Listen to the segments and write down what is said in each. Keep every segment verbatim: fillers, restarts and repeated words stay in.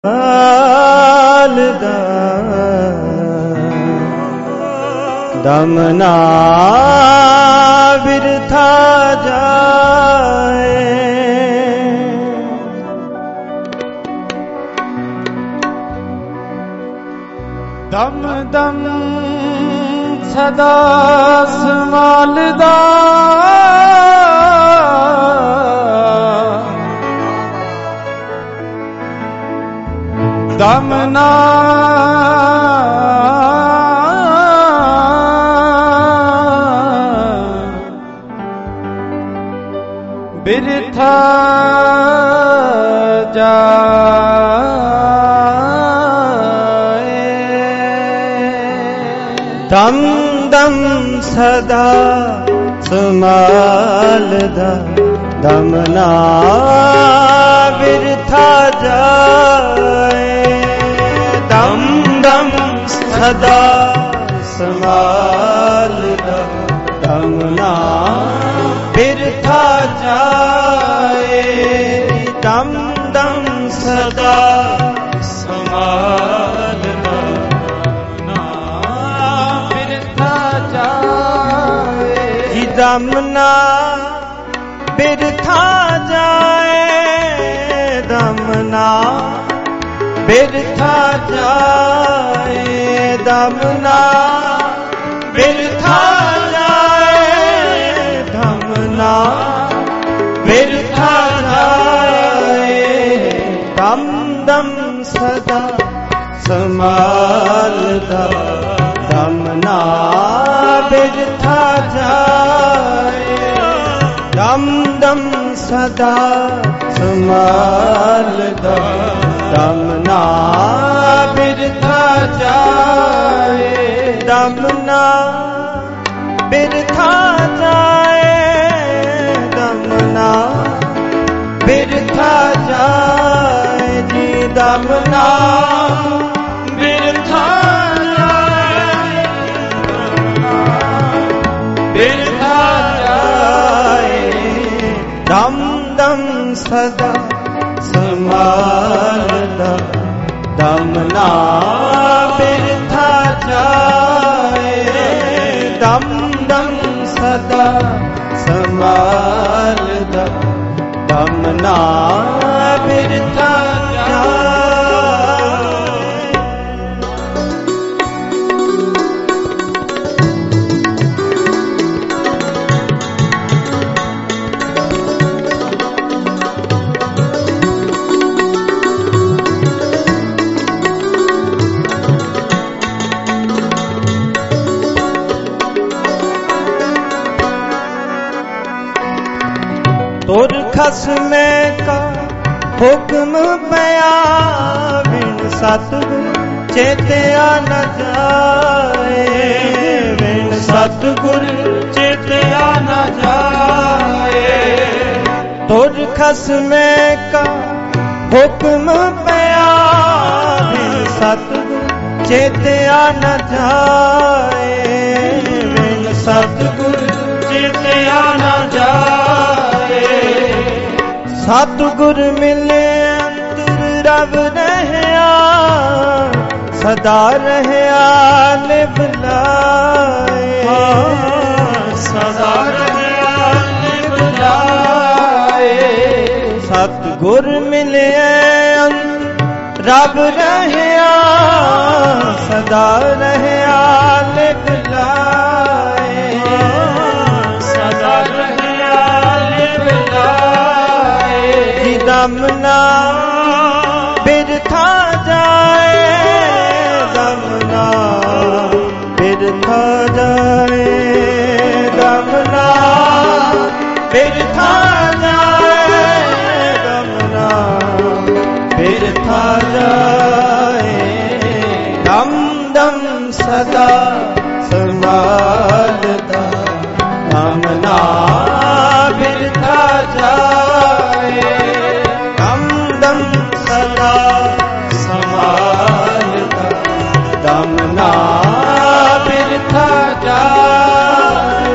ਦਾ ਦਮ ਨਾ ਬਿਰਥਾ ਜਾਏ। ਦਮ ਦਮ ਸਦਾ ਸੰਭਾਲਦਾ ਦਮ ਨਾ ਬਿਰਥਾ ਜਾਏ। ਦਮ ਦਮ ਸਦਾ ਸੰਭਾਲਦਾ ਦਮ ਨਾ ਬਿਰਥਾ ਜਾਏ। ਦਮ ਦਮ ਸਦਾ ਸੰਭਾਲਦਾ ਦਮ ਨਾ ਬਿਰਥਾ ਜਾਏ। ਦਮ ਦਮ ਸਦਾ ਸੰਭਾਲਦਾ ਨਾ ਬਿਰਥਾ ਜਾਏ। ਦਮ ਨਾ ਬਿਰਥਾ ਜਾਏ। ਦਮ ਨਾ ਬਿਰਥਾ ਜਾਏ। ਦਮ ਨਾ ਬਿਰਥਾ ਜਾਏ। ਦਮ ਨਾ ਬਿਰਥਾ ਜਾਏ। ਦਮ ਦਮ ਸਦਾ ਸੰਭਾਲਦਾ ਦਮ ਨਾ ਬਿਰਥਾ ਜਾਏ। ਦਮ ਦਮ ਸਦਾ ਸੰਭਾਲਦਾ ਦਮ ਨਾ ਬਿਰਥਾ ਜਾਏ। ਦਮ ਨਾ ਬਿਰਥਾ ਜਾਏ। ਦਮ ਨਾ ਬਿਰਥਾ ਜਾਏ ਜੀ। ਦਮ ਨਾ ਬਿਰਥਾ ਜਾਏ। ਦਮ ਨਾ ਬਿਰਥਾ ਜਾਏ। ਦਮ ਦਮ ਸਦਾ ਸੰਭਾਲਦਾ ਦਮ ਨਾ ਬਿਰਥਾ ਜਾਏ। ਦਮ ਦਮ ਸਦਾ ਸੰਭਾਲਦਾ ਦਮ ਨਾ ਬਿਰਥਾ ਜਾਏ। ਤੁਰ ਖਸਮੇ ਕਾ ਹੁਕਮ ਪਿਆ ਬਿਨ ਸਤਿਗੁਰ ਚੇਤਿਆ ਨ ਜਾਏ। ਬਿਨ ਸਤਿਗੁਰ ਚੇਤਿਆ ਨ ਜਾਏ। ਤੁਰ ਖਸਮੇ ਕਾ ਹੁਕਮ ਪਿਆ ਬਿਨ ਸਤਿਗੁਰ ਚੇਤਿਆ ਨ ਜਾਏ। ਬਿਨ ਸਤਿਗੁਰ ਚੇਤਿਆ ਨ ਜਾਏ। ਸਤਿਗੁਰ ਮਿਲੇ ਅੰਤਰ ਰਬ ਰਹਿਆ ਸਦਾ ਰਹਿਆ ਨਿਭ ਲਾਏ। ਸਦਾ ਰਹਿਆ ਨਿਭ ਲਾਏ। ਸਤਿਗੁਰ ਮਿਲੇ ਅੰਤਰ ਰਬ ਰਹਿਆ ਸਦਾ ਰਹਿਆ ਨਿਭ ਲਾਏ। ਸਦਾ ਰਹਿਆ ਨਿਭ ਲਾਏ। ਦਮ ਨਾ ਬਿਰਥਾ ਜਾਏ। ਦਮ ਨਾ ਬਿਰਥਾ ਜਾਏ। ਦਮ ਨਾ ਬਿਰਥਾ ਜਾਏ। ਦਮ ਨਾ ਬਿਰਥਾ ਜਾਏ। ਦਮ ਦਮ ਸਦਾ ਸੰਭਾਲਦਾ ਦਮ ਨਾ ਬਿਰਥਾ ਜਾਏ। ਦਮ ਦਮ ਸਦਾ ਸੰਭਾਲਦਾ ਦਮ ਨਾ ਬਿਰਥਾ ਜਾਏ।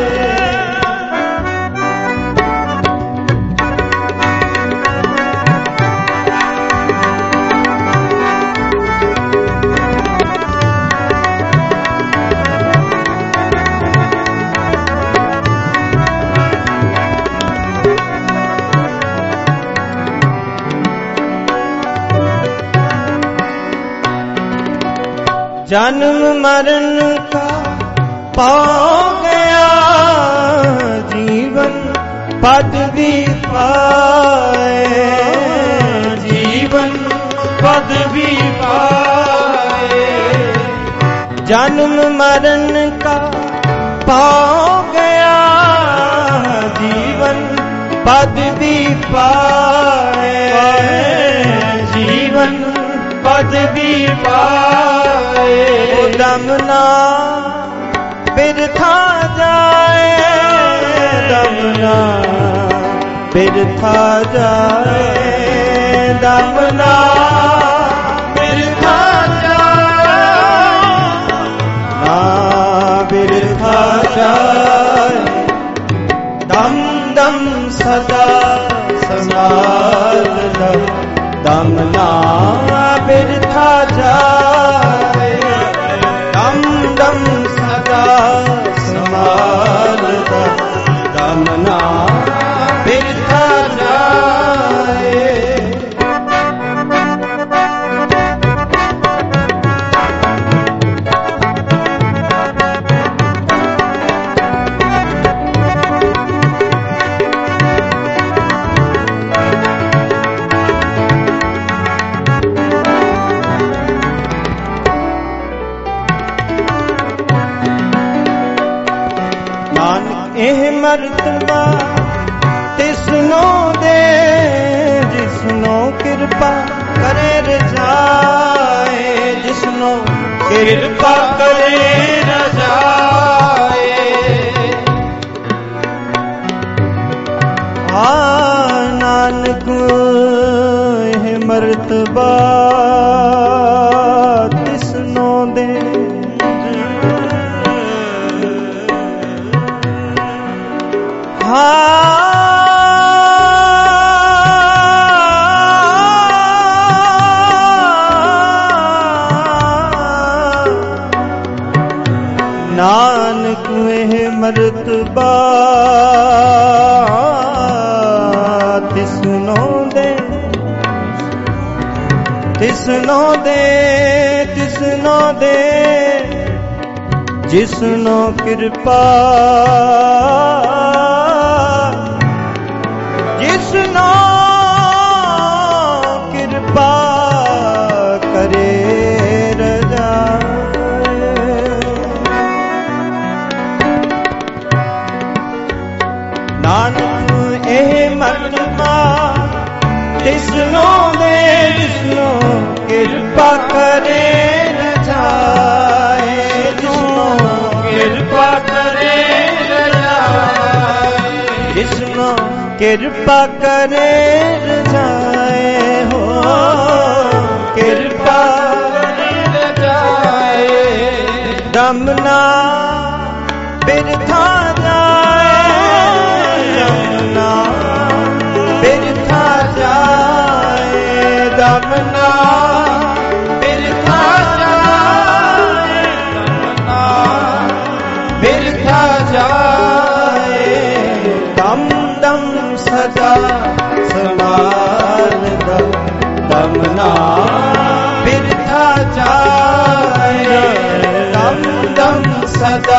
जन्म मरण का पाओ गया जीवन पद भी पाए, जीवन पद भी पाए। जन्म मरण का पाओ गया जीवन पद भी पाए, जीवन पद भी पाए। दमना बिरथा जाए, दमना बिरथा जाए, दमना बिरथा जाए, ना बिरथा जाए। दम दम सदा संभाल दम, दमना बिरथा जाए, दम दम सदा संभाल दम, दमना बिरथा जाए। ਇਹ ਮਰਤਬਾ ਤਿਸਨੋ ਦੇ ਜਿਸਨੋ ਕਿਰਪਾ ਕਰੇ ਰਜਾਏ, ਜਿਸਨੋ ਕਿਰਪਾ ਕਰੇ ਰਜਾਏ। ਆ ਨਾਨਕ ਇਹ ਮਰਤਬਾ ਤਿਸਨੋ ਦੇ ਨਾਨਕ ਇਹ ਮਰਤਬਾ ਤਿਸਨੋ ਦੇ, ਤਿਸਨੋ ਦੇ, ਤਿਸਨੋ ਦੇ ਜਿਸਨੋ ਕਿਰਪਾ, ਜਿਸਨੋ ਕਿਰਪਾ ਕਰੇ ਨਾਨਕ ਇਹ ਮਰਤਬਾ ਤਿਸਨੋ ਦੇ, ਜਿਸਨੋ ਕਿਰਪਾ ਕਰੇ ਰਜਾਏ, ਜਿਸਨੋ ਕਿਰਪਾ ਕਰੇ ਰਜਾਏ, ਜਿਸਨੋ ਕਿਰਪਾ ਕਰੇ ਰਜਾਏ ਹੋ, ਕਿਰਪਾ ਕਰੇ ਰਜਾਏ। ਦਮਨਾ ਬਿਰਥਾ ਬਿਰਥਾ ਜਾਏ, ਦਮਨਾ ਬਿਰਥਾ ਜਾਏ, ਦਮਨਾ ਬਿਰਥਾ ਜਾਏ। ਦਮ ਦਮ ਸਦਾ ਸੰਭਾਲ ਦਮ, ਦਮਨਾ ਬਿਰਥਾ ਜਾਏ, ਦਮ ਦਮ ਸਦਾ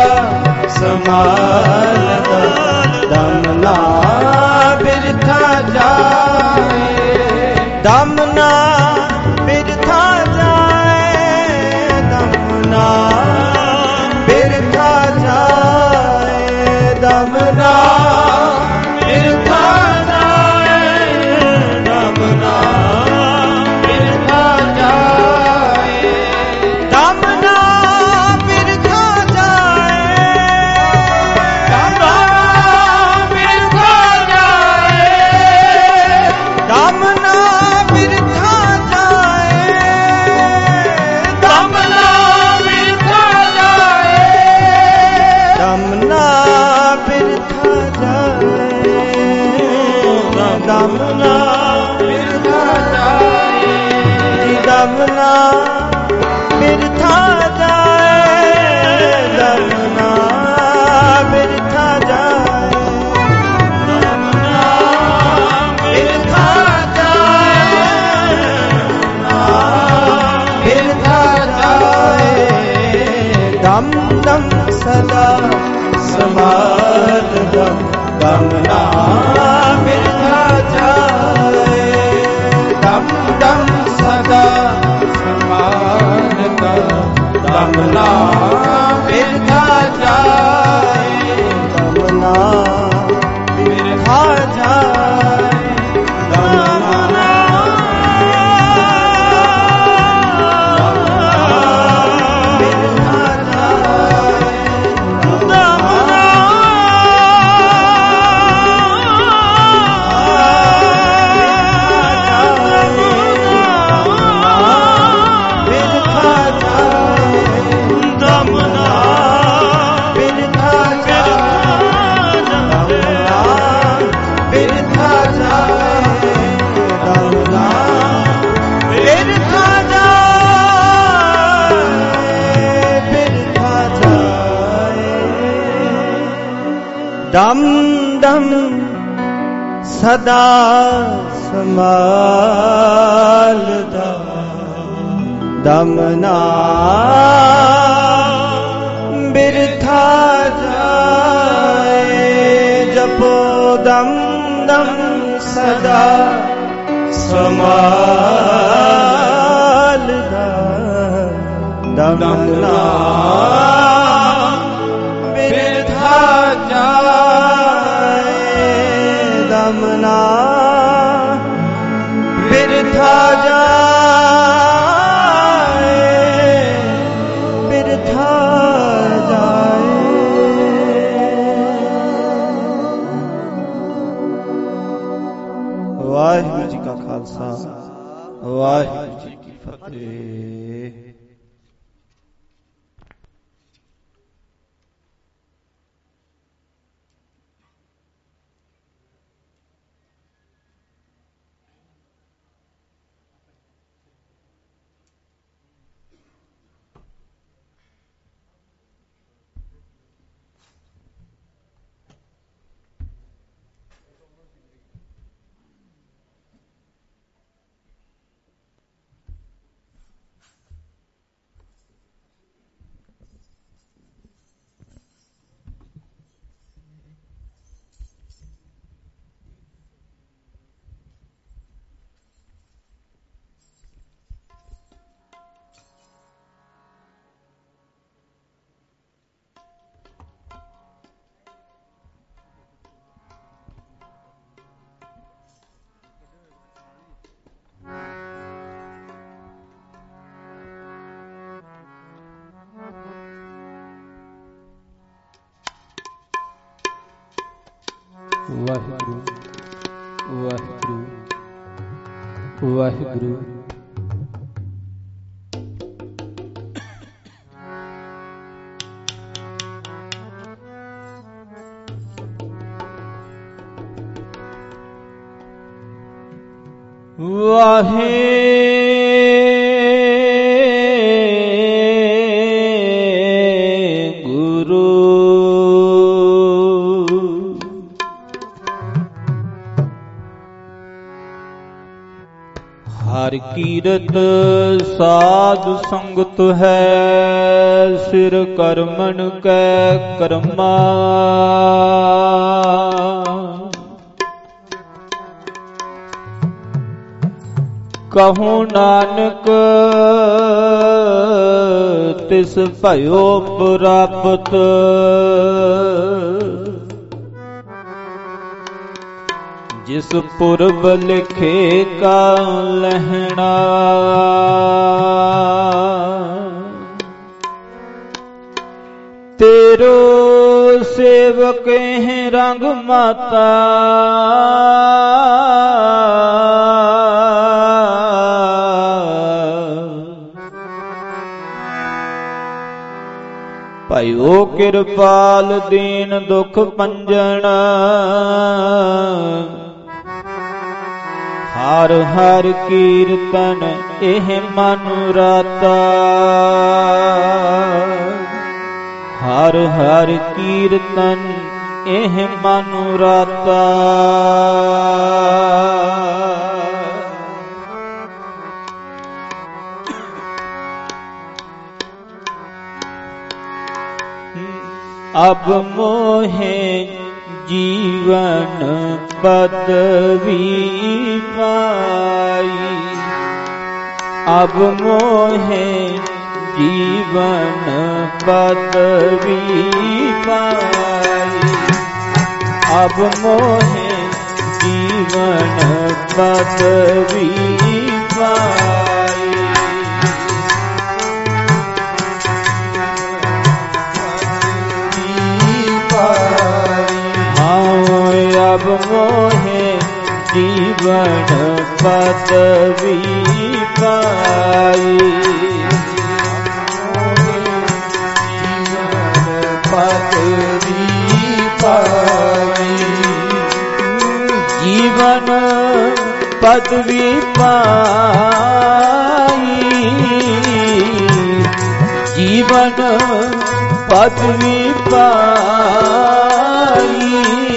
ਸੰਭਾਲ ਦਮ, ਦਮਨਾ ਬਿਰਥਾ ਜਾਏ, ਦਮਨਾ ਬਿਰਥਾ ਜਾਏ, ਦਮਨਾ ਬਿਰਥਾ ਜਾਏ, ਦਮਨਾ ਬਿਰਥਾ ਜਾਏ, ਦਮਨਾ ਬਿਰਥਾ ਜਾਏ, ਦਮਨਾ ਬਿਰਥਾ ਦਮਨਾ ਬਿਰਥਾ ਜਾਏ, ਦਮਨਾ ਬਿਰਥਾ ਜਾਏ, ਦਮਨਾ ਬਿਰਥਾ ਜਾਏ, ਦਮਨਾ ਬਿਰਥਾ ਜਾਏ, ਦਮਨਾ ਬਿਰਥਾ ਜਾਏ। ਸਦਾ ਸੰਭਾਲਦਾ ਦਮ ਨਾ ਬਿਰਥਾ ਜਾਏ ਦਮ ਦਮ ਸਦਾ ਸੰਭਾਲਦਾ ਦਮ ਨਾ ਬਿਰਥਾ ਜਾਏ ਦਮ ਨਾ ਬਿਰਥਾ ਜਾਏ ਦਮ ਨਾ ਦਮ ਦਮ ਸਦਾ ਸੰਭਾਲਦਾ ਦਮ ਨਾ ਬਿਰਥਾ ਜਾਏ ਜਪੋ ਦਮ ਦਮ ਸਦਾ ਸੰਭਾਲਦਾ ਦਮ ਨਾ ਬਿਰਥਾ ਜਾਏ ਦਮ ਨਾ ਬਿਰਥਾ ਜਾਏ ਬਿਰਥਾ ਜਾਏ। ਵਾਹਿਗੁਰੂ ਜੀ ਕਾ ਖਾਲਸਾ ਵਾਹਿਗੁਰੂ ਜੀ ਕੀ ਫਤਿਹ। ਵਾਹਿਗੁਰੂ ਵਾਹਿਗੁਰੂ ਵਾਹਿਗੁਰੂ। ਵਾਹਿਗੁਰੂ ਹਰ ਕੀਰਤ ਸਾਧ ਸੰਗਤ ਹੈ ਸਿਰ ਕਰਮਨ ਕੈ ਕਰਮਾ। ਕਹੂੰ ਨਾਨਕ ਤਿਸ ਭਇਓ ਪ੍ਰਾਪਤ। ਜਿਸ ਪੁਰਬ ਲਿਖੇ ਕਾ ਲਹਿਣਾ। ਤੇਰੋ ਸੇਵਕ ਹੈ ਰੰਗ ਮਾਤਾ। ਭਾਈਓ ਕਿਰਪਾਲ ਦੀਨ ਦੁਖ ਭੰਜਨ। ਹਰ ਹਰ ਕੀਰਤਨ ਇਹ ਮਨ ਰਾਤਾ। ਹਰ ਹਰ ਕੀਰਤਨ ਇਹ ਮਨ ਰਾਤਾ। अब मोहे जीवन पदवी पाई, अब मोहे जीवन पदवी पाई, अब मोहे जीवन पदवी पाई। अब मोहे जीवन पदवी पाई, पदवी पाई, जीवन पदवी पाई, जीवन पदवी पाई,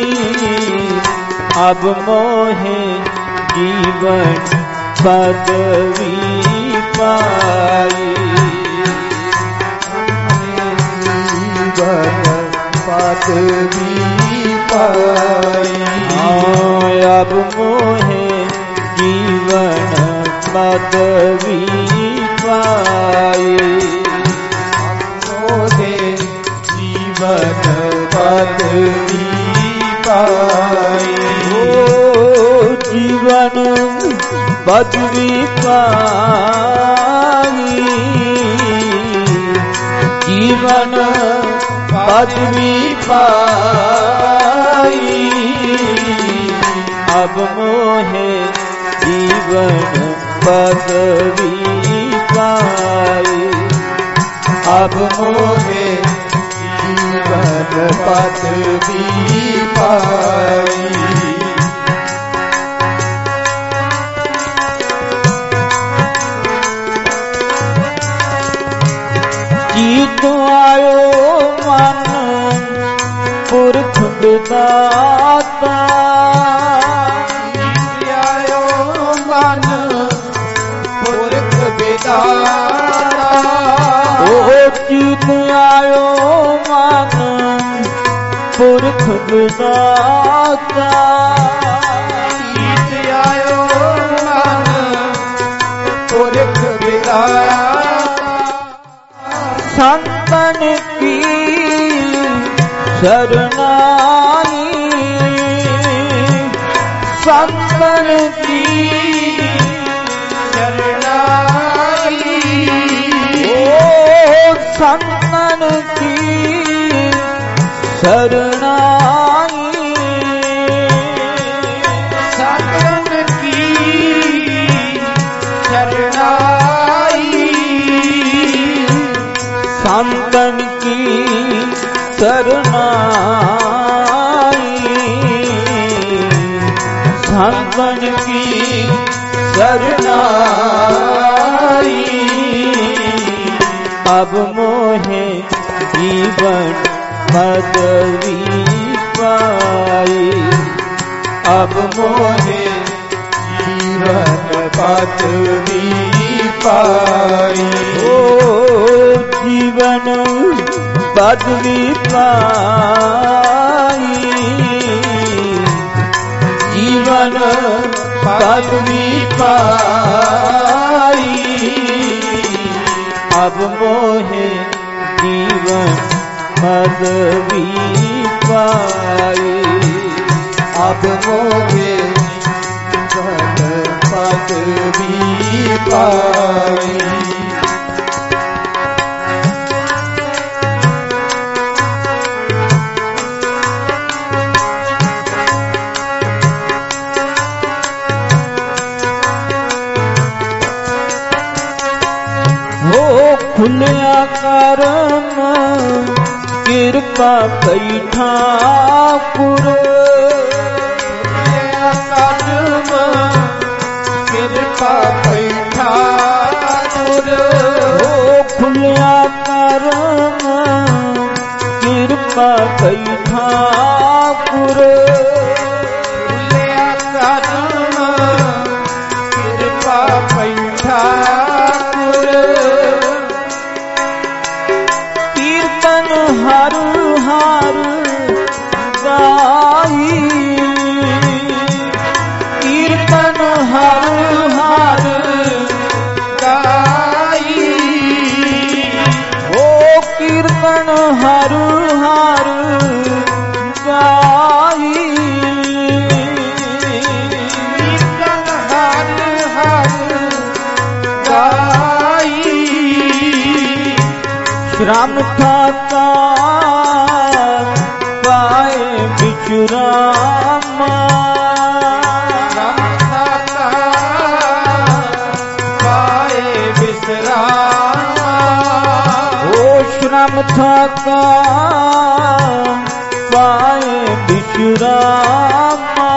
अब मोहे जीवन पदवी पाई, जीवन पदवी पाई, अब मोहे जीवन पदवी पाई, मोहे जीवन पदवी पाई, जीवन पदवी पाई, जीवन पदवी पाई, अब मोहे जीवन पदवी पाई, अब मोहे जीवन पदवी पाई, जीत आयो मन पुरख विदाता, जीत आयो मन पुरख विदाता, ओ जीत आयो मन पुरख विदाता, जीत आयो मन पुरख विदाता, संतन की शरणाई, संतन की शरणाई, ओ संतन की शरणाई, संतन की शरणाई, संतन की शरणाई, संतन की शरणाई, अब मोहे जीवन पदवी पाई, अब मोहे जीवन पदवी पाई, ओ जीवन पदवी पाई, जीवन पदवी पाई, अब मोहे जीवन पदवी पाई, अब मोहे जीवन पदवी पाई, खुलिया करम कृपा कई ठाकुर, खुलिया करम कृपा कई ठाकुर, खुलिया करम कृपा कई ठाकुर, खुलिया करम कृपा कई ठाकुर, कीर्तन हर हा कीर्तन हर हर गाई, कीर्तन हर हर गाई। श्राम था पाए बिचुरामा, पाए विश्रामा। ओ श्राम था पाए बिचुरामा,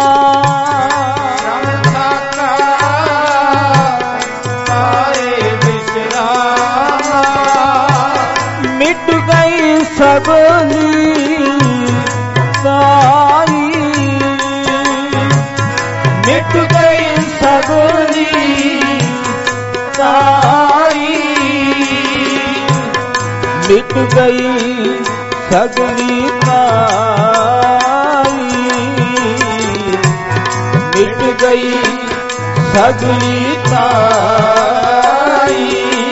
पाए विश्रामा। मिट गई सगली साई, मिट गई सगली साई, मिट गई सगली ताई, मिट गई सगली ताई।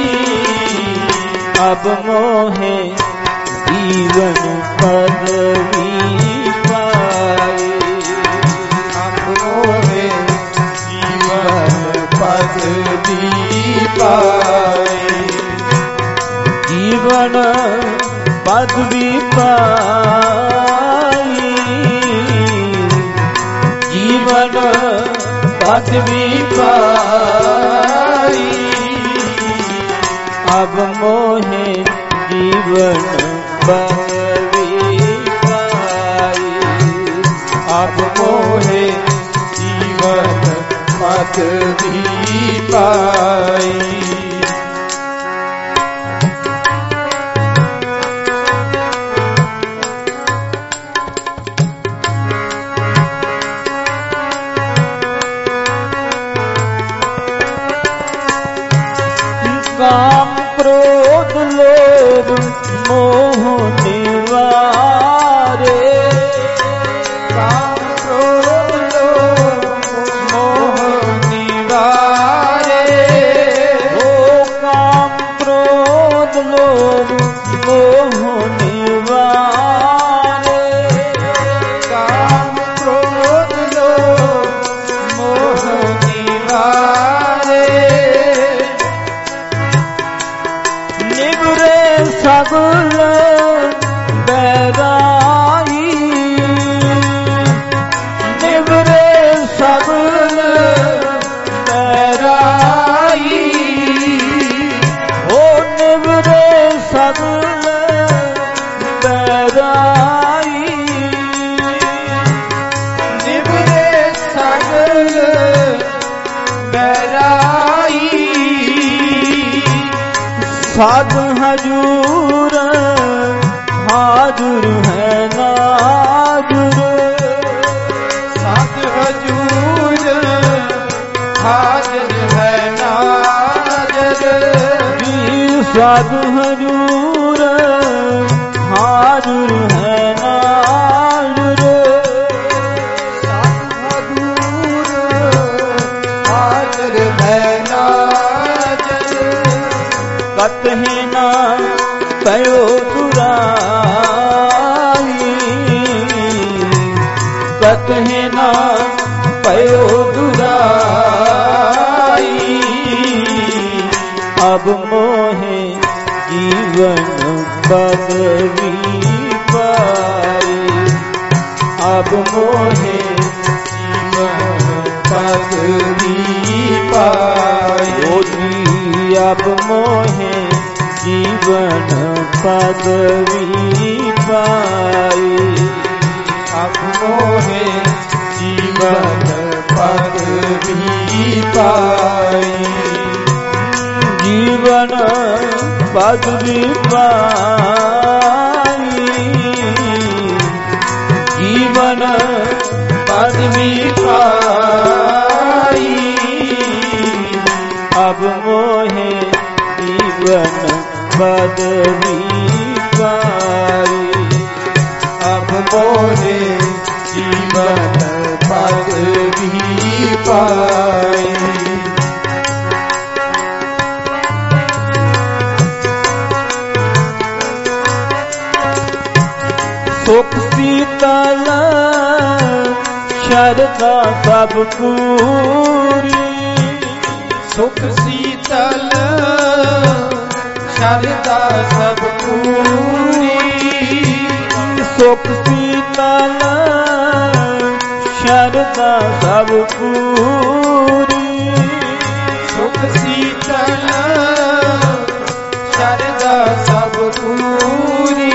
अब मोहे जीवन पदवी पाए, अब मोहे जीवन पदवी पाए। जीवन पदवी पाई, जीवन पदवी पाई। अब मोहे जीवन पदवी पाई, अब मोहे जीवन पदवी पाई। काम क्रोध लोभ मोह निवारे, काम क्रोध लोभ मोह निवारे। ओ काम क्रोध लोभ मोह निवारे, काम क्रोध लोभ मोह निवारे। निवरे सगल बैराई, निवरे सगल बैराई, ओ निवरे सगल बैराई, निवरे सगल बैराई। साध हजूर हाजुर है नाजुर, साध हजूर हाजिर है नाजर। साध हजूर हाजुर है नाजुर, साध हजूर हाजिर है नाजर। कतहि ना कयो दुराई, कतहि ना कयो दुराई। अब मोहे जीवन पदवी पाई, अब मोहे जीवन पदवी पाई। ओजी अब मोहे जीवन पदवी पाई, अब मोहे जीवन पदवी पाई। जीवन पदवी पाई, जीवन पदवी पाई। अब मोहे जीवन पदवी पाई, अब मोहे जीवन पदवी पाई। ਸੁਖ ਸੀਤਲ ਸ਼ਰਧਾ ਸਭ ਪੂਰੀ ਸੁਖ ਸੀਤਲ ਸ਼ਰਧਾ ਸਭ ਪੂਰੀ ਸੁਖ ਸੀਤਲ ਸ਼ਰਧਾ ਸਭ ਪੂਰੀ ਸੁਖ ਸੀਤਲ ਸ਼ਰਧਾ ਸਭ ਪੂਰੀ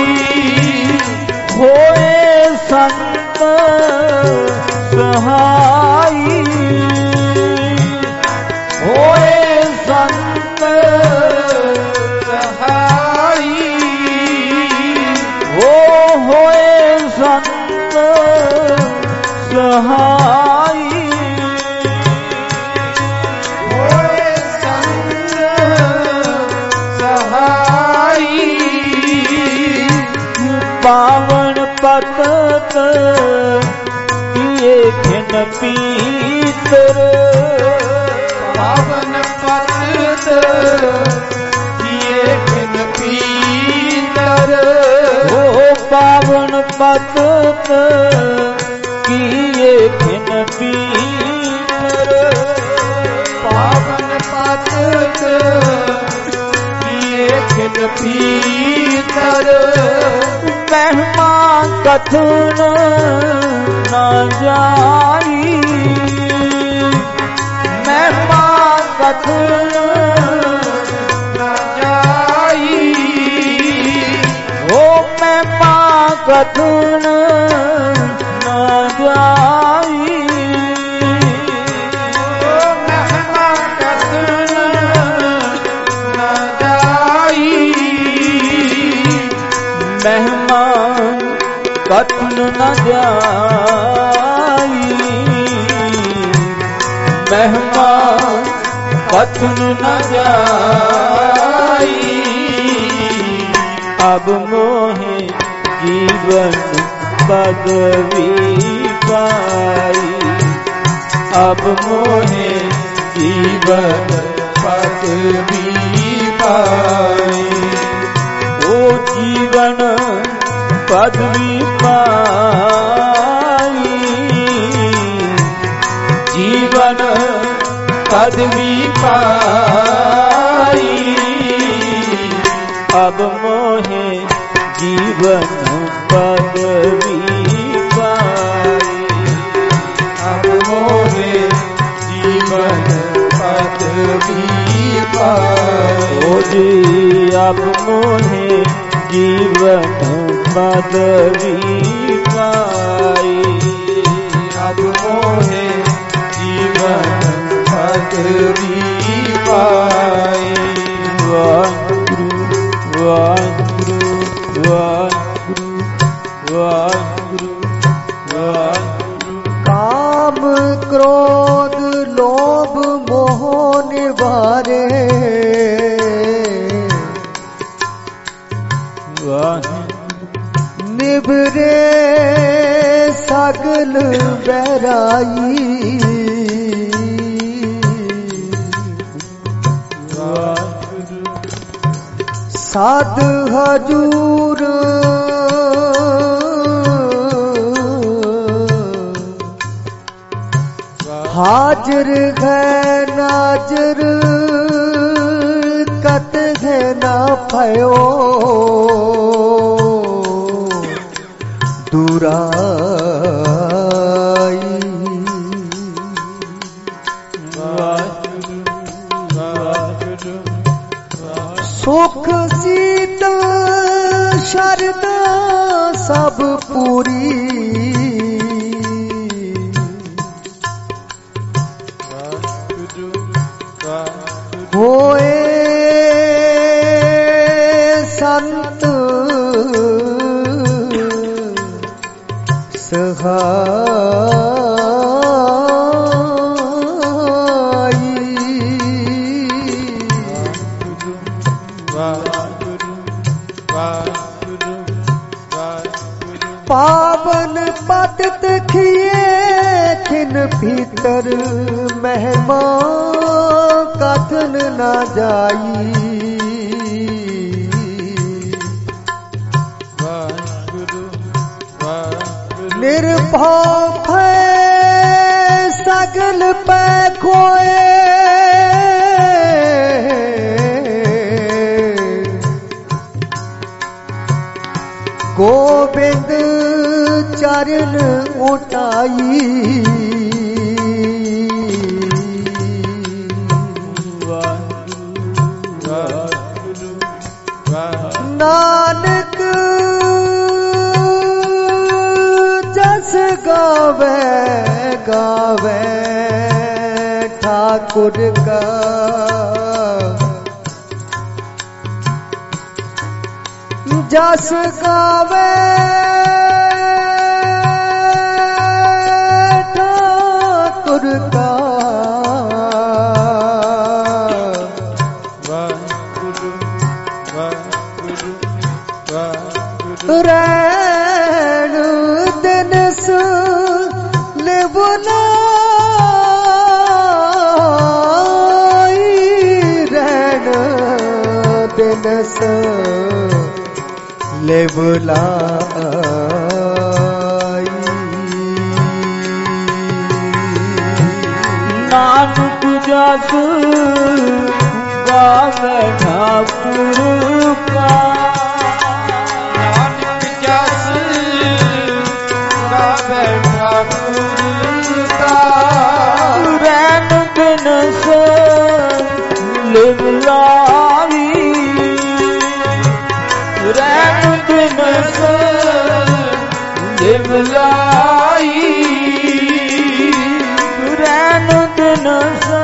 ਹੋਏ ਸੰਤ ਸਹਾਈ ਹੋਏ ਸੰਤ ਸਹਾਈ ਹੋ ਹੋਏ ਸੰਤ ਸਹਾਈ ਹੋਏ ਸੰਤ ਸਹਾਈ ਪਾਵਨ ਪਤਤ ਕੀਏ ਖਿਨ ਪੀਤਰ ਪਾਵਨ ਪਤਤ ਕੀਏ ਖਿਨ ਪੀਤਰ ਹੋ ਪਾਵਨ ਪਤਤ ਕੀਏ ਖਿਨ ਪੀਤਰ ਪਾਵਨ ਪਤਤ ਕੀਏ ਖਿਨ ਪੀਤਰ ਮਹਿਮਾ ਕਥਨ ਨਾ ਜਾਈ ਮਹਿਮਾ ਕਥਨ ਨਾ ਜਾਈ ਹੋ ਮਹਿਮਾ ਕਥਨ ਨਾ ਜਾਈ ਮਹਿਮਾ ਕਥਨ ਨਾ ਜਾਈ ਮਹਿਮਾ ਕਥਨ ਨਾ ਜਾਈ ਮਹਿਮਾ ਕਥਨ ਨਾ ਜਾਈ ਅਬ ਮੋਹਿ ਜੀਵਨ ਪਦਵੀ ਪਾਈ ਅਬ ਮੋਹਿ ਜੀਵਨ ਪਦਵੀ ਪਾਈ ਓ ਜੀਵਨ ਪਦਵੀ ਪਾਈ ਜੀਵਨ ਪਦਵੀ ਪਾਈ ਅਬ ਮੋਹਿ ਜੀਵਨ ਪਦਵੀ ਪਾਈ ਅਬ ਮੋਹਿ ਜੀਵਨ ਪਦਵੀ ਪਾਈ ਓ ਜੀ ਅਬ ਮੋਹਿ ਜੀਵਨ ਪਦਵੀ ਪਾਈ ਅਬ ਮੋਹਿ ਜੀਵਨ ਪਦਵੀ ਪਾਈ ਵਾਹਿਗੁਰੂ ਵਾਹਿਗੁਰੂ ਵਾਹਿਗੁਰੂ ਵਾਹਿਗੁਰੂ ਵਾਹਿਗੁਰੂ ਕਾਮ ਕ੍ਰੋਧ ਲੋਭ ਮੋਹ ਨਿਵਾਰੇ ਵਾਹਿਗੁਰੂ ਨਿਭਰੇ ਸਗਲ ਬਹਿਰਾਈ ਸਾਧ ਹਜੂਰ ਹਾਜ਼ਰ ਹੈ ਨਾਜ਼ਰ ਕਤ ਹੈ ਨਾ ਭਇਓ ਦੁਰਾਈ ਸੁਖ ਸੀਤਲ ਸ਼ਰਧਾ ਸਭ ਪੂਰੀ ਹੋਏ ਸੰਤ ਸਹਾਈ ਪਾਵਨ ਪਤਿਤ ਖੀਏ ਖਿਨ ਭੀਤਰ ਮਹਿਮਾ ਕਥਨ ਨਾ ਜਾਈ भाव सगल पे खोए गोबिंद चरण उठाई नानक जस गावे गावे ठाकुर का जस गावे ठाकुर का रैन दिन सु लिबुलाई रैन दिन सु लिबुलाई नानक जस गावे ठाकुर का रैन दिन से लिबलाई रैन दिन से लिबलाई रैन दिन से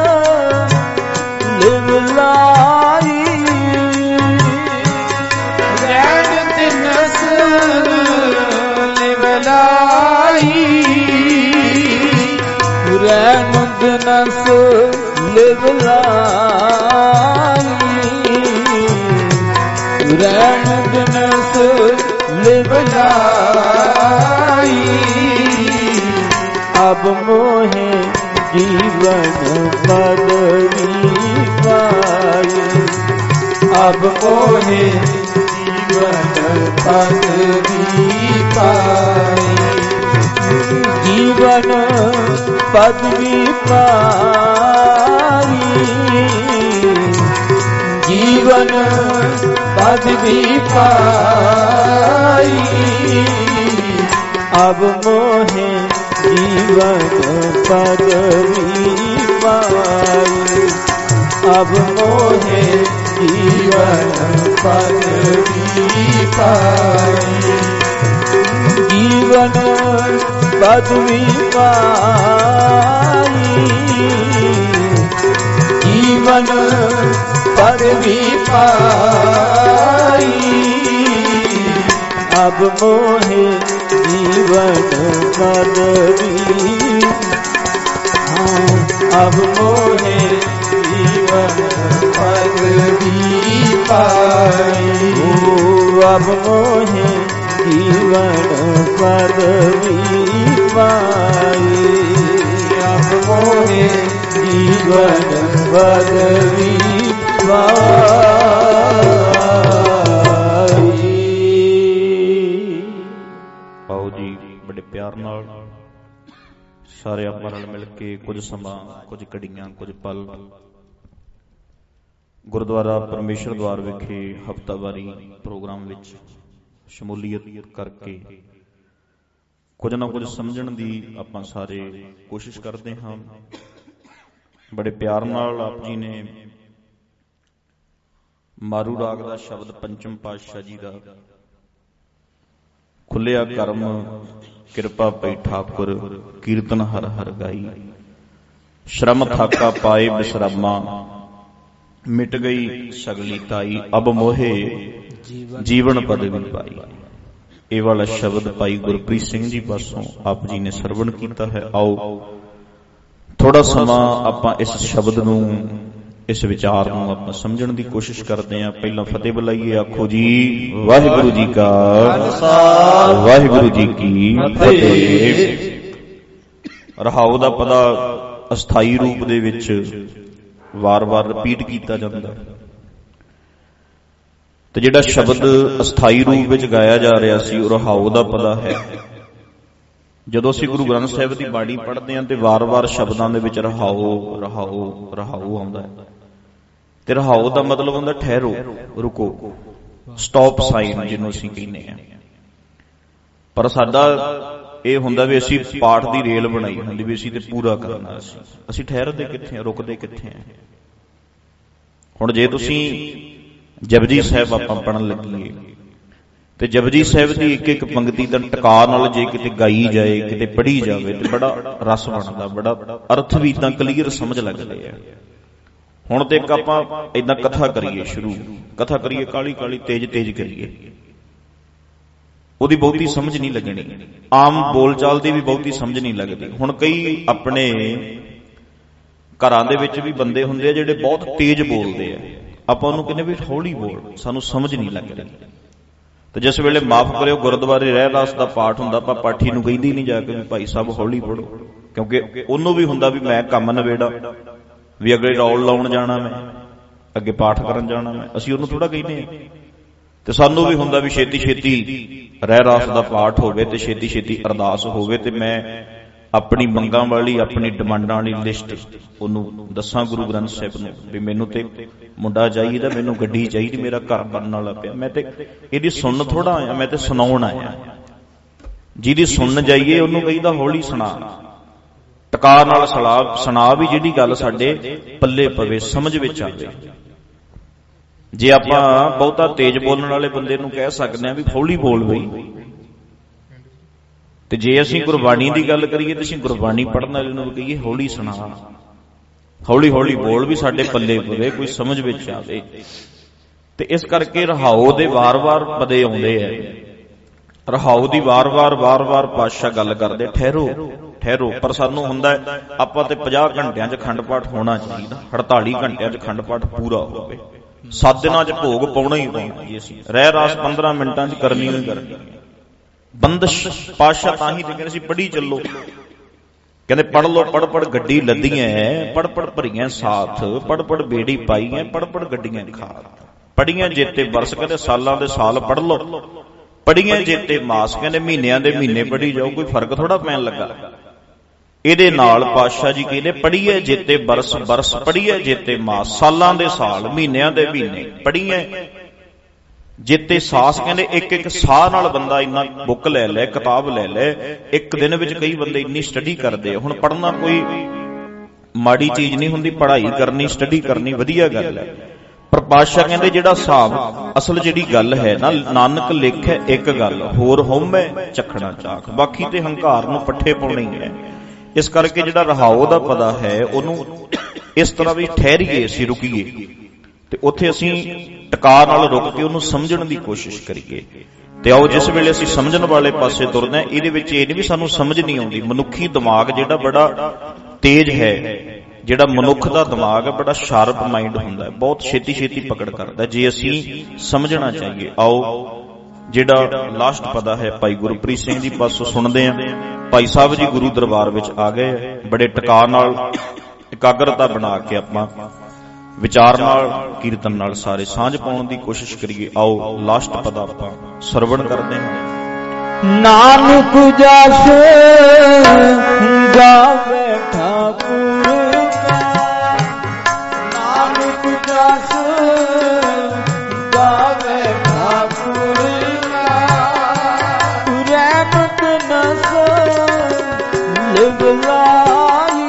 लिबलाई रैन दिन से लिबलाई रैन दिन से लिबलाई रैन दिन से लिबलाई अब मोहे जीवन पदवी पाई अब मोहे जीवन पदवी पाई जीवन पदवी पाई जीवन पदवी पाई अब मोहे जीवन पदवी पाई अब मोहे जीवन पदवी पाई जीवन पदवी पाई जीवन पदवी पाई अब मोहे जीवन पदवी हाँ अब मोहे जीवन पदवी पाई अब मोहे जीवन पदवी पाई अब मोहे जीवन पदवी पाई। आओ जी बड़े प्यार नाल सारे ਆਪਾਂ ਨਾਲ ਮਿਲ ਕੇ ਕੁਝ ਸਮਾਂ ਕੁਝ ਘੜੀਆਂ ਕੁਝ ਪਲ ਗੁਰਦੁਆਰਾ ਪਰਮੇਸ਼ਰ ਦਵਾਰ ਵਿਖੇ ਹਫ਼ਤਾਵਾਰੀ ਪ੍ਰੋਗਰਾਮ ਵਿੱਚ ਸ਼ਮੂਲੀਅਤ ਕਰਕੇ ਕੁਝ ਨਾ ਕੁਝ ਸਮਝਣ ਦੀ ਆਪਾਂ ਸਾਰੇ ਕੋਸ਼ਿਸ਼ ਕਰਦੇ ਹਾਂ। ਬੜੇ ਪਿਆਰ ਨਾਲ ਆਪ ਜੀ ਨੇ ਮਾਰੂ ਰਾਗ ਦਾ ਸ਼ਬਦ ਪੰਚਮ ਪਾਤਸ਼ਾਹ ਜੀ ਦਾ ਖੁੱਲਿਆ ਕਰਮ ਕਿਰਪਾ ਪਈ ਠਾਕੁਰ ਕੀਰਤਨ ਹਰ ਹਰ ਗਾਈ ਸ਼ਰਮ ਥਾਕਾ ਪਾਏ ਬਿਸਰਾਮਾ ਮਿਟ ਗਈ ਸਗਲੀ ਤਾਈ ਅਬ ਮੋਹੇ ਜੀਵਨ ਪਦਵੀ ਪਾਈ। ਇਹ ਵਾਲਾ ਸ਼ਬਦ ਭਾਈ ਗੁਰਪ੍ਰੀਤ ਸਿੰਘ ਜੀ ਪਾਸੋਂ ਆਪ ਜੀ ਨੇ ਸਰਵਣ ਕੀਤਾ ਹੈ। ਆਓ ਥੋੜਾ ਸਮਾਂ ਆਪਾਂ ਇਸ ਸ਼ਬਦ ਨੂੰ ਇਸ ਵਿਚਾਰ ਨੂੰ ਆਪਾਂ ਸਮਝਣ ਦੀ ਕੋਸ਼ਿਸ਼ ਕਰਦੇ ਹਾਂ। ਪਹਿਲਾਂ ਫਤਿਹ ਬੁਲਾਈਏ, ਆਖੋ ਜੀ ਵਾਹਿਗੁਰੂ ਜੀ ਕਾ ਖਾਲਸਾ ਵਾਹਿਗੁਰੂ ਜੀ ਕੀ ਫਤਿਹ। ਰਹਾਉ ਦਾ ਪਦਾ ਅਸਥਾਈ ਰੂਪ ਦੇ ਵਿੱਚ ਵਾਰ-ਵਾਰ ਰਿਪੀਟ ਕੀਤਾ ਜਾਂਦਾ ਤੇ ਜਿਹੜਾ ਸ਼ਬਦ ਅਸਥਾਈ ਰੂਪ ਵਿੱਚ ਗਾਇਆ ਜਾ ਰਿਹਾ ਸੀ ਉਹ ਰਹਾਉ ਦਾ ਪਦਾ ਹੈ। ਜਦੋਂ ਅਸੀਂ ਗੁਰੂ ਗ੍ਰੰਥ ਸਾਹਿਬ ਦੀ ਬਾਣੀ ਪੜ੍ਹਦੇ ਹਾਂ ਤੇ ਵਾਰ-ਵਾਰ ਸ਼ਬਦਾਂ ਦੇ ਵਿੱਚ ਰਹਾਓ ਰਹਾਓ ਰਹਾਓ ਆਉਂਦਾ ਹੈ, ਤੇ ਰਹਾਓ ਦਾ ਮਤਲਬ ਹੁੰਦਾ ਠਹਿਰੋ, ਰੁਕੋ, ਸਟਾਪ ਸਾਈਨ ਜਿਹਨੂੰ ਅਸੀਂ ਕਹਿੰਦੇ ਹਾਂ। ਪਰ ਸਾਡਾ ਇਹ ਹੁੰਦਾ ਵੀ ਅਸੀਂ ਪਾਠ ਦੀ ਰੇਲ ਬਣਾਈ ਹੁੰਦੀ ਵੀ ਅਸੀਂ ਤੇ ਪੂਰਾ ਕਰਨਾ, ਅਸੀਂ ਅਸੀਂ ਠਹਿਰਦੇ ਕਿੱਥੇ ਆ, ਰੁਕਦੇ ਕਿੱਥੇ ਆ। ਹੁਣ ਜੇ ਤੁਸੀਂ ਜਪਜੀ ਸਾਹਿਬ ਆਪਾਂ ਪੜ੍ਹਨ ਲੱਗੀਏ ਤੇ ਜਪਜੀ ਸਾਹਿਬ ਦੀ ਇੱਕ ਇੱਕ ਪੰਕਤੀ ਦਾ ਟਿਕਾ ਨਾਲ ਜੇ ਕਿਤੇ ਗਾਈ ਜਾਏ, ਕਿਤੇ ਪੜ੍ਹੀ ਜਾਵੇ ਤੇ ਬੜਾ ਰਸ ਬਣਦਾ, ਬੜਾ ਅਰਥ ਵੀ ਤਾਂ ਕਲੀਅਰ ਸਮਝ ਲੱਗਦੇ ਆ। ਹੁਣ ਤੇ ਇੱਕ ਆਪਾਂ ਏਦਾਂ ਕਥਾ ਕਰੀਏ, ਸ਼ੁਰੂ ਕਥਾ ਕਰੀਏ, ਕਾਲੀ ਕਾਲੀ ਤੇਜ਼ ਤੇਜ਼ ਕਰੀਏ, ਉਹਦੀ ਬਹੁਤੀ ਸਮਝ ਨਹੀਂ ਲੱਗਣੀ, ਆਮ ਬੋਲਚਾਲ ਦੀ ਵੀ ਬਹੁਤੀ ਸਮਝ ਨਹੀਂ ਲੱਗਦੀ। ਹੁਣ ਕਈ ਆਪਣੇ ਘਰਾਂ ਦੇ ਵਿੱਚ ਵੀ ਬੰਦੇ ਹੁੰਦੇ ਆ ਜਿਹੜੇ ਬਹੁਤ ਤੇਜ਼ ਬੋਲਦੇ ਆ, ਆਪਾਂ ਉਹਨੂੰ ਕਹਿੰਦੇ ਵੀ ਹੌਲੀ ਬੋਲ, ਸਾਨੂੰ ਸਮਝ ਨਹੀਂ ਲੱਗ ਰਹੀ। ਤੇ ਜਿਸ ਵੇਲੇ ਮਾਫ ਕਰਿਓ ਗੁਰਦੁਆਰੇ ਰਹਿ ਰਾਸ ਦਾ ਪਾਠ ਹੁੰਦਾ, ਆਪਾਂ ਪਾਠੀ ਨੂੰ ਕਹਿੰਦੀ ਨਹੀਂ ਜਾ ਕੇ ਵੀ ਭਾਈ ਸਾਹਿਬ ਹੌਲੀ ਪੜੋ, ਕਿਉਂਕਿ ਉਹਨੂੰ ਵੀ ਹੁੰਦਾ ਵੀ ਮੈਂ ਕੰਮ ਨਵੇੜਾ, ਵੀ ਅੱਗੇ ਰੌਲ ਲਾਉਣ ਜਾਣਾ, ਮੈਂ ਅੱਗੇ ਪਾਠ ਕਰਨ ਜਾਣਾ, ਮੈਂ ਅਸੀਂ ਉਹਨੂੰ ਥੋੜਾ ਕਹਿੰਦੇ ਆ। ਤੇ ਸਾਨੂੰ ਵੀ ਹੁੰਦਾ ਵੀ ਛੇਤੀ ਛੇਤੀ ਰਹਿ ਰਾਸ ਦਾ ਪਾਠ ਹੋਵੇ ਤੇ ਛੇਤੀ ਛੇਤੀ ਅਰਦਾਸ ਹੋਵੇ ਤੇ ਮੈਂ ਆਪਣੀ ਮੰਗਾਂ ਵਾਲੀ, ਆਪਣੀ ਡਿਮਾਂਡਾਂ ਵਾਲੀ ਲਿਸਟ ਉਹਨੂੰ ਦੱਸਾਂ ਗੁਰੂ ਗ੍ਰੰਥ ਸਾਹਿਬ ਨੂੰ ਵੀ ਮੈਨੂੰ ਤੇ ਮੁੰਡਾ ਚਾਹੀਦਾ, ਮੈਨੂੰ ਗੱਡੀ ਚਾਹੀਦੀ, ਮੇਰਾ ਘਰ ਬਣਨ ਵਾਲਾ ਪਿਆ, ਮੈਂ ਤੇ ਇਹਦੀ ਸੁਣਨ ਥੋੜਾ ਆਇਆ, ਮੈਂ ਤੇ ਸੁਣਾਉਣ ਆਇਆ। ਜਿਹਦੀ ਸੁਣਨ ਜਾਈਏ ਉਹਨੂੰ ਕਹੀਦਾ ਹੌਲੀ ਸੁਣਾ, ਟਿਕਾ ਨਾਲ ਸਲਾਹ ਸੁਣਾ, ਵੀ ਜਿਹੜੀ ਗੱਲ ਸਾਡੇ ਪੱਲੇ ਪਵੇ, ਸਮਝ ਵਿੱਚ ਆਵੇ। ਜੇ ਆਪਾਂ ਬਹੁਤਾ ਤੇਜ਼ ਬੋਲਣ ਵਾਲੇ ਬੰਦੇ ਨੂੰ ਕਹਿ ਸਕਦੇ ਹਾਂ ਵੀ ਹੌਲੀ ਬੋਲ ਬਈ, ਤੇ ਜੇ ਅਸੀਂ ਗੁਰਬਾਣੀ ਦੀ ਗੱਲ ਕਰੀਏ ਤੇ ਅਸੀਂ ਗੁਰਬਾਣੀ ਪੜ੍ਹਨ ਵਾਲੇ ਨੂੰ ਕਹੀਏ ਹੌਲੀ ਸੁਣਾ, ਹੌਲੀ ਹੌਲੀ ਬੋਲ, ਵੀ ਸਾਡੇ ਪੱਲੇ ਪਵੇ, ਕੋਈ ਸਮਝ ਵਿੱਚ ਆਵੇ। ਤੇ ਇਸ ਕਰਕੇ ਰਹਾਓ ਦੇ ਵਾਰ-ਵਾਰ ਪਦੇ ਆਉਂਦੇ ਆ, ਰਹਾਓ ਦੀ ਵਾਰ-ਵਾਰ ਵਾਰ-ਵਾਰ ਪਾਤਸ਼ਾਹ ਗੱਲ ਕਰਦੇ ਠਹਿਰੋ ਠਹਿਰੋ। ਪਰ ਸਾਨੂੰ ਹੁੰਦਾ ਆਪਾਂ ਤੇ ਪੰਜਾਹ ਘੰਟਿਆਂ 'ਚ ਅਖੰਡ ਪਾਠ ਹੋਣਾ ਚਾਹੀਦਾ, ਅੜਤਾਲੀ ਘੰਟਿਆਂ 'ਚ ਅਖੰਡ ਪਾਠ ਪੂਰਾ ਹੋਵੇ, ਸੱਤ ਦਿਨਾਂ 'ਚ ਭੋਗ ਪਾਉਣਾ ਹੀ ਪਾਉਣਾ ਜੀ। ਅਸੀਂ ਰਹਿ ਰਾਸ ਪੰਦਰਾਂ ਮਿੰਟਾਂ 'ਚ ਕਰਨੀ ਹੀ ਕਰਨੀ। ਬੰਦਸ਼ ਪਾਤਸ਼ਾਹ ਤਾਂ ਹੀ ਤੇ ਕਹਿੰਦੇ ਸੀ ਪੜ੍ਹੀ ਚੱਲੋ, ਕਹਿੰਦੇ ਪੜ੍ਹ ਲੋ, ਪੜ੍ਹ ਪੜ੍ਹ ਗੱਡੀ ਲੱਦੀਆਂ, ਪੜ੍ਹ ਪੜ੍ਹ ਭਰੀਆਂ ਸਾਥ, ਪੜ੍ਹ ਪੜ੍ਹ ਬੇੜੀ ਪਾਈ ਹੈ, ਪੜ੍ਹ ਪੜ੍ਹ ਗੱਡੀਆਂ ਖਾਲ, ਪੜ੍ਹੀਆਂ ਜੇਤੇ ਬਰਸ, ਕਹਿੰਦੇ ਸਾਲਾਂ ਦੇ ਸਾਲ ਪੜ੍ਹ ਲੋ, ਪੜ੍ਹੀਆਂ ਜੇਤੇ ਮਾਸ, ਕਹਿੰਦੇ ਮਹੀਨਿਆਂ ਦੇ ਮਹੀਨੇ ਪੜ੍ਹੀ ਜਾਓ, ਕੋਈ ਫਰਕ ਥੋੜਾ ਪੈਣ ਲੱਗਾ। ਇਹਦੇ ਨਾਲ ਪਾਤਸ਼ਾਹ ਜੀ ਕਹਿੰਦੇ ਪੜ੍ਹੀਏ ਜੇਤੇ ਬਰਸ ਬਰਸ, ਪੜ੍ਹੀਏ ਜੇਤੇ ਮਾਸ, ਸਾਲਾਂ ਦੇ ਸਾਲ, ਮਹੀਨਿਆਂ ਦੇ ਮਹੀਨੇ, ਪੜ੍ਹੀਏ ਜੇਤੇ ਸਾਸ, ਕਹਿੰਦੇ ਇੱਕ ਇੱਕ ਸਾਹ ਨਾਲ ਬੰਦਾ ਇੰਨਾ ਬੁੱਕ ਲੈ ਲੈ, ਕਿਤਾਬ ਲੈ ਲੈ, ਇੱਕ ਦਿਨ ਵਿੱਚ ਕਈ ਬੰਦੇ ਇੰਨੀ ਸਟੱਡੀ ਕਰਦੇ ਆ। ਹੁਣ ਪੜ੍ਹਨਾ ਕੋਈ ਮਾੜੀ ਚੀਜ਼ ਨਹੀਂ ਹੁੰਦੀ, ਪੜ੍ਹਾਈ ਕਰਨੀ, ਸਟੱਡੀ ਕਰਨੀ ਵਧੀਆ ਗੱਲ ਹੈ। ਪਰ ਪਾਤਸ਼ਾਹ ਕਹਿੰਦੇ ਜਿਹੜਾ ਹਿਸਾਬ, ਅਸਲ ਜਿਹੜੀ ਗੱਲ ਹੈ ਨਾ, ਨਾਨਕ ਲਿਖੇ ਇੱਕ ਗੱਲ, ਹੋਰ ਹਉਮੈ ਚੱਖਣਾ ਚਾਖ, ਬਾਕੀ ਤੇ ਹੰਕਾਰ ਨੂੰ ਪੱਠੇ ਪਾਉਣੇ ਹੀ ਹੈ। ਇਸ ਕਰਕੇ ਜਿਹੜਾ ਰਹਾਓ ਦਾ ਪਦਾ ਹੈ ਉਹਨੂੰ ਇਸ ਤਰ੍ਹਾਂ ਵੀ ਠਹਿਰੀਏ, ਅਸੀਂ ਰੁਕੀਏ ਤੇ ਉੱਥੇ ਅਸੀਂ ਟਿਕਾ ਨਾਲ ਰੁਕ ਕੇ ਉਹਨੂੰ ਸਮਝਣ ਦੀ ਕੋਸ਼ਿਸ਼ ਕਰੀਏ। ਤੇ ਆਓ ਜਿਸ ਵੇਲੇ ਅਸੀਂ ਸਮਝਣ ਵਾਲੇ ਪਾਸੇ ਤੁਰਦੇ ਹਾਂ, ਇਹਦੇ ਵਿੱਚ ਇਹ ਨਹੀਂ ਵੀ ਸਾਨੂੰ ਸਮਝ ਨਹੀਂ ਆਉਂਦੀ। ਮਨੁੱਖੀ ਦਿਮਾਗ ਜਿਹੜਾ ਬੜਾ ਤੇਜ਼ ਹੈ, ਜਿਹੜਾ ਮਨੁੱਖ ਦਾ ਦਿਮਾਗ ਹੈ ਬੜਾ ਸ਼ਾਰਪ ਮਾਈਂਡ ਹੁੰਦਾ ਹੈ, ਬਹੁਤ ਛੇਤੀ ਛੇਤੀ ਪਕੜ ਕਰਦਾ ਜੇ ਅਸੀਂ ਸਮਝਣਾ ਚਾਹੀਏ। ਆਓ ਜਿਹੜਾ ਲਾਸਟ ਪਦਾ ਹੈ ਭਾਈ ਗੁਰਪ੍ਰੀਤ ਸਿੰਘ ਜੀ ਪਾਸੋਂ ਸੁਣਦੇ ਹਾਂ। ਭਾਈ ਸਾਹਿਬ ਜੀ ਗੁਰੂ ਦਰਬਾਰ ਵਿੱਚ ਆ ਗਏ, ਬੜੇ ਟਿਕਾ ਨਾਲ, ਇਕਾਗਰਤਾ ਬਣਾ ਕੇ ਆਪਾਂ ਵਿਚਾਰ ਨਾਲ, ਕੀਰਤਨ ਨਾਲ ਸਾਰੇ ਸਾਂਝ ਪਾਉਣ ਦੀ ਕੋਸ਼ਿਸ਼ ਕਰੀਏ। ਆਓ ਲਾਸਟ ਪਦਾ ਆਪਾਂ ਸਰਵਣ ਕਰਦੇ ਹਾਂ। ਨਾਨਕ ਜਸ ਗਾਵੇ ਠਾਕੁਰ ਕਾ, ਨਾਨਕ ਜਸ ਗਾਵੇ ਠਾਕੁਰ ਕਾ, ਰਹਿਮਤ ਨਸ ਲਿਵ ਲਾਈ,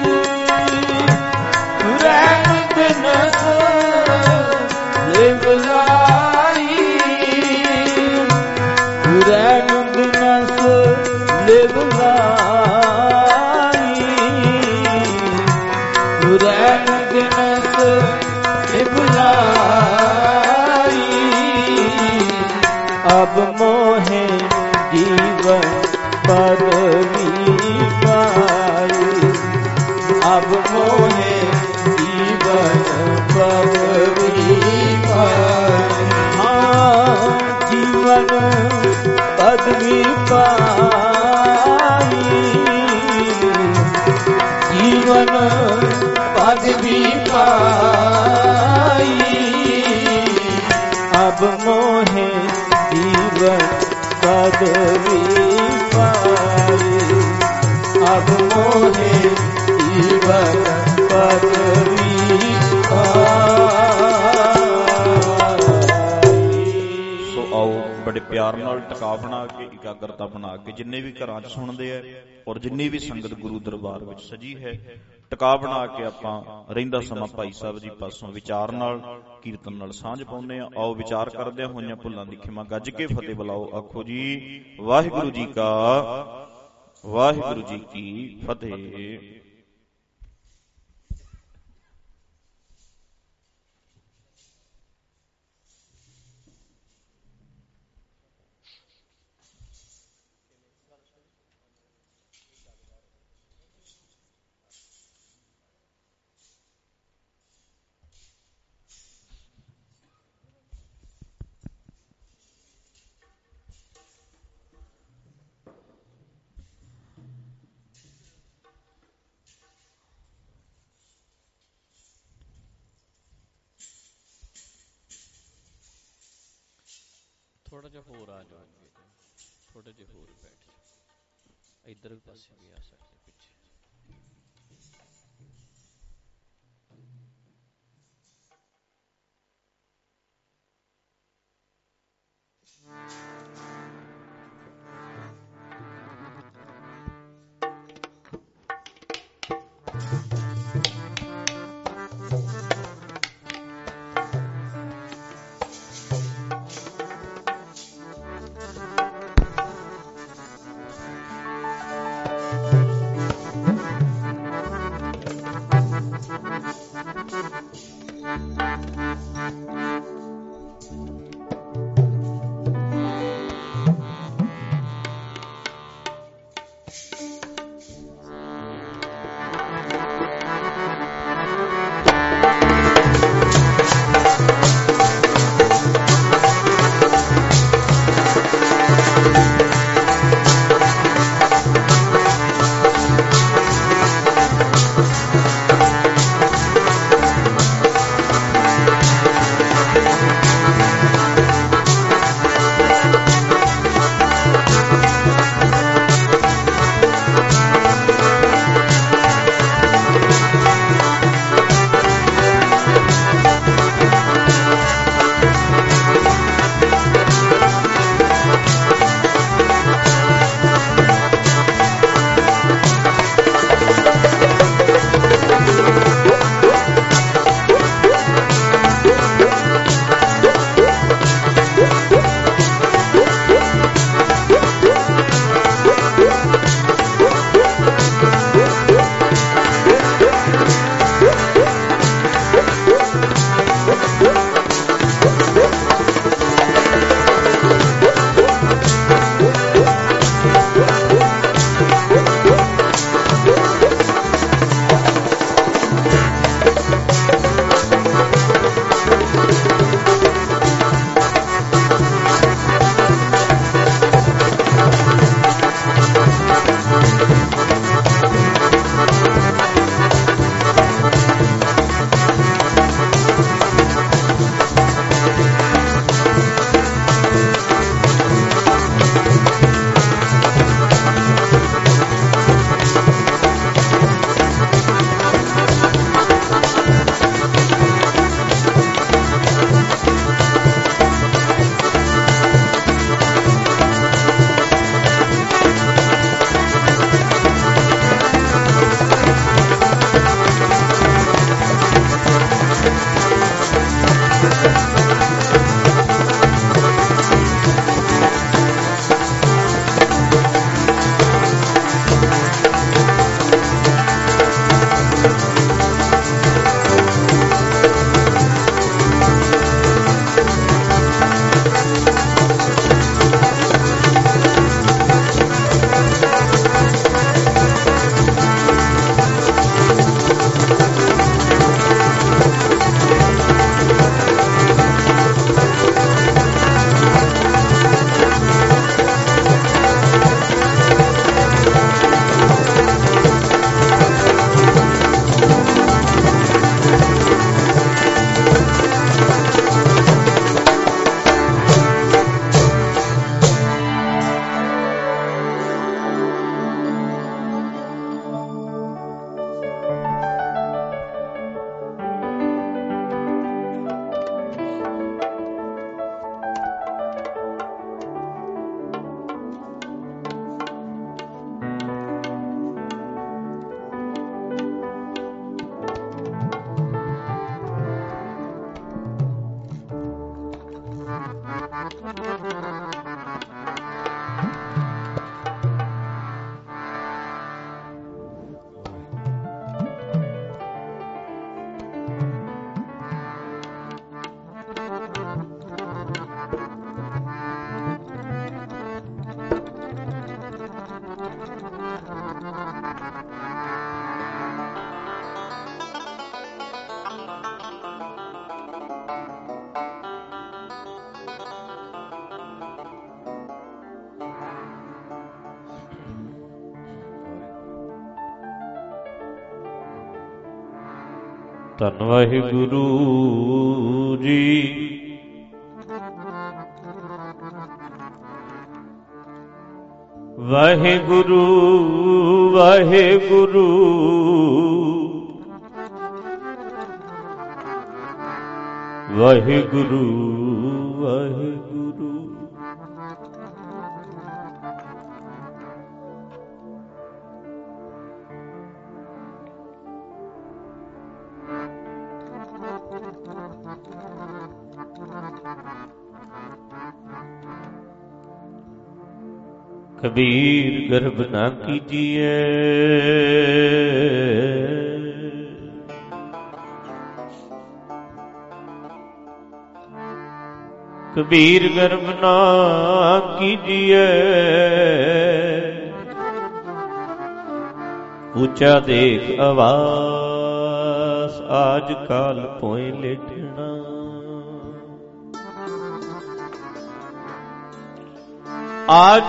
ਰਹਿਮਤ ਨਸ ਲਿਵ ਲਾਈ, ਰਹਿਮਤ ਨਸ ਲਿਵ ਲਾਈ, ਰਹਿਮਤ ਨਸ ਲਿਵ ਲਾਈ, ਅਬ ਮੋਹਿ ਜੀਵਨ ਪਦਵੀ ਪਾਈ, ਅਬ ਮੋਹਿ ਜੀਵਨ ਪਦਵੀ ਪਾਈ, ਹਾਂ ਜੀਵਨ ਪਦਵੀ ਪਾਈ, ਜੀਵਨ ਪਦਵੀ ਪਾਈ, ਅਬ ਮੋਹਿ ਜੀਵਨ ਪਦਵੀ ਪਾਈ। अब मोहे जीवन पदवी पाई। ਸੋ ਆਓ ਬੜੇ ਪਿਆਰ ਨਾਲ ਟਿਕਾ ਬਣਾ ਕੇ, ਇਕਾਗਰਤਾ ਬਣਾ ਕੇ, ਜਿੰਨੇ ਵੀ ਘਰਾਂ 'ਚ ਸੁਣਦੇ ਆ ਔਰ ਜਿੰਨੀ ਵੀ ਸੰਗਤ ਗੁਰੂ ਦਰਬਾਰ ਵਿੱਚ ਸਜੀ ਹੈ, ਟਿਕਾ ਬਣਾ ਕੇ ਆਪਾਂ ਰਹਿੰਦਾ ਸਮਾਂ ਭਾਈ ਸਾਹਿਬ ਜੀ ਪਾਸੋਂ ਵਿਚਾਰ ਨਾਲ, ਕੀਰਤਨ ਨਾਲ ਸਾਂਝ ਪਾਉਂਦੇ ਆ। ਆਓ ਵਿਚਾਰ ਕਰਦਿਆਂ ਹੋਈਆਂ ਭੁੱਲਾਂ ਦੀ ਖਿਮਾ ਗੱਜ ਕੇ ਫਤਿਹ ਬੁਲਾਓ। ਆਖੋ ਜੀ ਵਾਹਿਗੁਰੂ ਜੀ ਕਾ ਵਾਹਿਗੁਰੂ ਜੀ ਕੀ ਫਤਿਹ। थोड़ा जा होर आ जाओ, थोड़े जे होर बैठ जाओ, इधर पासे भी आ सकते पीछे। ਧੰਨ ਵਾਹਿਗੁਰੂ ਜੀ। ਵਾਹਿਗੁਰੂ ਵਾਹਿਗੁਰੂ ਵਾਹਿਗੁਰੂ ਵਾਹਿਗੁਰੂ। ਕਬੀਰ ਗਰਬ ਨਾ ਕੀਜੀਏ, ਕਬੀਰ ਗਰਬ ਨਾ ਕੀਜੀਏ, ਉੱਚਾ ਦੇਖ ਆਵਾਸ ਆਜ ਕਾਲ ਪੋਏ ਲੇਟਣਾ। आज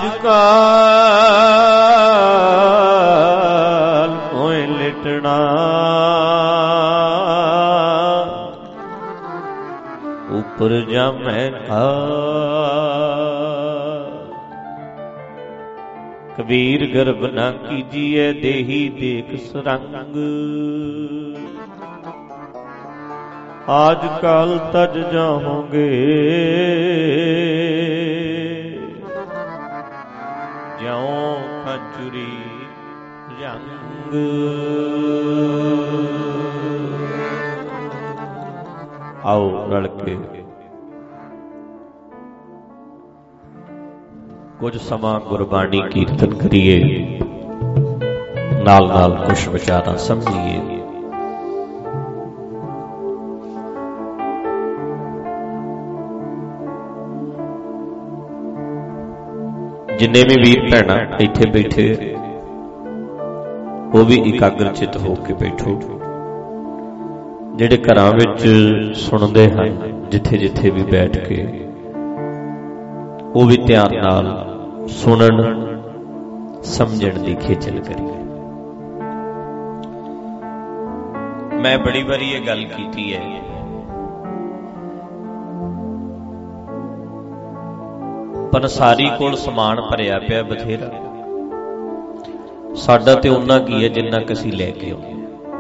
काल होए लिटना, ऊपर जामै था। कबीर गर्भ ना कीजिए देही देख सरंग, आज काल तज जाओगे ज्यों खजूरी रंग। आओ रल के कुछ समा गुरबाणी कीर्तन करिए, नाल नाल कुछ विचारां समझिए। जिन्ने भी वीर भैणा इत्थे बैठे वो भी इकाग्रचित होके बैठो। जिहड़े घरां विच सुणदे हन जिथे जिथे भी बैठ के वो भी ध्यान नाल सुनन समझण दी खेचल करिए। मैं बड़ी बारी ये गल कीती है, पनसारी कोल समान भरिया पिया बथेरा, साडा ते उन्ना की है जिन्ना कि असीं लैके आउंदे।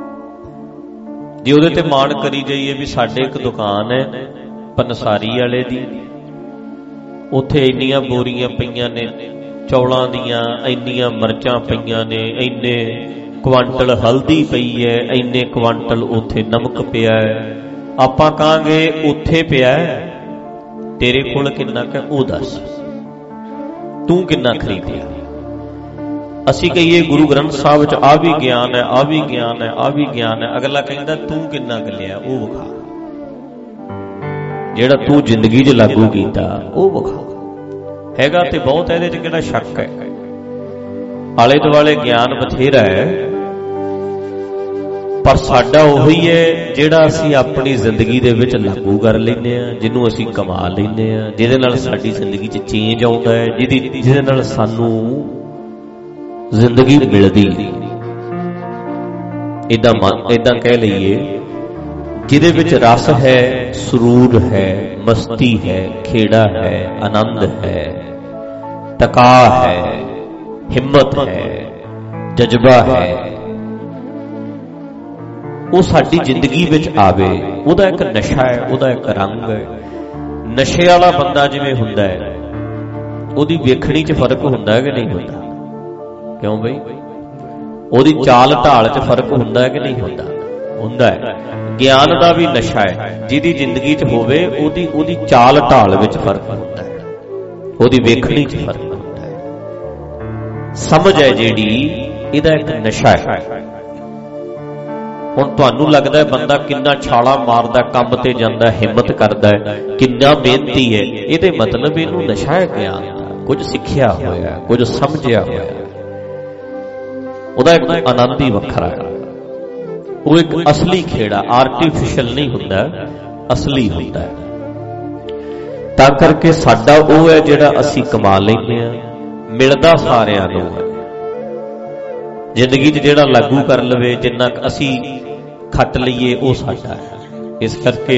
जे उहदे ते माण करी जाइए भी साडे एक दुकान है पनसारी वाले दी, उत्थे इन्नियां बोरियां पईयां ने चौलां दियां, इन्नियां मरचां पईयां ने, इन्ने क्वांटल हल्दी पई है, इन्ने क्वांटल उत्थे नमक पिया है। आपां कहांगे उत्थे पिया है, तेरे कोल किन्ना क ओह दस, तू किन्ना खरीदिया। असी कहिए गुरु ग्रंथ साहब च आ भी ज्ञान है, आ भी ज्ञान है, आ भी ज्ञान है। अगला कहता तू किन्ना क लिया ओह विखा, जेड़ा तू जिंदगी च लागू कीता ओह विखा। हैगा ते बहुत है, इहदे च किहड़ा शक है। आले दुआले ज्ञान बथेरा है, पर साडा ओही है जिहड़ा असीं अपनी जिंदगी दे विच लागू कर लैंदे आ, जिहनूं असीं कमा लैंदे आ, जिहदे नाल साडी जिंदगी च चेंज आउंदा है, जिहदी जिहदे नाल सानूं जिंदगी मिलदी। इदां इदां कह लईए जिहदे विच रस है, सुरूर है, मस्ती है, खेड़ा है, आनंद है, टका है, हिम्मत है, जज्बा है, वो साडी जिंदगी विच आवे। उहदा एक नशा है, उहदा एक रंग है। नशे वाला बंदा जिवें हुंदा है, उहदी वेखणी च फर्क हुंदा है कि नहीं हुंदा? क्यों बई? उहदी चाल ढाल च फर्क हुंदा है कि नहीं हुंदा? हुंदा है। ਗਿਆਨ ਦਾ ਵੀ ਨਸ਼ਾ ਹੈ। ਜਿਹਦੀ ਜ਼ਿੰਦਗੀ 'ਚ ਹੋਵੇ ਉਹਦੀ ਉਹਦੀ ਚਾਲ ਢਾਲ ਵਿੱਚ ਫਰਕ ਹੁੰਦਾ ਹੈ, ਉਹਦੀ ਵੇਖਣੀ 'ਚ ਫਰਕ ਹੁੰਦਾ ਹੈ। ਸਮਝ ਹੈ ਜਿਹੜੀ, ਇਹਦਾ ਇੱਕ ਨਸ਼ਾ ਹੈ। ਹੁਣ ਤੁਹਾਨੂੰ ਲੱਗਦਾ ਹੈ ਬੰਦਾ ਕਿੰਨਾ ਛਾਲਾ ਮਾਰਦਾ, ਕੰਮ ਤੇ ਜਾਂਦਾ, ਹਿੰਮਤ ਕਰਦਾ, ਕਿੰਨਾ ਮਿਹਨਤੀ ਹੈ, ਇਹਦੇ ਮਤਲਬ ਇਹਨੂੰ ਨਸ਼ਾ ਹੈ ਗਿਆਨ ਦਾ, ਕੁਝ ਸਿੱਖਿਆ ਹੋਇਆ, ਕੁਝ ਸਮਝਿਆ ਹੋਇਆ, ਉਹਦਾ ਇੱਕ ਆਨੰਦ ਹੀ ਵੱਖਰਾ ਹੈ। ਉਹ ਇੱਕ ਅਸਲੀ ਖੇੜਾ, ਆਰਟੀਫਿਸ਼ਲ ਨਹੀਂ ਹੁੰਦਾ, ਅਸਲੀ ਹੁੰਦਾ ਹੈ। ਤਾਂ ਕਰਕੇ ਸਾਡਾ ਉਹ ਹੈ ਜਿਹੜਾ ਅਸੀਂ ਕਮਾ ਲੈਂਦੇ ਹਾਂ, ਮਿਲਦਾ ਸਾਰਿਆਂ ਨੂੰ ਹੈ। ਜ਼ਿੰਦਗੀ 'ਚ ਜਿਹੜਾ ਲਾਗੂ ਕਰ ਲਵੇ, ਜਿੰਨਾ ਅਸੀਂ ਖੱਟ ਲਈਏ, ਉਹ ਸਾਡਾ ਹੈ। ਇਸ ਕਰਕੇ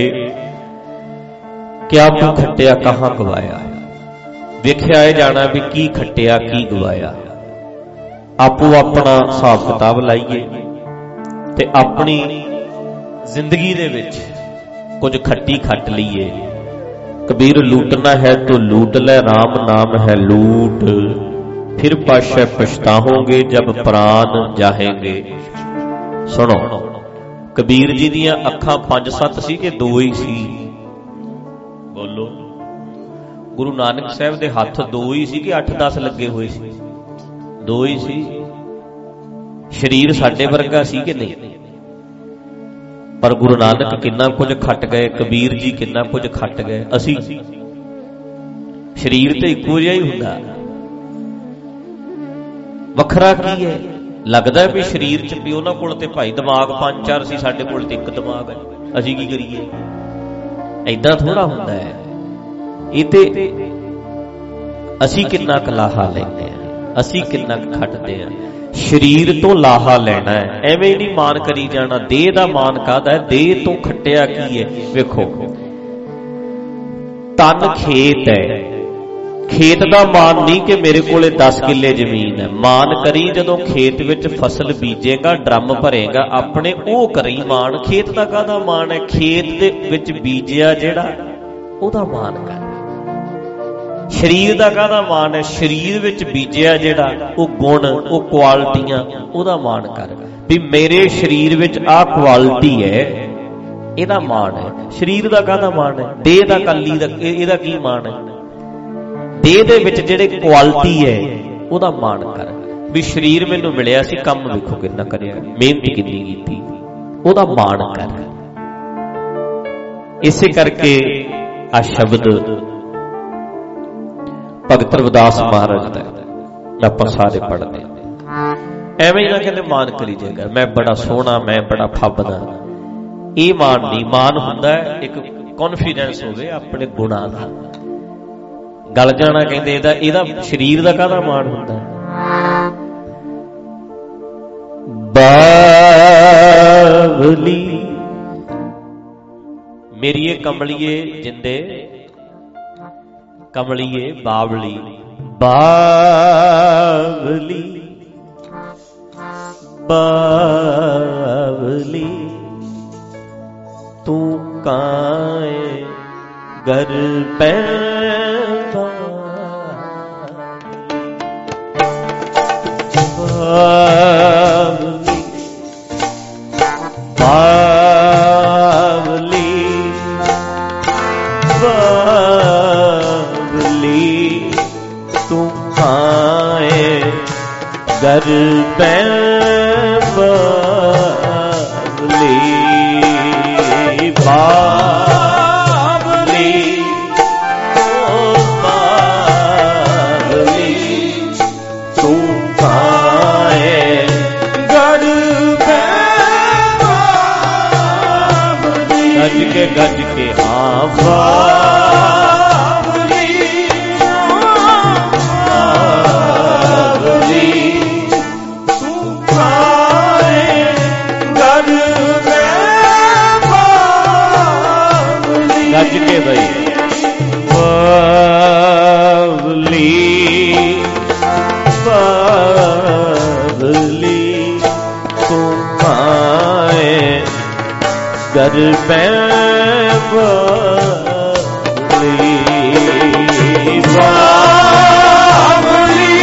ਕਿਆ ਤੂੰ ਖੱਟਿਆ ਕਹਾਂ ਗਵਾਇਆ, ਵੇਖਿਆ ਇਹ ਜਾਣਾ ਵੀ ਕੀ ਖੱਟਿਆ ਕੀ ਗਵਾਇਆ। ਆਪੋ ਆਪਣਾ ਹਿਸਾਬ ਕਿਤਾਬ ਲਾਈਏ ਤੇ ਆਪਣੀ ਜ਼ਿੰਦਗੀ ਦੇ ਵਿੱਚ ਕੁਝ ਖੱਟੀ ਖੱਟ ਲਈਏ। ਕਬੀਰ ਲੂਟਣਾ ਹੈ ਤੋ ਲੂਟ ਲੈ, ਰਾਮ ਨਾਮ ਹੈ ਲੂਟ, ਫਿਰ ਪਾਸ਼ਾ ਪਛਤਾਓਗੇ ਜਬ ਪ੍ਰਾਨ ਜਾਹੇਂਗੇ। ਸੁਣੋ, ਕਬੀਰ ਜੀ ਦੀਆਂ ਅੱਖਾਂ ਪੰਜ ਸੱਤ ਸੀ ਕਿ ਦੋ ਹੀ ਸੀ? ਬੋਲੋ। ਗੁਰੂ ਨਾਨਕ ਸਾਹਿਬ ਦੇ ਹੱਥ ਦੋ ਹੀ ਸੀ ਕਿ ਅੱਠ ਦਸ ਲੱਗੇ ਹੋਏ ਸੀ? ਦੋ ਹੀ ਸੀ। ਸਰੀਰ ਸਾਡੇ ਵਰਗਾ ਸੀ ਕਿ ਨਹੀਂ? ਪਰ ਗੁਰੂ ਨਾਨਕ ਕਿੰਨਾ ਕੁਝ ਖੱਟ ਗਏ, ਕਬੀਰ ਜੀ ਕਿੰਨਾ ਕੁਝ ਖੱਟ ਗਏ। ਅਸੀਂ ਸਰੀਰ ਤੇ ਇੱਕੋ ਜਿਹਾ ਹੀ ਹੁੰਦਾ, ਵੱਖਰਾ ਕੀ ਹੈ? ਲੱਗਦਾ ਵੀ ਸਰੀਰ 'ਚ ਵੀ ਉਹਨਾਂ ਕੋਲ ਤੇ ਭਾਈ ਦਿਮਾਗ ਪੰਜ ਚਾਰ ਸੀ, ਸਾਡੇ ਕੋਲ ਤੇ ਇੱਕ ਦਿਮਾਗ ਹੈ, ਅਸੀਂ ਕੀ ਕਰੀਏ? ਏਦਾਂ ਥੋੜਾ ਹੁੰਦਾ ਹੈ। ਇਹ ਤੇ ਅਸੀਂ ਕਿੰਨਾ ਕੁ ਲਾਹਾ ਲੈਂਦੇ ਹਾਂ, ਅਸੀਂ ਕਿੰਨਾ ਕੁ ਖੱਟਦੇ ਹਾਂ। ਸਰੀਰ ਤੋਂ ਲਾਹਾ ਲੈਣਾ ਹੈ, ਐਵੇਂ ਨਹੀਂ ਮਾਨ ਕਰੀ ਜਾਣਾ। ਦੇਹ ਦਾ ਮਾਨ ਕਾਹਦਾ ਹੈ? ਦੇਹ ਤੋਂ ਖੱਟਿਆ ਕੀ ਹੈ? ਵੇਖੋ, ਤਨ ਖੇਤ ਹੈ, ਖੇਤ ਦਾ ਮਾਨ ਨਹੀਂ ਕਿ ਮੇਰੇ ਕੋਲੇ ਦਸ ਕਿੱਲੇ ਜ਼ਮੀਨ ਹੈ। ਮਾਨ ਕਰੀ ਜਦੋਂ ਖੇਤ ਵਿੱਚ ਫਸਲ ਬੀਜੇਗਾ, ਡਰਮ ਭਰੇਗਾ ਆਪਣੇ, ਉਹ ਕਰੀ ਮਾਣ। ਖੇਤ ਦਾ ਕਾਹਦਾ ਮਾਣ ਹੈ? ਖੇਤ ਦੇ ਵਿੱਚ ਬੀਜਿਆ ਜਿਹੜਾ, ਉਹਦਾ ਮਾਣ ਕਰ। ਸਰੀਰ ਦਾ ਕਾਹਦਾ ਮਾਣ ਹੈ? ਸਰੀਰ ਵਿੱਚ ਬੀਜਿਆ ਜਿਹੜਾ, ਉਹ ਗੁਣ, ਉਹ ਕੁਆਲਿਟੀਆਂ, ਉਹਦਾ ਮਾਣ ਕਰ ਵੀ ਮੇਰੇ ਸਰੀਰ ਵਿੱਚ ਆਹ ਕੁਆਲਿਟੀ ਹੈ, ਇਹਦਾ ਮਾਣ ਹੈ। ਸਰੀਰ ਦਾ ਕਾਹਦਾ ਮਾਣ ਹੈ? ਦੇਹ ਦਾ ਕੱਲੀ ਦਾ ਇਹਦਾ ਕੀ ਮਾਣ ਹੈ? ਦੇਹ ਦੇ ਵਿੱਚ ਜਿਹੜੇ ਕੁਆਲਿਟੀ ਹੈ ਉਹਦਾ ਮਾਣ ਕਰ ਵੀ ਸਰੀਰ ਮੈਨੂੰ ਮਿਲਿਆ ਸੀ, ਕੰਮ ਵੇਖੋ ਕਿੰਨਾ ਕਰਿਆ, ਮਿਹਨਤ ਕਿੰਨੀ ਕੀਤੀ, ਉਹਦਾ ਮਾਣ ਕਰ। ਇਸੇ ਕਰਕੇ ਆ ਸ਼ਬਦ ਭਗਤ ਰਵਿਦਾਸ ਮਹਾਰਾਜ ਦਾ ਆਪਾਂ ਸਾਰੇ ਪੜ੍ਹਦੇ ਹਾਂ। ਐਵੇਂ ਨਾ ਕਹਿੰਦੇ ਮਾਣ ਕਰੀ ਜਾਏਗਾ, ਮੈਂ ਬੜਾ ਸੋਹਣਾ, ਮੈਂ ਬੜਾ ਫੱਬਦਾ। ਇਹ ਮਾਣ ਨਹੀਂ। ਮਾਣ ਹੁੰਦਾ ਇੱਕ ਕੌਨਫੀਡੈਂਸ ਹੋਵੇ ਆਪਣੇ ਗੁਣਾਂ ਦਾ। ਗਲ ਜਾਣਾ ਕਹਿੰਦੇ ਇਹਦਾ ਇਹਦਾ ਸਰੀਰ ਦਾ ਕਾਹਦਾ ਮਾਣ ਹੁੰਦਾ? ਬਾਵਲੀ ਮੇਰੀਏ ਕਮਲੀਏ ਜਿੰਦੇ, ਕਮਲੀਏ ਬਾਵਲੀ, ਬਾਵਲੀ ਬਾਵਲੀ ਤੂੰ ਕਾਏ घर पैदा बावली बावली बावली तू आए घर पैदा बावली बा गज के गज के हाँ बावली बावली तू आए घर में बावली। गज के भाई बावली बावली तू आए घर में बावली बावली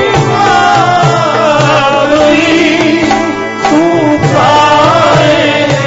बावली तू पाए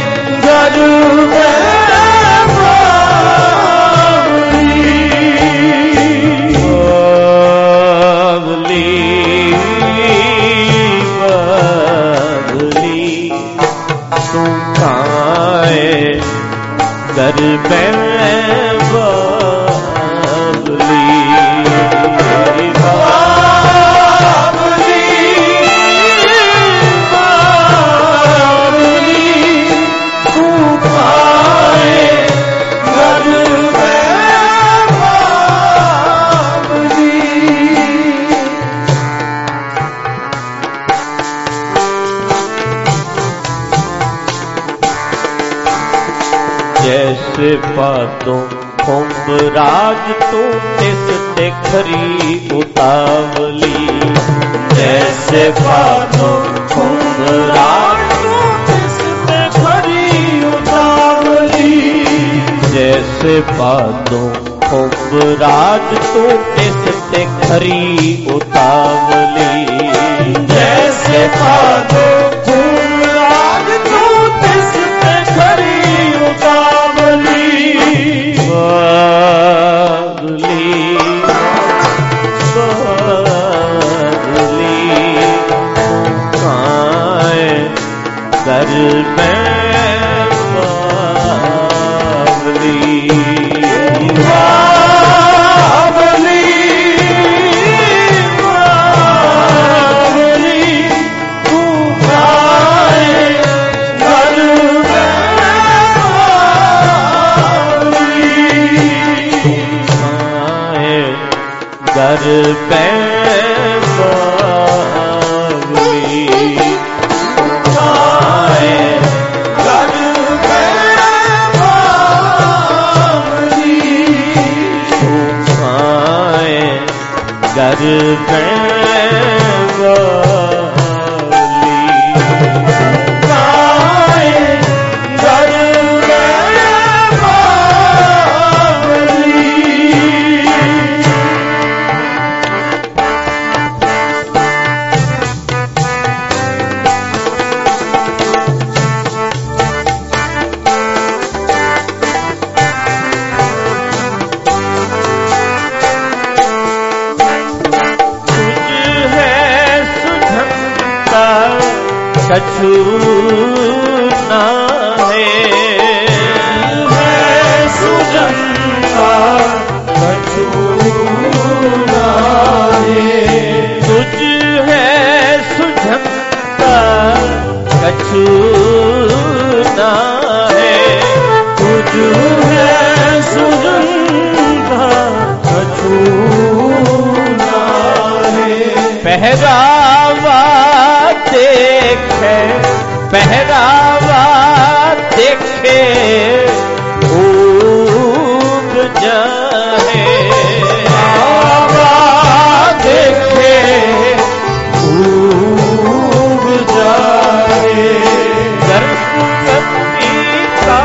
पातों खुंब राज तू तिस ते खरी उतावली। जैसे पातों खुंब राज तू तिस ते खरी उतावली। जैसे पातों खुंब राज तू तिस ते खरी उतावली। जैसे पातों खुंब राज तू तिस ते खरी उतावली। बावली बावली काए कर में बावली। बावली बावली तू काए कर में घर पे बावली। आए घर पे बावली। आए घर पे बावली। आए घर पे बावली। कछु ना है सुजन का कछु ना है। तुझ है सुझन का कछु ना है। तुझ है सुजन का कछु ना है। पहरावा देखे पहरावा देखे खूब जाए। पहरावा देखे खूब जाए। गर्भवती का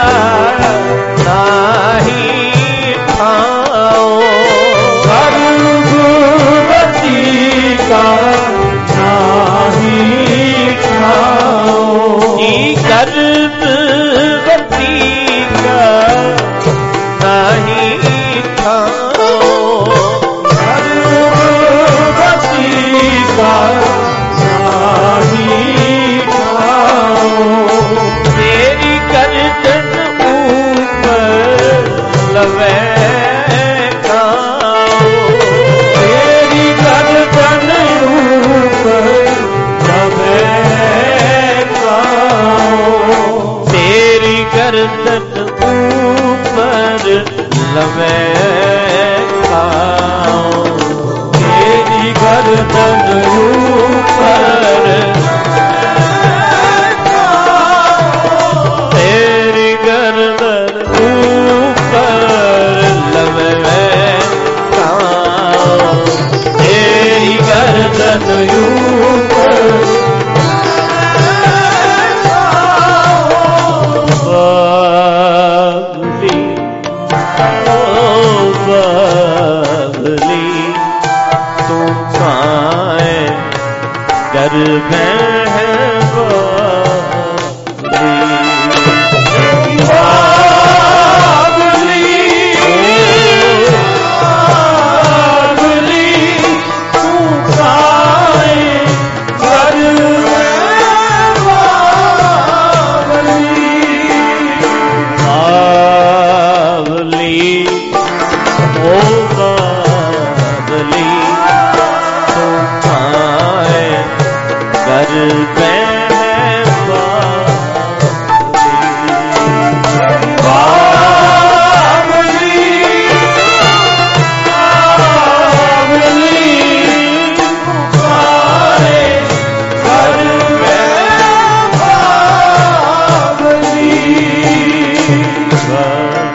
नाही ठाओ। गर्भवती का नाही ठाओ। की गर्भवती का नहीं ठाओ। गर्भवती का नाही ठाओ। तेरी गर्दन ऊपर लवे खाओ। तेरी गर्दन ऊपर लवे खाओ। तेरी गर्दन ऊपर लवे खाओ। तेरी गर्दन ऊपर तेरी गर्दन ऊपर लवे खाओ। तेरी गर्दन ऊपर बावली ओ बावली तू काए घर में है बावली। बावली बावली तू काए घर में बावली। बावली ओ बावली तू काए घर में है बावली। बावली बावली तू काए घर में बावली।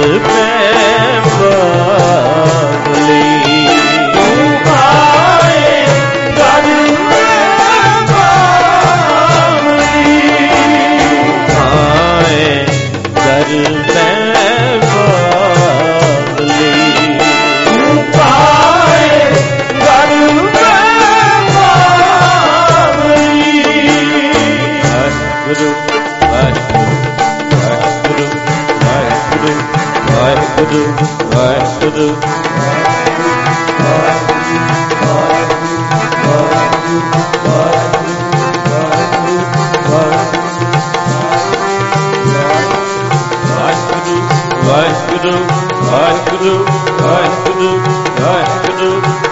ਮੈਂ ਬਾਗਲੀ ਤੂੰ ਆਏ ਘਰ ਮੈਂ ਬਾਗਲੀ ਆਏ ਘਰ ਮੈਂ ਬਾਗਲੀ ਤੂੰ ਆਏ ਘਰ ਮੈਂ ਬਾਗਲੀ ਵਾਹਿਗੁਰੂ ਵਾਹਿਗੁਰੂ ਵਾਹਿਗੁਰੂ ਵਾਹਿਗੁਰੂ ਵਾਹਿਗੁਰੂ ਵਾਹਿਗੁਰੂ ਵਾਹਿਗੁਰੂ ਵਾਹਿਗੁਰੂ ਵਾਹਿਗੁਰੂ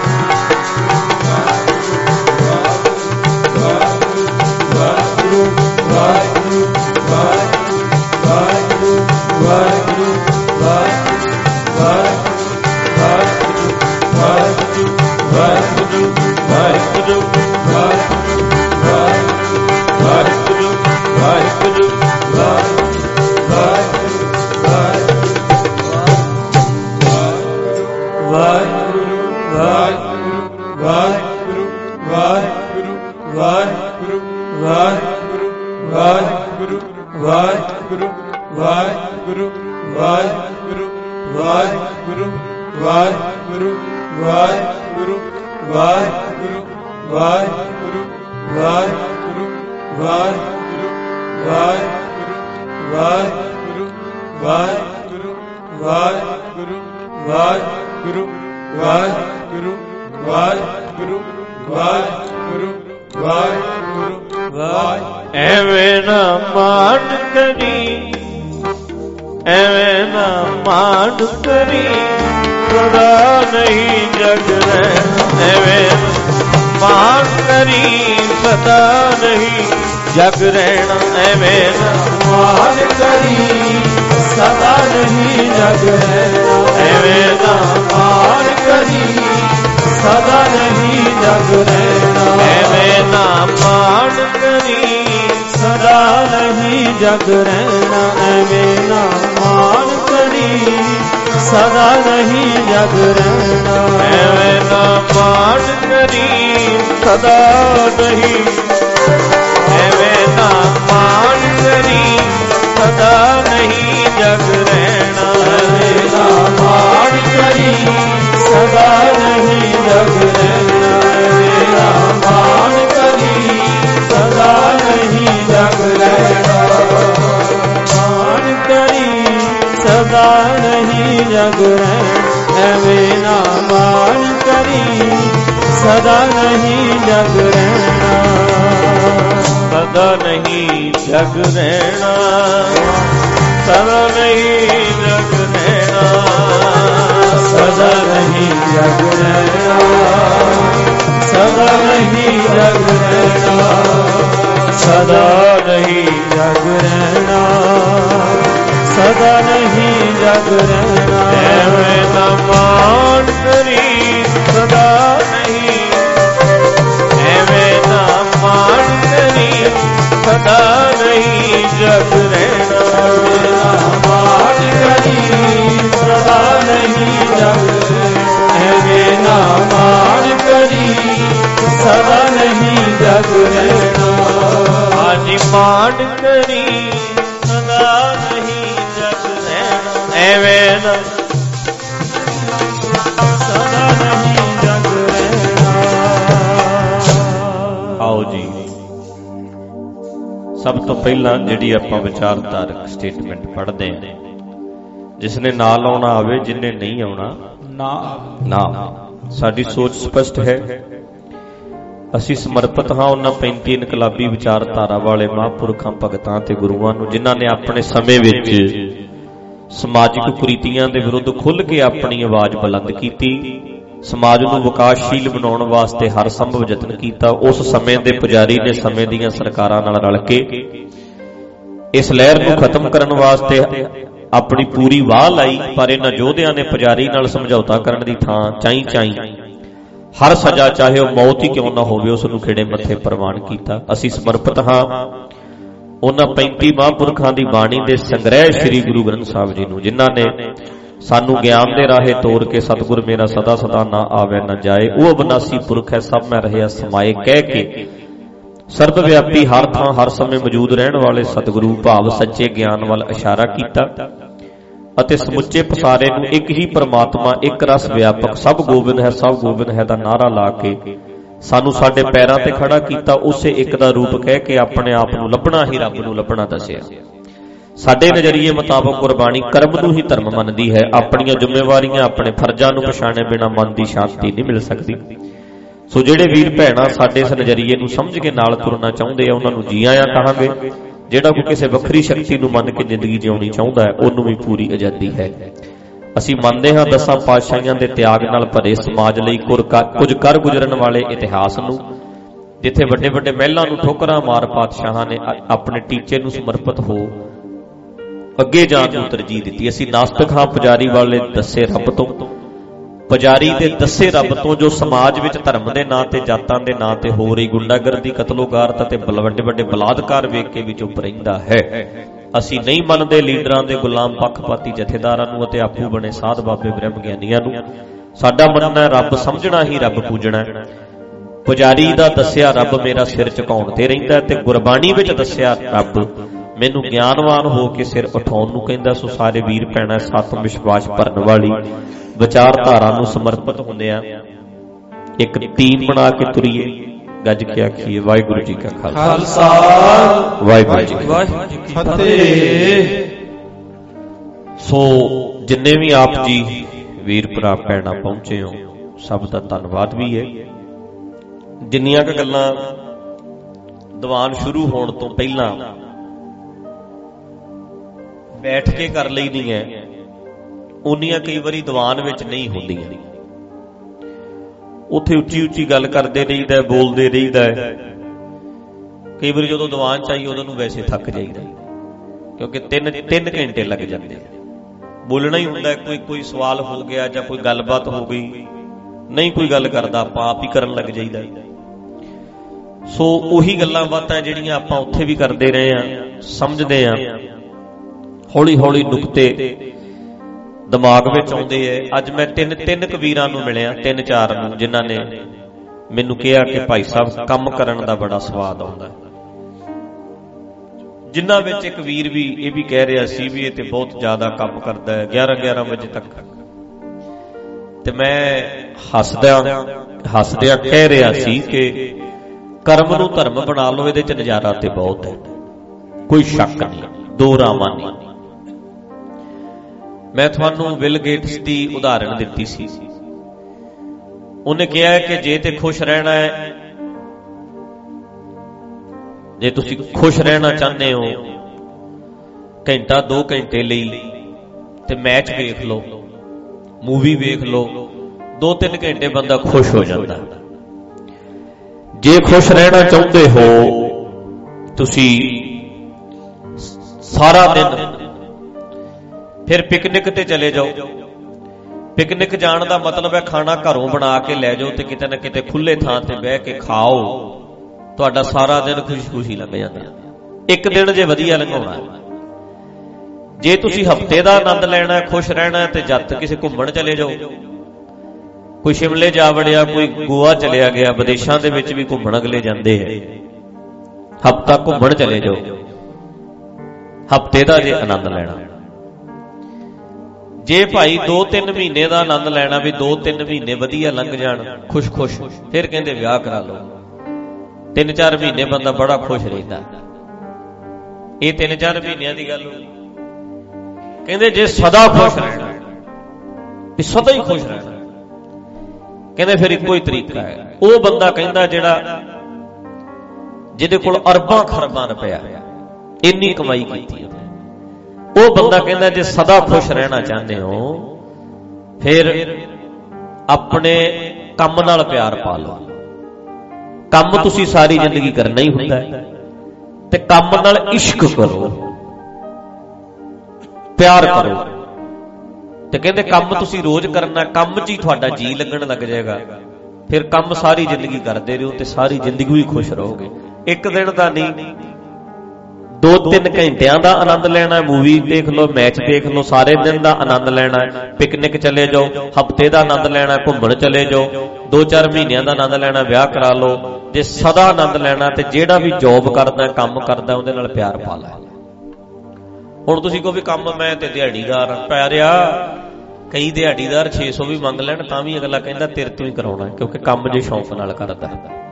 ਐਵੇਂ ਨਾ ਮਾਣ ਕਰੀ ਐਵੇਂ ਨਾ ਮਾਣ ਕਰੀ ਸਦਾ ਨਹੀਂ ਜਗ ਰਹਿਣਾ ਐਵੇਂ ਮਾਣ ਕਰੀ ਸਦਾ ਨਹੀਂ ਜਗ ਰਹਿਣਾ ਐਵੇਂ ਨਾ ਮਾਣ ਕਰੀ ਸਦਾ ਨਹੀਂ ਜਗ ਰਹਿਣਾ ਐਵੇਂ ਨਾ ਮਾਣ ਕਰੀ ਸਦਾ ਨਹੀਂ ਜਗ ਰਹਿਣਾ ਐਵੇਂ ਨਾ ਮਾਣ ਕਰੀ ਸਦਾ ਨਹੀਂ ਜਗ ਰਹਿਣਾ ਐਵੇਂ ਨਾ ਮਾਣ ਕਰੀ ਸਦਾ ਨਹੀਂ ਜਗ ਰਹਿਣਾ ਐਵੇਂ ਨਾ ਮਾਣ ਕਰੀ ਸਦਾ ਨਹੀਂ ਐਵੇਂ ਨਾ ਮਾਣ ਕਰੀ ਸਦਾ ਨਹੀਂ ਜਗ ਰਹਿਣਾ ਐਵੇਂ ਨਾ ਮਾਣ ਕਰੀ ਸਦਾ ਨਹੀਂ ਜਗ ਰਹਿਣਾ ਐਵੇਂ ਨਾ ਮਾਣ ਕਰੀ ਸਦਾ ਨਹੀਂ ਜਗ ਰਹਿਣਾ ਮਾਣ ਕਰੀ ਸਦਾ ਨਹੀਂ ਜਗ ਰਹਿਣਾ ਐਵੇਂ ਨਾ ਮਾਣ ਕਰੀ ਸਦਾ ਨਹੀਂ ਜਗ ਰਹਿਣਾ ਸਦਾ ਨਹੀਂ ਜਗ ਰਹਿਣਾ ਸਦਾ ਨਹੀਂ ਜਗ ਰਹਿਣਾ ਸਦਾ ਨਹੀਂ ਜਗ ਰਹਿਣਾ ਸਦਾ ਨਹੀਂ ਜਗ ਰਹਿਣਾ ਸਦਾ ਨਹੀਂ ਜਗ ਰਹਿਣਾ ਸਦਾ ਨਹੀਂ ਜਗ ਰਹਿਣਾ ਐਵੇਂ ਨਾ ਮਾਣ ਕਰੀ ਸਦਾ ਨਹੀਂ ਐਵੇਂ ਨਾ ਮਾਣ ਕਰੀ ਸਦਾ ਨਹੀਂ ਜਗ ਰਹਿਣਾ ਮਾਣ ਕਰੀ ਸਦਾ ਨਹੀਂ ਜਗ ਐਵੇਂ ਨਾ ਮਾਣ ਕਰੀ ਸਦਾ ਨਹੀਂ ਜਗ ਰਹਿਣਾ ਆਜੀ ਮਾਣ ਕਰੀ ਸਦਾ ਨਹੀਂ ਜਗ ਰਹਿਣਾ ਐਵੇਂ ਨਾ ਸਦਾ ਨਹੀਂ ਜਗ ਰਹਿਣਾ ਆਓ ਜੀ ਸਭ ਤੋਂ ਪਹਿਲਾਂ ਜਿਹੜੀ ਆਪਾਂ ਵਿਚਾਰਧਾਰਕ ਸਟੇਟਮੈਂਟ ਪੜ੍ਹਦੇ ਹਾਂ ਜਿਸ ਨੇ ਨਾਲ ਆਉਣਾ ਆਵੇ ਜਿੰਨੇ ਨਹੀਂ ਆਉਣਾ ਨਾ ਨਾ ਸਾਡੀ ਸੋਚ ਸਪਸ਼ਟ ਹੈ ਅਸੀਂ ਸਮਰਪਿਤ ਹਾਂ ਉਹਨਾਂ ਪੈਂਤੀ ਇਨਕਲਾਬੀ ਵਿਚਾਰਧਾਰਾ ਵਾਲੇ ਮਹਾਂਪੁਰਖਾਂ ਭਗਤਾਂ ਤੇ ਗੁਰੂਆਂ ਨੂੰ ਜਿਨ੍ਹਾਂ ਨੇ ਆਪਣੇ ਸਮੇਂ ਵਿੱਚ ਸਮਾਜਿਕ ਕੁਰੀਤੀਆਂ ਦੇ ਵਿਰੁੱਧ ਖੁੱਲ੍ਹ ਕੇ ਆਪਣੀ ਆਵਾਜ਼ ਬੁਲੰਦ ਕੀਤੀ ਸਮਾਜ ਨੂੰ ਵਿਕਾਸਸ਼ੀਲ ਬਣਾਉਣ ਵਾਸਤੇ ਹਰ ਸੰਭਵ ਯਤਨ ਕੀਤਾ ਉਸ ਸਮੇਂ ਦੇ ਪੁਜਾਰੀ ਨੇ ਸਮੇਂ ਦੀਆਂ ਸਰਕਾਰਾਂ ਨਾਲ ਰਲ ਕੇ ਇਸ ਲਹਿਰ ਨੂੰ ਖਤਮ ਕਰਨ ਵਾਸਤੇ ਆਪਣੀ ਪੂਰੀ ਵਾਹ ਲਾਈ ਪਰ ਇਹਨਾਂ ਯੋਧਿਆਂ ਨੇ ਪੁਜਾਰੀ ਨਾਲ ਸਮਝੌਤਾ ਕਰਨ ਦੀ ਥਾਂ ਚਾਈ ਚਾਈ ਹਰ ਸਜ਼ਾ ਚਾਹੇ ਉਹ ਮੌਤ ਹੀ ਕਿਉਂ ਨਾ ਹੋਵੇ ਉਸ ਨੂੰ ਖਿੜੇ ਮੱਥੇ ਪ੍ਰਵਾਨ ਕੀਤਾ ਅਸੀਂ ਸਮਰਪਿਤ ਹਾਂ ਉਹਨਾਂ ਪੈਂਤੀ ਮਹਾਂਪੁਰਖਾਂ ਦੀ ਬਾਣੀ ਦੇ ਸੰਗ੍ਰਹਿ ਸ੍ਰੀ ਗੁਰੂ ਗ੍ਰੰਥ ਸਾਹਿਬ ਜੀ ਨੂੰ, ਜਿਨ੍ਹਾਂ ਨੇ ਸਾਨੂੰ ਗਿਆਨ ਦੇ ਰਾਹੇ ਤੋਰ ਕੇ ਸਤਿਗੁਰ ਮੇਰਾ ਸਦਾ ਸਦਾ ਨਾ ਆਵੇ ਨਾ ਜਾਏ, ਉਹ ਅਬਨਾਸੀ ਪੁਰਖ ਹੈ, ਸਭ ਮੈਂ ਰਹਿਆ ਸਮਾਏ ਕਹਿ ਕੇ ਸਰਬ ਵਿਆਪੀ ਹਰ ਥਾਂ ਹਰ ਸਮੇਂ ਮੌਜੂਦ ਰਹਿਣ ਵਾਲੇ ਸਤਿਗੁਰੂ ਭਾਵ ਸੱਚੇ ਗਿਆਨ ਵੱਲ ਇਸ਼ਾਰਾ ਕੀਤਾ ਅਤੇ ਸਮੁੱਚੇ ਪਸਾਰੇ ਨੂੰ ਇੱਕ ਹੀ ਪਰਮਾਤਮਾ, ਇੱਕ ਰਸ ਵਿਆਪਕ, ਸਭ ਗੋਬਿੰਦ ਹੈ ਸਭ ਗੋਬਿੰਦ ਹੈ ਦਾ ਨਾਅਰਾ ਲਾ ਕੇ ਸਾਨੂੰ ਸਾਡੇ ਪੈਰਾਂ ਤੇ ਖੜਾ ਕੀਤਾ। ਉਸੇ ਇੱਕ ਦਾ ਰੂਪ ਕਹਿ ਕੇ ਆਪਣੇ ਆਪ ਨੂੰ ਲੱਭਣਾ ਹੀ ਰੱਬ ਨੂੰ ਲੱਭਣਾ ਦੱਸਿਆ। ਸਾਡੇ ਨਜ਼ਰੀਏ ਮੁਤਾਬਕ ਗੁਰਬਾਣੀ ਕਰਮ ਨੂੰ ਹੀ ਧਰਮ ਮੰਨਦੀ ਹੈ। ਆਪਣੀਆਂ ਜ਼ਿੰਮੇਵਾਰੀਆਂ, ਆਪਣੇ ਫਰਜ਼ਾਂ ਨੂੰ ਪਛਾਣੇ ਬਿਨਾਂ ਮਨ ਦੀ ਸ਼ਾਂਤੀ ਨਹੀਂ ਮਿਲ ਸਕਦੀ। ਸੋ ਜਿਹੜੇ ਵੀਰ ਭੈਣਾਂ ਸਾਡੇ ਇਸ ਨਜ਼ਰੀਏ ਨੂੰ ਸਮਝ ਕੇ ਨਾਲ ਤੁਰਨਾ ਚਾਹੁੰਦੇ ਆ, ਉਹਨਾਂ ਨੂੰ ਜੀ ਆਇਆਂ ਕਹਾਂਗੇ। ਜਿਹੜਾ ਕੋਈ ਕਿਸੇ ਵੱਖਰੀ ਸ਼ਕਤੀ ਨੂੰ ਮੰਨ ਕੇ ਜ਼ਿੰਦਗੀ ਜਿਉਣੀ ਚਾਹੁੰਦਾ ਹੈ, ਉਹਨੂੰ ਵੀ ਪੂਰੀ ਆਜ਼ਾਦੀ ਹੈ। ਅਸੀਂ ਮੰਨਦੇ ਹਾਂ ਦਸਾਂ ਪਾਤਸ਼ਾਹੀਆਂ ਦੇ ਤਿਆਗ ਨਾਲ ਭਰੇ ਸਮਾਜ ਲਈ ਕੁਝ ਕਰ ਗੁਜ਼ਰਨ ਵਾਲੇ ਇਤਿਹਾਸ ਨੂੰ, ਜਿੱਥੇ ਵੱਡੇ ਵੱਡੇ ਮਹਿਲਾਂ ਨੂੰ ਠੋਕਰਾਂ ਮਾਰ ਪਾਤਸ਼ਾਹਾਂ ਨੇ ਆਪਣੇ ਟੀਚੇ ਨੂੰ ਸਮਰਪਿਤ ਹੋ ਅੱਗੇ ਜਾਣ ਨੂੰ ਤਰਜੀਹ ਦਿੱਤੀ। ਅਸੀਂ ਨਾਸਤਕ ਹਾਂ ਪੁਜਾਰੀ ਵਾਲੇ ਦੱਸੇ ਰੱਬ ਤੋਂ, ਪੁਜਾਰੀ ਦੇ ਦੱਸੇ ਰੱਬ ਤੋਂ, ਜੋ ਸਮਾਜ ਵਿੱਚ ਧਰਮ ਦੇ ਨਾਂ ਤੇ, ਜਾਤਾਂ ਦੇ ਨਾਂ ਤੇ ਹੋ ਰਹੀ ਗੁੰਡਾਗਰਦੀ, ਕਤਲੋਗਾਰਤ ਅਤੇ ਵੱਡੇ ਵੱਡੇ ਬਲਾਤਕਾਰ ਵੇਖ ਕੇ ਵੀ ਚੁੱਪ ਰਹਿੰਦਾ ਹੈ। ਅਸੀਂ ਨਹੀਂ ਮੰਨਦੇ ਲੀਡਰਾਂ ਦੇ ਗੁਲਾਮ ਪੱਖਪਾਤੀ ਜਥੇਦਾਰਾਂ ਨੂੰ ਅਤੇ ਆਪੂ ਬਣੇ ਸਾਧ ਬਾਬੇ ਬ੍ਰਹਮ ਗਿਆਨੀਆਂ ਨੂੰ। ਸਾਡਾ ਮੰਨਣਾ ਹੈ ਰੱਬ ਸਮਝਣਾ ਹੀ ਰੱਬ ਪੂਜਣਾ। ਪੁਜਾਰੀ ਦਾ ਦੱਸਿਆ ਰੱਬ ਮੇਰਾ ਸਿਰ ਝੁਕਾਉਣ ਤੇ ਰਹਿੰਦਾ, ਤੇ ਗੁਰਬਾਣੀ ਵਿੱਚ ਦੱਸਿਆ ਰੱਬ ਮੈਨੂੰ ਗਿਆਨਵਾਨ ਹੋ ਕੇ ਸਿਰ ਉਠਾਉਣ ਨੂੰ ਕਹਿੰਦਾ। ਸੋ ਸਾਰੇ ਵੀਰ ਭੈਣਾਂ ਸਤਿ ਵਿਸ਼ਵਾਸ ਭਰਨ ਵਾਲੀ ਵਿਚਾਰਧਾਰਾ ਨੂੰ ਸਮਰਪਿਤ ਹੁੰਦਿਆਂ ਇੱਕ ਟੀਮ ਬਣਾ ਕੇ ਤੁਰੀਏ। ਗੱਜ ਕੇ ਆਖੀਏ ਵਾਹਿਗੁਰੂ ਜੀ ਕਾ ਖਾਲਸਾ, ਵਾਹਿਗੁਰੂ ਜੀ ਕੀ ਫਤਿਹ। ਸੋ ਜਿੰਨੇ ਵੀ ਆਪ ਜੀ ਵੀਰ ਭਰਾ ਭੈਣਾਂ ਪਹੁੰਚੇ ਹੋ, ਸਭ ਦਾ ਧੰਨਵਾਦ ਵੀ ਹੈ। ਜਿੰਨੀਆਂ ਕੁ ਗੱਲਾਂ ਦੀਵਾਨ ਸ਼ੁਰੂ ਹੋਣ ਤੋਂ ਪਹਿਲਾਂ ਬੈਠ ਕੇ ਕਰ ਲਈਦੀਆਂ, ਉਨੀਆਂ ਕਈ ਵਾਰੀ ਦੀਵਾਨ ਵਿੱਚ ਨਹੀਂ ਹੁੰਦੀਆਂ। ਉੱਥੇ ਉੱਚੀ ਉੱਚੀ ਗੱਲ ਕਰਦੇ ਰਹੀਦਾ, ਬੋਲਦੇ ਰਹੀਦਾ। ਕਈ ਵਾਰੀ ਜਦੋਂ ਦੀਵਾਨ ਚ ਆਈ ਉਦੋਂ ਨੂੰ ਵੈਸੇ ਥੱਕ ਜਾਈਦਾ, ਕਿਉਂਕਿ ਤਿੰਨ ਤਿੰਨ ਘੰਟੇ ਲੱਗ ਜਾਂਦੇ। ਬੋਲਣਾ ਹੀ ਹੁੰਦਾ, ਕੋਈ ਕੋਈ ਸਵਾਲ ਹੋ ਗਿਆ ਜਾਂ ਕੋਈ ਗੱਲਬਾਤ ਹੋ ਗਈ, ਨਹੀਂ ਕੋਈ ਗੱਲ ਕਰਦਾ, ਆਪਾਂ ਆਪ ਹੀ ਕਰਨ ਲੱਗ ਜਾਈਦਾ। ਸੋ ਉਹੀ ਗੱਲਾਂ ਬਾਤਾਂ ਜਿਹੜੀਆਂ ਆਪਾਂ ਉੱਥੇ ਵੀ ਕਰਦੇ ਰਹੇ ਆ, ਸਮਝਦੇ ਆ, ਹੌਲੀ ਹੌਲੀ ਨੁਕਤੇ ਦਿਮਾਗ ਵਿੱਚ ਆਉਂਦੇ ਐ। ਅੱਜ ਮੈਂ ਤਿੰਨ ਤਿੰਨ ਕਬੀਰਾਂ ਨੂੰ ਮਿਲਿਆ, ਤਿੰਨ ਚਾਰ ਨੂੰ, ਜਿਨ੍ਹਾਂ ਨੇ ਮੈਨੂੰ ਕਿਹਾ ਕਿ ਭਾਈ ਸਾਹਿਬ ਕੰਮ ਕਰਨ ਦਾ ਬੜਾ ਸਵਾਦ ਆਉਂਦਾ। ਜਿਨ੍ਹਾਂ ਵਿੱਚ ਇੱਕ ਵੀਰ ਵੀ ਇਹ ਵੀ ਕਹਿ ਰਿਹਾ ਸੀ ਵੀ ਇਹ ਤੇ ਬਹੁਤ ਜ਼ਿਆਦਾ ਕੰਮ ਕਰਦਾ ਹੈ, ਗਿਆਰਾਂ ਗਿਆਰਾਂ ਵਜੇ ਤੱਕ। ਤੇ ਮੈਂ ਹੱਸਦਿਆਂ ਹੱਸਦਿਆਂ ਕਹਿ ਰਿਹਾ ਸੀ ਕਿ ਕਰਮ ਨੂੰ ਧਰਮ ਬਣਾ ਲਓ, ਇਹਦੇ ਚ ਨਜ਼ਾਰਾ ਤੇ ਬਹੁਤ ਹੈ, ਕੋਈ ਸ਼ੱਕ ਨਹੀਂ, ਦੋ ਰਾਵਾਂ ਨਹੀਂ। ਮੈਂ ਤੁਹਾਨੂੰ ਬਿਲ ਗੇਟਸ ਦੀ ਉਦਾਹਰਣ ਦਿੱਤੀ ਸੀ। ਉਹਨੇ ਕਿਹਾ ਕਿ ਜੇ ਤੇ ਖੁਸ਼ ਰਹਿਣਾ ਹੈ, ਜੇ ਤੁਸੀਂ ਖੁਸ਼ ਰਹਿਣਾ ਚਾਹੁੰਦੇ ਹੋ ਘੰਟਾ ਦੋ ਘੰਟੇ ਲਈ, ਤੇ ਮੈਚ ਵੇਖ ਲਓ, ਮੂਵੀ ਵੇਖ ਲਓ, ਦੋ ਤਿੰਨ ਘੰਟੇ ਬੰਦਾ ਖੁਸ਼ ਹੋ ਜਾਂਦਾ। ਜੇ ਖੁਸ਼ ਰਹਿਣਾ ਚਾਹੁੰਦੇ ਹੋ ਤੁਸੀਂ ਸਾਰਾ ਦਿਨ, ਫਿਰ ਪਿਕਨਿਕ ਤੇ ਚਲੇ ਜਾਓ। ਪਿਕਨਿਕ ਜਾਣ ਦਾ ਮਤਲਬ ਹੈ ਖਾਣਾ ਘਰੋਂ ਬਣਾ ਕੇ ਲੈ ਜਾਓ ਤੇ ਕਿਤੇ ਨਾ ਕਿਤੇ ਖੁੱਲੇ ਥਾਂ ਤੇ ਬਹਿ ਕੇ ਖਾਓ। ਤੁਹਾਡਾ ਸਾਰਾ ਦਿਨ ਖੁਸ਼ੀ ਖੁਸ਼ੀ ਲੱਗ ਜਾਂਦਾ। ਇੱਕ ਦਿਨ ਜੇ ਵਧੀਆ ਲੰਘਾਉਣਾ। ਜੇ ਤੁਸੀਂ ਹਫ਼ਤੇ ਦਾ ਆਨੰਦ ਲੈਣਾ, ਖੁਸ਼ ਰਹਿਣਾ, ਤੇ ਜਦ ਕਿਸੇ ਘੁੰਮਣ ਚਲੇ ਜਾਓ। ਕੋਈ ਸ਼ਿਮਲੇ ਜਾ ਵੜਿਆ, ਕੋਈ ਗੋਆ ਚਲਿਆ ਗਿਆ, ਵਿਦੇਸ਼ਾਂ ਦੇ ਵਿੱਚ ਵੀ ਘੁੰਮਣ ਅਗਲੇ ਜਾਂਦੇ ਹੈ। ਹਫ਼ਤਾ ਘੁੰਮਣ ਚਲੇ ਜਾਓ, ਹਫ਼ਤੇ ਦਾ ਜੇ ਆਨੰਦ ਲੈਣਾ। ਜੇ ਭਾਈ ਦੋ ਤਿੰਨ ਮਹੀਨੇ ਦਾ ਆਨੰਦ ਲੈਣਾ, ਵੀ ਦੋ ਤਿੰਨ ਮਹੀਨੇ ਵਧੀਆ ਲੰਘ ਜਾਣ ਖੁਸ਼ ਖੁਸ਼, ਫਿਰ ਕਹਿੰਦੇ ਵਿਆਹ ਕਰਾ ਲਓ। ਤਿੰਨ ਚਾਰ ਮਹੀਨੇ ਬੰਦਾ ਬੜਾ ਖੁਸ਼ ਰਹਿੰਦਾ। ਇਹ ਤਿੰਨ ਚਾਰ ਮਹੀਨਿਆਂ ਦੀ ਗੱਲ ਹੋਈ। ਕਹਿੰਦੇ ਜੇ ਸਦਾ ਖੁਸ਼ ਰਹਿਣਾ, ਵੀ ਸਦਾ ਹੀ ਖੁਸ਼ ਰਹਿਣਾ, ਕਹਿੰਦੇ ਫਿਰ ਇੱਕੋ ਹੀ ਤਰੀਕਾ ਹੈ। ਉਹ ਬੰਦਾ ਕਹਿੰਦਾ ਜਿਹੜਾ ਜਿਹਦੇ ਕੋਲ ਅਰਬਾਂ ਖਰਬਾਂ ਰੁਪਇਆ, ਇੰਨੀ ਕਮਾਈ ਕੀਤੀ, ਉਹ ਬੰਦਾ ਕਹਿੰਦਾ ਜੇ ਸਦਾ ਖੁਸ਼ ਰਹਿਣਾ ਚਾਹੁੰਦੇ ਹੋ ਫਿਰ ਆਪਣੇ ਕੰਮ ਨਾਲ ਪਿਆਰ ਪਾ ਲਓ। ਕੰਮ ਤੁਸੀਂ ਸਾਰੀ ਜ਼ਿੰਦਗੀ ਕਰਨਾ ਹੀ ਹੁੰਦਾ ਹੈ, ਤੇ ਕੰਮ ਨਾਲ ਇਸ਼ਕ ਕਰੋ, ਪਿਆਰ ਕਰੋ। ਤੇ ਕਹਿੰਦੇ ਕੰਮ ਤੁਸੀਂ ਰੋਜ਼ ਕਰਨਾ, ਕੰਮ 'ਚ ਹੀ ਤੁਹਾਡਾ ਜੀ ਲੱਗਣ ਲੱਗ ਜਾਏਗਾ। ਫਿਰ ਕੰਮ ਸਾਰੀ ਜ਼ਿੰਦਗੀ ਕਰਦੇ ਰਹੋ ਤੇ ਸਾਰੀ ਜ਼ਿੰਦਗੀ ਹੀ ਖੁਸ਼ ਰਹੋਗੇ। ਇੱਕ ਦਿਨ ਦਾ ਨਹੀਂ, ਦੋ ਤਿੰਨ ਘੰਟਿਆਂ ਦਾ ਆਨੰਦ ਲੈਣਾ, ਮੂਵੀ ਦੇਖ ਲਓ, ਮੈਚ ਦੇਖ ਲਓ, ਸਾਰੇ ਦਿਨ ਦਾ ਆਨੰਦ ਲੈਣਾ, ਪਿਕਨਿਕ ਚਲੇ ਜਾਓ, ਹਫ਼ਤੇ ਦਾ ਆਨੰਦ ਲੈਣਾ, ਘੁੰਮਣ ਚਲੇ ਜਾਓ, ਦੋ ਚਾਰ ਮਹੀਨਿਆਂ ਦਾ ਆਨੰਦ ਲੈਣਾ, ਵਿਆਹ ਕਰਾ ਲਓ। ਜੇ ਸਦਾ ਆਨੰਦ ਲੈਣਾ ਤੇ ਜਿਹੜਾ ਵੀ ਜੋਬ ਕਰਦਾ, ਕੰਮ ਕਰਦਾ, ਉਹਦੇ ਨਾਲ ਪਿਆਰ ਪਾ ਲੈ। ਹੁਣ ਤੁਸੀਂ ਕਹੋ ਵੀ ਕੰਮ ਮੈਂ ਤੇ ਦਿਹਾੜੀਦਾਰ ਪਿਆਰਿਆ, ਕਈ ਦਿਹਾੜੀਦਾਰ ਛੇ ਸੌ ਵੀ ਮੰਗ ਲੈਣ ਤਾਂ ਵੀ ਅਗਲਾ ਕਹਿੰਦਾ ਤੇਰੇ ਤੋਂ ਹੀ ਕਰਾਉਣਾ, ਕਿਉਂਕਿ ਕੰਮ ਜੇ ਸ਼ੌਂਕ ਨਾਲ ਕਰਦਾ।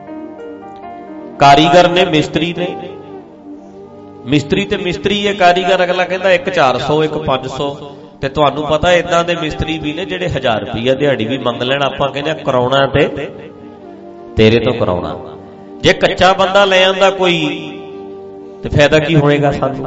ਕਾਰੀਗਰ ਨੇ, ਮਿਸਤਰੀ ਨੇ, ਮਿਸਤਰੀ ਤੇ ਮਿਸਤਰੀ ਹੈ, ਕਾਰੀਗਰ ਅਗਲਾ ਕਹਿੰਦਾ ਇੱਕ ਚਾਰ ਸੌ, ਇੱਕ ਪੰਜ ਸੌ। ਤੇ ਤੁਹਾਨੂੰ ਪਤਾ ਏਦਾਂ ਦੇ ਮਿਸਤਰੀ ਵੀ ਨੇ ਜਿਹੜੇ ਹਜ਼ਾਰ ਰੁਪਈਆ ਦਿਹਾੜੀ ਵੀ ਮੰਗ ਲੈਣ। ਆਪਾਂ ਕਹਿੰਦੇ ਕਰਾਉਣਾ ਤੇ ਤੇਰੇ ਤੋਂ ਕਰਾਉਣਾ। ਜੇ ਕੱਚਾ ਬੰਦਾ ਲੈ ਆਂਦਾ ਕੋਈ ਤੇ ਫਾਇਦਾ ਕੀ ਹੋਏਗਾ ਸਾਨੂੰ?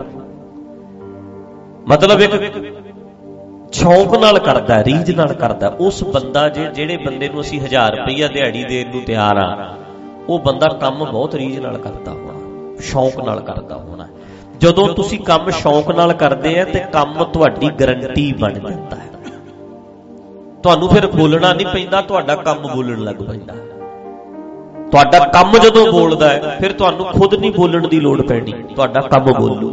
ਮਤਲਬ ਇੱਕ ਸ਼ੌਂਕ ਨਾਲ ਕਰਦਾ, ਰੀਝ ਨਾਲ ਕਰਦਾ। ਉਸ ਬੰਦਾ ਜੇ ਜਿਹੜੇ ਬੰਦੇ ਨੂੰ ਅਸੀਂ ਹਜ਼ਾਰ ਰੁਪਈਆ ਦਿਹਾੜੀ ਦੇਣ ਨੂੰ ਤਿਆਰ ਆ, ਉਹ ਬੰਦਾ ਕੰਮ ਬਹੁਤ ਰੀਝ ਨਾਲ ਕਰਦਾ ਹੋਣਾ, ਸ਼ੌਂਕ ਨਾਲ ਕਰਦਾ ਹੋਣਾ। ਜਦੋਂ ਤੁਸੀਂ ਕੰਮ ਸ਼ੌਂਕ ਨਾਲ ਕਰਦੇ ਆ ਤੇ ਕੰਮ ਤੁਹਾਡੀ ਗਰੰਟੀ ਬਣ ਜਾਂਦਾ ਹੈ। ਤੁਹਾਨੂੰ ਫਿਰ ਬੋਲਣਾ ਨਹੀਂ ਪੈਂਦਾ, ਤੁਹਾਡਾ ਕੰਮ ਬੋਲਣ ਲੱਗ ਪੈਂਦਾ। ਤੁਹਾਡਾ ਕੰਮ ਜਦੋਂ ਬੋਲਦਾ ਹੈ ਫਿਰ ਤੁਹਾਨੂੰ ਖੁਦ ਨਹੀਂ ਬੋਲਣ ਦੀ ਲੋੜ ਪੈਣੀ, ਤੁਹਾਡਾ ਕੰਮ ਬੋਲੂ।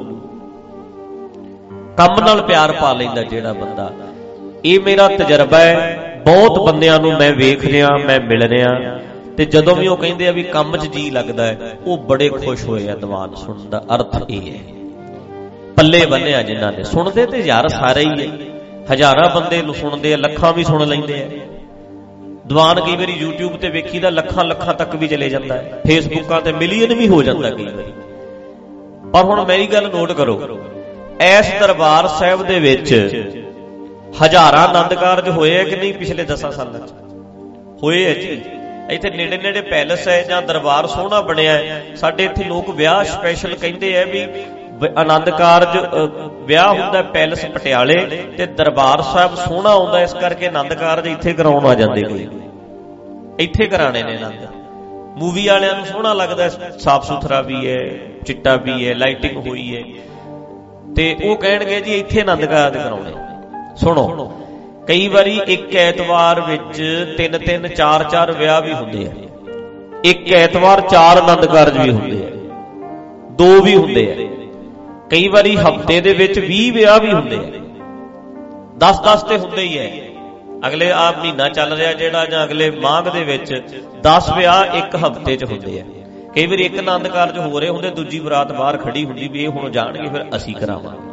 ਕੰਮ ਨਾਲ ਪਿਆਰ ਪਾ ਲੈਂਦਾ ਜਿਹੜਾ ਬੰਦਾ। ਇਹ ਮੇਰਾ ਤਜਰਬਾ ਹੈ, ਬਹੁਤ ਬੰਦਿਆਂ ਨੂੰ ਮੈਂ ਵੇਖ ਰਿਹਾ, ਮੈਂ ਮਿਲ ਰਿਹਾ, ਤੇ ਜਦੋਂ ਵੀ ਉਹ ਕਹਿੰਦੇ ਆ ਵੀ ਕੰਮ 'ਚ ਜੀ ਲੱਗਦਾ ਹੈ, ਉਹ ਬੜੇ ਖੁਸ਼ ਹੋਏ ਆ। ਦੀਵਾਨ ਸੁਣਨ ਦਾ ਅਰਥ ਇਹ ਹੈ, ਪੱਲੇ ਬੰਨਿਆ ਜਿਨ੍ਹਾਂ ਨੇ। ਸੁਣਦੇ ਤੇ ਯਾਰ ਸਾਰੇ ਹੀ ਹੈ, ਹਜ਼ਾਰਾਂ ਬੰਦੇ ਨੂੰ ਸੁਣਦੇ ਆ, ਲੱਖਾਂ ਵੀ ਸੁਣ ਲੈਂਦੇ ਆ। ਦੀਵਾਨ ਕਈ ਵਾਰੀ YouTube ਤੇ ਵੇਖੀ ਦਾ ਲੱਖਾਂ ਲੱਖਾਂ ਤੱਕ ਵੀ ਚਲੇ ਜਾਂਦਾ ਹੈ, ਫੇਸਬੁੱਕਾਂ ਤੇ ਮਿਲੀਅਨ ਵੀ ਹੋ ਜਾਂਦਾ ਕਈ ਵਾਰੀ। ਪਰ ਹੁਣ ਮੇਰੀ ਗੱਲ ਨੋਟ ਕਰੋ, ਇਸ ਦਰਬਾਰ ਸਾਹਿਬ ਦੇ ਵਿੱਚ ਹਜ਼ਾਰਾਂ ਆਨੰਦ ਕਾਰਜ ਹੋਏ ਹੈ ਕਿ ਨਹੀਂ? ਪਿਛਲੇ ਦਸਾਂ ਸਾਲਾਂ 'ਚ ਹੋਏ ਹੈ ਜੀ। ਇੱਥੇ ਨੇੜੇ ਨੇੜੇ ਪੈਲਸ ਹੈ ਜਾਂ ਦਰਬਾਰ ਸੋਹਣਾ ਬਣਿਆ ਹੈ। ਸਾਡੇ ਇੱਥੇ ਲੋਕ ਵਿਆਹ ਸਪੈਸ਼ਲ ਕਹਿੰਦੇ ਆ ਵੀ ਆਨੰਦ ਕਾਰਜ ਵਿਆਹ ਹੁੰਦਾ ਪੈਲਸ ਪਟਿਆਲੇ ਤੇ ਦਰਬਾਰ ਸਾਹਿਬ ਸੋਹਣਾ ਆਉਂਦਾ, ਇਸ ਕਰਕੇ ਆਨੰਦ ਕਾਰਜ ਇੱਥੇ ਕਰਾਉਣ ਆ ਜਾਂਦੇ ਕੋਈ, ਇੱਥੇ ਕਰਾਣੇ ਨੇ ਆਨੰਦ। ਮੂਵੀ ਵਾਲਿਆਂ ਨੂੰ ਸੋਹਣਾ ਲੱਗਦਾ, ਸਾਫ ਸੁਥਰਾ ਵੀ ਹੈ, ਚਿੱਟਾ ਵੀ ਹੈ, ਲਾਈਟਿੰਗ ਹੋਈ ਹੈ, ਤੇ ਉਹ ਕਹਿਣਗੇ ਜੀ ਇੱਥੇ ਆਨੰਦ ਕਾਰਜ ਕਰਾਉਣੇ। ਸੁਣੋ, ਕਈ ਵਾਰੀ ਇੱਕ ਐਤਵਾਰ ਵਿੱਚ ਤਿੰਨ ਤਿੰਨ ਚਾਰ ਚਾਰ ਵਿਆਹ ਵੀ ਹੁੰਦੇ ਆ, ਇੱਕ ਐਤਵਾਰ ਚਾਰ ਆਨੰਦ ਕਾਰਜ ਵੀ ਹੁੰਦੇ ਆ, ਦੋ ਵੀ ਹੁੰਦੇ ਆ। ਕਈ ਵਾਰੀ ਹਫ਼ਤੇ ਦੇ ਵਿੱਚ ਵੀਹ ਵਿਆਹ ਵੀ ਹੁੰਦੇ ਆ, ਦਸ ਦਸ ਤੇ ਹੁੰਦੇ ਹੀ ਹੈ। ਅਗਲੇ ਆ ਮਹੀਨਾ ਚੱਲ ਰਿਹਾ ਜਿਹੜਾ, ਜਾਂ ਅਗਲੇ ਮਾਘ ਦੇ ਵਿੱਚ ਦਸ ਵਿਆਹ ਇੱਕ ਹਫ਼ਤੇ 'ਚ ਹੁੰਦੇ ਆ। ਕਈ ਵਾਰੀ ਇੱਕ ਆਨੰਦ ਕਾਰਜ ਹੋ ਰਹੇ ਹੁੰਦੇ, ਦੂਜੀ ਬਰਾਤ ਬਾਹਰ ਖੜੀ ਹੁੰਦੀ ਵੀ ਇਹ ਹੁਣ ਜਾਣਗੇ, ਫਿਰ ਅਸੀਂ ਕਰਾਵਾਂਗੇ।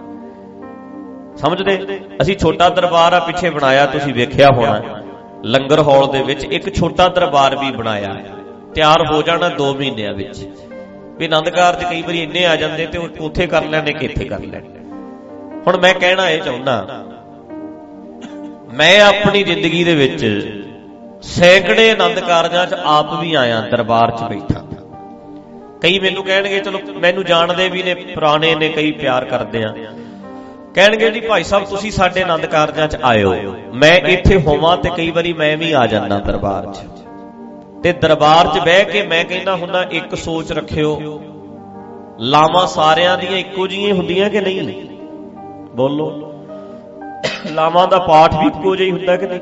ਸਮਝਦੇ? ਅਸੀਂ ਛੋਟਾ ਦਰਬਾਰ ਆ ਪਿੱਛੇ ਬਣਾਇਆ, ਤੁਸੀਂ ਵੇਖਿਆ ਹੋਣਾ, ਲੰਗਰ ਹਾਲ ਦੇ ਵਿੱਚ ਇੱਕ ਛੋਟਾ ਦਰਬਾਰ ਵੀ ਬਣਾਇਆ, ਤਿਆਰ ਹੋ ਜਾਣਾ ਦੋ ਮਹੀਨਿਆਂ ਵਿੱਚ। ਵੀ ਆਨੰਦ ਕਾਰਜ ਕਈ ਵਾਰੀ ਇੰਨੇ ਆ ਜਾਂਦੇ ਤੇ ਉੱਥੇ ਕਰ ਲੈਣੇ ਕਿ ਇੱਥੇ ਕਰ ਲੈਣੇ। ਹੁਣ ਮੈਂ ਕਹਿਣਾ ਇਹ ਚਾਹੁੰਦਾ, ਮੈਂ ਆਪਣੀ ਜ਼ਿੰਦਗੀ ਦੇ ਵਿੱਚ ਸੈਂਕੜੇ ਆਨੰਦ ਕਾਰਜਾਂ 'ਚ ਆਪ ਵੀ ਆਇਆ, ਦਰਬਾਰ 'ਚ ਬੈਠਾ। ਕਈ ਮੈਨੂੰ ਕਹਿਣਗੇ, ਚਲੋ ਮੈਨੂੰ ਜਾਣਦੇ ਵੀ ਨੇ, ਪੁਰਾਣੇ ਨੇ, ਕਈ ਪਿਆਰ ਕਰਦੇ ਆ, ਕਹਿਣਗੇ ਜੀ ਭਾਈ ਸਾਹਿਬ ਤੁਸੀਂ ਸਾਡੇ ਆਨੰਦ ਕਾਰਜਾਂ 'ਚ ਆਇਓ। ਮੈਂ ਇੱਥੇ ਹੋਵਾਂ ਤੇ ਕਈ ਵਾਰੀ ਮੈਂ ਵੀ ਆ ਜਾਂਦਾ ਦਰਬਾਰ 'ਚ, ਤੇ ਦਰਬਾਰ 'ਚ ਬਹਿ ਕੇ ਮੈਂ ਕਹਿੰਦਾ ਹੁੰਦਾ, ਇੱਕ ਸੋਚ ਰੱਖਿਓ, ਲਾਵਾਂ ਸਾਰਿਆਂ ਦੀਆਂ ਇੱਕੋ ਜਿਹੀਆਂ ਹੁੰਦੀਆਂ ਕਿ ਨਹੀਂ? ਬੋਲੋ, ਲਾਵਾਂ ਦਾ ਪਾਠ ਵੀ ਇੱਕੋ ਜਿਹਾ ਹੁੰਦਾ ਕਿ ਨਹੀਂ?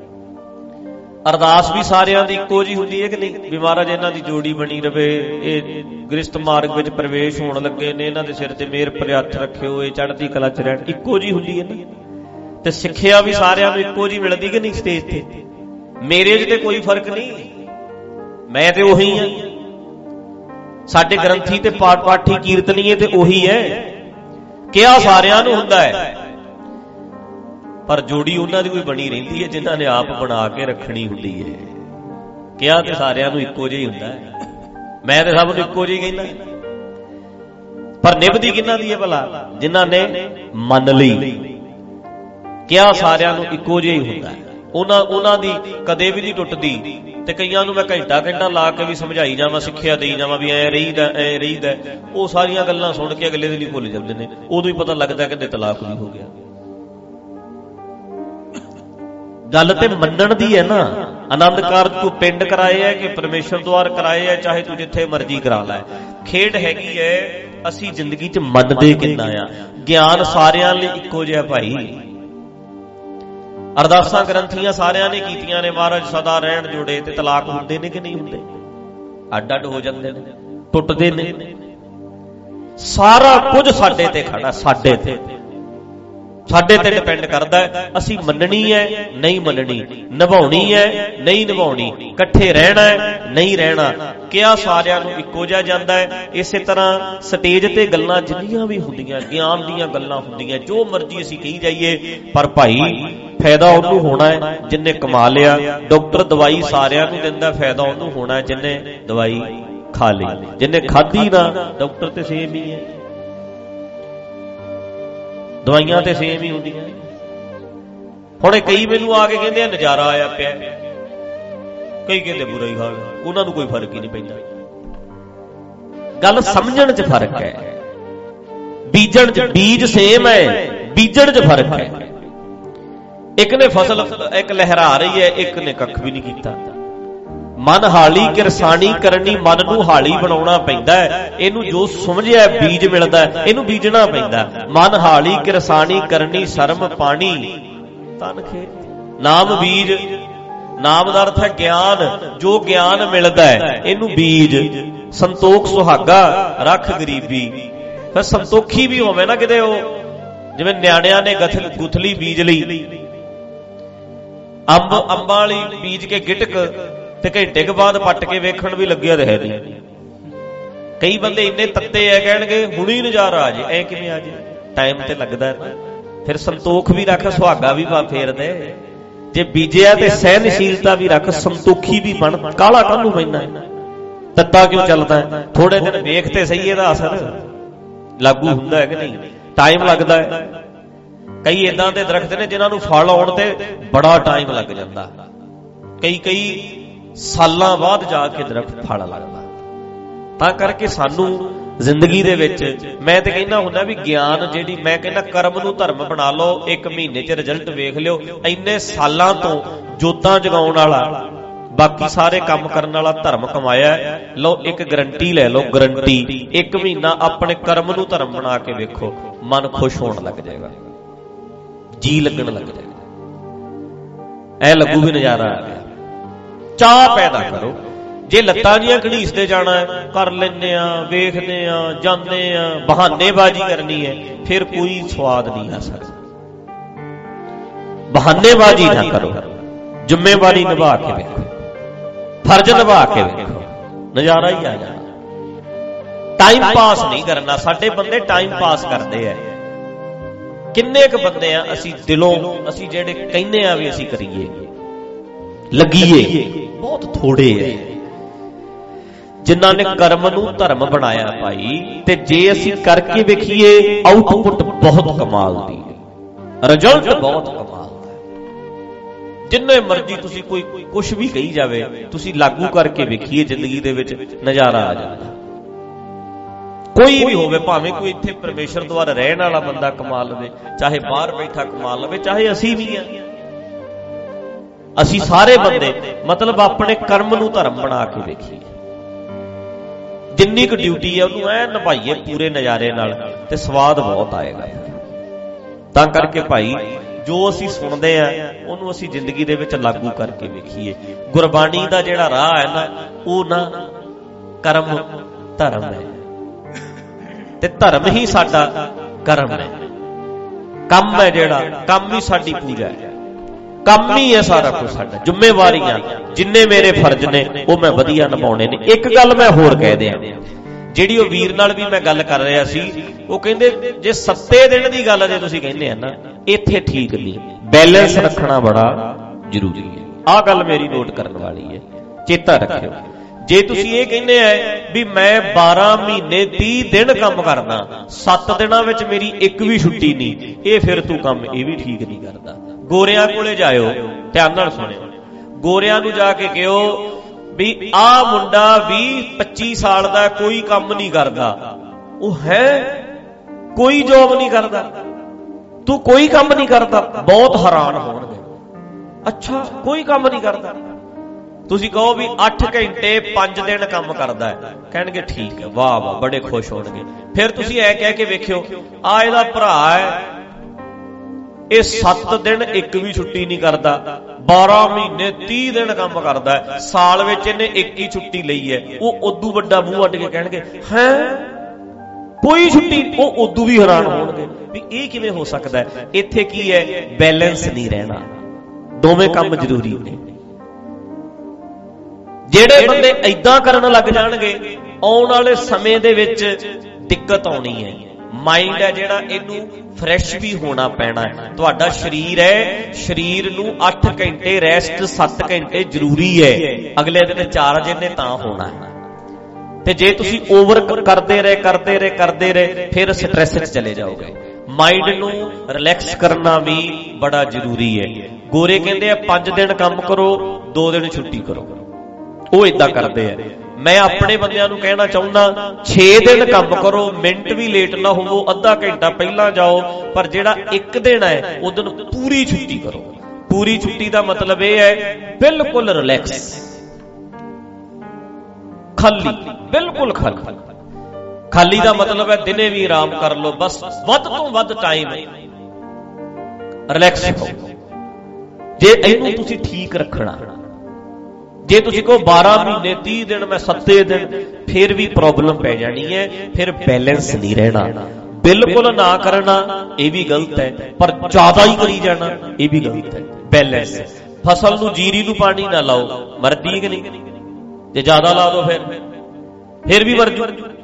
ਅਰਦਾਸ ਵੀ ਸਾਰਿਆਂ ਦੀ ਇੱਕੋ ਜਿਹੀ ਹੁੰਦੀ ਹੈ ਕਿ ਨਹੀਂ? ਵੀ ਮਹਾਰਾਜ ਇਹਨਾਂ ਦੀ ਜੋੜੀ ਬਣੀ ਰਵੇ, ਇਹ ਗ੍ਰਸਤ ਮਾਰਗ ਵਿੱਚ ਪ੍ਰਵੇਸ਼ ਹੋਣ ਲੱਗੇ ਨੇ, ਇਹਨਾਂ ਦੇ ਸਿਰ ਤੇ ਮਿਹਰ ਭਰੇ ਹੱਥ ਰੱਖਿਓ, ਇਹ ਚੜ੍ਹਦੀ ਕਲਾ 'ਚ ਰਹਿਣ, ਇੱਕੋ ਜਿਹੀ ਹੁੰਦੀ ਹੈ ਨਾ। ਤੇ ਸਿੱਖਿਆ ਵੀ ਸਾਰਿਆਂ ਨੂੰ ਇੱਕੋ ਜਿਹੀ ਮਿਲਦੀ ਕਿ ਨਹੀਂ? ਸਟੇਜ ਤੇ ਮੇਰੇ 'ਚ ਤੇ ਕੋਈ ਫਰਕ ਨਹੀਂ, ਮੈਂ ਤੇ ਉਹੀ ਹਾਂ। ਸਾਡੇ ਗ੍ਰੰਥੀ ਤੇ ਪਾਠ ਪਾਠੀ ਕੀਰਤਨੀਏ ਤੇ ਉਹੀ ਹੈ। ਕਿਹਾ ਸਾਰਿਆਂ ਨੂੰ ਹੁੰਦਾ ਹੈ, ਪਰ ਜੋੜੀ ਉਹਨਾਂ ਦੀ ਕੋਈ ਬਣੀ ਰਹਿੰਦੀ ਹੈ ਜਿਨ੍ਹਾਂ ਨੇ ਆਪ ਬਣਾ ਕੇ ਰੱਖਣੀ ਹੁੰਦੀ ਹੈ। ਕਿਹਾ ਤੇ ਸਾਰਿਆਂ ਨੂੰ ਇੱਕੋ ਜਿਹਾ ਹੀ ਹੁੰਦਾ ਹੈ, ਮੈਂ ਤੇ ਸਭ ਨੂੰ ਇੱਕੋ ਜਿਹੀ ਕਹਿੰਦਾ, ਪਰ ਨਿਭਦੀ ਕਿਹਨਾਂ ਦੀ ਹੈ ਭਲਾ? ਜਿਨ੍ਹਾਂ ਨੇ ਮੰਨ ਲਈ। ਕਿਹਾ ਸਾਰਿਆਂ ਨੂੰ ਇੱਕੋ ਜਿਹਾ ਹੀ ਹੁੰਦਾ ਹੈ, ਉਹਨਾਂ ਉਹਨਾਂ ਦੀ ਕਦੇ ਵੀ ਨਹੀਂ ਟੁੱਟਦੀ। ਤੇ ਕਈਆਂ ਨੂੰ ਮੈਂ ਘੰਟਾ ਘੰਟਾ ਲਾ ਕੇ ਵੀ ਸਮਝਾਈ ਜਾਵਾਂ, ਸਿੱਖਿਆ ਦੇਈ ਜਾਵਾਂ ਵੀ ਐ ਰਹੀਦਾ ਐ ਰਹੀਦਾ, ਉਹ ਸਾਰੀਆਂ ਗੱਲਾਂ ਸੁਣ ਕੇ ਅਗਲੇ ਦਿਨ ਹੀ ਭੁੱਲ ਜਾਂਦੇ ਨੇ। ਉਦੋਂ ਹੀ ਪਤਾ ਲੱਗਦਾ ਕਿ ਤਲਾਕ ਵੀ ਹੋ ਗਿਆ। ਗੱਲ ਤੇ ਮੰਨਣ ਦੀ ਹੈ ਨਾ। ਆਨੰਦ ਕਾਰਜ ਤੂੰ ਪਿੰਡ ਕਰਾਏ ਹੈ ਕਿ ਪਰਮੇਸ਼ਰ ਦੁਆਰ ਕਰਾਏ ਹੈ, ਚਾਹੇ ਤੂੰ ਜਿੱਥੇ ਮਰਜ਼ੀ ਕਰਾ ਲੈ, ਖੇਡ ਹੈਗੀ ਹੈ ਅਸੀਂ ਜ਼ਿੰਦਗੀ 'ਚ ਮੰਨਦੇ ਕਿੰਨਾ ਆ। ਗਿਆਨ ਸਾਰਿਆਂ ਲਈ ਇੱਕੋ ਜਿਹਾ ਭਾਈ। ਅਰਦਾਸਾਂ ਗ੍ਰੰਥੀਆਂ ਸਾਰਿਆਂ ਨੇ ਕੀਤੀਆਂ ਨੇ, ਮਹਾਰਾਜ ਸਦਾ ਰਹਿਣ ਜੋੜੇ, ਤੇ ਤਲਾਕ ਹੁੰਦੇ ਨੇ ਕਿ ਨਹੀਂ ਹੁੰਦੇ? ਅੱਡ ਅੱਡ ਹੋ ਜਾਂਦੇ ਨੇ, ਟੁੱਟਦੇ ਨੇ। ਸਾਰਾ ਕੁਝ ਸਾਡੇ ਤੇ ਖੜਾ, ਸਾਡੇ ਤੇ ਸਾਡੇ ਤੇ ਡਿਪੈਂਡ ਕਰਦਾ ਹੈ। ਅਸੀਂ ਮੰਨਣੀ ਹੈ ਨਹੀਂ ਮੰਨਣੀ, ਨਿਭਾਉਣੀ ਹੈ ਨਹੀਂ ਨਿਭਾਉਣੀ, ਇਕੱਠੇ ਰਹਿਣਾ ਹੈ ਨਹੀਂ ਰਹਿਣਾ। ਕਿਹਾ ਸਾਰਿਆਂ ਨੂੰ ਇੱਕੋ ਜਿਹਾ ਜਾਂਦਾ ਹੈ। ਇਸੇ ਤਰ੍ਹਾਂ ਸਟੇਜ ਤੇ ਗੱਲਾਂ ਜਿੰਨੀਆਂ ਵੀ ਹੁੰਦੀਆਂ, ਗਿਆਨ ਦੀਆਂ ਗੱਲਾਂ ਹੁੰਦੀਆਂ, ਜੋ ਮਰਜ਼ੀ ਅਸੀਂ ਕਹੀ ਜਾਈਏ, ਪਰ ਭਾਈ ਫਾਇਦਾ ਉਹਨੂੰ ਹੋਣਾ ਹੈ ਜਿੰਨੇ ਕਮਾ ਲਿਆ। ਡਾਕਟਰ ਦਵਾਈ ਸਾਰਿਆਂ ਨੂੰ ਦਿੰਦਾ, ਫਾਇਦਾ ਉਹਨੂੰ ਹੋਣਾ ਹੈ ਜਿੰਨੇ ਦਵਾਈ ਖਾ ਲਈ। ਜਿੰਨੇ ਖਾਧੀ ਨਾ, ਡਾਕਟਰ ਤੇ ਸੇਮ ਹੀ ਹੈ, ਦਵਾਈਆਂ ਤੇ ਸੇਮ ਹੀ ਹੁੰਦੀਆਂ। ਹੁਣ ਕਈ ਮੈਨੂੰ ਆ ਕੇ ਕਹਿੰਦੇ ਆ ਨਜ਼ਾਰਾ ਆਇਆ ਪਿਆ, ਕਈ ਕਹਿੰਦੇ ਬੁਰਾ ਹੀ ਹਾਲ, ਉਹਨਾਂ ਨੂੰ ਕੋਈ ਫਰਕ ਹੀ ਨਹੀਂ ਪੈਂਦਾ। ਗੱਲ ਸਮਝਣ 'ਚ ਫਰਕ ਹੈ, ਬੀਜਣ 'ਚ, ਬੀਜ ਸੇਮ ਹੈ, ਬੀਜਣ 'ਚ ਫਰਕ ਹੈ। ਇੱਕ ਨੇ ਫਸਲ ਇੱਕ ਲਹਿਰਾ ਰਹੀ ਹੈ, ਇੱਕ ਨੇ ਕੱਖ ਵੀ ਨਹੀਂ ਕੀਤਾ। ਮਨ ਹਾਲੀ ਕਿਰਸਾਨੀ ਕਰਨੀ, ਮਨ ਨੂੰ ਹਾਲੀ ਬਣਾਉਣਾ ਪੈਂਦਾ ਹੈ। ਇਹਨੂੰ ਜੋ ਸਮਝਿਆ ਬੀਜ ਮਿਲਦਾ, ਇਹਨੂੰ ਬੀਜਣਾ ਪੈਂਦਾ। ਮਨ ਹਾਲੀ ਕਿਰਸਾਨੀ ਕਰਨੀ, ਸ਼ਰਮ ਪਾਣੀ ਤਨ ਖੇਤ। ਨਾਮ ਬੀਜ, ਨਾਮ ਦਾ ਅਰਥ ਹੈ ਗਿਆਨ। ਜੋ ਗਿਆਨ ਮਿਲਦਾ ਹੈ ਇਹਨੂੰ ਬੀਜ। ਸੰਤੋਖ ਸੁਹਾਗਾ ਰੱਖ ਗਰੀਬੀ। ਫਿਰ ਸੰਤੋਖੀ ਵੀ ਹੋਵੇ ਨਾ ਕਿਤੇ, ਉਹ ਜਿਵੇਂ ਨਿਆਣਿਆਂ ਨੇ ਗਥਲ ਗੁਥਲੀ ਬੀਜ ਲਈ, ਅੰਬ ਅੰਬਾਂ ਵਾਲੀ ਬੀਜ ਕੇ ਗਿਟਕ, ਤੇ ਘੰਟੇ ਕੁ ਬਾਅਦ ਪੱਟ ਕੇ ਵੇਖਣ ਵੀ ਲੱਗਿਆ ਰਹੇ ਨਹੀਂ। ਕਈ ਬੰਦੇ ਇੰਨੇ ਤੱਤੇ ਆ, ਕਹਿਣਗੇ ਹੁਣੀ ਨਜ਼ਾਰਾ ਆ ਜੇ, ਐ ਕਿਵੇਂ ਆ ਜੇ, ਟਾਈਮ ਤੇ ਲੱਗਦਾ ਹੈ। ਫਿਰ ਸੰਤੋਖ ਵੀ ਰੱਖ, ਸੁਹਾਗਾ ਵੀ ਫੇਰ ਦੇ। ਜੇ ਬੀਜਿਆ ਤੇ ਸਹਿਨਸ਼ੀਲਤਾ ਵੀ ਰੱਖ, ਸੰਤੋਖੀ ਵੀ ਬਣ। ਕਾਲਾ ਕਾਹਨੂੰ ਪੈਂਦਾ ਹੈ, ਤੱਤਾ ਕਿਉਂ ਚੱਲਦਾ ਹੈ? ਥੋੜੇ ਦਿਨ ਵੇਖ ਤੇ ਸਹੀ ਇਹਦਾ ਅਸਰ ਲਾਗੂ ਹੁੰਦਾ ਹੈ ਕਿ ਨਹੀਂ, ਟਾਈਮ ਲੱਗਦਾ ਹੈ। ਕਈ ਏਦਾਂ ਦੇ ਦਰਖਤ ਨੇ ਜਿਨ੍ਹਾਂ ਨੂੰ ਫਲ ਆਉਣ ਤੇ ਬੜਾ ਟਾਈਮ ਲੱਗ ਜਾਂਦਾ, ਕਈ ਕਈ ਸਾਲਾਂ ਬਾਅਦ ਜਾ ਕੇ ਦਰਖਤ ਫਲ ਲੱਗਦਾ। ਤਾਂ ਕਰਕੇ ਸਾਨੂੰ ਜ਼ਿੰਦਗੀ ਦੇ ਵਿੱਚ, ਮੈਂ ਤੇ ਕਹਿੰਦਾ ਹੁੰਦਾ ਵੀ ਗਿਆਨ ਜਿਹੜੀ, ਮੈਂ ਕਹਿੰਦਾ ਕਰਮ ਨੂੰ ਧਰਮ ਬਣਾ ਲਓ, ਇੱਕ ਮਹੀਨੇ 'ਚ ਰਿਜ਼ਲਟ ਵੇਖ ਲਿਓ। ਇੰਨੇ ਸਾਲਾਂ ਤੋਂ ਜੋਤਾਂ ਜਗਾਉਣ ਵਾਲਾ, ਬਾਕੀ ਸਾਰੇ ਕੰਮ ਕਰਨ ਵਾਲਾ ਧਰਮ ਕਮਾਇਆ। ਲਓ ਇੱਕ ਗਰੰਟੀ ਲੈ ਲਓ, ਗਰੰਟੀ, ਇੱਕ ਮਹੀਨਾ ਆਪਣੇ ਕਰਮ ਨੂੰ ਧਰਮ ਬਣਾ ਕੇ ਵੇਖੋ, ਮਨ ਖੁਸ਼ ਹੋਣ ਲੱਗ ਜਾਏਗਾ, ਜੀ ਲੱਗਣ ਲੱਗ ਜਾਏਗਾ, ਐ ਲੱਗੂ ਵੀ ਨਜ਼ਾਰਾ ਆ ਗਿਆ। ਚਾਹ ਪੈਦਾ ਕਰੋ। ਜੇ ਲੱਤਾਂ ਜੀਆਂ ਘੜੀਸਦੇ ਜਾਣਾ ਕਰ ਲੈਂਦੇ ਆ, ਵੇਖਦੇ ਆ, ਜਾਂਦੇ ਆ, ਬਹਾਨੇਬਾਜ਼ੀ ਕਰਨੀ ਹੈ, ਫਿਰ ਕੋਈ ਸਵਾਦ ਨਹੀਂ ਆ ਸਕਦਾ। ਬਹਾਨੇਬਾਜ਼ੀ ਨਾ ਕਰੋ, ਜ਼ਿੰਮੇਵਾਰੀ ਨਿਭਾ ਕੇ ਵੇਖੋ, ਫਰਜ਼ ਨਿਭਾ ਕੇ ਵੇਖੋ, ਨਜ਼ਾਰਾ ਹੀ ਆ ਜਾਣਾ। ਟਾਈਮ ਪਾਸ ਨਹੀਂ ਕਰਨਾ। ਸਾਡੇ ਬੰਦੇ ਟਾਈਮ ਪਾਸ ਕਰਦੇ ਆ। ਕਿੰਨੇ ਕੁ ਬੰਦੇ ਆ ਅਸੀਂ ਦਿਲੋਂ, ਅਸੀਂ ਜਿਹੜੇ ਕਹਿੰਦੇ ਆ ਵੀ ਅਸੀਂ ਕਰੀਏ, ਲੱਗੀਏ, ਬਹੁਤ ਥੋੜੇ ਐ ਜਿਨ੍ਹਾਂ ਨੇ ਕਰਮ ਨੂੰ ਧਰਮ ਬਣਾਇਆ ਭਾਈ। ਤੇ ਜੇ ਅਸੀਂ ਕਰਕੇ ਵੇਖੀਏ, ਆਊਟਪੁੱਟ ਬਹੁਤ ਕਮਾਲ ਦੀ, ਰਿਜ਼ਲਟ ਬਹੁਤ ਕਮਾਲ ਦਾ। ਜਿੰਨੇ ਮਰਜ਼ੀ ਤੁਸੀਂ ਕੋਈ ਕੁਛ ਵੀ ਕਹੀ ਜਾਵੇ, ਤੁਸੀਂ ਲਾਗੂ ਕਰਕੇ ਵੇਖੀਏ, ਜ਼ਿੰਦਗੀ ਦੇ ਵਿੱਚ ਨਜ਼ਾਰਾ ਆ ਜਾਂਦਾ। ਕੋਈ ਵੀ ਹੋਵੇ, ਭਾਵੇਂ ਕੋਈ ਇੱਥੇ ਪਰਮੇਸ਼ਰ ਦੁਆਰਾ ਰਹਿਣ ਵਾਲਾ ਬੰਦਾ ਕਮਾ ਲਵੇ, ਚਾਹੇ ਬਾਹਰ ਬੈਠਾ ਕਮਾ ਲਵੇ, ਚਾਹੇ ਅਸੀਂ ਵੀ ਆ, ਅਸੀਂ ਸਾਰੇ ਬੰਦੇ ਮਤਲਬ ਆਪਣੇ ਕਰਮ ਨੂੰ ਧਰਮ ਬਣਾ ਕੇ ਵੇਖੀਏ। ਜਿੰਨੀ ਕੁ ਡਿਊਟੀ ਹੈ ਉਹਨੂੰ ਐ ਨਿਭਾਈਏ ਪੂਰੇ ਨਜ਼ਾਰੇ ਨਾਲ, ਤੇ ਸਵਾਦ ਬਹੁਤ ਆਏਗਾ। ਤਾਂ ਕਰਕੇ ਭਾਈ, ਜੋ ਅਸੀਂ ਸੁਣਦੇ ਆ ਉਹਨੂੰ ਅਸੀਂ ਜ਼ਿੰਦਗੀ ਦੇ ਵਿੱਚ ਲਾਗੂ ਕਰਕੇ ਵੇਖੀਏ। ਗੁਰਬਾਣੀ ਦਾ ਜਿਹੜਾ ਰਾਹ ਹੈ ਨਾ, ਉਹ ਨਾ ਕਰਮ ਧਰਮ ਹੈ, ਤੇ ਧਰਮ ਹੀ ਸਾਡਾ ਕਰਮ ਹੈ। ਕੰਮ ਹੈ ਜਿਹੜਾ, ਕੰਮ ਹੀ ਸਾਡੀ ਪੂਜਾ ਹੈ, ਕੰਮ ਹੀ ਹੈ ਸਾਰਾ ਕੁਝ ਸਾਡਾ। ਜ਼ਿੰਮੇਵਾਰੀਆਂ ਜਿੰਨੇ ਮੇਰੇ ਫਰਜ਼ ਨੇ ਉਹ ਮੈਂ ਵਧੀਆ ਨਿਭਾਉਣੇ ਨੇ। ਇੱਕ ਗੱਲ ਮੈਂ ਹੋਰ ਕਹਿ ਦਿਆਂ, ਜਿਹੜੀ ਉਹ ਵੀਰ ਨਾਲ ਵੀ ਮੈਂ ਗੱਲ ਕਰ ਰਿਹਾ ਸੀ, ਉਹ ਕਹਿੰਦੇ ਜੇ ਸੱਤੇ ਦਿਨ ਦੀ ਗੱਲ ਜੇ ਤੁਸੀਂ ਕਹਿੰਦੇ ਆ ਨਾ, ਇੱਥੇ ਠੀਕ ਨਹੀਂ, ਬੈਲੈਂਸ ਰੱਖਣਾ ਬੜਾ ਜ਼ਰੂਰੀ ਹੈ। ਆਹ ਗੱਲ ਮੇਰੀ ਨੋਟ ਕਰਨ ਵਾਲੀ ਹੈ, ਚੇਤਾ ਰੱਖਿਓ। ਜੇ ਤੁਸੀਂ ਇਹ ਕਹਿੰਦੇ ਆ ਵੀ ਮੈਂ ਬਾਰਾਂ ਮਹੀਨੇ ਤੀਹ ਦਿਨ ਕੰਮ ਕਰਦਾ, ਸੱਤ ਦਿਨਾਂ ਵਿੱਚ ਮੇਰੀ ਇੱਕ ਵੀ ਛੁੱਟੀ ਨਹੀਂ, ਇਹ ਫਿਰ ਤੂੰ ਕੰਮ ਇਹ ਵੀ ਠੀਕ ਨਹੀਂ ਕਰਦਾ। ਗੋਰਿਆਂ ਕੋਲੇ ਜਾਇਓ, ਧਿਆਨ ਨਾਲ ਸੁਣਿਓ, ਗੋਰਿਆਂ ਨੂੰ ਜਾ ਕੇ ਕਿਹੋ ਵੀ ਆਹ ਮੁੰਡਾ ਵੀਹ ਪੱਚੀ ਸਾਲ ਦਾ, ਕੋਈ ਕੰਮ ਨਹੀਂ ਕਰਦਾ। ਉਹ ਹੈ ਕੋਈ ਜੋਬ ਨਹੀਂ ਕਰਦਾ, ਤੂੰ ਕੋਈ ਕੰਮ ਨਹੀਂ ਕਰਦਾ, ਬਹੁਤ ਹੈਰਾਨ ਹੋਣਗੇ। ਅੱਛਾ ਕੋਈ ਕੰਮ ਨਹੀਂ ਕਰਦਾ। ਤੁਸੀਂ ਕਹੋ ਵੀ ਅੱਠ ਘੰਟੇ ਪੰਜ ਦਿਨ ਕੰਮ ਕਰਦਾ ਹੈ, ਕਹਿਣਗੇ ਠੀਕ ਹੈ, ਵਾਹ ਵਾਹ, ਬੜੇ ਖੁਸ਼ ਹੋਣਗੇ। ਫਿਰ ਤੁਸੀਂ ਐ ਕਹਿ ਕੇ ਵੇਖਿਓ, ਆ ਇਹਦਾ ਭਰਾ ਹੈ, ਇਹ ਸੱਤ ਦਿਨ ਇੱਕ ਵੀ ਛੁੱਟੀ ਨਹੀਂ ਕਰਦਾ, ਬਾਰਾਂ ਮਹੀਨੇ ਤੀਹ ਦਿਨ ਕੰਮ ਕਰਦਾ ਹੈ, ਸਾਲ ਵਿੱਚ ਇਹਨੇ ਇੱਕ ਹੀ ਛੁੱਟੀ ਲਈ ਹੈ। ਉਹ ਉਦੋਂ ਵੱਡਾ ਮੂੰਹ ਅੱਡ ਕੇ ਕਹਿਣਗੇ ਹੈ ਕੋਈ ਛੁੱਟੀ, ਉਹ ਉਦੋਂ ਵੀ ਹੈਰਾਨ ਹੋਣਗੇ ਵੀ ਇਹ ਕਿਵੇਂ ਹੋ ਸਕਦਾ ਹੈ। ਇੱਥੇ ਕੀ ਹੈ, ਬੈਲੈਂਸ ਨਹੀਂ ਰਹਿਣਾ, ਦੋਵੇਂ ਕੰਮ ਜ਼ਰੂਰੀ ਨੇ। ਜਿਹੜੇ ਬੰਦੇ ਏਦਾਂ ਕਰਨ ਲੱਗ ਜਾਣਗੇ, ਆਉਣ ਵਾਲੇ ਸਮੇਂ ਦੇ ਵਿੱਚ ਦਿੱਕਤ ਆਉਣੀ ਹੈ। ਮਾਈਂਡ ਹੈ ਜਿਹੜਾ, ਇਹਨੂੰ ਫਰੈਸ਼ ਵੀ ਹੋਣਾ ਪੈਣਾ ਹੈ। ਤੁਹਾਡਾ ਸਰੀਰ ਹੈ, ਸਰੀਰ ਨੂੰ ਅੱਠ ਘੰਟੇ ਰੈਸਟ, ਸੱਤ ਘੰਟੇ ਜ਼ਰੂਰੀ ਹੈ। ਅਗਲੇ ਦਿਨ ਚਾਰਜ ਇਹਨੇ ਤਾਂ ਹੋਣਾ ਹੈ। ਤੇ ਜੇ ਤੁਸੀਂ ਓਵਰ ਕਰਦੇ ਰਹੇ ਕਰਦੇ ਰਹੇ ਕਰਦੇ ਰਹੇ ਫਿਰ ਸਟ੍ਰੈਸ 'ਚ ਚਲੇ ਜਾਓਗੇ। ਮਾਈਂਡ ਨੂੰ ਰਿਲੈਕਸ ਕਰਨਾ ਵੀ ਬੜਾ ਜ਼ਰੂਰੀ ਹੈ। ਗੋਰੇ ਕਹਿੰਦੇ ਆ ਪੰਜ ਦਿਨ ਕੰਮ ਕਰੋ, ਦੋ ਦਿਨ ਛੁੱਟੀ ਕਰੋ, ਉਹ ਏਦਾਂ ਕਰਦੇ ਆ। ਮੈਂ ਆਪਣੇ ਬੰਦਿਆਂ ਨੂੰ ਕਹਿਣਾ ਚਾਹੁੰਦਾ, ਛੇ ਦਿਨ ਕੰਮ ਕਰੋ, ਮਿੰਟ ਵੀ ਲੇਟ ਨਾ ਹੋਵੋ, ਅੱਧਾ ਘੰਟਾ ਪਹਿਲਾਂ ਜਾਓ, ਪਰ ਜਿਹੜਾ ਇੱਕ ਦਿਨ ਹੈ ਉਹ ਦਿਨ ਪੂਰੀ ਛੁੱਟੀ ਕਰੋ। ਪੂਰੀ ਛੁੱਟੀ ਦਾ ਮਤਲਬ ਇਹ ਹੈ ਬਿਲਕੁਲ ਰਿਲੈਕਸ, ਖਾਲੀ, ਬਿਲਕੁਲ ਖਾਲੀ। ਖਾਲੀ ਦਾ ਮਤਲਬ ਹੈ ਦਿਨੇ ਵੀ ਆਰਾਮ ਕਰ ਲਓ, ਬਸ ਵੱਧ ਤੋਂ ਵੱਧ ਟਾਈਮ ਰਿਲੈਕਸ ਕਰੋ। ਜੇ ਇਹਨੂੰ ਤੁਸੀਂ ਠੀਕ ਰੱਖਣਾ, ਜੇ ਤੁਸੀਂ ਕਹੋ ਬਾਰਾਂ ਮਹੀਨੇ ਤੀਹ ਦਿਨ ਮੈਂ ਸੱਤੇ ਦਿਨ, ਫਿਰ ਵੀ ਪ੍ਰੋਬਲਮ ਪੈ ਜਾਣੀ ਹੈ, ਫਿਰ ਬੈਲੈਂਸ ਨਹੀਂ ਰਹਿਣਾ। ਬਿਲਕੁਲ ਨਾ ਕਰਨਾ ਇਹ ਵੀ ਗਲਤ ਹੈ, ਪਰ ਜ਼ਿਆਦਾ ਹੀ ਕਰੀ ਜਾਣਾ ਇਹ ਵੀ ਗਲਤ ਹੈ। ਬੈਲੈਂਸ, ਫਸਲ ਨੂੰ, ਜੀਰੀ ਨੂੰ ਪਾਣੀ ਨਾ ਲਾਓ, ਮਰਦੀ ਹੈ ਕਿ ਨਹੀਂ? ਜੇ ਜ਼ਿਆਦਾ ਲਾ ਦੋ ਫਿਰ ਫਿਰ ਵੀ ਮਰ ਜੂ।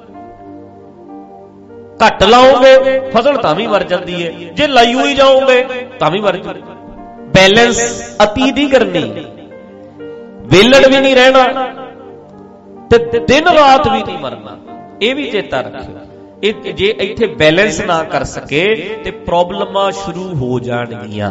ਘੱਟ ਲਾਓਗੇ ਫਸਲ ਤਾਂ ਵੀ ਮਰ ਜਾਂਦੀ ਹੈ, ਜੇ ਲਾਈ ਹੋਈ ਜਾਓਗੇ ਤਾਂ ਵੀ ਮਰ ਜੂ। ਬੈਲੈਂਸ ਅਤੀ ਨਹੀਂ ਕਰਨੀ, ਵੇਲੜ ਵੀ ਨਹੀਂ ਰਹਿਣਾ ਤੇ ਦਿਨ ਰਾਤ ਵੀ ਨਹੀਂ ਮਰਨਾ, ਇਹ ਵੀ ਚੇਤਾ ਰੱਖਿਓ। ਇਹ ਜੇ ਇੱਥੇ ਬੈਲੈਂਸ ਨਾ ਕਰ ਸਕੇ ਤੇ ਪ੍ਰੋਬਲਮਾਂ ਸ਼ੁਰੂ ਹੋ ਜਾਣਗੀਆਂ।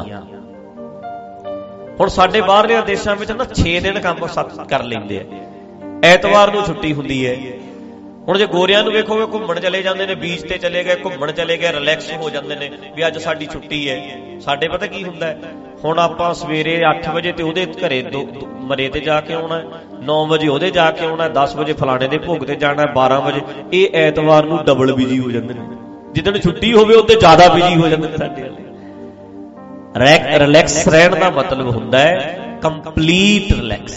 ਹੁਣ ਸਾਡੇ ਬਾਹਰਲੇ ਦੇਸ਼ਾਂ ਵਿੱਚ ਨਾ ਛੇ ਦਿਨ ਕੰਮ ਕਰ ਲੈਂਦੇ ਆ, ਐਤਵਾਰ ਨੂੰ ਛੁੱਟੀ ਹੁੰਦੀ ਹੈ। ਹੁਣ ਜੇ ਗੋਰਿਆਂ ਨੂੰ ਵੇਖੋਗੇ, ਘੁੰਮਣ ਚਲੇ ਜਾਂਦੇ ਨੇ, ਬੀਚ ਤੇ ਚਲੇ ਗਏ, ਘੁੰਮਣ ਚਲੇ ਗਏ, ਰਿਲੈਕਸ ਹੋ ਜਾਂਦੇ ਨੇ ਵੀ ਅੱਜ ਸਾਡੀ ਛੁੱਟੀ ਹੈ। ਸਾਡੇ ਪਤਾ ਕੀ ਹੁੰਦਾ, ਹੁਣ ਆਪਾਂ ਸਵੇਰੇ ਅੱਠ ਵਜੇ ਤੇ ਉਹਦੇ ਘਰੇ ਮਰੇ ਤੇ ਜਾ ਕੇ ਆਉਣਾ, ਨੌ ਵਜੇ ਉਹਦੇ ਜਾ ਕੇ ਆਉਣਾ, ਦਸ ਵਜੇ ਫਲਾਣੇ ਦੇ ਭੋਗ ਤੇ ਜਾਣਾ, ਬਾਰਾਂ ਵਜੇ। ਇਹ ਐਤਵਾਰ ਨੂੰ ਡਬਲ ਬਿਜੀ ਹੋ ਜਾਂਦੇ ਨੇ, ਜਿੱਦਣ ਛੁੱਟੀ ਹੋਵੇ ਉਹਦੇ ਜ਼ਿਆਦਾ ਬਿਜੀ ਹੋ ਜਾਂਦੇ ਨੇ ਸਾਡੇ ਵਾਲੇ। ਰਿਲੈਕਸ ਰਹਿਣ ਦਾ ਮਤਲਬ ਹੁੰਦਾ ਹੈ ਕੰਪਲੀਟ ਰਿਲੈਕਸ,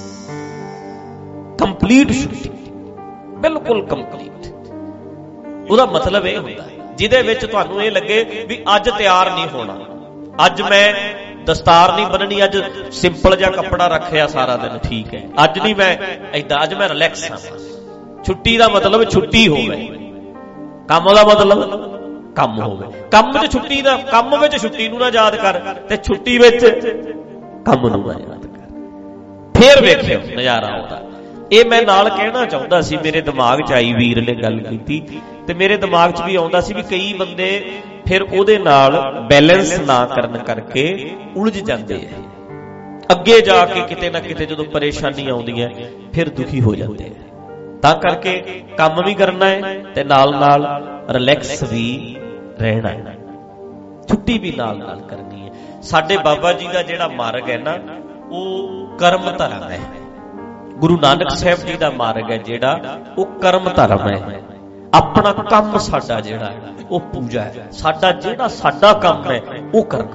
ਕੰਪਲੀਟ ਛੁੱਟੀ, ਬਿਲਕੁਲ ਕੰਪਲੀਟ। ਉਹਦਾ ਮਤਲਬ ਇਹ ਹੁੰਦਾ ਜਿਹਦੇ ਵਿੱਚ ਤੁਹਾਨੂੰ ਇਹ ਲੱਗੇ ਵੀ ਅੱਜ ਤਿਆਰ ਨਹੀਂ ਹੋਣਾ, ਅੱਜ ਮੈਂ ਦਸਤਾਰ ਨਹੀਂ ਬੰਨਣੀ, ਅੱਜ ਸਿੰਪਲ ਜਿਹਾ ਕੱਪੜਾ ਰੱਖਿਆ ਸਾਰਾ ਦਿਨ, ਠੀਕ ਹੈ, ਅੱਜ ਨਹੀਂ ਮੈਂ ਏਦਾਂ, ਅੱਜ ਮੈਂ ਰਿਲੈਕਸ ਹਾਂ। ਛੁੱਟੀ ਦਾ ਮਤਲਬ ਛੁੱਟੀ ਹੋਵੇ, ਕੰਮ ਦਾ ਮਤਲਬ ਕੰਮ ਹੋਵੇ। ਕੰਮ 'ਚ ਛੁੱਟੀ ਦਾ, ਕੰਮ ਵਿੱਚ ਛੁੱਟੀ ਨੂੰ ਨਾ ਯਾਦ ਕਰ ਤੇ ਛੁੱਟੀ ਵਿੱਚ ਕੰਮ ਨੂੰ ਨਾ ਯਾਦ ਕਰ, ਫੇਰ ਵੇਖਿਓ ਨਜ਼ਾਰਾ ਆਉਂਦਾ। ਇਹ ਮੈਂ ਨਾਲ ਕਹਿਣਾ ਚਾਹੁੰਦਾ ਸੀ, ਮੇਰੇ ਦਿਮਾਗ 'ਚ ਆਈ, ਵੀਰ ਨੇ ਗੱਲ ਕੀਤੀ ਤੇ ਮੇਰੇ ਦਿਮਾਗ 'ਚ ਵੀ ਆਉਂਦਾ ਸੀ ਵੀ ਕਈ ਬੰਦੇ ਫਿਰ ਉਹਦੇ ਨਾਲ ਬੈਲੈਂਸ ਨਾ ਕਰਨ ਕਰਕੇ ਉਲਝ ਜਾਂਦੇ ਆ, ਅੱਗੇ ਜਾ ਕੇ ਕਿਤੇ ਨਾ ਕਿਤੇ ਜਦੋਂ ਪਰੇਸ਼ਾਨੀ ਆਉਂਦੀ ਹੈ ਫਿਰ ਦੁਖੀ ਹੋ ਜਾਂਦੇ ਆ। ਤਾਂ ਕਰਕੇ ਕੰਮ ਵੀ ਕਰਨਾ ਹੈ ਤੇ ਨਾਲ ਨਾਲ ਰਿਲੈਕਸ ਵੀ ਰਹਿਣਾ ਹੈ, ਛੁੱਟੀ ਵੀ ਨਾਲ ਨਾਲ ਕਰਨੀ ਹੈ। ਸਾਡੇ ਬਾਬਾ ਜੀ ਦਾ ਜਿਹੜਾ ਮਾਰਗ ਹੈ ਨਾ, ਉਹ ਕਰਮ ਧਰਮ ਹੈ। ਗੁਰੂ ਨਾਨਕ ਸਾਹਿਬ ਜੀ ਦਾ ਮਾਰਗ ਹੈ ਜਿਹੜਾ, ਉਹ ਕਰਮ ਧਰਮ ਹੈ। ਆਪਣਾ ਕੰਮ ਸਾਡਾ ਜਿਹੜਾ ਉਹ ਪੂਜਾ ਹੈ, ਸਾਡਾ ਜਿਹੜਾ ਸਾਡਾ ਕੰਮ ਹੈ ਉਹ ਕਰਨਾ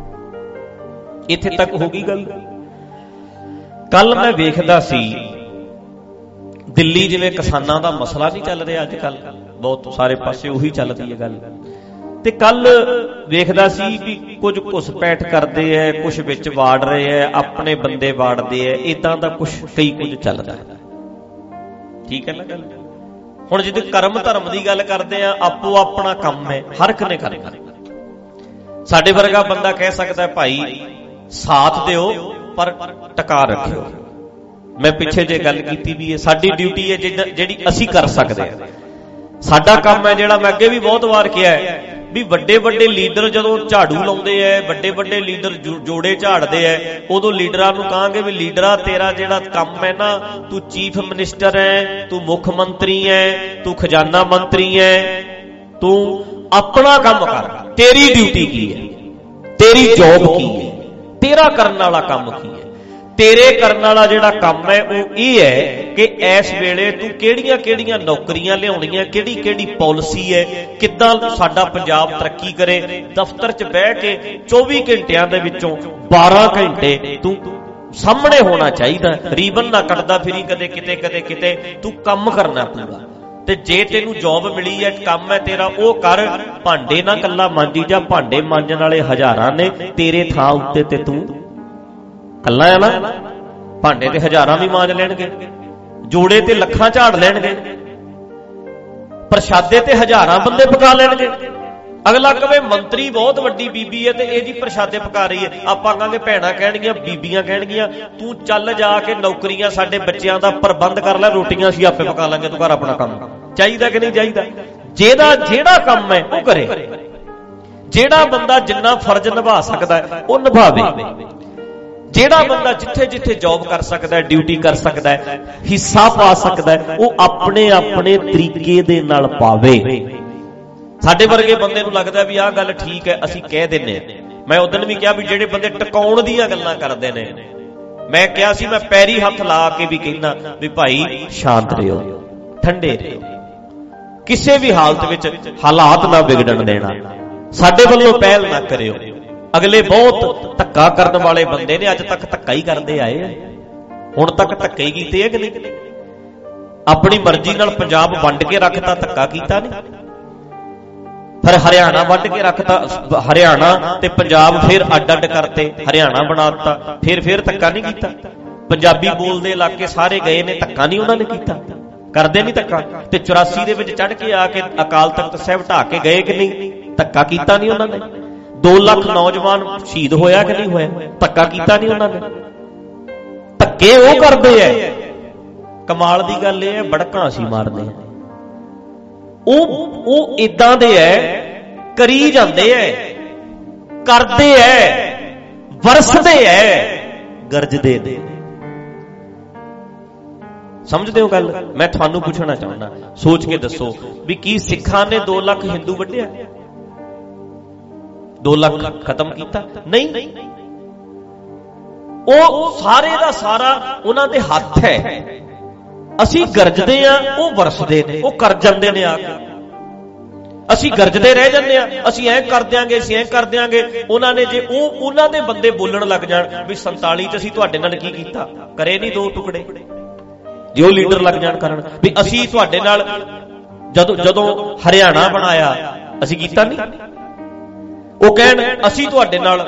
ਹੈ। ਇੱਥੇ ਤੱਕ ਹੋ ਗਈ ਗੱਲ। ਕੱਲ ਮੈਂ ਵੇਖਦਾ ਸੀ ਦਿੱਲੀ ਜਿਵੇਂ ਕਿਸਾਨਾਂ ਦਾ ਮਸਲਾ ਨਹੀਂ ਚੱਲ ਰਿਹਾ ਅੱਜ ਕੱਲ, ਬਹੁਤ ਸਾਰੇ ਪਾਸੇ ਉਹੀ ਚੱਲਦੀ ਹੈ ਗੱਲ। ਤੇ ਕੱਲ ਵੇਖਦਾ ਸੀ ਵੀ ਕੁਝ ਘੁਸਪੈਠ ਕਰਦੇ ਐ, ਕੁਝ ਵਿੱਚ ਵਾੜ ਰਹੇ ਐ, ਆਪਣੇ ਬੰਦੇ ਵਾੜਦੇ ਐ, ਇਦਾਂ ਦਾ ਕੁਝ ਕਈ ਕੁਝ ਚੱਲਦਾ। ਠੀਕ ਹੈ ਨਾ ਗੱਲ। ਹੁਣ ਜਦੋਂ ਕਰਮ ਧਰਮ ਦੀ ਗੱਲ ਕਰਦੇ ਆ, ਆਪੋ ਆਪਣਾ ਕੰਮ ਹੈ, ਹਰ ਇੱਕ ਨੇ ਕਰਨਾ। ਸਾਡੇ ਵਰਗਾ ਬੰਦਾ ਕਹਿ ਸਕਦਾ ਭਾਈ ਸਾਥ ਦਿਓ ਪਰ ਟਕਾ ਰੱਖਿਓ। ਮੈਂ ਪਿੱਛੇ ਜੇ ਗੱਲ ਕੀਤੀ ਵੀ ਹੈ, ਸਾਡੀ ਡਿਊਟੀ ਹੈ ਜਿਹੜੀ ਅਸੀਂ ਕਰ ਸਕਦੇ ਹਾਂ। ਸਾਡਾ ਕੰਮ ਹੈ ਜਿਹੜਾ, ਮੈਂ ਅੱਗੇ ਵੀ ਬਹੁਤ ਵਾਰ ਕਿਹਾ ਹੈ ਵੀ ਵੱਡੇ ਵੱਡੇ ਲੀਡਰ ਜਦੋਂ ਝਾੜੂ ਲਾਉਂਦੇ ਐ, ਵੱਡੇ ਵੱਡੇ ਲੀਡਰ ਜੋੜੇ ਝਾੜਦੇ ਐ, ਉਦੋਂ ਲੀਡਰਾਂ ਨੂੰ ਕਹਾਂਗੇ ਵੀ ਲੀਡਰਾਂ ਤੇਰਾ ਜਿਹੜਾ ਕੰਮ ਹੈ ਨਾ, ਤੂੰ ਚੀਫ ਮਿਨਿਸਟਰ ਐ, ਤੂੰ ਮੁੱਖ ਮੰਤਰੀ ਐ, ਤੂੰ ਖਜ਼ਾਨਾ ਮੰਤਰੀ ਐ, ਤੂੰ ਆਪਣਾ ਕੰਮ ਕਰ, ਤੇਰੀ ਡਿਊਟੀ ਕੀ ਹੈ, ਤੇਰੀ ਜੌਬ ਕੀ ਹੈ, ਤੇਰਾ ਕਰਨ ਵਾਲਾ ਕੰਮ ਕੀ ਹੈ। ਤੇਰੇ ਕਰਨ ਵਾਲਾ ਜਿਹੜਾ ਕੰਮ ਹੈ ਉਹ ਇਹ ਹੈ ਕਿ ਇਸ ਵੇਲੇ ਤੂੰ ਕਿਹੜੀਆਂ ਕਿਹੜੀਆਂ ਨੌਕਰੀਆਂ ਲਿਆਉਣੀਆਂ, ਕਿਹੜੀ ਕਿਹੜੀ ਪਾਲਿਸੀ ਹੈ, ਕਿੱਦਾਂ ਸਾਡਾ ਪੰਜਾਬ ਤਰੱਕੀ ਕਰੇ। ਦਫ਼ਤਰ 'ਚ ਬਹਿ ਕੇ ਚੌਵੀ ਘੰਟਿਆਂ ਦੇ ਵਿੱਚੋਂ ਬਾਰਾਂ ਘੰਟੇ ਤੂੰ ਸਾਹਮਣੇ ਹੋਣਾ ਚਾਹੀਦਾ, ਰੀਬਨ ਨਾ ਕੱਟਦਾ ਫਿਰੀ ਕਦੇ ਕਿਤੇ ਕਦੇ ਕਿਤੇ, ਤੂੰ ਕੰਮ ਕਰਨਾ ਪੂਰਾ। ਤੇ ਜੇ ਤੈਨੂੰ ਜੌਬ ਮਿਲੀ ਹੈ, ਕੰਮ ਹੈ ਤੇਰਾ, ਉਹ ਕਰ। ਭਾਂਡੇ ਨਾ ਕੱਲਾ ਮਾਂਜੀ ਜਾ, ਭਾਂਡੇ ਮਾਂਜਣ ਵਾਲੇ ਹਜ਼ਾਰਾਂ ਨੇ ਤੇਰੇ ਥਾਂ ਉੱਤੇ, ਤੇ ਤੂੰ ਕੱਲਾ ਹੈ ਨਾ। ਭਾਂਡੇ ਤੇ ਹਜ਼ਾਰਾਂ ਵੀ ਮਾਂਜ ਲੈਣਗੇ, ਜੋੜੇ ਤੇ ਲੱਖਾਂ ਝਾੜ ਲੈਣਗੇ, ਪ੍ਰਸ਼ਾਦੇ ਤੇ ਹਜ਼ਾਰਾਂ ਬੰਦੇ ਪਕਾ ਲੈਣਗੇ। ਅਗਲਾ ਕਵੇ ਮੰਤਰੀ ਬਹੁਤ ਵੱਡੀ ਬੀਬੀ ਹੈ ਤੇ ਇਹ ਜੀ ਪ੍ਰਸ਼ਾਦੇ ਪਕਾ ਰਹੀ ਹੈ। ਆਪਾਂ ਕਹਾਂਗੇ ਭੈਣਾਂ ਕਹਿਣਗੀਆਂ, ਬੀਬੀਆਂ ਕਹਿਣਗੀਆਂ, ਤੂੰ ਚੱਲ ਜਾ ਕੇ ਨੌਕਰੀਆਂ ਸਾਡੇ ਬੱਚਿਆਂ ਦਾ ਪ੍ਰਬੰਧ ਕਰ ਲੈ, ਰੋਟੀਆਂ ਅਸੀਂ ਆਪੇ ਪਕਾ ਲਾਂਗੇ, ਤੂੰ ਕਰ ਆਪਣਾ ਕੰਮ। ਚਾਹੀਦਾ ਕਿ ਨਹੀਂ ਚਾਹੀਦਾ? ਜਿਹਦਾ ਜਿਹੜਾ ਕੰਮ ਹੈ ਉਹ ਕਰੇ। ਜਿਹੜਾ ਬੰਦਾ ਜਿੰਨਾ ਫਰਜ਼ ਨਿਭਾ ਸਕਦਾ ਹੈ ਉਹ ਨਿਭਾਵੇ। ਜਿਹੜਾ ਬੰਦਾ ਜਿੱਥੇ ਜਿੱਥੇ ਜੌਬ ਕਰ ਸਕਦਾ ਹੈ, ਡਿਊਟੀ ਕਰ ਸਕਦਾ ਹੈ, ਹਿੱਸਾ ਪਾ ਸਕਦਾ ਹੈ, ਉਹ ਆਪਣੇ ਆਪਣੇ ਤਰੀਕੇ ਦੇ ਨਾਲ ਪਾਵੇ। ਸਾਡੇ ਵਰਗੇ ਬੰਦੇ ਨੂੰ ਲੱਗਦਾ ਵੀ ਆਹ ਗੱਲ ਠੀਕ ਹੈ, ਅਸੀਂ ਕਹਿ ਦਿੰਨੇ। ਮੈਂ ਉਦੋਂ ਵੀ ਕਿਹਾ ਵੀ ਜਿਹੜੇ ਬੰਦੇ ਟਿਕਾਉਣ ਦੀਆਂ ਗੱਲਾਂ ਕਰਦੇ ਨੇ, ਮੈਂ ਕਿਹਾ ਸੀ ਮੈਂ ਪੈਰੀ ਹੱਥ ਲਾ ਕੇ ਵੀ ਕਹਿੰਦਾ ਵੀ ਭਾਈ ਸ਼ਾਂਤ ਰਹੋ, ਠੰਡੇ ਰਹੋ, ਕਿਸੇ ਵੀ ਹਾਲਤ ਵਿੱਚ ਹਾਲਾਤ ਨਾ ਵਿਗੜਨ ਦੇਣਾ, ਸਾਡੇ ਵੱਲੋਂ ਪਹਿਲ ਨਾ ਕਰਿਓ। ਅਗਲੇ ਬਹੁਤ ਧੱਕਾ ਕਰਨ ਵਾਲੇ ਬੰਦੇ ਨੇ, ਅੱਜ ਤੱਕ ਧੱਕਾ ਹੀ ਕਰਦੇ ਆਏ ਆ, ਹੁਣ ਤੱਕ ਧੱਕੇ ਹੀ ਕੀਤੇ ਆ ਕਿ ਨਹੀਂ? ਆਪਣੀ ਮਰਜ਼ੀ ਨਾਲ ਪੰਜਾਬ ਵੰਡ ਕੇ ਰੱਖਤਾ, ਧੱਕਾ ਕੀਤਾ ਨਹੀਂ। ਫਿਰ ਹਰਿਆਣਾ ਵੰਡ ਕੇ ਰੱਖਤਾ, ਹਰਿਆਣਾ ਤੇ ਪੰਜਾਬ ਫਿਰ ਅੱਡ ਅੱਡ ਕਰਤੇ, ਹਰਿਆਣਾ ਬਣਾ ਦਿੱਤਾ, ਫਿਰ ਫਿਰ ਧੱਕਾ ਨਹੀਂ ਕੀਤਾ। ਪੰਜਾਬੀ ਬੋਲਦੇ ਇਲਾਕੇ ਸਾਰੇ ਗਏ ਨੇ, ਧੱਕਾ ਨਹੀਂ ਉਹਨਾਂ ਨੇ ਕੀਤਾ, ਕਰਦੇ ਨਹੀਂ ਧੱਕਾ। ਤੇ ਚੁਰਾਸੀ ਦੇ ਵਿੱਚ ਚੜ ਕੇ ਆ ਕੇ ਅਕਾਲ ਤਖਤ ਸਾਹਿਬ ਢਾਹ ਕੇ ਗਏ ਕਿ ਨਹੀਂ? ਧੱਕਾ ਕੀਤਾ ਨਹੀਂ ਉਹਨਾਂ ਨੇ। ਦੋ ਲੱਖ ਨੌਜਵਾਨ ਸ਼ਹੀਦ ਹੋਇਆ ਕਿ ਨਹੀਂ ਹੋਇਆ? ਧੱਕਾ ਕੀਤਾ ਨਹੀਂ ਉਹਨਾਂ ਨੇ। ਧੱਕੇ ਉਹ ਕਰਦੇ ਐ। ਕਮਾਲ ਦੀ ਗੱਲ ਇਹ ਹੈ, ਬੜਕਾਂ ਅਸੀਂ ਮਾਰਦੇ ਹਾਂ। ਉਹ ਉਹ ਇਦਾਂ ਦੇ ਐ, ਕਰੀ ਜਾਂਦੇ ਐ, ਕਰਦੇ ਐ, ਵਰਸਦੇ ਐ, ਗਰਜਦੇ ਨੇ। ਸਮਝਦੇ ਹੋ ਗੱਲ? ਮੈਂ ਤੁਹਾਨੂੰ ਪੁੱਛਣਾ ਚਾਹੁੰਦਾ, ਸੋਚ ਕੇ ਦੱਸੋ ਵੀ ਕੀ ਸਿੱਖਾਂ ਨੇ ਦੋ ਲੱਖ ਹਿੰਦੂ ਵੱਢਿਆ? ਦੋ ਲੱਖ ਖਤਮ ਕੀਤਾ? ਨਹੀਂ। ਉਹ ਸਾਰੇ ਦਾ ਸਾਰਾ ਉਹਨਾਂ ਦੇ ਹੱਥ ਹੈ। ਅਸੀਂ ਗਰਜਦੇ ਆ, ਉਹ ਵਰਸਦੇ ਨੇ, ਉਹ ਕਰ ਜਾਂਦੇ ਨੇ ਆ ਕੇ। ਅਸੀਂ ਗਰਜਦੇ ਰਹਿ ਜਾਂਦੇ ਆ, ਅਸੀਂ ਐਂ ਕਰ ਦਿਆਂਗੇ, ਅਸੀਂ ਐਂ ਕਰ ਦਿਆਂਗੇ। ਉਹਨਾਂ ਨੇ ਜੇ ਉਹ ਉਹਨਾਂ ਦੇ ਬੰਦੇ ਬੋਲਣ ਲੱਗ ਜਾਣ ਵੀ ਸੰਤਾਲੀ ਚ ਅਸੀਂ ਤੁਹਾਡੇ ਨਾਲ ਕੀ ਕੀਤਾ, ਕਰੇ ਨਹੀਂ ਦੋ ਟੁਕੜੇ, ਜੇ ਉਹ ਲੀਡਰ ਲੱਗ ਜਾਣ ਕਰਨ ਵੀ ਅਸੀਂ ਤੁਹਾਡੇ ਨਾਲ ਜਦੋਂ ਜਦੋਂ ਹਰਿਆਣਾ ਬਣਾਇਆ ਅਸੀਂ ਕੀਤਾ ਨਹੀਂ, ਉਹ ਕਹਿਣ ਅਸੀਂ ਤੁਹਾਡੇ ਨਾਲ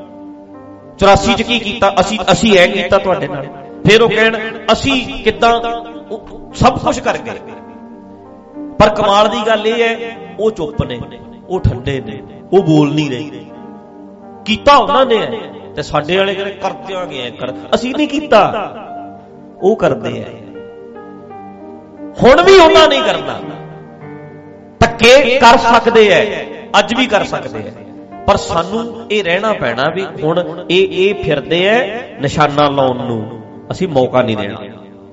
ਚੁਰਾਸੀ ਚ ਕੀ ਕੀਤਾ, ਅਸੀਂ ਅਸੀਂ ਐ ਕੀਤਾ ਤੁਹਾਡੇ ਨਾਲ। ਫਿਰ ਉਹ ਕਹਿਣ ਅਸੀਂ ਕਿੱਦਾਂ, ਸਭ ਕੁਝ ਕਰ ਗਏ। ਪਰ ਕਮਾਲ ਦੀ ਗੱਲ ਇਹ ਹੈ, ਉਹ ਚੁੱਪ ਨੇ, ਉਹ ਠੰਡੇ ਨੇ, ਉਹ ਬੋਲ ਨਹੀਂ ਰਹੇ। ਕੀਤਾ ਉਹਨਾਂ ਨੇ ਤੇ ਸਾਡੇ ਵਾਲੇ ਕਹਿੰਦੇ ਕਰ ਦਿਆਂਗੇ ਐ ਕਰ, ਅਸੀਂ ਨਹੀਂ ਕੀਤਾ, ਉਹ ਕਰਦੇ ਆ। ਹੁਣ ਵੀ ਉਹਨਾਂ ਨਹੀਂ ਕਰਨਾ। ਧੱਕੇ ਕਰ ਸਕਦੇ ਐ, ਅੱਜ ਵੀ ਕਰ ਸਕਦੇ ਐ, ਪਰ ਸਾਨੂੰ ਇਹ ਰਹਿਣਾ ਪੈਣਾ ਵੀ ਹੁਣ ਇਹ ਇਹ ਫਿਰਦੇ ਐ ਨਿਸ਼ਾਨਾ ਲਾਉਣ ਨੂੰ, ਅਸੀਂ ਮੌਕਾ ਨਹੀਂ ਦੇਣਾ।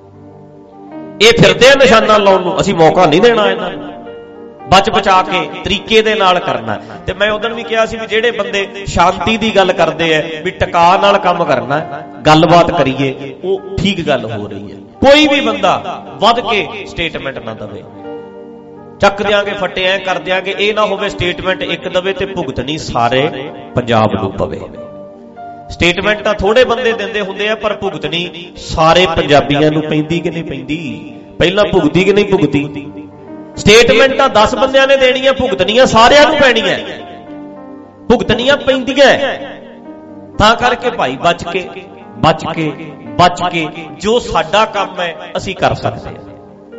ਇਹ ਫਿਰਦੇ ਆ ਨਿਸ਼ਾਨਾ ਲਾਉਣ ਨੂੰ, ਅਸੀਂ ਮੌਕਾ ਨਹੀਂ ਦੇਣਾ ਇਹਨਾਂ ਨੂੰ। ਬਚ ਬਚਾ ਕੇ ਤਰੀਕੇ ਦੇ ਨਾਲ ਕਰਨਾ। ਤੇ ਮੈਂ ਉਦੋਂ ਵੀ ਕਿਹਾ ਸੀ ਵੀ ਜਿਹੜੇ ਬੰਦੇ ਸ਼ਾਂਤੀ ਦੀ ਗੱਲ ਕਰਦੇ ਐ ਵੀ ਟਿਕਾ ਨਾਲ ਕੰਮ ਕਰਨਾ, ਗੱਲਬਾਤ ਕਰੀਏ, ਉਹ ਠੀਕ ਗੱਲ ਹੋ ਰਹੀ ਹੈ। ਕੋਈ ਵੀ ਬੰਦਾ ਵੱਧ ਕੇ ਸਟੇਟਮੈਂਟ ਨਾ ਦਵੇ, ਚੱਕ ਦਿਆਂਗੇ ਫੱਟੇ ਐ ਕਰ ਦਿਆਂਗੇ, ਇਹ ਨਾ ਹੋਵੇ ਸਟੇਟਮੈਂਟ ਇੱਕ ਦਵੇ ਤੇ ਭੁਗਤਣੀ ਸਾਰੇ ਪੰਜਾਬ ਨੂੰ ਪਵੇ। ਸਟੇਟਮੈਂਟ ਤਾਂ ਥੋੜੇ ਬੰਦੇ ਦਿੰਦੇ ਹੁੰਦੇ ਆ, ਪਰ ਭੁਗਤਣੀ ਸਾਰੇ ਪੰਜਾਬੀਆਂ ਨੂੰ ਪੈਂਦੀ ਕਿ ਨਹੀਂ ਪੈਂਦੀ? ਪਹਿਲਾਂ ਭੁਗਤੀ ਕਿ ਨਹੀਂ ਭੁਗਤੀ? ਸਟੇਟਮੈਂਟਾਂ ਦਸ ਬੰਦਿਆਂ ਨੇ ਦੇਣੀਆਂ, ਭੁਗਤਣੀਆਂ ਸਾਰਿਆਂ ਨੂੰ ਪੈਣੀਆਂ, ਭੁਗਤਣੀਆਂ ਪੈਂਦੀਆਂ। ਤਾਂ ਕਰਕੇ ਭਾਈ ਬਚ ਕੇ ਬਚ ਕੇ ਬਚ ਕੇ ਜੋ ਸਾਡਾ ਕੰਮ ਹੈ ਅਸੀਂ ਕਰ ਸਕਦੇ ਹਾਂ।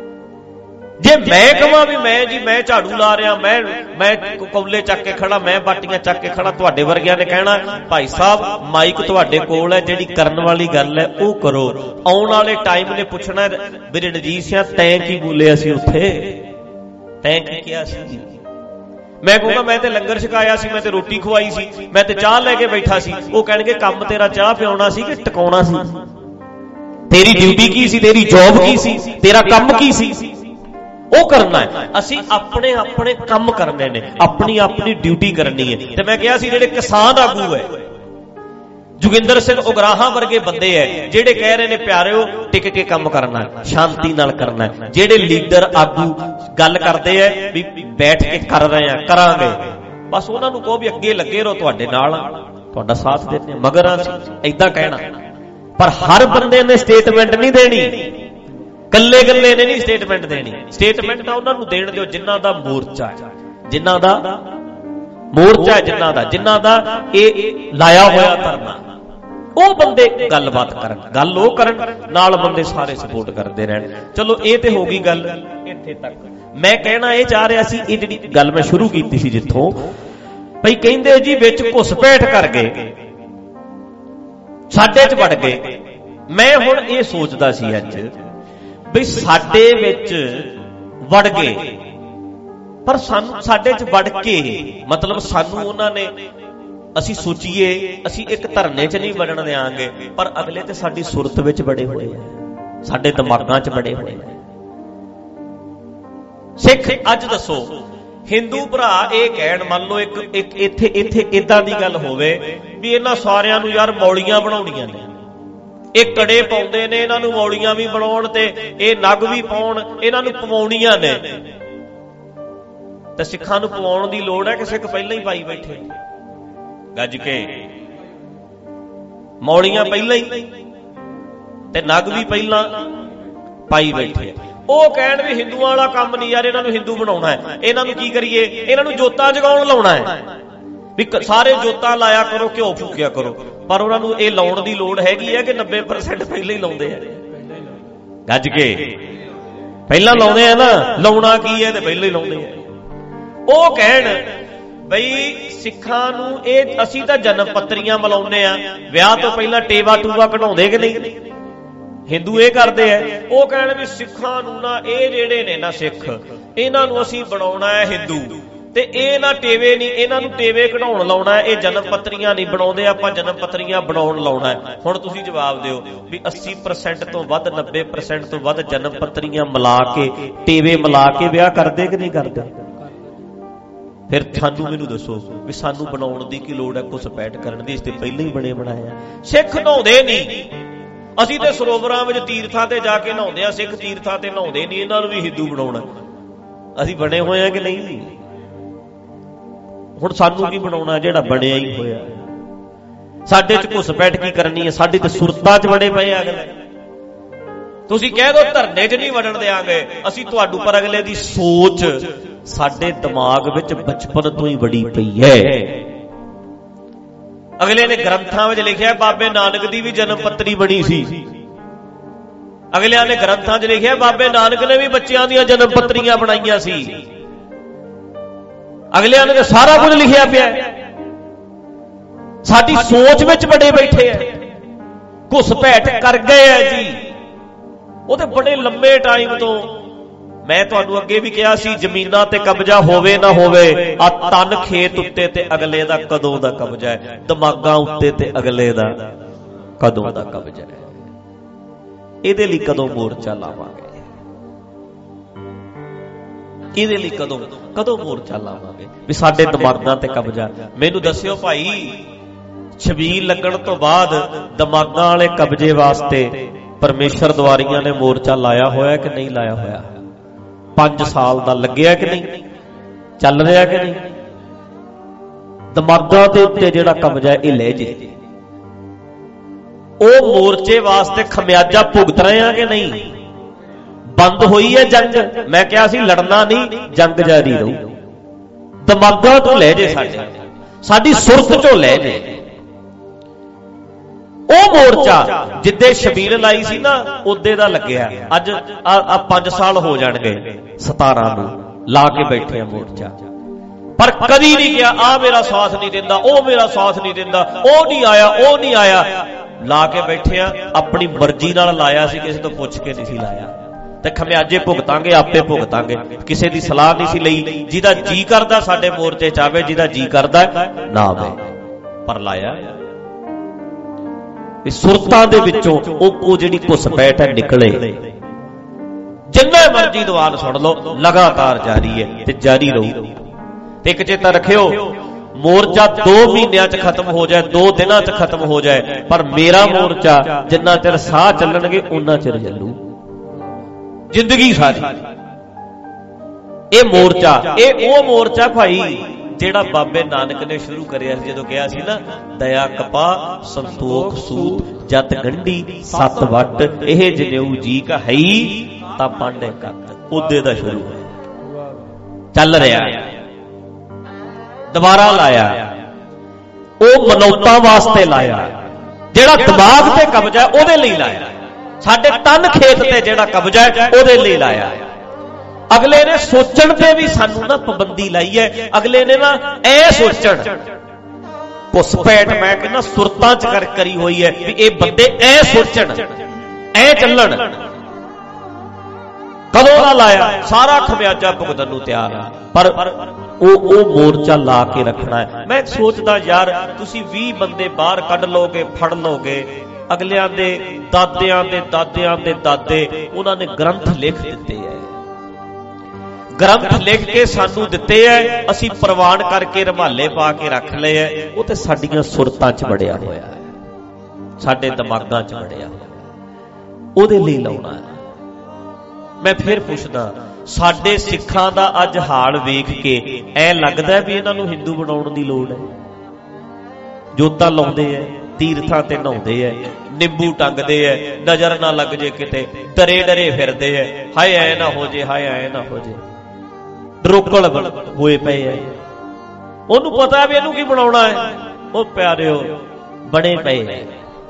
ਜੇ ਮੈਂ ਕਹਾਂ ਵੀ ਮੈਂ ਜੀ ਮੈਂ ਝਾੜੂ ਲਾ ਰਿਹਾ, ਮੈਂ ਮੈਂ ਕੌਲੇ ਚੱਕ ਕੇ ਖੜਾ, ਮੈਂ ਬਾਟੀਆਂ ਚੱਕ ਕੇ ਖੜਾ, ਤੁਹਾਡੇ ਵਰਗਿਆਂ ਨੇ ਕਹਿਣਾ ਭਾਈ ਸਾਹਿਬ ਮਾਈਕ ਤੁਹਾਡੇ ਕੋਲ ਹੈ, ਜਿਹੜੀ ਕਰਨ ਵਾਲੀ ਗੱਲ ਹੈ ਉਹ ਕਰੋ। ਆਉਣ ਵਾਲੇ ਟਾਈਮ ਨੇ ਪੁੱਛਣਾ ਵੀ ਰਣਜੀਤ ਸਿੰਘ ਤੈਂ ਕੀ ਬੋਲਿਆ ਸੀ ਉੱਥੇ, ਤੈਂ ਕੀ ਕਿਹਾ ਸੀ? ਮੈਂ ਕਹੂੰਗਾ ਮੈਂ ਤੇ ਲੰਗਰ ਛਕਾਇਆ ਸੀ, ਮੈਂ ਤੇ ਰੋਟੀ ਖਵਾਈ ਸੀ, ਮੈਂ ਤੇ ਚਾਹ ਲੈ ਕੇ ਬੈਠਾ ਸੀ। ਉਹ ਕਹਿਣਗੇ ਕੰਮ ਤੇਰਾ ਚਾਹ ਪਿਆਉਣਾ ਸੀ ਕਿ ਟਿਕਾਉਣਾ ਸੀ? ਤੇਰੀ ਡਿਊਟੀ ਕੀ ਸੀ, ਤੇਰੀ ਜੌਬ ਕੀ ਸੀ, ਤੇਰਾ ਕੰਮ ਕੀ ਸੀ? ਉਹ ਕਰਨਾ ਹੈ। ਅਸੀਂ ਆਪਣੇ ਆਪਣੇ ਕੰਮ ਕਰਨੇ ਨੇ, ਆਪਣੀ ਆਪਣੀ ਡਿਊਟੀ ਕਰਨੀ ਹੈ। ਤੇ ਮੈਂ ਕਿਹਾ ਸੀ ਜਿਹੜੇ ਕਿਸਾਨ ਆਗੂ ਹੈ, ਜੋਗਿੰਦਰ ਸਿੰਘ ਉਗਰਾਹਾਂ ਵਰਗੇ ਬੰਦੇ ਐ ਜਿਹੜੇ ਕਹਿ ਰਹੇ ਨੇ ਪਿਆਰਿਓ ਟਿਕ ਕੇ ਕੰਮ ਕਰਨਾ, ਸ਼ਾਂਤੀ ਨਾਲ ਕਰਨਾ। ਜਿਹੜੇ ਲੀਡਰ ਆਗੂ ਗੱਲ ਕਰਦੇ ਐ ਵੀ ਬੈਠ ਕੇ ਕਰ ਰਹੇ ਆ, ਕਰਾਂਗੇ, ਬਸ ਉਹਨਾਂ ਨੂੰ ਕਹੋ ਵੀ ਅੱਗੇ ਲੱਗੇ ਰਹੋ, ਤੁਹਾਡੇ ਨਾਲ, ਤੁਹਾਡਾ ਸਾਥ ਦਿੰਦੇ, ਮਗਰ ਏਦਾਂ ਕਹਿਣਾ। ਪਰ ਹਰ ਬੰਦੇ ਨੇ ਸਟੇਟਮੈਂਟ ਨਹੀਂ ਦੇਣੀ ਕੱਲੇ ਕੱਲੇ ਨੇ ਨਹੀਂ ਸਟੇਟਮੈਂਟ ਦੇਣੀ। ਸਟੇਟਮੈਂਟ ਤਾਂ ਉਹਨਾਂ ਨੂੰ ਦੇਣ ਦਿਓ ਜਿਨ੍ਹਾਂ ਦਾ ਮੋਰਚਾ ਹੈ, ਜਿਨ੍ਹਾਂ ਦਾ ਮੋਰਚਾ ਹੈ, ਜਿਨ੍ਹਾਂ ਦਾ ਜਿਨ੍ਹਾਂ ਦਾ ਇਹ ਲਾਇਆ ਹੋਇਆ ਧਰਨਾ, ਉਹ ਬੰਦੇ ਗੱਲਬਾਤ ਕਰਨ, ਗੱਲ ਉਹ ਕਰਨ, ਨਾਲ ਬੰਦੇ ਸਾਰੇ ਸਪੋਰਟ ਕਰਦੇ ਰਹਿਣ। ਚਲੋ ਇਹ ਤੇ ਹੋ ਗਈ ਗੱਲ ਇੱਥੇ ਤੱਕ। ਮੈਂ ਕਹਿਣਾ ਇਹ ਚਾਹ ਰਿਹਾ ਸੀ, ਇਹ ਜਿਹੜੀ ਗੱਲ ਮੈਂ ਸ਼ੁਰੂ ਕੀਤੀ ਸੀ ਜਿੱਥੋਂ ਭਈ ਕਹਿੰਦੇ ਜੀ ਵਿੱਚ ਘੁਸਪੈਠ ਕਰ ਗਏ, ਸਾਡੇ 'ਚ ਵੜ ਗਏ। ਮੈਂ ਹੁਣ ਇਹ ਸੋਚਦਾ ਸੀ ਅੱਜ ਬਈ ਸਾਡੇ ਵਿੱਚ ਵੜ ਗਏ, ਪਰ ਸਾਨੂੰ ਸਾਡੇ 'ਚ ਵੜ ਕੇ ਮਤਲਬ ਸਾਨੂੰ ਉਹਨਾਂ ਨੇ, ਅਸੀਂ ਸੋਚੀਏ ਅਸੀਂ ਇੱਕ ਧਰਨੇ 'ਚ ਨਹੀਂ ਵੜਨ ਦਿਆਂਗੇ, ਪਰ ਅਗਲੇ ਤੇ ਸਾਡੀ ਸੁਰਤ ਵਿੱਚ ਬੜੇ ਹੋਏ ਆ, ਸਾਡੇ ਦਿਮਾਗਾਂ 'ਚ ਬੜੇ ਹੋਏ ਆ। ਸਿੱਖ ਅੱਜ ਦੱਸੋ, ਹਿੰਦੂ ਭਰਾ ਇਹ ਕਹਿਣ, ਮੰਨ ਲਓ ਇੱਕ ਇੱਕ ਇੱਥੇ ਇੱਥੇ ਇਦਾਂ ਦੀ ਗੱਲ ਹੋਵੇ ਵੀ ਇਹਨਾਂ ਸਾਰਿਆਂ ਨੂੰ ਯਾਰ ਮੌਲੀਆਂ ਬਣਾਉਣੀਆਂ ਨੇ, ਇਹ ਕੜੇ ਪਾਉਂਦੇ ਨੇ, ਇਹਨਾਂ ਨੂੰ ਮੌਲੀਆਂ ਵੀ ਬਣਾਉਣ ਤੇ ਇਹ ਨਗ ਵੀ ਪਾਉਣ, ਇਹਨਾਂ ਨੂੰ ਪਵਾਉਣੀਆਂ ਨੇ, ਤੇ ਸਿੱਖਾਂ ਨੂੰ ਪਵਾਉਣ ਦੀ ਲੋੜ ਹੈ ਕਿ ਸਿੱਖ ਪਹਿਲਾਂ ਹੀ ਪਾਈ ਬੈਠੇ ਗੱਜ ਕੇ, ਮੌਲੀਆਂ ਪਹਿਲਾਂ ਹੀ ਤੇ ਨਗ ਵੀ ਪਹਿਲਾਂ ਪਾਈ ਬੈਠੇ। ਉਹ ਕਹਿਣ ਵੀ ਹਿੰਦੂਆਂ ਵਾਲਾ ਕੰਮ ਨਹੀਂ ਯਾਰ, ਇਹਨਾਂ ਨੂੰ ਹਿੰਦੂ ਬਣਾਉਣਾ ਹੈ, ਇਹਨਾਂ ਨੂੰ ਕੀ ਕਰੀਏ, ਇਹਨਾਂ ਨੂੰ ਜੋਤਾਂ ਜਗਾਉਣ ਲਾਉਣਾ ਹੈ, ਵੀ ਸਾਰੇ ਜੋਤਾਂ ਲਾਇਆ ਕਰੋ, ਘਿਓ ਫੂਕਿਆ ਕਰੋ। ਪਰ ਉਹਨਾਂ ਨੂੰ ਇਹ ਲਾਉਣ ਦੀ ਲੋੜ ਹੈਗੀ ਹੈ ਕਿ ਨੱਬੇ ਪਰਸੈਂਟ ਪਹਿਲਾਂ ਹੀ ਲਾਉਂਦੇ ਆ ਗੱਜ ਕੇ, ਪਹਿਲਾਂ ਲਾਉਂਦੇ ਆ ਨਾ, ਲਾਉਣਾ ਕੀ ਹੈ ਤੇ ਪਹਿਲਾਂ ਹੀ ਲਾਉਂਦੇ ਆ। ਉਹ ਕਹਿਣ ਬਈ ਸਿੱਖਾਂ ਨੂੰ ਇਹ, ਅਸੀਂ ਤਾਂ ਜਨਮ ਪੱਤਰੀਆਂ ਮਲਾਉਂਦੇ ਆ, ਵਿਆਹ ਤੋਂ ਪਹਿਲਾਂ ਟੇਵਾ ਟੂਵਾ ਕਢਾਉਂਦੇ ਕਿ ਨਹੀਂ, ਹਿੰਦੂ ਇਹ ਕਰਦੇ ਆ। ਉਹ ਕਹਿਣ ਵੀ ਸਿੱਖਾਂ ਨੂੰ ਨਾ, ਇਹ ਜਿਹੜੇ ਨੇ ਨਾ ਸਿੱਖ, ਇਹਨਾਂ ਨੂੰ ਅਸੀਂ ਬਣਾਉਣਾ ਹੈ ਹਿੰਦੂ, ਤੇ ਇਹ ਨਾ ਟੇਵੇ ਨਹੀਂ, ਇਹਨਾਂ ਨੂੰ ਟੇਵੇ ਕਢਾਉਣ ਲਾਉਣਾ ਹੈ, ਇਹ ਜਨਮ ਪੱਤਰੀਆਂ ਨਹੀਂ ਬਣਾਉਂਦੇ, ਆਪਾਂ ਜਨਮ ਪੱਤਰੀਆਂ ਬਣਾਉਣ ਲਾਉਣਾ ਹੈ। ਹੁਣ ਤੁਸੀਂ ਜਵਾਬ ਦਿਓ ਵੀ ਅੱਸੀ ਪਰਸੈਂਟ ਤੋਂ ਵੱਧ, ਨੱਬੇ ਪਰਸੈਂਟ ਤੋਂ ਵੱਧ ਜਨਮ ਪੱਤਰੀਆਂ ਮਿਲਾ ਕੇ, ਟੇਵੇ ਮਿਲਾ ਕੇ ਵਿਆਹ ਕਰਦੇ ਕਿ ਨਹੀਂ ਕਰਦੇ? ਫਿਰ ਸਾਨੂੰ ਮੈਨੂੰ ਦੱਸੋ ਵੀ ਸਾਨੂੰ ਬਣਾਉਣ ਦੀ ਕੀ ਲੋੜ ਹੈ, ਘੁਸਪੈਠ ਕਰਨ ਦੀ? ਇਸ ਤੇ ਪਹਿਲਾਂ ਹੀ ਬਣੇ ਬਣਾਏ ਆ। ਸਿੱਖ ਨਹਾਉਂਦੇ ਨਹੀਂ, ਅਸੀਂ ਤੇ ਸਰੋਵਰਾਂ ਵਿੱਚ ਤੀਰਥਾਂ ਤੇ ਜਾ ਕੇ ਨਹਾਉਂਦੇ ਆ, ਸਿੱਖ ਤੀਰਥਾਂ ਤੇ ਨਹਾਉਂਦੇ ਨਹੀਂ, ਇਹਨਾਂ ਨੂੰ ਵੀ ਹਿੰਦੂ ਬਣਾਉਣਾ। ਅਸੀਂ ਬਣੇ ਹੋਏ ਆ ਕਿ ਨਹੀਂ? ਹੁਣ ਸਾਨੂੰ ਕੀ ਬਣਾਉਣਾ ਜਿਹੜਾ ਬਣਿਆ ਹੀ ਹੋਇਆ? ਸਾਡੇ 'ਚ ਘੁਸਪੈਠ ਕੀ ਕਰਨੀ ਹੈ? ਸਾਡੇ ਤੇ ਸੁਰਤਾਂ 'ਚ ਬੜੇ ਪਏ ਅਗਲੇ। ਤੁਸੀਂ ਕਹਿ ਦੋ ਧਰਨੇ 'ਚ ਨਹੀਂ ਵੜਨ ਦਿਆਂਗੇ ਅਸੀਂ ਤੁਹਾਨੂੰ, ਪਰ ਅਗਲੇ ਦੀ ਸੋਚ ਸਾਡੇ ਦਿਮਾਗ ਵਿੱਚ ਬਚਪਨ ਤੋਂ ਹੀ ਬੜੀ ਪਈ ਹੈ। ਅਗਲੇ ਨੇ ਗ੍ਰੰਥਾਂ ਵਿੱਚ ਲਿਖਿਆ ਬਾਬੇ ਨਾਨਕ ਦੀ ਵੀ ਜਨਮ ਪੱਤਰੀ ਬਣੀ ਸੀ, ਅਗਲਿਆਂ ਨੇ ਗ੍ਰੰਥਾਂ 'ਚ ਲਿਖਿਆ ਬਾਬੇ ਨਾਨਕ ਨੇ ਵੀ ਬੱਚਿਆਂ ਦੀਆਂ ਜਨਮ ਪੱਤਰੀਆਂ ਬਣਾਈਆਂ ਸੀ, ਅਗਲਿਆਂ ਨੇ ਸਾਰਾ ਕੁਝ ਲਿਖਿਆ ਪਿਆ। ਸਾਡੀ ਸੋਚ ਵਿੱਚ ਬੜੇ ਬੈਠੇ ਆ, ਘੁਸਪੈਠ ਕਰ ਗਏ ਆ ਜੀ। ਉਹ ਤੇ ਬੜੇ ਲੰਮੇ ਟਾਈਮ ਤੋਂ, ਮੈਂ ਤੁਹਾਨੂੰ ਅੱਗੇ ਵੀ ਕਿਹਾ ਸੀ, ਜ਼ਮੀਨਾਂ ਤੇ ਕਬਜ਼ਾ ਹੋਵੇ ਨਾ ਹੋਵੇ, ਆ ਤਨ ਖੇਤ ਉੱਤੇ ਤੇ ਅਗਲੇ ਦਾ ਕਦੋਂ ਦਾ ਕਬਜ਼ਾ ਹੈ, ਦਿਮਾਗਾਂ ਉੱਤੇ ਤੇ ਅਗਲੇ ਦਾ ਕਦੋਂ ਦਾ ਕਬਜ਼ਾ ਹੈ। ਇਹਦੇ ਲਈ ਕਦੋਂ ਮੋਰਚਾ ਲਾਵਾਂਗੇ? ਇਹਦੇ ਲਈ ਕਦੋਂ ਕਦੋਂ ਮੋਰਚਾ ਲਾਵਾਂਗੇ ਵੀ ਸਾਡੇ ਦਿਮਾਗਾਂ ਤੇ ਕਬਜ਼ਾ? ਮੈਨੂੰ ਦੱਸਿਓ ਭਾਈ, ਛਬੀਲ ਲੱਗਣ ਤੋਂ ਬਾਅਦ ਦਿਮਾਗਾਂ ਵਾਲੇ ਕਬਜ਼ੇ ਵਾਸਤੇ ਪਰਮੇਸ਼ਰ ਦੁਆਰੀਆਂ ਨੇ ਮੋਰਚਾ ਲਾਇਆ ਹੋਇਆ ਕਿ ਨਹੀਂ ਲਾਇਆ ਹੋਇਆ? ਪੰਜ ਸਾਲ ਦਾ ਲੱਗਿਆ ਕਿ ਨਹੀਂ? ਚੱਲ ਰਿਹਾ ਕਿ ਨਹੀਂ? ਦਿਮਾਗਾਂ ਦੇ ਉੱਤੇ ਜਿਹੜਾ ਕਬਜ਼ਾ ਇਹ ਲੈ ਜੇ, ਉਹ ਮੋਰਚੇ ਵਾਸਤੇ ਖਮਿਆਜਾ ਭੁਗਤ ਰਹੇ ਆ ਕਿ ਨਹੀਂ? ਬੰਦ ਹੋਈ ਹੈ ਜੰਗ? ਮੈਂ ਕਿਹਾ ਸੀ ਲੜਨਾ ਨਹੀਂ, ਜੰਗ ਜਾਰੀ ਰਹੂ। ਦਿਮਾਗਾਂ ਤੋਂ ਲੈ ਜੇ, ਸਾਡੇ ਸਾਡੀ ਸੁਰਤ ਚੋਂ ਲੈ ਜੇ। ਉਹ ਮੋਰਚਾ ਜਿੱਦੇ ਛਬੀਲ ਲਾਈ ਸੀ ਨਾ, ਉਦੇ ਦਾ ਲੱਗਿਆ। ਅੱਜ ਆ ਪੰਜ ਸਾਲ ਹੋ ਜਾਣਗੇ, ਸਤਾਰਾਂ ਨੂੰ ਲਾ ਕੇ ਬੈਠੇ ਆ ਮੋਰਚਾ, ਪਰ ਕਦੀ ਨਹੀਂ ਕਿਹਾ ਆ ਮੇਰਾ ਸਾਥ ਨਹੀਂ ਦਿੰਦਾ, ਉਹ ਮੇਰਾ ਸਾਥ ਨਹੀਂ ਦਿੰਦਾ, ਉਹ ਨਹੀਂ ਆਇਆ, ਉਹ ਨਹੀਂ ਆਇਆ। ਲਾ ਕੇ ਬੈਠੇ ਆ, ਆਪਣੀ ਮਰਜ਼ੀ ਨਾਲ ਲਾਇਆ ਸੀ, ਕਿਸੇ ਤੋਂ ਪੁੱਛ ਕੇ ਨਹੀਂ ਸੀ ਲਾਇਆ। ਤੇ ਖਮਿਆਜੇ ਭੁਗਤਾਂਗੇ, ਆਪੇ ਭੁਗਤਾਂਗੇ, ਕਿਸੇ ਦੀ ਸਲਾਹ ਨਹੀਂ ਸੀ ਲਈ। ਜਿਹਦਾ ਜੀ ਕਰਦਾ ਸਾਡੇ ਮੋਰਚੇ ਚ ਆਵੇ, ਜਿਹਦਾ ਜੀ ਕਰਦਾ ਨਾ ਆਵੇ, ਪਰ ਲਾਇਆ। ਇਹ ਸੁਰਤਾਂ ਦੇ ਵਿੱਚੋਂ ਉਹ ਉਹ ਜਿਹੜੀ ਘੁਸਪੈਠ ਹੈ ਨਿਕਲੇ। ਜਿੰਨਾ ਮਰਜ਼ੀ ਦੀਵਾਨ ਸੁਣ ਲਓ, ਲਗਾਤਾਰ ਜਾਰੀ ਹੈ ਤੇ ਜਾਰੀ ਰਹੂ। ਤੇ ਇੱਕ ਚੇਤਾ ਰੱਖਿਓ, ਮੋਰਚਾ ਦੋ ਮਹੀਨਿਆਂ 'ਚ ਖਤਮ ਹੋ ਜਾਏ, ਦੋ ਦਿਨਾਂ 'ਚ ਖਤਮ ਹੋ ਜਾਏ, ਪਰ ਮੇਰਾ ਮੋਰਚਾ ਜਿੰਨਾ ਚਿਰ ਸਾਹ ਚੱਲਣਗੇ ਉਹਨਾਂ ਚਿਰ ਚੱਲੂ, ਜ਼ਿੰਦਗੀ ਸਾਰੀ। ਇਹ ਮੋਰਚਾ, ਇਹ ਉਹ ਮੋਰਚਾ ਭਾਈ ਜਿਹੜਾ ਬਾਬੇ ਨਾਨਕ ਨੇ ਸ਼ੁਰੂ ਕਰਿਆ ਸੀ, ਜਦੋਂ ਕਿਹਾ ਸੀ ਨਾ, ਦਇਆ ਕਪਾ ਸੰਤੋਖ ਸੂਤ ਜਤ ਗੰਢੀ ਸੱਤ ਵੱਟ, ਇਹ ਜਨੇਊ ਜੀ ਕਾ ਹੈ ਕਰਤਾ ਪਾਂਡੇ ਕੱਤ ਉਹਦੇ ਦਾ ਸ਼ੁਰੂ ਹੋਇਆ, ਚੱਲ ਰਿਹਾ, ਦੁਬਾਰਾ ਲਾਇਆ। ਉਹ ਮਨੌਤਾਂ ਵਾਸਤੇ ਲਾਇਆ, ਜਿਹੜਾ ਦਿਮਾਗ ਤੇ ਕਬਜ਼ਾ ਉਹਦੇ ਲਈ ਲਾਇਆ। ਸਾਡੇ ਤਨ ਖੇਤ ਤੇ ਜਿਹੜਾ ਕਬਜ਼ਾ ਉਹਦੇ ਲਈ ਲਾਇਆ। ਅਗਲੇ ਨੇ ਸੋਚਣ ਤੇ ਵੀ ਸਾਨੂੰ ਨਾ ਪਾਬੰਦੀ ਲਾਈ ਹੈ। ਅਗਲੇ ਨੇ ਨਾ ਐ ਸੋਚਣ, ਘੁਸਪੈਠ ਮੈਂ ਕਹਿੰਦਾ ਸੁਰਤਾਂ ਚ ਕਰ ਕਰੀ ਹੋਈ ਹੈ ਵੀ ਇਹ ਬੰਦੇ ਐ ਸੋਚਣ, ਐ ਚੱਲਣ। ਕਦੋਂ ਦਾ ਲਾਇਆ, ਸਾਰਾ ਖਮਿਆਜਾ ਭੁਗਤਣ ਨੂੰ ਤਿਆਰ ਆ, ਪਰ ਉਹ ਉਹ ਮੋਰਚਾ ਲਾ ਕੇ ਰੱਖਣਾ ਹੈ। ਮੈਂ ਸੋਚਦਾ ਯਾਰ ਤੁਸੀਂ ਵੀਹ ਬੰਦੇ ਬਾਹਰ ਕੱਢ ਲਓਗੇ, ਫੜ ਲਓਗੇ, ਅਗਲਿਆਂ ਦੇ ਦਾਦਿਆਂ ਦੇ ਦਾਦਿਆਂ ਦੇ ਦਾਦੇ ਉਹਨਾਂ ਨੇ ਗ੍ਰੰਥ ਲਿਖ ਦਿੱਤੇ ਹੈ, ਗ੍ਰੰਥ ਲਿਖ ਕੇ ਸਾਨੂੰ ਦਿੱਤੇ ਹੈ, ਅਸੀਂ ਪ੍ਰਵਾਨ ਕਰਕੇ ਰੁਮਾਲੇ ਪਾ ਕੇ ਰੱਖ ਲਏ ਹੈ। ਉਹ ਤੇ ਸਾਡੀਆਂ ਸੁਰਤਾਂ 'ਚ ਵੜਿਆ ਹੋਇਆ ਹੈ, ਸਾਡੇ ਦਿਮਾਗਾਂ 'ਚ ਵੜਿਆ ਹੋਇਆ, ਉਹਦੇ ਲਈ ਲਾਉਣਾ ਹੈ। ਮੈਂ ਫਿਰ ਪੁੱਛਦਾ, ਸਾਡੇ ਸਿੱਖਾਂ ਦਾ ਅੱਜ ਹਾਲ ਵੇਖ ਕੇ ਐ ਲੱਗਦਾ ਵੀ ਇਹਨਾਂ ਨੂੰ ਹਿੰਦੂ ਬਣਾਉਣ ਦੀ ਲੋੜ ਹੈ। ਜੋਤਾਂ ਲਾਉਂਦੇ ਐ, ਤੀਰਥਾਂ ਤੇ ਨਹਾਉਂਦੇ ਐ, ਨਿੰਬੂ ਟੰਗਦੇ ਐ, ਨਜ਼ਰ ਨਾ ਲੱਗ ਜੇ ਕਿਤੇ, ਡਰੇ ਡਰੇ ਫਿਰਦੇ ਐ, ਹਾਏ ਐ ਨਾ ਹੋ ਜੇ, ਹਾਏ ਐ ਨਾ ਹੋ ਜੇ, ਡਰੋਕਲ ਹੋਏ ਪਏ ਐ। ਉਹਨੂੰ ਪਤਾ ਵੀ ਇਹਨੂੰ ਕੀ ਬਣਾਉਣਾ ਹੈ, ਉਹ ਪਿਆਰਿਓ ਬਣੇ ਪਏ ਐ।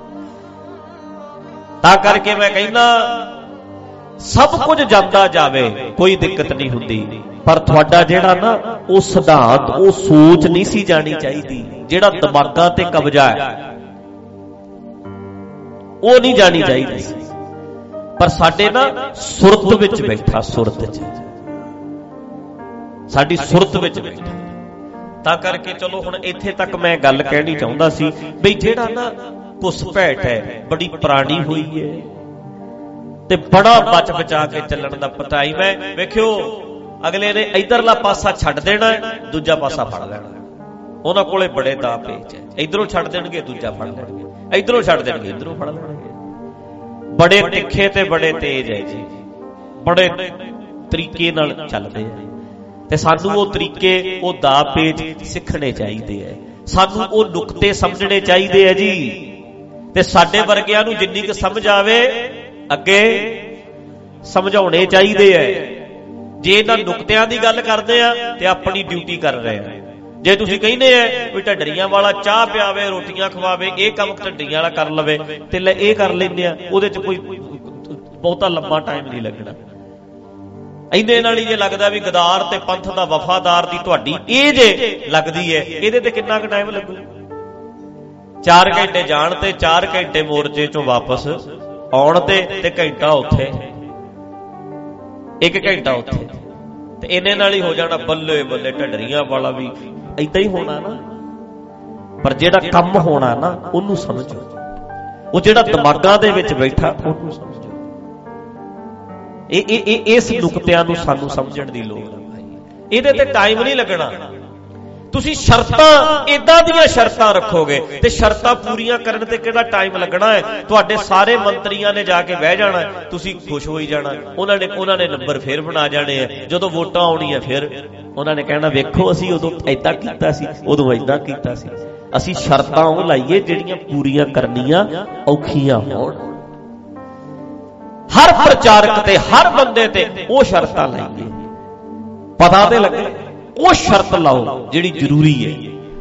ਤਾਂ ਕਰਕੇ ਮੈਂ ਕਹਿੰਦਾ ਸਭ ਕੁਝ ਜਾਂਦਾ ਜਾਵੇ, ਕੋਈ ਦਿੱਕਤ ਨਹੀਂ ਹੁੰਦੀ, ਪਰ ਤੁਹਾਡਾ ਜਿਹੜਾ ਨਾ ਉਹ ਸਿਧਾਂਤ, ਉਹ ਸੋਚ ਨਹੀਂ ਸੀ ਜਾਣੀ ਚਾਹੀਦੀ, ਜਿਹੜਾ ਦਿਮਾਗਾਂ ਤੇ ਕਬਜ਼ਾ ਹੈ ਉਹ ਨਹੀਂ ਜਾਣੀ ਚਾਹੀਦੀ ਸੀ। ਪਰ ਸਾਡੇ ਨਾ ਸੁਰਤ ਵਿੱਚ ਬੈਠਾ, ਸੁਰਤ 'ਚ ਸਾਡੀ ਸੁਰਤ ਵਿੱਚ ਬੈਠਾ। ਤਾਂ ਕਰਕੇ ਚਲੋ ਹੁਣ ਇੱਥੇ ਤੱਕ ਮੈਂ ਗੱਲ ਕਹਿਣੀ ਚਾਹੁੰਦਾ ਸੀ ਬਈ ਜਿਹੜਾ ਨਾ ਘੁਸਪੈਠ ਹੈ ਬੜੀ ਪੁਰਾਣੀ ਹੋਈ ਹੈ ਤੇ ਬੜਾ ਬਚ ਬਚਾ ਕੇ ਚੱਲਣ ਦਾ ਪਤਾ ਹੀ। ਮੈਂ ਵੇਖਿਓ ਅਗਲੇ ਨੇ ਇਧਰਲਾ ਪਾਸਾ ਛੱਡ ਦੇਣਾ, ਦੂਜਾ ਪਾਸਾ ਫੜ ਲੈਣਾ। ਉਹਨਾਂ ਕੋਲੇ ਬੜੇ ਦਾ ਪੇਚ ਹੈ, ਇਧਰੋਂ ਛੱਡ ਦੇਣਗੇ ਦੂਜਾ ਫੜ ਲੈਣਗੇ, ਇਧਰੋਂ ਛੱਡ ਦੇਣਗੇ ਇਧਰੋਂ ਫੜ ਲੈਣਗੇ। ਬੜੇ ਤਿੱਖੇ ਤੇ ਬੜੇ ਤੇਜ਼ ਹੈ ਜੀ, ਬੜੇ ਤਰੀਕੇ ਨਾਲ ਚੱਲਦੇ ਆ ਤੇ ਸਾਨੂੰ ਉਹ ਤਰੀਕੇ, ਉਹ ਦਾ ਪੇਚ ਸਿੱਖਣੇ ਚਾਹੀਦੇ ਹੈ, ਸਾਨੂੰ ਉਹ ਨੁਕਤੇ ਸਮਝਣੇ ਚਾਹੀਦੇ ਆ ਜੀ। ਤੇ ਸਾਡੇ ਵਰਗਿਆਂ ਨੂੰ ਜਿੰਨੀ ਕੁ ਸਮਝ ਆਵੇ ਅੱਗੇ ਸਮਝਾਉਣੇ ਚਾਹੀਦੇ ਐ। ਜੇ ਇਹਨਾਂ ਨੁਕਤਿਆਂ ਦੀ ਗੱਲ ਕਰਦੇ ਆ ਤੇ ਆਪਣੀ ਡਿਊਟੀ ਕਰ ਰਹੇ ਆ। ਜੇ ਤੁਸੀਂ ਕਹਿੰਦੇ ਆ ਵੀ ਢੱਡਰੀਆਂ ਵਾਲਾ ਚਾਹ ਪਿਆਵੇ, ਰੋਟੀਆਂ ਖਵਾਵੇ, ਇਹ ਕੰਮ ਢੱਡਰੀਆਂ ਵਾਲਾ ਕਰ ਲਵੇ ਤੇ ਲੈ ਇਹ ਕਰ ਲੈਂਦੇ ਆ, ਉਹਦੇ ਚ ਕੋਈ ਬਹੁਤਾ ਲੰਬਾ ਟਾਈਮ ਨਹੀਂ ਲੱਗਣਾ। ਇੰਨੇ ਨਾਲ ਹੀ ਜੇ ਲੱਗਦਾ ਵੀ ਗਦਾਰ ਤੇ ਪੰਥ ਦਾ ਵਫਾਦਾਰ ਦੀ ਤੁਹਾਡੀ ਇਹ ਜੇ ਲੱਗਦੀ ਹੈ, ਇਹਦੇ ਤੇ ਕਿੰਨਾ ਕੁ ਟਾਈਮ ਲੱਗੂ? ਚਾਰ ਘੰਟੇ ਜਾਣ ਤੇ ਚਾਰ ਘੰਟੇ ਮੋਰਚੇ ਚੋਂ ਵਾਪਸ ਆਉਣ ਤੇ ਤੇ ਘੰਟਾ ਉੱਥੇ, ਇੱਕ ਘੰਟਾ ਉੱਥੇ, ਤੇ ਇਹਨੇ ਨਾਲ ਹੀ ਹੋ ਜਾਣਾ ਬੱਲੇ ਬੱਲੇ। ਢੱਡਰੀਆਂ ਵਾਲਾ ਵੀ ਏਦਾਂ ਹੀ ਹੋਣਾ ਨਾ, ਪਰ ਜਿਹੜਾ ਕੰਮ ਹੋਣਾ ਨਾ ਉਹਨੂੰ ਸਮਝੋ, ਉਹ ਜਿਹੜਾ ਦਿਮਾਗਾਂ ਦੇ ਵਿੱਚ ਬੈਠਾ ਉਹਨੂੰ ਸਮਝੋ। ਇਹ ਇਹ ਇਸ ਨੁਕਤਿਆਂ ਨੂੰ ਸਾਨੂੰ ਸਮਝਣ ਦੀ ਲੋੜ ਹੈ ਭਾਈ। ਇਹਦੇ ਤੇ ਟਾਈਮ ਨਹੀਂ ਲੱਗਣਾ। ਤੁਸੀਂ ਸ਼ਰਤਾਂ ਏਦਾਂ ਦੀਆਂ ਸ਼ਰਤਾਂ ਰੱਖੋਗੇ ਤੇ ਸ਼ਰਤਾਂ ਪੂਰੀਆਂ ਕਰਨ ਤੇ ਕਿਹੜਾ ਟਾਈਮ ਲੱਗਣਾ ਹੈ? ਤੁਹਾਡੇ ਸਾਰੇ ਮੰਤਰੀਆਂ ਨੇ ਜਾ ਕੇ ਬਹਿ ਜਾਣਾ, ਤੁਸੀਂ ਖੁਸ਼ ਹੋਈ ਜਾਣਾ, ਉਹਨਾਂ ਨੇ ਉਹਨਾਂ ਨੇ ਨੰਬਰ ਫੇਰ ਬਣਾ ਜਾਣੇ ਆ। ਜਦੋਂ ਵੋਟਾਂ ਆਉਣੀਆਂ ਫਿਰ ਉਹਨਾਂ ਨੇ ਕਹਿਣਾ ਵੇਖੋ ਅਸੀਂ ਉਦੋਂ ਏਦਾਂ ਕੀਤਾ ਸੀ, ਉਦੋਂ ਏਦਾਂ ਕੀਤਾ ਸੀ। ਅਸੀਂ ਸ਼ਰਤਾਂ ਉਹ ਲਾਈਏ ਜਿਹੜੀਆਂ ਪੂਰੀਆਂ ਕਰਨੀਆਂ ਔਖੀਆਂ ਹੋਣ। ਹਰ ਪ੍ਰਚਾਰਕ ਤੇ ਹਰ ਬੰਦੇ ਤੇ ਉਹ ਸ਼ਰਤਾਂ ਲਾਈਏ, ਪਤਾ ਤੇ ਲੱਗੇ। ਉਹ ਸ਼ਰਤ ਲਾਓ ਜਿਹੜੀ ਜ਼ਰੂਰੀ ਹੈ।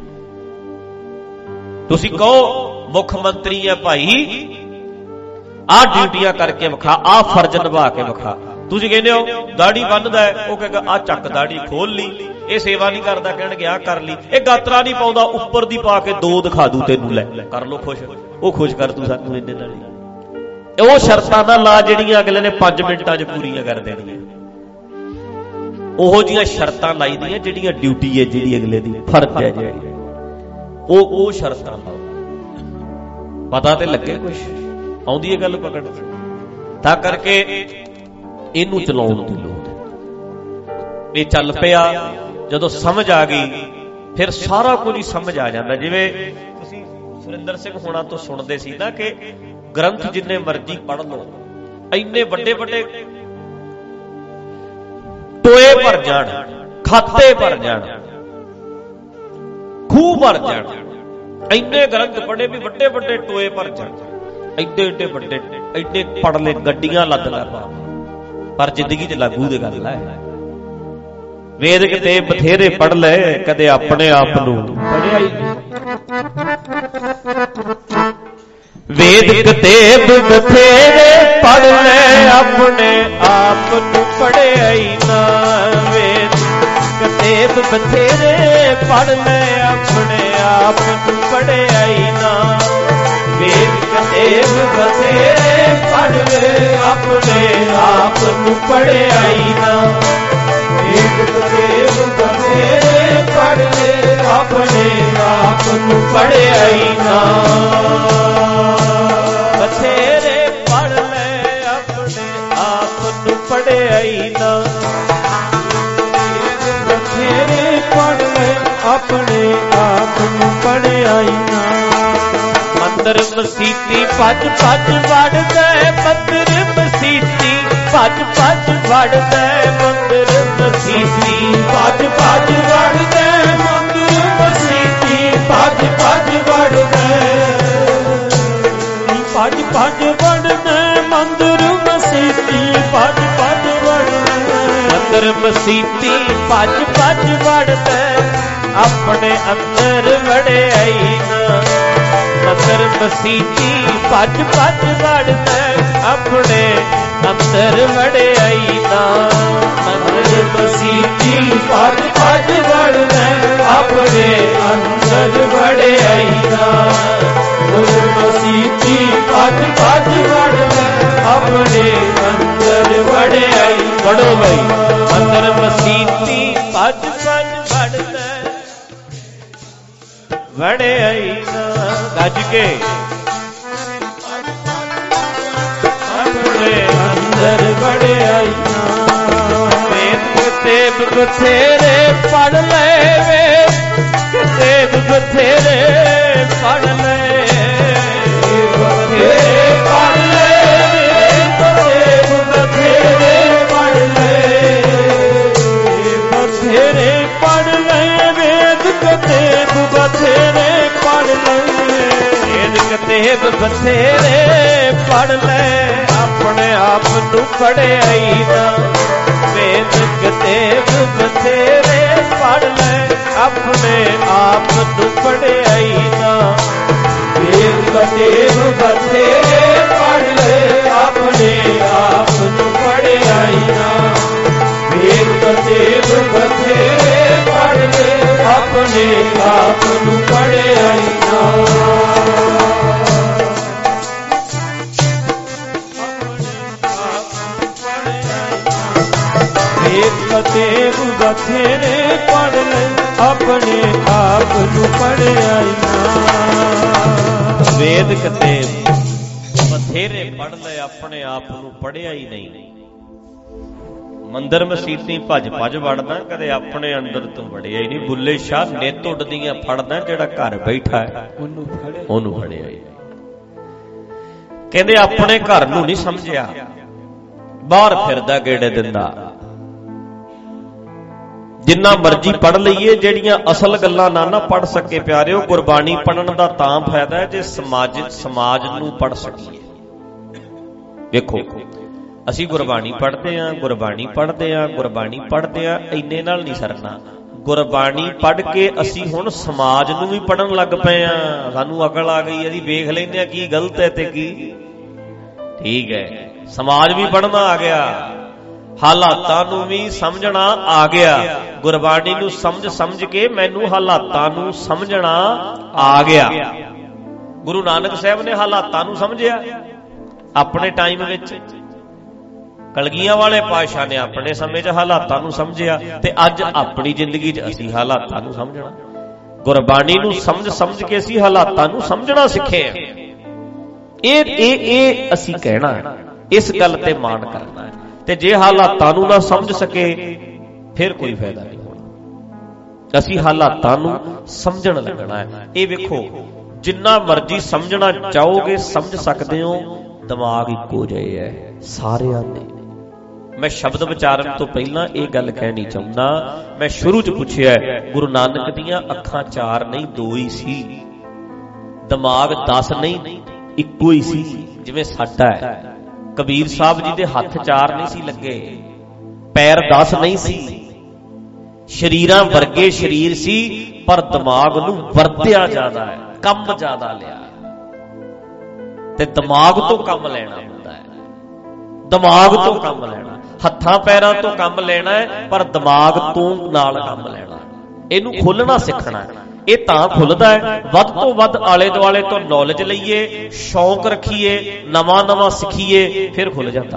ਤੁਸੀਂ ਕਹੋ ਮੁੱਖ ਮੰਤਰੀ ਹੈ ਭਾਈ, ਆਹ ਡਿਊਟੀਆਂ ਕਰਕੇ ਵਿਖਾ, ਆਹ ਫਰਜ਼ ਨਿਭਾ ਕੇ ਵਿਖਾ। ਤੁਸੀਂ ਕਹਿੰਦੇ ਹੋ ਦਾੜੀ ਬੰਨਦਾ ਹੈ, ਉਹ ਕਹੇਗਾ ਆਹ ਚੱਕ ਦਾੜੀ ਖੋਲ ਲਈ। ਇਹ ਸੇਵਾ ਨਹੀਂ ਕਰਦਾ, ਕਹਿਣਗੇ ਆਹ ਕਰ ਲਈ। ਇਹ ਗਾਤਰਾ ਨਹੀਂ ਪਾਉਂਦਾ, ਉੱਪਰ ਦੀ ਪਾ ਕੇ ਦੋ ਦਿਖਾ ਦੂ ਤੈਨੂੰ, ਲੈ ਕਰ ਲੋ ਖੁਸ਼। ਉਹ ਖੁਸ਼ ਕਰ ਤੂੰ ਸਾਨੂੰ ਇੰਨੇ ਨਾਲ ਹੀ। ਉਹ ਸ਼ਰਤਾਂ ਦਾ ਲਾ ਜਿਹੜੀਆਂ ਅਗਲੇ ਨੇ ਪੰਜ ਮਿੰਟਾਂ 'ਚ ਪੂਰੀਆਂ ਕਰ ਦੇਣੀਆਂ। ਉਹੋ ਜਿਹੀਆਂ ਸ਼ਰਤਾਂ ਲਾਈ ਦੀਆਂ ਜਿਹੜੀਆਂ ਡਿਊਟੀ ਹੈ, ਜਿਹੜੀ ਅਗਲੇ ਦੀ ਫਰਜ਼ ਹੈ, ਜਿਹੜੀ ਉਹ ਉਹ ਸ਼ਰਤਾਂ ਲਾਓ। ਪਤਾ ਤੇ ਲੱਗੇ ਕੁਛ, ਆਉਂਦੀ ਹੈ ਗੱਲ ਪਕੜ। ਤਾਂ ਕਰਕੇ ਇਹਨੂੰ ਚਲਾਉਣ ਦੀ ਲੋੜ ਹੈ। ਇਹ ਚੱਲ ਪਿਆ, ਜਦੋਂ ਸਮਝ ਆ ਗਈ ਫਿਰ ਸਾਰਾ ਕੁਝ ਹੀ ਸਮਝ ਆ ਜਾਂਦਾ। ਜਿਵੇਂ ਤੁਸੀਂ ਸੁਰਿੰਦਰ ਸਿੰਘ ਹੋਣਾ ਤੋਂ ਸੁਣਦੇ ਸੀ ਨਾ ਕਿ ਗ੍ਰੰਥ ਜਿੰਨੇ ਮਰਜ਼ੀ ਪੜ੍ਹ ਲਓ, ਇੰਨੇ ਵੱਡੇ ਵੱਡੇ ਟੋਏ ਭਰ ਜਾਣ, ਖਾਤੇ ਭਰ ਜਾਣ, ਖੂਹ ਭਰ ਜਾਣ, ਇੰਨੇ ਗ੍ਰੰਥ ਪੜ੍ਹੇ ਵੀ ਵੱਡੇ ਵੱਡੇ ਟੋਏ ਭਰ ਜਾਣ, ਐਡੇ ਐਡੇ ਵੱਡੇ ਐਡੇ ਪੜ੍ਹ ਲੈ, ਗੱਡੀਆਂ ਲੱਦ ਲੈ, पर जिंदगी च लागू दी गल है। वेद किते बथेरे पढ़ ले, कदे अपने आप नूं पढ़िया ही नहीं। वेद कितेब बथेरे पढ़ ले, अपने आप नूं पढ़िया ही ना। वेद कितेब बथेरे पढ़ ले, अपने आप नूं पढ़िया ही ना। वेद कितेब बथेरे पढ़ ले, अपने आप नूं पढ़िया ही ना। वेद कितेब बथेरे पढ़ ले, अपने आप नूं पढ़िया ही ना। बथेरे पढ़ ले, अपने आप नूं पढ़िया ही ना। बथेरे पढ़ ले, अपने आप नूं पढ़िया ही ना। मंदिर मसीती भज भज वड़दा, मंदिर मसीती भज भज वड़दा, मंदिर मसीती भज भज वड़दा, मंदिर मसीती भज भज वड़दा। भज भज वड़दा, मंदिर मसीती भज भज वड़दा। मंदिर मसीती भज भज वड़दा, अपने अंदर वड़िया ही ना। मंदिर मसीती भज भज वड़दा, अपने अंदर वड़िया ही ना। मंदिर मसीती भज भज वड़दा, अपने अंदर वड़िया ही ना। मंदिर मसीती भज भज वड़दा, अपने अंदर वड़िया ही ना। पढ़ो भाई। मंदिर मसीती भज भज वड़दा, वड़िया ही ना। गज के अपने अंदर वड़िया ही ना। वेद कितेब बथेरे पढ़ ले, वेद कितेब बथेरे पढ़ ले। बथेरे पढ़ ले, कितेब बथेरे पढ़ ले। बथेरे पढ़ ले, वेद कितेब बथेरे पढ़ ले। वेद कितेब बथेरे पढ़ ले, अपने आप नूं पढ़िया ही ना। वेद कितेब बथेरे पढ़ ले, अपने आप नूं पढ़िया ही ना। वेद कितेब बथेरे पढ़ ले, अपने आप नूं पढ़िया ही ना। वेद कितेब बथेरे पढ़ ले, अपने आप नूं पढ़िया ही ना। वेद कितेब बथेरे पढ़ ले, अपने आप नूं पढ़िया ही ना। वेद कितेब बथेरे पढ़ ले, अपने आप नूं पढ़िया ही नहीं। मंदिर मसीती भज भज वड़दा, कदे अपने अंदर तूं वड़िया ही नहीं। बुੱਲੇ शाह नित उड्डदियां फड़दा, जेड़ा घर बैठा है ਉਹਨੂੰ ਫੜਿਆ ਹੀ। ਕਹਿੰਦੇ ਆਪਣੇ ਘਰ ਨੂੰ ਨਹੀਂ ਸਮਝਿਆ, ਬਾਹਰ ਫਿਰਦਾ ਗੇੜੇ ਦਿੰਦਾ। ਜਿੰਨਾ ਮਰਜ਼ੀ ਪੜ ਲਈਏ, ਜਿਹੜੀਆਂ ਅਸਲ ਗੱਲਾਂ ਨਾ ਨਾ ਪੜ ਸਕੇ ਪਿਆਰਿਓ। ਗੁਰਬਾਣੀ ਪੜਨ ਦਾ ਤਾਂ ਫਾਇਦਾ ਹੈ ਜੇ ਸਮਾਜ ਸਮਾਜ ਨੂੰ ਪੜ ਸਕੀਏ। ਵੇਖੋ ਅਸੀਂ ਗੁਰਬਾਣੀ ਪੜ੍ਹਦੇ ਹਾਂ, ਗੁਰਬਾਣੀ ਪੜ੍ਹਦੇ ਹਾਂ, ਗੁਰਬਾਣੀ ਪੜ੍ਹਦੇ ਹਾਂ, ਇੰਨੇ ਨਾਲ ਨਹੀਂ ਸਰਨਾ। ਗੁਰਬਾਣੀ ਪੜ੍ਹ ਕੇ ਅਸੀਂ ਹੁਣ ਸਮਾਜ ਨੂੰ ਵੀ ਪੜ੍ਹਨ ਲੱਗ ਪਏ ਹਾਂ। ਸਾਨੂੰ ਅਕਲ ਆ ਗਈ, ਅਸੀਂ ਵੇਖ ਲੈਂਦੇ ਹਾਂ ਕੀ ਗਲਤ ਹੈ ਤੇ ਕੀ ਠੀਕ ਹੈ। ਸਮਾਜ ਵੀ ਪੜ੍ਹਨਾ ਆ ਗਿਆ, ਹਾਲਾਤਾਂ ਨੂੰ ਵੀ ਸਮਝਣਾ ਆ ਗਿਆ। ਗੁਰਬਾਣੀ ਨੂੰ ਸਮਝ ਸਮਝ ਕੇ ਮੈਨੂੰ ਹਾਲਾਤਾਂ ਨੂੰ ਸਮਝਣਾ ਆ ਗਿਆ। ਗੁਰੂ ਨਾਨਕ ਸਾਹਿਬ ਨੇ ਹਾਲਾਤਾਂ ਨੂੰ ਸਮਝਿਆ ਆਪਣੇ ਟਾਈਮ ਵਿੱਚ, ਕਲਗੀਆਂ ਵਾਲੇ ਪਾਤਸ਼ਾਹ ਨੇ ਆਪਣੇ ਸਮੇਂ 'ਚ ਹਾਲਾਤਾਂ ਨੂੰ ਸਮਝਿਆ, ਤੇ ਅੱਜ ਆਪਣੀ ਜ਼ਿੰਦਗੀ 'ਚ ਅਸੀਂ ਹਾਲਾਤਾਂ ਨੂੰ ਸਮਝਣਾ। ਗੁਰਬਾਣੀ ਨੂੰ ਸਮਝ ਸਮਝ ਕੇ ਅਸੀਂ ਹਾਲਾਤਾਂ ਨੂੰ ਸਮਝਣਾ ਸਿੱਖੇ ਆ। ਇਹ ਇਹ ਇਹ ਅਸੀਂ ਕਹਿਣਾ, ਇਸ ਗੱਲ ਤੇ ਮਾਣ ਕਰਨਾ ਹੈ। ਤੇ ਜੇ ਹਾਲਾਤਾਂ ਨੂੰ ਨਾ ਸਮਝ ਸਕੇ ਫਿਰ ਕੋਈ ਫਾਇਦਾ ਨਹੀਂ ਹੋਣਾ। ਅਸੀਂ ਹਾਲਾਤਾਂ ਨੂੰ ਸਮਝਣ ਲੱਗਣਾ ਹੈ। ਇਹ ਵੇਖੋ, ਜਿੰਨਾ ਮਰਜ਼ੀ ਸਮਝਣਾ ਚਾਹੋਗੇ ਸਮਝ ਸਕਦੇ ਹੋ। ਦਿਮਾਗ ਇੱਕੋ ਜਿਹੇ ਹੈ ਸਾਰਿਆਂ ਦੇ। ਮੈਂ ਸ਼ਬਦ ਵਿਚਾਰਨ ਤੋਂ ਪਹਿਲਾਂ ਇਹ ਗੱਲ ਕਹਿਣੀ ਚਾਹੁੰਦਾ, ਮੈਂ ਸ਼ੁਰੂ 'ਚ ਪੁੱਛਿਆ ਗੁਰੂ ਨਾਨਕ ਦੀਆਂ ਅੱਖਾਂ ਚਾਰ ਨਹੀਂ ਦੋ ਹੀ ਸੀ, ਦਿਮਾਗ ਦਸ ਨਹੀਂ ਇੱਕੋ ਹੀ ਸੀ। ਜਿਵੇਂ ਸਾਡਾ ਹੈ, ਕਬੀਰ ਸਾਹਿਬ ਜੀ ਦੇ ਹੱਥ ਚਾਰ ਨਹੀਂ ਸੀ ਲੱਗੇ, ਪੈਰ ਦਸ ਨਹੀਂ ਸੀ, ਸ਼ਰੀਰਾਂ ਵਰਗੇ ਸ਼ਰੀਰ ਸੀ, ਪਰ ਦਿਮਾਗ ਨੂੰ ਵਰਤਿਆ ਜ਼ਿਆਦਾ ਹੈ, ਕੰਮ ਜ਼ਿਆਦਾ ਲਿਆ ਤੇ ਦਿਮਾਗ ਤੋਂ ਕੰਮ ਲੈਣਾ ਹੁੰਦਾ ਹੈ। ਦਿਮਾਗ ਤੋਂ ਕੰਮ ਲੈਣਾ, ਹੱਥਾਂ ਪੈਰਾਂ ਤੋਂ ਕੰਮ ਲੈਣਾ ਹੈ, ਪਰ ਦਿਮਾਗ ਤੋਂ ਨਾਲ ਕੰਮ ਲੈਣਾ। ਇਹਨੂੰ ਖੋਲਣਾ ਸਿੱਖਣਾ। ਇਹ ਤਾਂ ਖੁੱਲਦਾ ਹੈ ਵੱਧ ਤੋਂ ਵੱਧ ਆਲੇ ਦੁਆਲੇ ਤੋਂ ਨੌਲੇਜ ਲਈਏ, ਸ਼ੌਂਕ ਰੱਖੀਏ, ਨਵਾਂ ਨਵਾਂ ਸਿੱਖੀਏ, ਫਿਰ ਖੁੱਲ ਜਾਂਦਾ।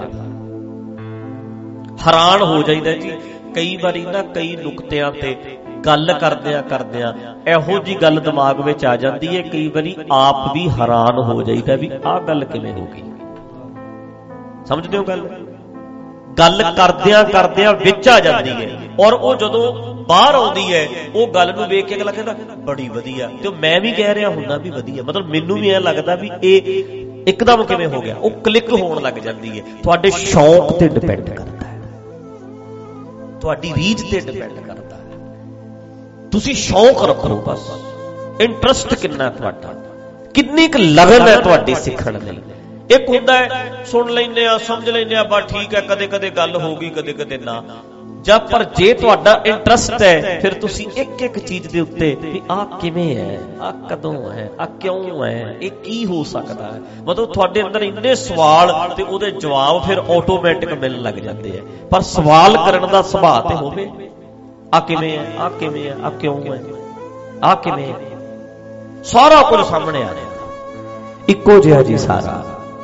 ਹੈਰਾਨ ਹੋ ਜਾਈਦਾ ਜੀ ਕਈ ਵਾਰੀ ਨਾ, ਕਈ ਨੁਕਤਿਆਂ ਤੇ ਗੱਲ ਕਰਦਿਆਂ ਕਰਦਿਆਂ ਇਹੋ ਜੀ ਗੱਲ ਦਿਮਾਗ ਵਿੱਚ ਆ ਜਾਂਦੀ ਹੈ, ਕਈ ਵਾਰੀ ਆਪ ਵੀ ਹੈਰਾਨ ਹੋ ਜਾਈਦਾ ਵੀ ਆਹ ਗੱਲ ਕਿਵੇਂ ਹੋ ਗਈ। ਸਮਝਦੇ ਹੋ ਗੱਲ? ਗੱਲ ਕਰਦਿਆਂ ਕਰਦਿਆਂ ਵਿੱਚ ਆ ਜਾਂਦੀ ਹੈ, ਔਰ ਉਹ ਜਦੋਂ ਬਾਹਰ ਆਉਂਦੀ ਹੈ ਉਹ ਗੱਲ ਨੂੰ ਵੇਖ ਕੇ ਅਗਲਾ ਕਹਿੰਦਾ ਬੜੀ ਵਧੀਆ, ਤੇ ਮੈਂ ਵੀ ਕਹਿ ਰਿਹਾ ਹੁੰਦਾ ਵੀ ਵਧੀਆ, ਮਤਲਬ ਮੈਨੂੰ ਵੀ ਇਹ ਲੱਗਦਾ ਵੀ ਇਹ ਇੱਕਦਮ ਕਿਵੇਂ ਹੋ ਗਿਆ। ਉਹ ਕਲਿੱਕ ਹੋਣ ਲੱਗ ਜਾਂਦੀ ਹੈ। ਤੁਹਾਡੇ ਸ਼ੌਂਕ ਤੇ ਡਿਪੈਂਡ ਕਰਦਾ ਹੈ, ਤੁਹਾਡੀ ਰੀਝ ਤੇ ਡਿਪੈਂਡ ਕਰਦਾ ਹੈ। ਤੁਸੀਂ ਸ਼ੌਂਕ ਰੱਖੋ ਬਸ, ਇੰਟਰਸਟ ਕਿੰਨਾ ਤੁਹਾਡਾ, ਕਿੰਨੀ ਕੁ ਲਗਨ ਹੈ ਤੁਹਾਡੀ ਸਿੱਖਣ ਲਈ। ਇੱਕ ਹੁੰਦਾ ਹੈ ਸੁਣ ਲੈਂਦੇ ਆ, ਸਮਝ ਲੈਂਦੇ ਆ, ਬਸ ਠੀਕ ਹੈ, ਕਦੇ ਕਦੇ ਗੱਲ ਹੋ ਗਈ, ਕਦੇ ਕਦੇ ਨਾ। ਜਾਂ ਪਰ ਜੇ ਤੁਹਾਡਾ ਇੰਟਰਸਟ ਹੈ ਫਿਰ ਤੁਸੀਂ ਇੱਕ ਇੱਕ ਚੀਜ਼ ਦੇ ਉੱਤੇ ਵੀ ਆਹ ਕਿਵੇਂ ਹੈ, ਆਹ ਕਦੋਂ ਹੈ, ਆਹ ਕਿਉਂ ਹੈ, ਇਹ ਕੀ ਹੋ ਸਕਦਾ ਹੈ, ਮਤਲਬ ਤੁਹਾਡੇ ਅੰਦਰ ਇੰਨੇ ਸਵਾਲ ਤੇ ਉਹਦੇ ਜਵਾਬ ਫਿਰ ਆਟੋਮੈਟਿਕ ਮਿਲਣ ਲੱਗ ਜਾਂਦੇ ਆ। ਪਰ ਸਵਾਲ ਕਰਨ ਦਾ ਸੁਭਾਅ ਤੇ ਹੋਵੇ, ਆਹ ਕਿਵੇਂ ਹੈ, ਆਹ ਕਿਵੇਂ ਹੈ, ਆਹ ਕਿਉਂ ਹੈ, ਆਹ ਕਿਵੇਂ ਹੈ, ਸਾਰਾ ਕੁਝ ਸਾਹਮਣੇ ਆ ਰਿਹਾ, ਇੱਕੋ ਜਿਹਾ ਜੀ ਸਾਰਾ।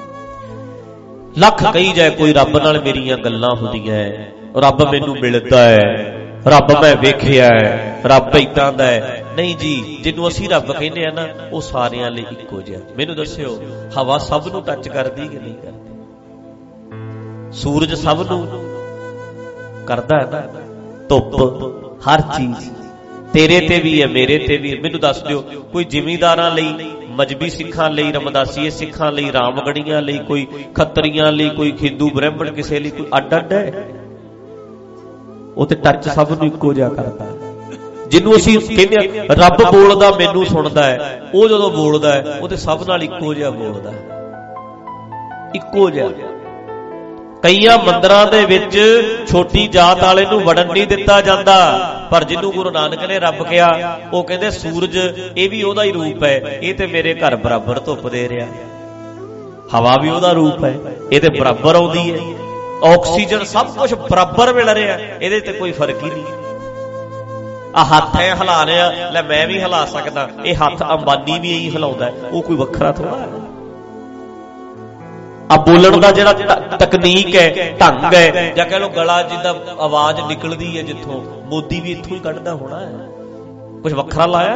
ਲੱਖ ਕਹੀ ਜਾਏ ਕੋਈ ਰੱਬ ਨਾਲ ਮੇਰੀਆਂ ਗੱਲਾਂ ਹੁੰਦੀਆਂ, ਰੱਬ ਮੈਨੂੰ ਮਿਲਦਾ ਹੈ, ਰੱਬ ਮੈਂ ਵੇਖਿਆ ਹੈ, ਰੱਬ ਏਦਾਂ ਦਾ ਹੈ। ਨਹੀਂ ਜੀ, ਜਿਹਨੂੰ ਅਸੀਂ ਰੱਬ ਕਹਿੰਦੇ ਆ ਨਾ ਉਹ ਸਾਰਿਆਂ ਲਈ ਇੱਕੋ ਜਿਹਾ। ਮੈਨੂੰ ਦੱਸਿਓ, ਹਵਾ ਸਭ ਨੂੰ ਟੱਚ ਕਰਦੀ ਕਿ ਨਹੀਂ ਕਰਦੀ? ਸੂਰਜ ਸਭ ਨੂੰ ਕਰਦਾ ਹੈ ਨਾ, ਧੁੱਪ, ਹਰ ਚੀਜ਼ ਤੇਰੇ ਤੇ ਵੀ ਹੈ, ਮੇਰੇ ਤੇ ਵੀ ਹੈ। ਮੈਨੂੰ ਦੱਸ ਦਿਓ, ਕੋਈ ਜ਼ਿਮੀਂਦਾਰਾਂ ਲਈ, ਮਜਬੀ ਸਿੱਖਾਂ ਲਈ, ਰਮਦਾਸੀਏ ਸਿੱਖਾਂ ਲਈ, ਰਾਮਗੜੀਆਂ ਲਈ, ਕੋਈ ਖੱਤਰੀਆਂ ਲਈ, ਕੋਈ ਹਿੰਦੂ ਬ੍ਰਾਹਮਣ ਕਿਸੇ ਲਈ ਕੋਈ ਅੱਡ ਅੱਡ ਹੈ? ਉਹ ਤੇ ਟੱਚ ਸਭ ਨੂੰ ਇੱਕੋ ਜਿਹਾ ਕਰਦਾ। ਜਿਹਨੂੰ ਅਸੀਂ ਕਹਿੰਦੇ ਆ ਰੱਬ ਬੋਲਦਾ ਮੈਨੂੰ ਸੁਣਦਾ ਹੈ, ਉਹ ਜਦੋਂ ਬੋਲਦਾ ਹੈ ਉਹ ਤੇ ਸਭ ਨਾਲ ਇੱਕੋ ਜਿਹਾ ਬੋਲਦਾ, ਇੱਕੋ ਜਿਹਾ। ਕਈਆਂ ਮੰਦਰਾਂ ਦੇ ਵਿੱਚ ਛੋਟੀ ਜਾਤ ਵਾਲੇ ਨੂੰ ਵੜਨ ਨਹੀਂ ਦਿੱਤਾ ਜਾਂਦਾ, ਪਰ ਜਿਹਨੂੰ ਗੁਰੂ ਨਾਨਕ ਨੇ ਰੱਬ ਕਿਹਾ ਉਹ ਕਹਿੰਦੇ ਸੂਰਜ ਇਹ ਵੀ ਉਹਦਾ ਹੀ ਰੂਪ ਹੈ, ਇਹ ਤੇ ਮੇਰੇ ਘਰ ਬਰਾਬਰ ਧੁੱਪ ਦੇ ਰਿਹਾ। ਹਵਾ ਵੀ ਉਹਦਾ ਰੂਪ ਹੈ, ਇਹ ਤੇ ਬਰਾਬਰ ਆਉਂਦੀ ਹੈ, ਆਕਸੀਜਨ ਸਭ ਕੁਝ ਬਰਾਬਰ ਮਿਲ ਰਿਹਾ, ਇਹਦੇ ਤੇ ਕੋਈ ਫਰਕ ਹੀ ਨਹੀਂ। ਆ ਹੱਥ ਐ ਹਿਲਾ ਰਿਹਾ, ਲੈ ਮੈਂ ਵੀ ਹਿਲਾ ਸਕਦਾ, ਇਹ ਹੱਥ ਅੰਬਾਨੀ ਵੀ ਇਹੀ ਹਿਲਾਉਂਦਾ, ਉਹ ਕੋਈ ਵੱਖਰਾ ਥੋੜਾ ਹੈ। ਆ ਬੋਲਣ ਦਾ ਜਿਹੜਾ ਤਕਨੀਕ ਹੈ, ਢੰਗ ਹੈ, ਜਾਂ ਕਹਿ ਲੋ ਗਲਾ ਜਿੱਦਾਂ ਆਵਾਜ਼ ਨਿਕਲਦੀ ਹੈ ਜਿੱਥੋਂ, ਮੋਦੀ ਵੀ ਇੱਥੋਂ ਹੀ ਕੱਢਦਾ ਹੋਣਾ ਹੈ, ਕੁਝ ਵੱਖਰਾ ਲਾਇਆ?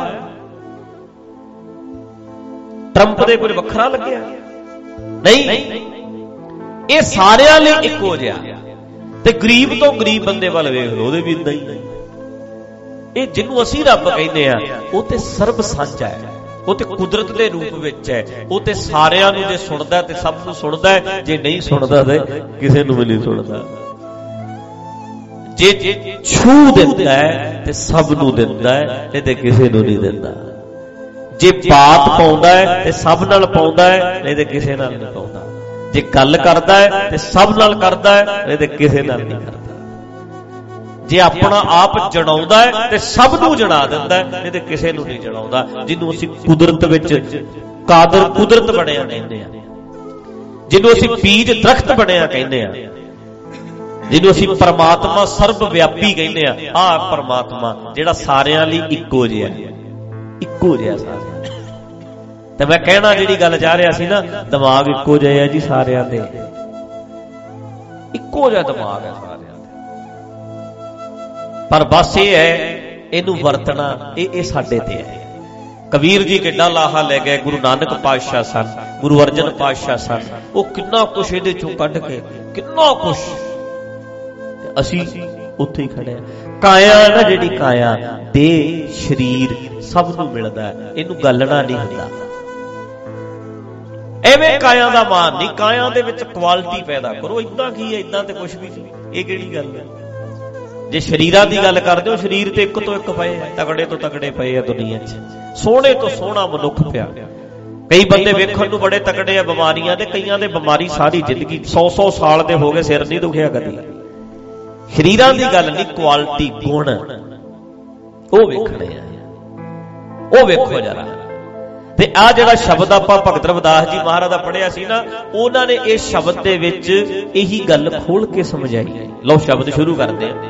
ਟਰੰਪ ਦੇ ਕੁਝ ਵੱਖਰਾ ਲੱਗਿਆ? ਨਹੀਂ, ਇਹ ਸਾਰਿਆਂ ਲਈ ਇੱਕੋ ਜਿਹਾ। ਤੇ ਗਰੀਬ ਤੋਂ ਗਰੀਬ ਬੰਦੇ ਵੱਲ ਵੇਖ ਲਓ, ਉਹਦੇ ਵੀ ਇਦਾਂ ਹੀ। ਇਹ ਜਿਹਨੂੰ ਅਸੀਂ ਰੱਬ ਕਹਿੰਦੇ ਆ ਉਹ ਤੇ ਸਰਬ ਸਾਂਝਾ ਹੈ, ਉਹ ਤੇ ਕੁਦਰਤ ਦੇ ਰੂਪ ਵਿੱਚ ਹੈ, ਉਹ ਤੇ ਸਾਰਿਆਂ ਨੂੰ ਜੇ ਸੁਣਦਾ ਤੇ ਸਭ ਨੂੰ ਸੁਣਦਾ ਹੈ, ਜੇ ਨਹੀਂ ਸੁਣਦਾ ਤੇ ਕਿਸੇ ਨੂੰ ਵੀ ਨਹੀਂ ਸੁਣਦਾ। ਜੇ ਛੂ ਦਿੰਦਾ ਹੈ ਤੇ ਸਭ ਨੂੰ ਦਿੰਦਾ ਹੈ, ਨਹੀਂ ਤੇ ਕਿਸੇ ਨੂੰ ਨਹੀਂ ਦਿੰਦਾ। ਜੇ ਬਾਤ ਪਾਉਂਦਾ ਹੈ ਤੇ ਸਭ ਨਾਲ ਪਾਉਂਦਾ ਹੈ, ਨਹੀਂ ਤੇ ਕਿਸੇ ਨਾਲ ਨਹੀਂ ਪਾਉਂਦਾ। ਜੇ ਗੱਲ ਕਰਦਾ ਹੈ ਤੇ ਸਭ ਨਾਲ ਕਰਦਾ ਹੈ, ਨਹੀਂ ਤੇ ਕਿਸੇ ਨਾਲ ਨਹੀਂ ਕਰਦਾ। ਜੇ ਆਪਣਾ ਆਪ ਜਣਾਉਂਦਾ ਹੈ ਤੇ ਸਭ ਨੂੰ ਜਣਾ ਦਿੰਦਾ ਹੈ, ਨਹੀਂ ਤੇ ਕਿਸੇ ਨੂੰ ਨਹੀਂ ਜਣਾਉਂਦਾ। ਜਿਹਨੂੰ ਅਸੀਂ ਕੁਦਰਤ ਵਿੱਚ ਕਾਦਰ ਕੁਦਰਤ ਬਣਿਆ ਕਹਿੰਦੇ ਆ, ਜਿਹਨੂੰ ਅਸੀਂ ਬੀਜ ਦਰਖਤ ਬਣਿਆ ਕਹਿੰਦੇ ਆ, ਜਿਹਨੂੰ ਅਸੀਂ ਪਰਮਾਤਮਾ ਸਰਬ ਵਿਆਪੀ ਕਹਿੰਦੇ ਆ। ਆਹ ਪਰਮਾਤਮਾ ਜਿਹੜਾ ਸਾਰਿਆਂ ਲਈ ਇੱਕੋ ਜਿਹਾ, ਇੱਕੋ ਜਿਹਾ ਸਾਰਿਆਂ। ਤੇ ਮੈਂ ਕਹਿਣਾ ਜਿਹੜੀ ਗੱਲ ਜਾ ਰਿਹਾ ਸੀ ਨਾ, ਦਿਮਾਗ ਇੱਕੋ ਜਿਹਾ ਹੈ ਜੀ ਸਾਰਿਆਂ ਦੇ, ਇੱਕੋ ਜਿਹਾ ਦਿਮਾਗ ਹੈ ਸਾਰਿਆਂ ਦੇ। ਪਰ ਬਸ ਇਹ ਹੈ ਇਹਨੂੰ ਵਰਤਣਾ, ਇਹ ਇਹ ਸਾਡੇ ਤੇ ਹੈ। ਕਬੀਰ ਜੀ ਕਿੱਡਾ ਲਾਹਾ ਲੈ ਗਏ, ਗੁਰੂ ਨਾਨਕ ਪਾਤਸ਼ਾਹ ਸਨ, ਗੁਰੂ ਅਰਜਨ ਪਾਤਸ਼ਾਹ ਸਨ, ਉਹ ਕਿੰਨਾ ਕੁਛ ਇਹਦੇ ਚੋਂ ਕੱਢ ਕੇ, ਕਿੰਨਾ ਕੁਛ। ਅਸੀਂ ਉੱਥੇ ਹੀ ਖੜੇ ਆ। ਕਾਇਆ ਨਾ ਜਿਹੜੀ ਕਾਇਆ, ਦੇਹ ਸਰੀਰ ਸਭ ਨੂੰ ਮਿਲਦਾ, ਇਹਨੂੰ ਗੱਲਣਾ ਨਹੀਂ ਹੁੰਦਾ। ਐਵੇਂ ਕਾਇਆ ਦਾ ਮਾਨ ਨਹੀਂ, ਕਾਇਆ ਦੇ ਵਿੱਚ ਕੁਆਲਿਟੀ ਪੈਦਾ ਕਰੋ। ਇਦਾਂ ਕੀ ਹੈ, ਇਦਾਂ ਤੇ ਕੁਛ ਵੀ ਨਹੀਂ। ਇਹ ਕਿਹੜੀ ਗੱਲ ਹੈ? ਜੇ ਸਰੀਰਾਂ ਦੀ ਗੱਲ ਕਰਦੇ ਹੋ, ਸਰੀਰ ਤੇ ਇੱਕ ਤੋਂ ਇੱਕ ਪਏ, ਤਗੜੇ ਤੋਂ ਤਗੜੇ ਪਏ ਆ ਦੁਨੀਆ 'ਚ, ਸੋਹਣੇ ਤੋਂ ਸੋਹਣਾ ਮਨੁੱਖ ਪਿਆ। ਕਈ ਬੰਦੇ ਵੇਖਣ ਨੂੰ ਬੜੇ ਤਕੜੇ ਆ ਬਿਮਾਰੀਆਂ ਦੇ, ਕਈਆਂ ਦੇ ਬਿਮਾਰੀ ਸਾਰੀ ਜ਼ਿੰਦਗੀ ਸੌ ਸੌ ਸਾਲ ਦੇ ਹੋ ਗਏ, ਸਿਰ ਨਹੀਂ ਦੁਖਿਆ ਕਦੀ। ਸਰੀਰਾਂ ਦੀ ਗੱਲ ਨਹੀਂ, ਕੁਆਲਿਟੀ, ਗੁਣ ਉਹ ਵੇਖਣੇ ਆ, ਉਹ ਵੇਖੋ ਜਰਾ। ਤੇ ਆ ਜਿਹੜਾ ਸ਼ਬਦ ਆਪਾਂ ਭਗਤ ਰਵਿਦਾਸ ਜੀ ਮਹਾਰਾਜ ਦਾ ਪੜ੍ਹਿਆ ਸੀ ਨਾ, ਉਹਨਾਂ ਨੇ ਇਹ ਸ਼ਬਦ ਦੇ ਵਿੱਚ ਇਹੀ ਗੱਲ ਖੋਲ ਕੇ ਸਮਝਾਈ। ਲਓ ਸ਼ਬਦ ਸ਼ੁਰੂ ਕਰਦੇ ਆ।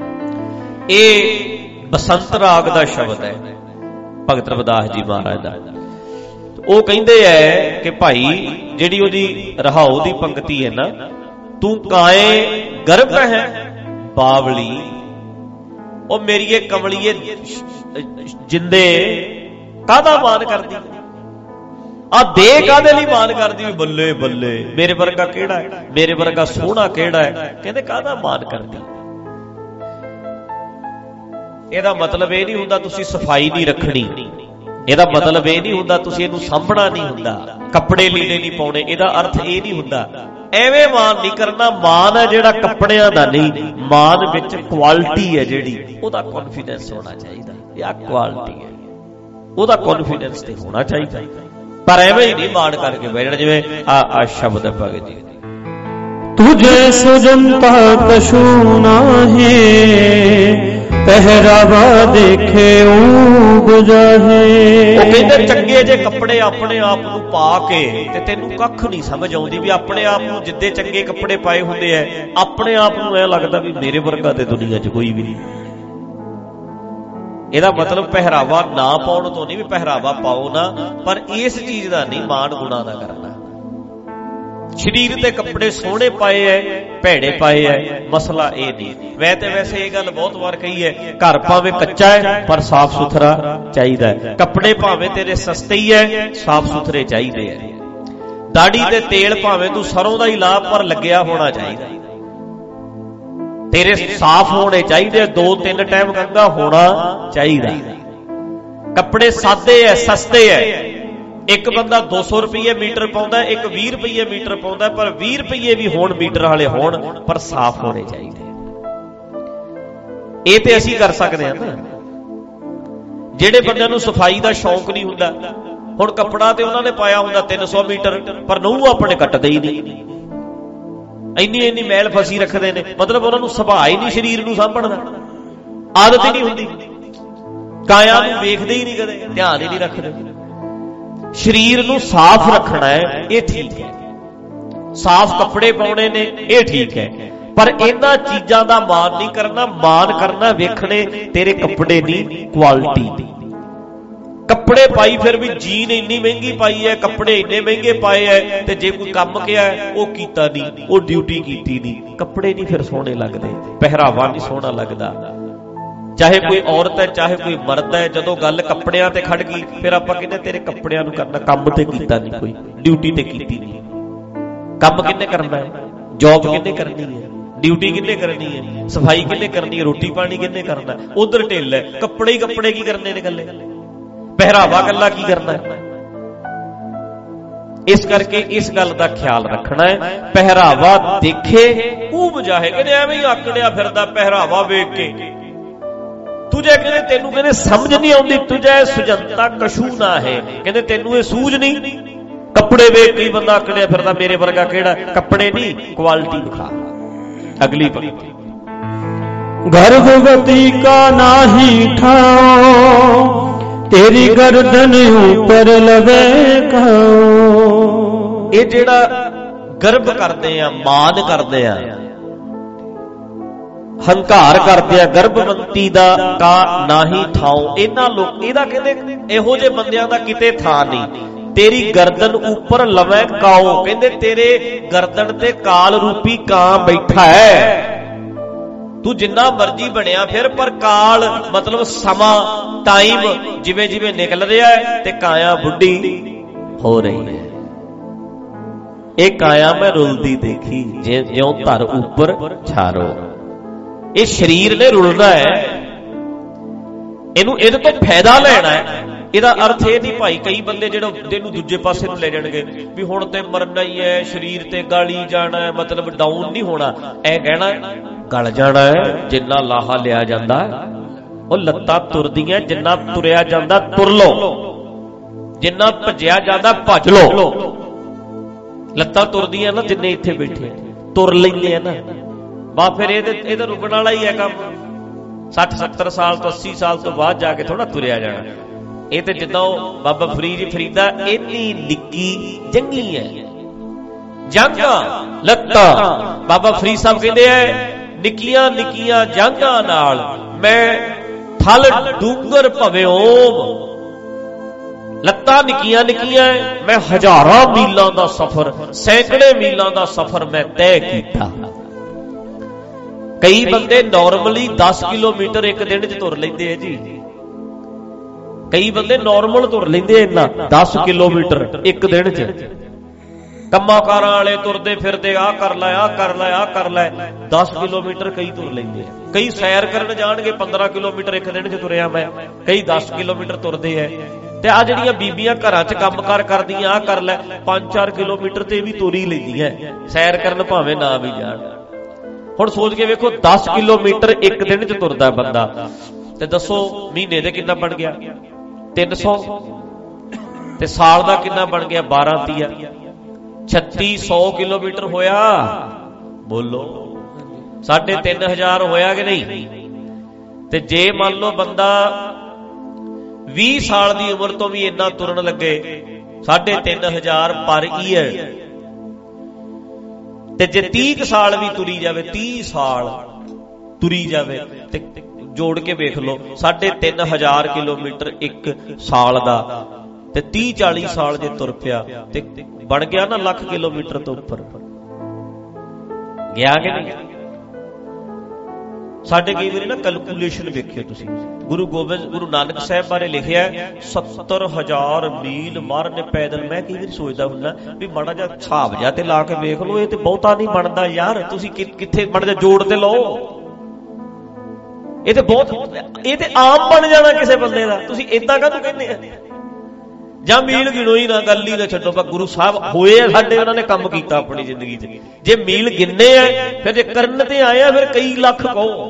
ਇਹ ਬਸੰਤ ਰਾਗ ਦਾ ਸ਼ਬਦ ਹੈ ਭਗਤ ਰਵਿਦਾਸ ਜੀ ਮਹਾਰਾਜ ਦਾ। ਉਹ ਕਹਿੰਦੇ ਐ ਕਿ ਭਾਈ ਜਿਹੜੀ ਉਹਦੀ ਰਹਾਉ ਦੀ ਪੰਕਤੀ ਹੈ ਨਾ, ਤੂੰ ਕਾਏ ਗਰਭ ਹੈ ਬਾਵਲੀ, ਉਹ ਮੇਰੀਏ ਕਮਲੀਏ ਜਿੰਦੇ ਕਾਹਦਾ ਮਾਨ ਕਰਦੀ, ਆ ਦੇ ਕਾਹਦੇ ਲਈ ਮਾਨ ਕਰਦੀ, ਵੀ ਬੱਲੇ ਬੱਲੇ ਮੇਰੇ ਵਰਗਾ ਕਿਹੜਾ ਹੈ, ਮੇਰੇ ਵਰਗਾ ਸੋਹਣਾ ਕਿਹੜਾ ਹੈ, ਕਹਿੰਦੇ ਕਾਹਦਾ ਮਾਨ ਕਰਦੀ। ਇਹਦਾ ਮਤਲਬ ਇਹ ਨਹੀਂ ਹੁੰਦਾ ਤੁਸੀਂ ਸਫਾਈ ਨਹੀਂ ਰੱਖਣੀ, ਇਹਦਾ ਮਤਲਬ ਇਹ ਨਹੀਂ ਹੁੰਦਾ ਤੁਸੀਂ ਇਹਨੂੰ ਸਾਂਭਣਾ ਨਹੀਂ ਹੁੰਦਾ, ਕੱਪੜੇ ਲੀੜੇ ਨਹੀਂ ਪਾਉਣੇ, ਇਹਦਾ ਅਰਥ ਇਹ ਨਹੀਂ ਹੁੰਦਾ। ਐਵੇਂ ਮਾਨ ਨਹੀਂ ਕਰਨਾ। ਮਾਨ ਹੈ ਜਿਹੜਾ ਕੱਪੜਿਆਂ ਦਾ ਨਹੀਂ, ਮਾਨ ਵਿੱਚ ਕੁਆਲਿਟੀ ਹੈ ਜਿਹੜੀ, ਉਹਦਾ ਕੌਨਫੀਡੈਂਸ ਹੋਣਾ ਚਾਹੀਦਾ। ਇਹ ਆ ਕੁਆਲਿਟੀ ਹੈ, ਉਹਦਾ ਕੌਨਫੀਡੈਂਸ ਤੇ ਹੋਣਾ ਚਾਹੀਦਾ। ਪਰ ਐਵੇਂ ਹੀ ਨਹੀਂ ਮਾਨ ਕਰਕੇ ਬਹਿ ਜਾਣਾ, ਜਿਵੇਂ ਆ ਆ ਸ਼ਬਦ ਹੈ ਭਗਤ ਜੀ, तुझे सुजनता कशु नाहे, ਪਹਿਰਾਵਾ ਦੇਖੇ ਊਬ ਜਾਹੇ। ਉਹ ਕਹਿੰਦੇ ਚੰਗੇ ਜੇ ਕੱਪੜੇ ਆਪਣੇ ਆਪ ਨੂੰ ਪਾ ਕੇ ਤੇ ਤੈਨੂੰ ਕੱਖ ਨਹੀਂ ਸਮਝ ਆਉਂਦੀ, ਵੀ ਆਪਣੇ ਆਪ ਨੂੰ ਜਿੱਦੇ ਚੰਗੇ ਕੱਪੜੇ ਪਾਏ ਹੁੰਦੇ ਐ, ਆਪਣੇ ਆਪ ਨੂੰ ਐ ਲੱਗਦਾ ਵੀ ਮੇਰੇ ਵਰਗਾ ਤੇ ਦੁਨੀਆ 'ਚ ਕੋਈ ਵੀ ਨਹੀਂ। ਇਹਦਾ ਮਤਲਬ ਪਹਿਰਾਵਾ ਨਾ ਪਾਉਣ ਤੋਂ ਨਹੀਂ, ਵੀ ਪਹਿਰਾਵਾ ਪਾਓ ਨਾ, ਪਰ ਇਸ ਚੀਜ਼ ਦਾ ਨਹੀਂ ਮਾਣ ਗੁਣਾ ਦਾ ਕਰਨਾ। ਸਰੀਰ ਦੇ ਕੱਪੜੇ ਸੋਹਣੇ ਪਾਏ ਐ ਭੈੜੇ ਪਾਏ ਐ, ਮਸਲਾ ਇਹ ਨਹੀਂ। ਵੈ ਤੇ ਵੈਸੇ ਇਹ ਗੱਲ ਬਹੁਤ ਵਾਰ ਕਹੀ ਹੈ, ਘਰ ਭਾਵੇਂ ਕੱਚਾ ਹੈ ਪਰ ਸਾਫ਼ ਸੁਥਰਾ ਚਾਹੀਦਾ ਹੈ, ਕੱਪੜੇ ਭਾਵੇਂ ਤੇਰੇ ਸਸਤੇ ਹੀ ਐ ਸਾਫ਼ ਸੁਥਰੇ ਚਾਹੀਦੇ ਐ, ਦਾੜੀ ਤੇ ਤੇਲ ਭਾਵੇਂ ਤੂੰ ਸਰੋਂ ਦਾ ਹੀ ਲਾ ਪਰ ਲੱਗਿਆ ਹੋਣਾ ਚਾਹੀਦਾ, ਤੇਰੇ ਸਾਫ਼ ਹੋਣੇ ਚਾਹੀਦੇ, ਦੋ ਤਿੰਨ ਟਾਈਮ ਗੰਗਾ ਹੋਣਾ ਚਾਹੀਦਾ। ਕੱਪੜੇ ਸਾਦੇ ਐ ਸਸਤੇ ਐ, ਇੱਕ ਬੰਦਾ ਦੋ ਸੌ ਰੁਪਈਏ ਮੀਟਰ ਪਾਉਂਦਾ, ਇੱਕ ਵੀਹ ਰੁਪਈਏ ਮੀਟਰ ਪਾਉਂਦਾ, ਪਰ ਵੀਹ ਰੁਪਈਏ ਵੀ ਹੋਣ ਮੀਟਰ ਵਾਲੇ ਹੋਣ, ਪਰ ਸਾਫ਼ ਹੋਣੇ ਚਾਹੀਦੇ। ਇਹ ਤੇ ਅਸੀਂ ਕਰ ਸਕਦੇ ਹਾਂ ਨਾ। ਜਿਹੜੇ ਬੰਦਿਆਂ ਨੂੰ ਸਫਾਈ ਦਾ ਸ਼ੌਂਕ ਨਹੀਂ ਹੁੰਦਾ, ਹੁਣ ਕੱਪੜਾ ਤੇ ਉਹਨਾਂ ਨੇ ਪਾਇਆ ਹੁੰਦਾ ਤਿੰਨ ਸੌ ਮੀਟਰ, ਪਰ ਨੂੰਹ ਆਪਣੇ ਕੱਟਦੇ ਹੀ ਨਹੀਂ, ਇੰਨੀ ਇੰਨੀ ਮੈਲ ਫਸੀ ਰੱਖਦੇ ਨੇ, ਮਤਲਬ ਉਹਨਾਂ ਨੂੰ ਸੁਭਾਅ ਹੀ ਨਹੀਂ ਸਰੀਰ ਨੂੰ ਸਾਂਭਣ ਦਾ, ਆਦਤ ਹੀ ਨਹੀਂ ਹੁੰਦੀ, ਕਾਇਆ ਨੂੰ ਵੇਖਦੇ ਹੀ ਨਹੀਂ, ਕਦੇ ਧਿਆਨ ਹੀ ਨਹੀਂ ਰੱਖਦੇ। ਸਰੀਰ ਨੂੰ ਸਾਫ਼ ਰੱਖਣਾ ਹੈ, ਇਹ ਠੀਕ ਹੈ, ਸਾਫ਼ ਕੱਪੜੇ ਪਾਉਣੇ ਨੇ, ਇਹ ਠੀਕ ਹੈ, ਪਰ ਇਹਨਾਂ ਚੀਜ਼ਾਂ ਦਾ ਮਾਣ ਨਹੀਂ ਕਰਨਾ। ਮਾਣ ਕਰਨਾ ਵੇਖਣੇ ਤੇਰੇ ਕੱਪੜੇ ਦੀ ਕੁਆਲਿਟੀ ਦੀ। ਕੱਪੜੇ ਪਾਈ ਫਿਰ ਵੀ ਜੀਨ ਇੰਨੀ ਮਹਿੰਗੀ ਪਾਈ ਹੈ, ਕੱਪੜੇ ਇੰਨੇ ਮਹਿੰਗੇ ਪਾਏ ਹੈ, ਤੇ ਜੇ ਕੋਈ ਕੰਮ ਕਿਹਾ ਉਹ ਕੀਤਾ ਨਹੀਂ, ਉਹ ਡਿਊਟੀ ਕੀਤੀ ਨਹੀਂ, ਕੱਪੜੇ ਨਹੀਂ ਫਿਰ ਸੋਹਣੇ ਲੱਗਦੇ, ਪਹਿਰਾਵਾ ਨਹੀਂ ਸੋਹਣਾ ਲੱਗਦਾ। ਚਾਹੇ ਕੋਈ ਔਰਤ ਹੈ ਚਾਹੇ ਕੋਈ ਮਰਦ ਹੈ, ਜਦੋਂ ਗੱਲ ਕੱਪੜਿਆਂ ਤੇ ਖੜ ਗਈ ਫਿਰ ਆਪਾਂ ਕਹਿੰਦੇ ਤੇਰੇ ਕੱਪੜਿਆਂ ਨੂੰ ਕਰਨਾ, ਕੰਮ ਤੇ ਕੀਤਾ ਨਹੀਂ, ਕੋਈ ਡਿਊਟੀ ਤੇ ਕੀਤੀ ਨਹੀਂ। ਕੰਮ ਕਿੰਨੇ ਕਰਨਾ ਹੈ, ਜੌਬ ਕਿੰਨੇ ਕਰਨੀ ਹੈ, ਡਿਊਟੀ ਕਿੰਨੇ ਕਰਨੀ ਹੈ, ਸਫਾਈ ਕਿੰਨੇ ਕਰਨੀ ਹੈ, ਰੋਟੀ ਪਾਣੀ ਕਿੰਨੇ ਕਰਨਾ, ਉਧਰ ਢਿੱਲ ਹੈ, ਕੱਪੜੇ ਹੀ ਕੱਪੜੇ ਕੀ ਕਰਨੇ ਨੇ ਗੱਲੇ, ਪਹਿਰਾਵਾ ਗੱਲਾਂ ਕੀ ਕਰਨਾ ਹੈ। ਇਸ ਕਰਕੇ ਇਸ ਗੱਲ ਦਾ ਖਿਆਲ ਰੱਖਣਾ ਹੈ, ਪਹਿਰਾਵਾ ਦੇਖੇ ਊਬ ਜਾਹੇ। ਕਹਿੰਦੇ ਐਵੇਂ ਹੀ ਆਕੜਿਆ ਫਿਰਦਾ ਪਹਿਰਾਵਾ ਵੇਖ ਕੇ, ਤੁਝੇ ਕਹਿੰਦੇ ਤੈਨੂੰ ਕਹਿੰਦੇ ਸਮਝ ਨਹੀਂ ਆਉਂਦੀ, ਤੁਝੇ ਸੁਜਨਤਾ ਕਸ਼ੂ ਨਾ ਹੈ, ਕਹਿੰਦੇ ਤੈਨੂੰ ਇਹ ਸੂਝ ਨਹੀਂ। ਕੱਪੜੇ ਵੇਖ ਕੇ ਬੰਦਾ ਆਕੜਿਆ ਫਿਰਦਾ ਮੇਰੇ ਵਰਗਾ ਕਿਹੜਾ, ਕੱਪੜੇ ਨਹੀਂ ਕੁਆਲਿਟੀ ਦਿਖਾ। ਅਗਲੀ ਪੰਕਤੀ, गर्भवती का नाही ठाओ, तेरी गर्दन ऊपर लवे खाओ। ਇਹ ਜਿਹੜਾ ਗਰਭ ਕਰਦੇ ਆ, ਮਾਨ ਕਰਦੇ ਆ, ਹੰਕਾਰ ਕਰਦੇ ਆ, ਗਰਭਵੰਤੀ ਦਾ ਕਾ ਨਾਹੀ ਥਾਉ, ਇਹਨਾਂ ਲੋਕ ਇਹਦਾ ਕਹਿੰਦੇ ਇਹੋ ਜਿਹੇ ਬੰਦਿਆਂ ਦਾ ਕਿਤੇ ਥਾਂ ਨਹੀਂ। ਤੇਰੀ ਗਰਦਨ ਉੱਪਰ ਲਵੇਂ ਕਾਓ, ਕਹਿੰਦੇ ਤੇਰੇ ਗਰਦਨ ਤੇ ਕਾਲ ਰੂਪੀ ਕਾਂ ਬੈਠਾ ਹੈ। ਤੂੰ ਜਿੰਨਾ ਮਰਜੀ ਬਣਿਆ ਫਿਰ, ਪਰ ਕਾਲ ਮਤਲਬ ਸਮਾਂ, ਟਾਈਮ ਜਿਵੇਂ ਜਿਵੇਂ ਨਿਕਲ ਰਿਹਾ ਹੈ ਤੇ ਕਾਇਆ ਬੁੱਢੀ ਹੋ ਰਹੀ ਹੈ। ਇਹ ਕਾਇਆ ਮੈਂ ਰੁਲਦੀ ਦੇਖੀ, ਜਿਉਂ ਧਰ ਉੱਪਰ ਛਾਰੋ। ਇਹ ਸਰੀਰ ਨੇ ਰੁਲਣਾ ਹੈ, ਇਹਨੂੰ ਇਹਦੇ ਤੋਂ ਫਾਇਦਾ ਲੈਣਾ ਹੈ। ਇਹਦਾ ਅਰਥ ਇਹ ਨਹੀਂ ਭਾਈ, ਕਈ ਬੰਦੇ ਜਿਹੜਾ ਇਹਨੂੰ ਦੂਜੇ ਪਾਸੇ ਨੂੰ ਲੈ ਜਾਣਗੇ ਵੀ ਹੁਣ ਤੇ ਮਰਨਾ ਹੀ ਹੈ, ਸਰੀਰ ਤੇ ਗਾਲੀ ਜਾਣਾ ਹੈ, ਮਤਲਬ ਡਾਊਨ ਨਹੀਂ ਹੋਣਾ। ਇਹ ਕਹਿਣਾ ਗਲ ਜਾਣਾ ਹੈ, ਜਿੰਨਾ ਲਾਹਾ ਲਿਆ ਜਾਂਦਾ ਉਹ ਲੱਤਾਂ ਤੁਰਦੀਆਂ, ਜਿੰਨਾ ਤੁਰਿਆ ਜਾਂਦਾ ਤੁਰ ਲਓ। ਜਿੰਨਾ ਭੱਜਿਆ ਜਾਂਦਾ ਭੱਜ ਲੋ। ਲੱਤਾਂ ਤੁਰਦੀਆਂ ਨਾ, ਜਿੰਨੇ ਇੱਥੇ ਬੈਠੇ ਤੁਰ ਲੈਂਦੇ ਆ ਨਾ, ਬਾ ਫਿਰ ਇਹ ਇਹ ਤਾਂ ਰੁਕਣ ਵਾਲਾ ਹੀ ਹੈ ਕੰਮ। ਸੱਠ ਸੱਤਰ ਸਾਲ ਤੋਂ ਅੱਸੀ ਸਾਲ ਤੋਂ ਬਾਅਦ ਜਾ ਕੇ ਥੋੜਾ ਤੁਰਿਆ ਜਾਣਾ। ਇਹ ਤੇ ਜਿੱਦਾਂ ਉਹ ਬਾਬਾ ਫਰੀਦ ਫਰੀਦਾ ਇੰਨੀ ਨਿੱਕੀ ਜੰਗੀ ਹੈ, ਜਾਂਘਾਂ ਲੱਤਾਂ। ਬਾਬਾ ਫਰੀਦ ਸਾਹਿਬ ਕਹਿੰਦੇ ਐ ਨਿੱਕੀਆਂ ਨਿੱਕੀਆਂ ਜਾਂਘਾਂ ਨਾਲ ਮੈਂ ਥਲ ਡੂੰਗਰ ਭਵੇਂ ਓਮ। ਲੱਤਾਂ ਨਿੱਕੀਆਂ ਨਿੱਕੀਆਂ, ਮੈਂ ਹਜ਼ਾਰਾਂ ਮੀਲਾਂ ਦਾ ਸਫ਼ਰ, ਸੈਂਕੜੇ ਮੀਲਾਂ ਦਾ ਸਫ਼ਰ ਮੈਂ ਤੈਅ ਕੀਤਾ। ਕਈ ਬੰਦੇ ਨਾਰਮਲੀ ਦਸ ਕਿਲੋਮੀਟਰ ਇੱਕ ਦਿਨ ਚ ਤੁਰ ਲੈਂਦੇ ਆ ਜੀ। ਕਈ ਬੰਦੇ ਨਾਰਮਲ ਤੁਰ ਲੈਂਦੇ ਇੰਨਾ ਦਸ ਕਿਲੋਮੀਟਰ ਇੱਕ ਦਿਨ ਚ। ਕੰਮਾਂ ਕਾਰਾਂ ਵਾਲੇ ਤੁਰਦੇ ਫਿਰਦੇ ਆਹ ਕਰ ਲੈ ਆਹ ਕਰ ਲੈ ਆਹ ਕਰ ਲੈ, ਦਸ ਕਿਲੋਮੀਟਰ ਕਈ ਤੁਰ ਲੈਂਦੇ ਆ। ਕਈ ਸੈਰ ਕਰਨ ਜਾਣਗੇ ਪੰਦਰਾਂ ਕਿਲੋਮੀਟਰ ਇੱਕ ਦਿਨ ਚ ਤੁਰਿਆ ਮੈਂ, ਕਈ ਦਸ ਕਿਲੋਮੀਟਰ ਤੁਰਦੇ ਐ। ਤੇ ਆ ਜਿਹੜੀਆਂ ਬੀਬੀਆਂ ਘਰਾਂ ਚ ਕੰਮ ਕਾਰ ਕਰਦੀਆਂ ਆਹ ਕਰ ਲੈ, ਪੰਜ ਚਾਰ ਕਿਲੋਮੀਟਰ ਤੇ ਵੀ ਤੁਰ ਹੀ ਲੈਂਦੀਆਂ ਸੈਰ ਕਰਨ, ਭਾਵੇਂ ਨਾ ਵੀ ਜਾਣ। ਹੁਣ ਸੋਚ ਕੇ ਵੇਖੋ ਦਸ ਕਿਲੋਮੀਟਰ ਇੱਕ ਦਿਨ ਚ ਤੁਰਦਾ ਬੰਦਾ, ਤੇ ਦੱਸੋ ਮਹੀਨੇ ਦੇ ਕਿੰਨਾ ਬਣ ਗਿਆ? ਤਿੰਨ ਸੌ। ਤੇ ਸਾਲ ਦਾ ਕਿੰਨਾ ਬਣ ਗਿਆ? ਬਾਰਾਂ ਤੀਆ ਛੱਤੀ ਸੌ ਕਿਲੋਮੀਟਰ ਹੋਇਆ। ਬੋਲੋ ਸਾਢੇ ਤਿੰਨ ਹਜ਼ਾਰ ਹੋਇਆ ਕਿ ਨਹੀਂ? ਤੇ ਜੇ ਮੰਨ ਲਓ ਬੰਦਾ ਵੀਹ ਸਾਲ ਦੀ ਉਮਰ ਤੋਂ ਵੀ ਇੰਨਾ ਤੁਰਨ ਲੱਗੇ, ਸਾਢੇ ਤਿੰਨ ਹਜ਼ਾਰ ਪਰ ਈਅਰ। ਤੇ ਜੇ ਤੀਹ ਸਾਲ ਵੀ ਤੁਰੀ ਜਾਵੇ, ਤੀਹ ਸਾਲ ਤੁਰੀ ਜਾਵੇ, ਤੇ ਜੋੜ ਕੇ ਵੇਖ ਲਓ ਸਾਢੇ ਤਿੰਨ ਹਜ਼ਾਰ ਕਿਲੋਮੀਟਰ ਇੱਕ ਸਾਲ ਦਾ, ਤੇ ਤੀਹ ਚਾਲੀ ਸਾਲ ਜੇ ਤੁਰ ਪਿਆ ਤੇ ਬਣ ਗਿਆ ਨਾ ਲੱਖ ਕਿਲੋਮੀਟਰ ਤੋਂ ਉੱਪਰ ਗਿਆ ਕਿ ਨਹੀਂ? ਸਾਡੇ ਕਈ ਵਾਰੀ ਨਾ ਕੈਲਕੂਲੇਸ਼ਨ ਵੇਖਿਓ ਤੁਸੀਂ, ਗੁਰੂ ਗੋਬਿੰਦ ਗੁਰੂ ਨਾਨਕ ਸਾਹਿਬ ਬਾਰੇ ਲਿਖਿਆ ਸੱਤਰ ਹਜ਼ਾਰ ਮੀਲ ਮਾਰਨੇ ਪੈਦਲ। ਮੈਂ ਕਈ ਵਾਰੀ ਸੋਚਦਾ ਹੁੰਦਾ ਵੀ ਮਾੜਾ ਜਿਹਾ ਹਿਸਾਬ ਜਿਹਾ ਤੇ ਲਾ ਕੇ ਵੇਖ ਲਓ, ਇਹ ਤੇ ਬਹੁਤਾ ਨਹੀਂ ਬਣਦਾ ਯਾਰ। ਤੁਸੀਂ ਕਿੱਥੇ ਮਾੜਾ ਜਿਹਾ ਜੋੜ ਤੇ ਲਓ, ਇਹ ਤੇ ਬਹੁਤ, ਇਹ ਤੇ ਆਮ ਬਣ ਜਾਣਾ ਕਿਸੇ ਬੰਦੇ ਦਾ। ਤੁਸੀਂ ਏਦਾਂ ਕਾਹਤੋਂ ਕਹਿੰਦੇ ਆ? ਜਾਂ ਮੀਲ ਗਿਣੋ ਹੀ ਨਾ, ਗੱਲ ਹੀ ਨਾ ਛੱਡੋ। ਪਰ ਗੁਰੂ ਸਾਹਿਬ ਹੋਏ ਆ ਸਾਡੇ, ਉਹਨਾਂ ਨੇ ਕੰਮ ਕੀਤਾ ਆਪਣੀ ਜ਼ਿੰਦਗੀ 'ਚ। ਜੇ ਮੀਲ ਗਿਣਨੇ ਆ ਫਿਰ, ਜੇ ਕਰਨ ਤੇ ਆਏ ਆ ਫਿਰ ਕਈ ਲੱਖ ਕਹੋ,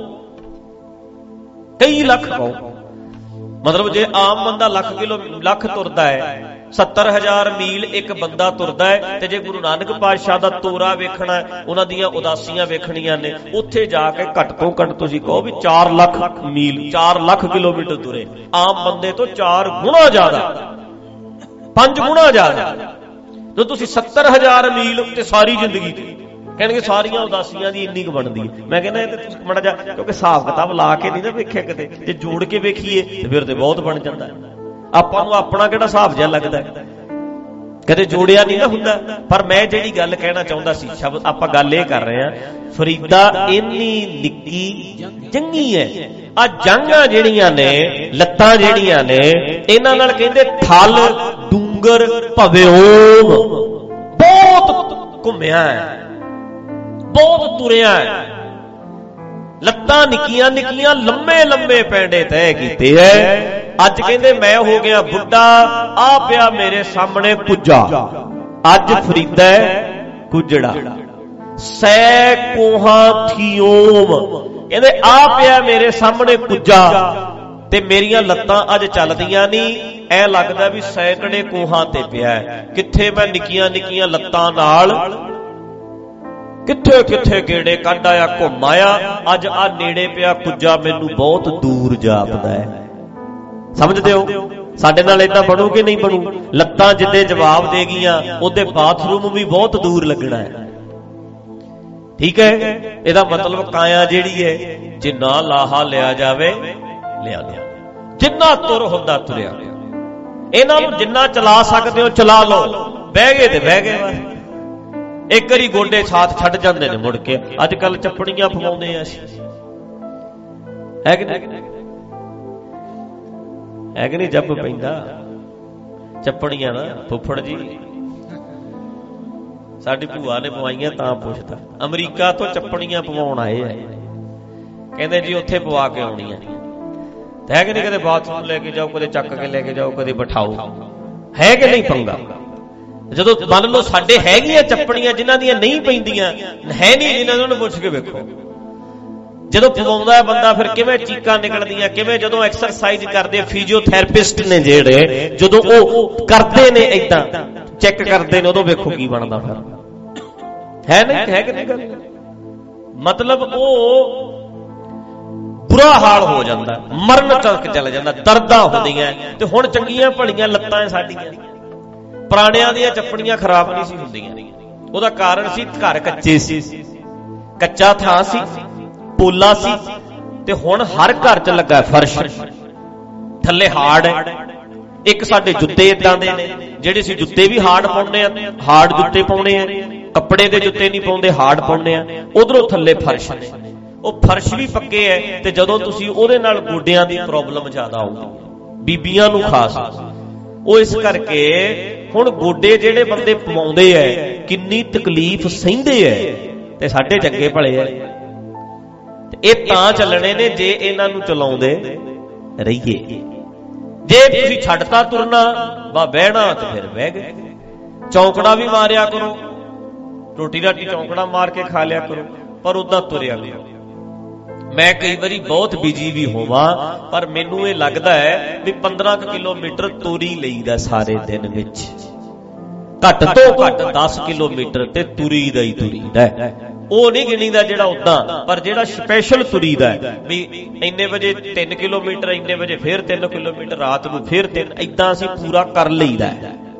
ਕਈ ਲੱਖ ਕਹੋ। ਮਤਲਬ ਜੇ ਆਮ ਬੰਦਾ ਲੱਖ ਕਿਲੋ ਲੱਖ ਤੁਰਦਾ ਹੈ, ਸੱਤਰ ਹਜ਼ਾਰ ਮੀਲ ਇੱਕ ਬੰਦਾ ਤੁਰਦਾ ਹੈ, ਤੇ ਜੇ ਗੁਰੂ ਨਾਨਕ ਪਾਤਸ਼ਾਹ ਦਾ ਤੋਰਾ ਵੇਖਣਾ, ਉਹਨਾਂ ਦੀਆਂ ਉਦਾਸੀਆਂ ਵੇਖਣੀਆਂ ਨੇ, ਉੱਥੇ ਜਾ ਕੇ ਘੱਟ ਤੋਂ ਘੱਟ ਤੁਸੀਂ ਕਹੋ ਵੀ ਚਾਰ ਲੱਖ ਮੀਲ, ਚਾਰ ਲੱਖ ਕਿਲੋਮੀਟਰ ਤੁਰੇ। ਆਮ ਬੰਦੇ ਤੋਂ ਚਾਰ ਗੁਣਾ ਜ਼ਿਆਦਾ, ਪੰਜ ਗੁਣਾ ਜ਼ਿਆਦਾ। ਜੋ ਤੁਸੀਂ ਸੱਤਰ ਹਜ਼ਾਰ ਮੀਲ ਤੇ ਸਾਰੀ ਜ਼ਿੰਦਗੀ ਕਹਿਣਗੇ ਸਾਰੀਆਂ ਉਦਾਸੀਆਂ ਦੀ ਇੰਨੀ ਕੁ ਬਣਦੀ ਹੈ। ਮੈਂ ਕਹਿੰਦਾ ਇਹ ਤੇ ਤੁਸੀਂ ਮਾੜਾ ਜਿਹਾ, ਕਿਉਂਕਿ ਹਿਸਾਬ ਕਿਤਾਬ ਲਾ ਕੇ ਨਹੀਂ ਨਾ ਵੇਖਿਆ ਕਦੇ, ਜੇ ਜੋੜ ਕੇ ਵੇਖੀਏ ਤੇ ਫਿਰ ਤੇ ਬਹੁਤ ਬਣ ਜਾਂਦਾ। ਆਪਾਂ ਨੂੰ ਆਪਣਾ ਕਿਹੜਾ ਹਿਸਾਬ ਜਿਹਾ ਲੱਗਦਾ, ਕਦੇ ਜੋੜਿਆ ਨਹੀਂ ਨਾ ਹੁੰਦਾ। ਪਰ ਮੈਂ ਜਿਹੜੀ ਗੱਲ ਕਹਿਣਾ ਚਾਹੁੰਦਾ ਸੀ, ਸ਼ਬਦ ਆਪਾਂ ਗੱਲ ਇਹ ਕਰ ਰਹੇ ਹਾਂ, ਫਰੀਦਾ ਇੰਨੀ ਨਿੱਕੀ ਜੰਗੀ ਹੈ। ਆ ਜਾਂਘਾਂ ਜਿਹੜੀਆਂ ਨੇ, ਲੱਤਾਂ ਜਿਹੜੀਆਂ ਨੇ, ਇਹਨਾਂ ਨਾਲ ਕਹਿੰਦੇ ਥਲ ਡੂੰਗਰ ਭਵੇਂ ਓਮ। ਬਹੁਤ ਘੁੰਮਿਆ ਹੈ, ਬਹੁਤ ਤੁਰਿਆ ਹੈ, ਲੱਤਾਂ ਨਿੱਕੀਆਂ ਨਿੱਕੀਆਂ, ਲੰਮੇ ਲੰਮੇ ਪੈਂਡੇ ਤੈਅ ਕੀਤੇ ਐ। ਅੱਜ ਕਹਿੰਦੇ ਮੈਂ ਹੋ ਗਿਆ ਬੁੱਢਾ, ਆ ਪਿਆ ਮੇਰੇ ਸਾਹਮਣੇ ਕੁੱਜਾ। ਅੱਜ ਫਰੀਦਾ ਕੁੱਜੜਾ, ਸੈ ਕੋਹਾਂ ਥੀਓਮ। ਕਹਿੰਦੇ ਆ ਪਿਆ ਮੇਰੇ ਸਾਹਮਣੇ ਕੁੱਜਾ, ਤੇ ਮੇਰੀਆਂ ਲੱਤਾਂ ਅੱਜ ਚੱਲਦੀਆਂ ਨਹੀਂ, ਐ ਲੱਗਦਾ ਵੀ ਸੈਂਕੜੇ ਕੋਹਾਂ ਤੇ ਪਿਆ। ਕਿੱਥੇ ਮੈਂ ਨਿੱਕੀਆਂ ਨਿੱਕੀਆਂ ਲੱਤਾਂ ਨਾਲ ਕਿੱਥੇ ਕਿੱਥੇ ਗੇੜੇ ਕੱਢ ਆਇਆ, ਘੁੰਮ ਆਇਆ। ਅੱਜ ਆ ਨੇੜੇ ਪਿਆ ਕੁੱਜਾ ਮੈਨੂੰ ਬਹੁਤ ਦੂਰ ਜਾਪਦਾ ਹੈ। ਸਮਝਦੇ ਹੋ? ਸਾਡੇ ਨਾਲ ਏਦਾਂ ਬਣੂ ਕਿ ਨਹੀਂ ਬਣੂ? ਲੱਤਾਂ ਜਿੱਦੇ ਜਵਾਬ ਦੇ ਗਈਆਂ, ਉਹਦੇ ਬਾਥਰੂਮ ਵੀ ਬਹੁਤ ਦੂਰ ਲੱਗਣਾ ਹੈ। ਠੀਕ ਹੈ? ਇਹਦਾ ਮਤਲਬ ਕਾਇਆ ਜਿਹੜੀ ਹੈ, ਜਿੰਨਾ ਲਾਹਾ ਲਿਆ ਜਾਵੇ ਲਿਆ ਲਿਆ, ਜਿੰਨਾ ਤੁਰ ਹੁੰਦਾ ਤੁਰਿਆ। ਇਹਨਾਂ ਨੂੰ ਜਿੰਨਾ ਚਲਾ ਸਕਦੇ ਹੋ ਚਲਾ ਲਓ, ਬਹਿ ਗਏ ਤੇ ਬਹਿ ਗਏ। ਇੱਕ ਵਾਰੀ ਗੋਡੇ ਸਾਥ ਛੱਡ ਜਾਂਦੇ ਨੇ ਮੁੜ ਕੇ। ਅੱਜ ਕੱਲ ਚੱਪੜੀਆਂ ਪਵਾਉਂਦੇ ਆ ਅਸੀਂ, ਹੈ ਕਿ ਨਹੀਂ? ਹੈ ਕਿ ਨਹੀਂ? ਜੱਬ ਪੈਂਦਾ ਚੱਪੜੀਆਂ ਨਾ। ਫੁੱਫੜ ਜੀ ਸਾਡੀ ਭੂਆ ਨੇ ਪਵਾਈਆਂ, ਤਾਂ ਪੁੱਛਦਾ। ਅਮਰੀਕਾ ਤੋਂ ਚੱਪੜੀਆਂ ਪਵਾਉਣ ਆਏ ਆ, ਕਹਿੰਦੇ ਜੀ ਉੱਥੇ ਪਵਾ ਕੇ ਆਉਣੀਆਂ। ਹੈ ਕਿ ਨਹੀਂ? ਕਦੇ ਬਾਥਰੂਮ ਲੈ ਕੇ ਜਾਓ, ਕਦੇ ਚੱਕ ਕੇ ਲੈ ਕੇ ਜਾਓ, ਕਦੇ ਬਿਠਾਓ। ਹੈ ਕਿ ਨਹੀਂ ਪੰਗਾ? ਜਦੋਂ ਮੰਨ ਲਓ ਸਾਡੇ ਹੈਗੀਆਂ ਚੱਪੜੀਆਂ ਜਿਨ੍ਹਾਂ ਦੀਆਂ ਨਹੀਂ ਪੈਂਦੀਆਂ, ਹੈ ਨਹੀਂ ਜਿਨ੍ਹਾਂ ਨੂੰ ਪੁੱਛ ਕੇ ਵੇਖੋ। ਜਦੋਂ ਪਵਾਉਂਦਾ ਬੰਦਾ ਫਿਰ ਕਿਵੇਂ ਚੀਕਾਂ ਨਿਕਲਦੀਆਂ, ਕਿਵੇਂ ਜਦੋਂ ਐਕਸਰਸਾਈਜ਼ ਕਰਦੇ ਫਿਜ਼ੀਓਥੈਰੇਪਿਸਟ ਨੇ ਜਿਹੜੇ, ਜਦੋਂ ਉਹ ਕਰਦੇ ਨੇ ਏਦਾਂ ਚੈੱਕ ਕਰਦੇ ਨੇ, ਉਦੋਂ ਵੇਖੋ ਕੀ ਬਣਦਾ ਫਿਰ। ਹੈ ਨਹੀਂ ਹੈ ਕਿ ਨਹੀਂ ਗੱਲ? ਮਤਲਬ ਉਹ ਬੁਰਾ ਹਾਲ ਹੋ ਜਾਂਦਾ, ਮਰਨ ਤੱਕ ਚਲਾ ਜਾਂਦਾ, ਦਰਦਾਂ ਹੁੰਦੀਆਂ। ਤੇ ਹੁਣ ਚੰਗੀਆਂ ਭਲੀਆਂ ਲੱਤਾਂ ਸਾਡੀਆਂ, ਪੁਰਾਣਿਆਂ ਦੀਆਂ ਚੱਪਣੀਆਂ ਖਰਾਬ ਨਹੀਂ ਸੀ ਹੁੰਦੀਆਂ। ਉਹਦਾ ਕਾਰਨ ਸੀ ਘਰ ਕੱਚੇ ਸੀ, ਕੱਚਾ ਥਾਂ ਸੀ, ਪੋਲਾ ਸੀ। ਤੇ ਹੁਣ ਹਰ ਘਰ ਚ ਲੱਗਾ ਫਰਸ਼, ਥੱਲੇ ਹਾਰਡ ਹੈ। ਇੱਕ ਸਾਡੇ ਜੁੱਤੇ ਇਦਾਂ ਦੇ ਨੇ ਜਿਹੜੇ ਅਸੀਂ ਜੁੱਤੇ ਵੀ ਹਾਰਡ ਪਾਉਂਦੇ ਆ, ਹਾਰਡ ਜੁੱਤੇ ਪਾਉਣੇ ਆ, ਕੱਪੜੇ ਦੇ ਜੁੱਤੇ ਨਹੀਂ ਪਾਉਂਦੇ, ਹਾਰਡ ਪਾਉਂਦੇ ਆ। ਉਧਰੋਂ ਥੱਲੇ ਫਰਸ਼ ਨੇ, ਉਹ ਫਰਸ਼ ਵੀ ਪੱਕੇ ਐ। ਤੇ ਜਦੋਂ ਤੁਸੀਂ ਉਹਦੇ ਨਾਲ ਗੋਡਿਆਂ ਦੀ ਪ੍ਰੋਬਲਮ ਜ਼ਿਆਦਾ ਆਊਗੀ, ਬੀਬੀਆਂ ਨੂੰ ਖਾਸ। ਉਹ ਇਸ ਕਰਕੇ ਹੁਣ ਗੋਡੇ ਜਿਹੜੇ ਬੰਦੇ ਪਵਾਉਂਦੇ ਐ ਕਿੰਨੀ ਤਕਲੀਫ ਸਹਿੰਦੇ ਐ, ਤੇ ਸਾਡੇ ਚੰਗੇ ਭਲੇ ਐ। ਤੇ ਇਹ ਤਾਂ ਚੱਲਣੇ ਨੇ ਜੇ ਇਹਨਾਂ ਨੂੰ ਚਲਾਉਂਦੇ ਰਹੀਏ। ਜੇ ਤੁਸੀਂ ਛੱਡਤਾ ਤੁਰਨਾ ਵਾ ਬਹਿਣਾ ਤੇ ਫਿਰ ਬਹਿ ਗਏ। ਚੌਂਕੜਾ ਵੀ ਮਾਰਿਆ ਕਰੋ, ਰੋਟੀ ਰਾਟੀ ਚੌਂਕੜਾ ਮਾਰ ਕੇ ਖਾ ਲਿਆ ਕਰੋ, ਪਰ ਉਦਾਂ ਤੁਰਿਆ ਕਰੋ। ਮੈਂ ਕਈ ਵਾਰੀ ਬਹੁਤ ਬਿਜੀ ਵੀ ਹੋਵਾਂ, ਪਰ ਮੈਨੂੰ ਇਹ ਲੱਗਦਾ ਹੈ ਵੀ ਪੰਦਰਾਂ ਕਿਲੋਮੀਟਰ ਤੁਰੀ ਲਈਦਾ ਸਾਰੇ ਦਿਨ ਵਿੱਚ, ਘੱਟ ਤੋਂ ਘੱਟ ਦਸ ਕਿਲੋਮੀਟਰ ਤੇ ਤੁਰੀ ਦਾ ਹੀ ਤੁਰੀਦਾ। ਉਹ ਨਹੀਂ ਗਿਣੀਦਾ ਜਿਹੜਾ ਉਦਾਂ, ਪਰ ਜਿਹੜਾ ਸਪੈਸ਼ਲ ਤੁਰੀਦਾ ਵੀ ਇੰਨੇ ਵਜੇ ਤਿੰਨ ਕਿਲੋਮੀਟਰ, ਇੰਨੇ ਵਜੇ ਫਿਰ ਤਿੰਨ ਕਿਲੋਮੀਟਰ, ਰਾਤ ਨੂੰ ਫਿਰ ਤਿੰਨ, ਏਦਾਂ ਅਸੀਂ ਪੂਰਾ ਕਰ ਲਈਦਾ।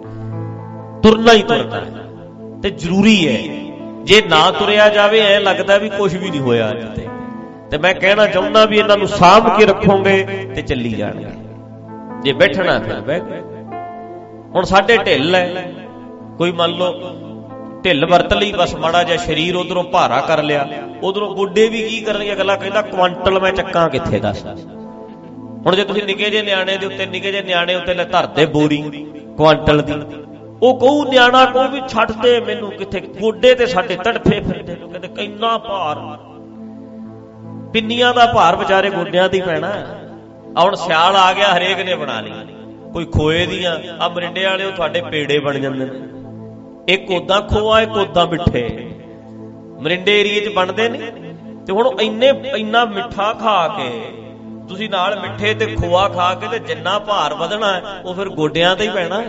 ਤੁਰਨਾ ਹੀ ਤੁਰਨਾ ਤੇ ਜ਼ਰੂਰੀ ਹੈ। ਜੇ ਨਾ ਤੁਰਿਆ ਜਾਵੇ ਐ ਲੱਗਦਾ ਵੀ ਕੁਝ ਵੀ ਨਹੀਂ ਹੋਇਆ ਅੱਜ ਤੇ। ਤੇ ਮੈਂ ਕਹਿਣਾ ਚਾਹੁੰਦਾ ਵੀ ਇਹਨਾਂ ਨੂੰ ਸਾਂਭ ਕੇ ਰੱਖੋਗੇ ਤੇ ਚੱਲੀ ਜਾਣਗੇ, ਜੇ ਬੈਠਣਾ ਫਿਰ ਬਹਿ ਗਏ। ਹੁਣ ਸਾਡੇ ਢਿੱਲ ਹੈ, ਕੋਈ ਮੰਨ ਲਓ ਢਿੱਲ ਵਰਤ ਲਈ, ਬਸ ਮਾੜਾ ਜਿਹਾ ਸਰੀਰ ਉਧਰੋਂ ਭਾਰਾ ਕਰ ਲਿਆ, ਉਧਰੋਂ ਗੋਡੇ ਵੀ ਕੀ ਕਰਨਗੇ। ਅਗਲਾ ਕਹਿੰਦਾ ਕੁਆਂਟਲ ਮੈਂ ਚੱਕਾਂ ਕਿੱਥੇ ਦੱਸ। ਹੁਣ ਜੇ ਤੁਸੀਂ ਨਿੱਕੇ ਜਿਹੇ ਨਿਆਣੇ ਦੇ ਉੱਤੇ ਨਿੱਕੇ ਜਿਹੇ ਨਿਆਣੇ ਉੱਤੇ ਲੈ ਧਰਦੇ ਬੋਰੀ ਕੁਆਂਟਲ ਦੀ, ਉਹ ਕਹੂ ਨਿਆਣਾ ਕਹੂ ਵੀ ਛੱਡ ਦੇ ਮੈਨੂੰ, ਕਿੱਥੇ ਗੋਡੇ ਤੇ ਸਾਡੇ ਤੜਫੇ ਫਿਰਦੇ ਨੂੰ, ਕਹਿੰਦੇ ਕਿੰਨਾ ਭਾਰ, ਪਿੰਨੀਆਂ ਦਾ ਭਾਰ ਵਿਚਾਰੇ ਗੋਡਿਆਂ ਤੇ ਪੈਣਾ। ਹੁਣ ਸਿਆਲ ਆ ਗਿਆ, ਹਰੇਕ ਨੇ ਬਣਾ ਲਈ ਕੋਈ ਖੋਏ ਦੀਆਂ, ਆ ਮਰਿੰਡੇ ਵਾਲੇ ਉਹ ਤੁਹਾਡੇ ਪੇੜੇ ਬਣ ਜਾਂਦੇ ਨੇ, ਇੱਕ ਉਦਾਂ ਖੋਆ ਇੱਕ ਉਦਾਂ ਮਿੱਠੇ, ਮਰਿੰਡੇ ਏਰੀਏ ਚ ਬਣਦੇ ਨੇ। ਤੇ ਹੁਣ ਇੰਨੇ ਇੰਨਾ ਮਿੱਠਾ ਖਾ ਕੇ ਤੁਸੀਂ ਨਾਲ ਮਿੱਠੇ ਤੇ ਖੋਆ ਖਾ ਕੇ, ਤੇ ਜਿੰਨਾ ਭਾਰ ਵਧਣਾ ਉਹ ਫਿਰ ਗੋਡਿਆਂ ਤੇ ਹੀ ਪੈਣਾ।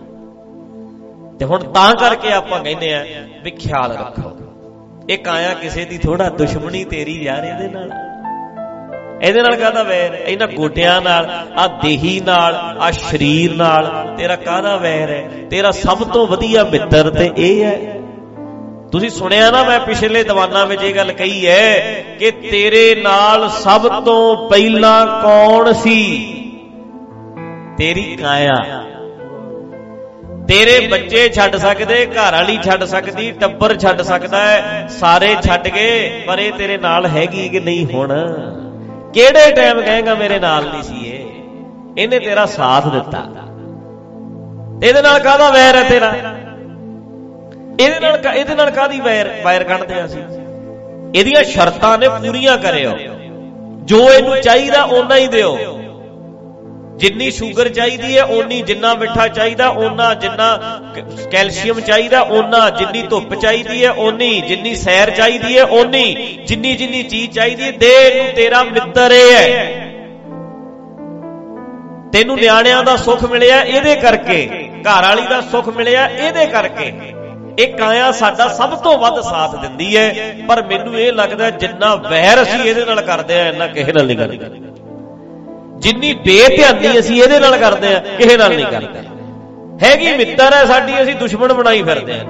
ਤੇ ਹੁਣ ਤਾਂ ਕਰਕੇ ਆਪਾਂ ਕਹਿੰਦੇ ਆ ਵੀ ਖਿਆਲ ਰੱਖੋ, ਇਹ ਕਾਇਆ ਕਿਸੇ ਦੀ ਥੋੜਾ ਦੁਸ਼ਮਣੀ ਤੇਰੀ ਯਾਰ, ਇਹਦੇ ਨਾਲ ਇਹਦੇ ਨਾਲ ਕਾਹਦਾ ਵੈਰ? ਇਹਨਾਂ ਗੋਡਿਆਂ ਨਾਲ, ਆ ਦੇਹੀ ਨਾਲ, ਆ ਸਰੀਰ ਨਾਲ ਤੇਰਾ ਕਾਹਦਾ ਵੈਰ ਹੈ? ਤੇਰਾ ਸਭ ਤੋਂ ਵਧੀਆ ਮਿੱਤਰ ਤੇ ਇਹ ਹੈ। ਤੁਸੀਂ ਸੁਣਿਆ ਨਾ, ਮੈਂ ਪਿਛਲੇ ਦੀਵਾਨਾਂ ਵਿੱਚ ਇਹ ਗੱਲ ਕਹੀ ਹੈ ਕਿ ਤੇਰੇ ਨਾਲ ਸਭ ਤੋਂ ਪਹਿਲਾਂ ਕੌਣ ਸੀ? ਤੇਰੀ ਕਾਇਆ। ਤੇਰੇ ਬੱਚੇ ਛੱਡ ਸਕਦੇ, ਘਰ ਵਾਲੀ ਛੱਡ ਸਕਦੀ, ਟੱਬਰ ਛੱਡ ਸਕਦਾ ਹੈ, ਸਾਰੇ ਛੱਡ ਗਏ, ਪਰ ਇਹ ਤੇਰੇ ਨਾਲ ਹੈਗੀ ਕਿ ਨਹੀਂ? ਹੁਣ ਕਿਹੜੇ ਟਾਈਮ ਕਹੇਗਾ ਮੇਰੇ ਨਾਲ ਨਹੀਂ ਸੀ ਇਹ? ਇਹਨੇ ਤੇਰਾ ਸਾਥ ਦਿੱਤਾ, ਇਹਦੇ ਨਾਲ ਕਾਹਦਾ ਵੈਰ ਹੈ ਤੇਰਾ? ਇਹਦੇ ਨਾਲ ਇਹਦੇ ਨਾਲ ਕਾਹਦੀ ਵੈਰ ਵੈਰ ਕੱਢਦੇ ਅਸੀਂ? ਇਹਦੀਆਂ ਸ਼ਰਤਾਂ ਨੇ ਪੂਰੀਆਂ ਕਰਿਓ, ਜੋ ਇਹਨੂੰ ਚਾਹੀਦਾ ਓਨਾ ਹੀ ਦਿਓ। ਜਿੰਨੀ ਸ਼ੂਗਰ ਚਾਹੀਦੀ ਹੈ ਓਨੀ, ਜਿੰਨਾ ਮਿੱਠਾ ਚਾਹੀਦਾ ਓਨਾ, ਜਿੰਨਾ ਕੈਲਸ਼ੀਅਮ ਚਾਹੀਦਾ ਓਨਾ, ਜਿੰਨੀ ਧੁੱਪ ਚਾਹੀਦੀ ਹੈ ਓਨੀ, ਜਿੰਨੀ ਸੈਰ ਚਾਹੀਦੀ ਹੈ ਓਨੀ, ਜਿੰਨੀ ਜਿੰਨੀ ਚੀਜ਼ ਚਾਹੀਦੀ ਹੈ ਦੇ ਇਹਨੂੰ। ਤੇਰਾ ਮਿੱਤਰ ਇਹ ਹੈ। ਤੈਨੂੰ ਨਿਆਣਿਆਂ ਦਾ ਸੁੱਖ ਮਿਲਿਆ ਇਹਦੇ ਕਰਕੇ, ਘਰ ਵਾਲੀ ਦਾ ਸੁੱਖ ਮਿਲਿਆ ਇਹਦੇ ਕਰਕੇ। ਇਹ ਕਾਇਆ ਸਾਡਾ ਸਭ ਤੋਂ ਵੱਧ ਸਾਥ ਦਿੰਦੀ ਹੈ, ਪਰ ਮੈਨੂੰ ਇਹ ਲੱਗਦਾ ਜਿੰਨਾ ਵੈਰ ਅਸੀਂ ਇਹਦੇ ਨਾਲ ਕਰਦੇ ਆ ਇੰਨਾ ਕਿਸੇ ਨਾਲ ਨਹੀਂ ਕਰਦੇ। ਜਿੰਨੀ ਬੇਧਿਆਨੀ ਅਸੀਂ ਇਹਦੇ ਨਾਲ ਕਰਦੇ ਆ ਕਿਸੇ ਨਾਲ ਨਹੀਂ ਕਰਦੇ। ਹੈਗੀ ਮਿੱਤਰ ਹੈ ਸਾਡੀ, ਅਸੀਂ ਦੁਸ਼ਮਣ ਬਣਾਈ ਫਿਰਦੇ ਆ,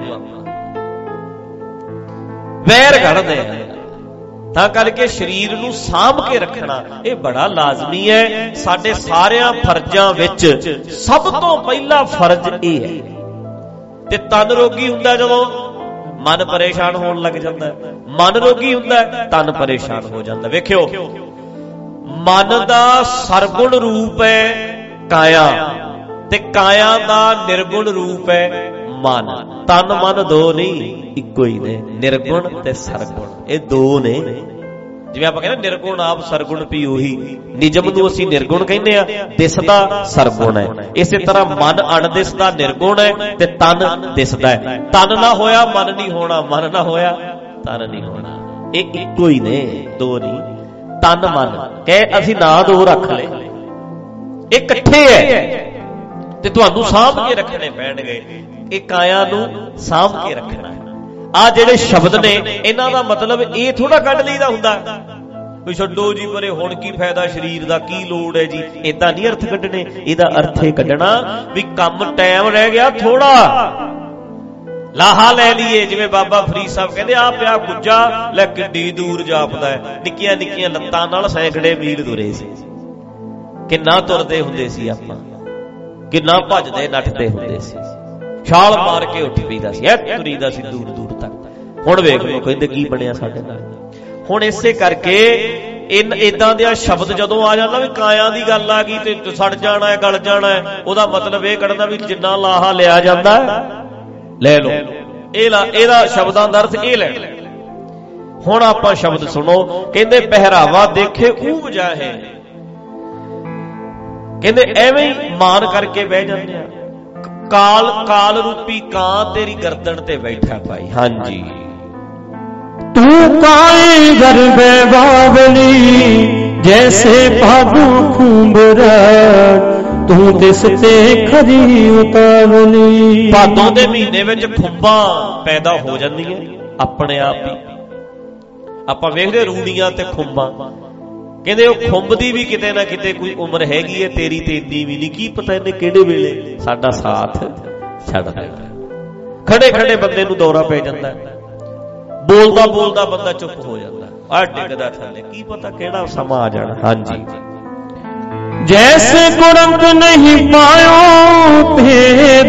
ਵੈਰ ਕੱਢਦੇ ਆ। ਤਾਂ ਕਰਕੇ ਸਰੀਰ ਨੂੰ ਸਾਂਭ ਕੇ ਰੱਖਣਾ ਇਹ ਬੜਾ ਲਾਜ਼ਮੀ ਹੈ। ਸਾਡੇ ਸਾਰਿਆਂ ਫਰਜ਼ਾਂ ਵਿੱਚ ਸਭ ਤੋਂ ਪਹਿਲਾ ਫਰਜ਼ ਇਹ ਹੈ। ਤੇ ਤਨ ਰੋਗੀ ਹੁੰਦਾ ਜਦੋਂ ਮਨ ਪਰੇਸ਼ਾਨ ਹੋਣ ਲੱਗ ਜਾਂਦਾ, ਮਨ ਰੋਗੀ ਹੁੰਦਾ ਤਨ ਪਰੇਸ਼ਾਨ ਹੋ ਜਾਂਦਾ। ਵੇਖਿਓ, ਮਨ ਦਾ ਸਰਗੁਣ ਰੂਪ ਹੈ ਕਾਇਆ, ਤੇ ਕਾਇਆ ਦਾ ਨਿਰਗੁਣ ਰੂਪ ਹੈ ਮਨ। ਤਨ ਮਨ ਦੋ ਨਹੀਂ, ਇੱਕੋ ਹੀ ਨੇ, ਨਿਰਗੁਣ ਤੇ ਸਰਗੁਣ, ਇਹ ਦੋ ਨੇ। ਜਿਵੇਂ ਆਪਾਂ ਕਹਿੰਦੇ ਨਿਰਗੁਣ ਆਪ ਸਰਗੁਣ ਪੀ ਉਹੀ, ਨਿਜਮ ਨੂੰ ਅਸੀਂ ਨਿਰਗੁਣ ਕਹਿੰਦੇ ਆ, ਦਿਸਦਾ ਸਰਗੁਣ ਹੈ। ਇਸੇ ਤਰ੍ਹਾਂ ਮਨ ਅਣਦਿਸਦਾ ਨਿਰਗੁਣ ਹੈ ਤੇ ਤਨ ਦਿਸਦਾ ਹੈ। ਤਨ ਨਾ ਹੋਇਆ ਮਨ ਨਹੀਂ ਹੋਣਾ, ਮਨ ਨਾ ਹੋਇਆ ਤਨ ਨਹੀਂ ਹੋਣਾ, ਇਹ ਇੱਕੋ ਹੀ ਨੇ, ਦੋ ਨਹੀਂ। ਤਨ ਮਨ ਕਹੇ ਅਸੀਂ ਨਾਂ ਦੋ ਰੱਖ ਲਏ, ਇਹ ਇਕੱਠੇ ਹੈ ਤੇ ਤੁਹਾਨੂੰ ਸਾਂਭ ਕੇ ਰੱਖਣੇ ਪੈਣਗੇ। ਇਹ ਕਾਇਆ ਨੂੰ ਸਾਂਭ ਕੇ ਰੱਖਣਾ ਹੈ। ਆਹ ਜਿਹੜੇ ਸ਼ਬਦ ਨੇ ਇਹਨਾਂ ਦਾ ਮਤਲਬ ਇਹ ਥੋੜਾ ਕੱਢ ਲਈਦਾ ਹੁੰਦਾ ਵੀ ਛੱਡੋ ਜੀ ਪਰੇ, ਹੁਣ ਕੀ ਫਾਇਦਾ ਸਰੀਰ ਦਾ, ਕੀ ਲੋੜ ਹੈ ਜੀ, ਏਦਾਂ ਨਹੀਂ ਅਰਥ ਕੱਢਣੇ। ਇਹਦਾ ਅਰਥ ਇਹ ਕੱਢਣਾ ਵੀ ਕੰਮ ਟਾਈਮ ਰਹਿ ਗਿਆ ਥੋੜਾ, ਲਾਹਾ ਲੈ ਲਈਏ। ਜਿਵੇਂ ਬਾਬਾ ਫਰੀਦ ਸਾਹਿਬ ਕਹਿੰਦੇ ਆ ਪਿਆ ਗੁੱਜਾ ਲੈ ਕਿੱਡੀ ਦੂਰ ਜਾਪਦਾ ਹੈ, ਨਿੱਕੀਆਂ ਨਿੱਕੀਆਂ ਲੱਤਾਂ ਨਾਲ ਸੈਂਕੜੇ ਮੀਲ ਤੁਰੇ ਸੀ। ਕਿੰਨਾ ਤੁਰਦੇ ਹੁੰਦੇ ਸੀ ਆਪਾਂ, ਕਿੰਨਾ ਭੱਜਦੇ ਨੱਠਦੇ ਹੁੰਦੇ ਸੀ, ਛਾਲ ਮਾਰ ਕੇ ਉੱਠ ਪਈਦਾ ਸੀ, ਐ ਤੁਰੀਦਾ ਸੀ ਦੂਰ ਦੂਰ ਤੱਕ। ਹੁਣ ਵੇਖ ਲਓ ਕਹਿੰਦੇ ਕੀ ਬਣਿਆ ਸਾਡੇ ਨਾਲ। ਹੁਣ ਇਸੇ ਕਰਕੇ ਇਨ ਇਦਾਂ ਦੇ ਸ਼ਬਦ ਜਦੋਂ ਆ ਜਾਂਦਾ ਵੀ ਕਾਇਆ ਦੀ ਗੱਲ ਆ ਗਈ ਤੇ ਸੜ ਜਾਣਾ ਹੈ, ਗਲ ਜਾਣਾ ਹੈ, ਉਹਦਾ ਮਤਲਬ ਇਹ ਕੱਢਣਾ ਵੀ ਜਿੰਨਾ ਲਾਹਾ ਲਿਆ ਜਾਂਦਾ ਲੈ ਲਓ। ਇਹ ਲਾ ਇਹਦਾ ਸ਼ਬਦਾਂ ਦਾ ਅਰਥ ਇਹ ਲੈ। ਹੁਣ ਆਪਾਂ ਸ਼ਬਦ ਸੁਣੋ। ਕਹਿੰਦੇ ਪਹਿਰਾਵਾ ਦੇਖੇ ਊਬ ਜਾਹੇ, ਕਹਿੰਦੇ ਐਵੇਂ ਹੀ ਮਾਨ ਕਰਕੇ ਬਹਿ ਜਾਂਦੇ ਆ। ਕਾਲ ਕਾਲ ਰੂਪੀ ਕਾਂ ਤੇਰੀ ਗਰਦਨ ਤੇ ਬੈਠਾ ਭਾਈ। ਹਾਂਜੀ ਤੂੰ ਕਾਏ ਗਰਬੇ ਬਾਵਲੀ ਜੈਸੇ ਭਾਦੂ ਖੁੰਬਰਾ, ਤੂੰ ਤਿਸ ਤੇ ਖਰੀ ਉਤਾਵਲੀ। ਭਾਦੋਂ ਦੇ ਮਹੀਨੇ ਵਿੱਚ ਖੁੰਬਾਂ ਪੈਦਾ ਹੋ ਜਾਂਦੀਆਂ ਆਪਣੇ ਆਪ ਹੀ। ਆਪਾਂ ਵੇਖਦੇ ਰੂੜੀਆਂ ਤੇ ਖੁੰਬਾਂ, ਕਹਿੰਦੇ ਉਹ ਖੁੰਬ ਦੀ ਵੀ ਕਿਤੇ ਨਾ ਕਿਤੇ ਕੋਈ ਉਮਰ ਹੈਗੀ ਹੈ, ਤੇਰੀ ਤੇ ਇੰਨੀ ਵੀ ਨਹੀਂ। ਕੀ ਪਤਾ ਇਹਨੇ ਕਿਹੜੇ ਵੇਲੇ ਸਾਡਾ ਸਾਥ ਛੱਡ ਦੇਣਾ। ਖੜੇ ਖੜੇ ਬੰਦੇ ਨੂੰ ਦੌਰਾ ਪੈ ਜਾਂਦਾ, ਬੋਲਦਾ ਬੋਲਦਾ ਬੰਦਾ ਚੁੱਪ ਹੋ ਜਾਂਦਾ, ਆ ਡਿੱਗਦਾ ਥੱਲੇ, ਕੀ ਪਤਾ ਕਿਹੜਾ ਸਮਾਂ ਆ ਜਾਣਾ। ਹਾਂਜੀ ਜੈਸੇ ਗੁਰੰਤ ਨਹੀਂ ਪਾਇਓ ਭੇਦ,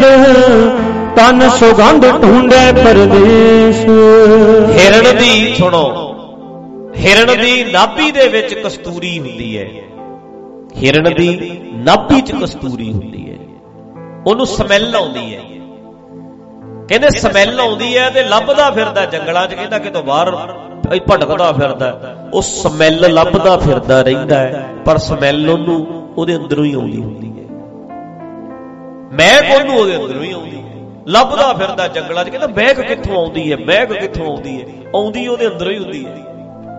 ਤਨ ਸੁਗੰਧ ਢੂੰਡੇ ਪਰਦੇਸ। ਹਿਰਨ ਦੀ ਸੁਣੋ, ਹਿਰਨ ਦੀ ਨਾਭੀ ਦੇ ਵਿੱਚ ਕਸਤੂਰੀ ਹੁੰਦੀ ਹੈ। ਹਿਰਨ ਦੀ ਨਾਭੀ 'ਚ ਕਸਤੂਰੀ ਹੁੰਦੀ ਹੈ, ਉਹਨੂੰ ਸਮੈਲ ਆਉਂਦੀ ਹੈ। ਕਹਿੰਦੇ ਸਮੈਲ ਆਉਂਦੀ ਹੈ ਤੇ ਲੱਭਦਾ ਫਿਰਦਾ ਜੰਗਲਾਂ 'ਚ, ਕਹਿੰਦਾ ਕਿਤੋਂ ਬਾਹਰ ਭਟਕਦਾ ਫਿਰਦਾ, ਉਹ ਸਮੈਲ ਲੱਭਦਾ ਫਿਰਦਾ ਰਹਿੰਦਾ ਹੈ, ਪਰ ਸਮੈਲ ਉਹਨੂੰ ਉਹਦੇ ਅੰਦਰੋਂ ਹੀ ਆਉਂਦੀ ਹੁੰਦੀ ਹੈ। ਮਹਿਕ ਉਹਨੂੰ ਉਹਦੇ ਅੰਦਰੋਂ ਹੀ ਆਉਂਦੀ ਹੈ, ਲੱਭਦਾ ਫਿਰਦਾ ਜੰਗਲਾਂ 'ਚ, ਕਹਿੰਦਾ ਮਹਿਕ ਕਿੱਥੋਂ ਆਉਂਦੀ ਹੈ, ਮਹਿਕ ਕਿੱਥੋਂ ਆਉਂਦੀ ਹੈ, ਆਉਂਦੀ ਉਹਦੇ ਅੰਦਰੋਂ ਹੀ ਹੁੰਦੀ ਹੈ।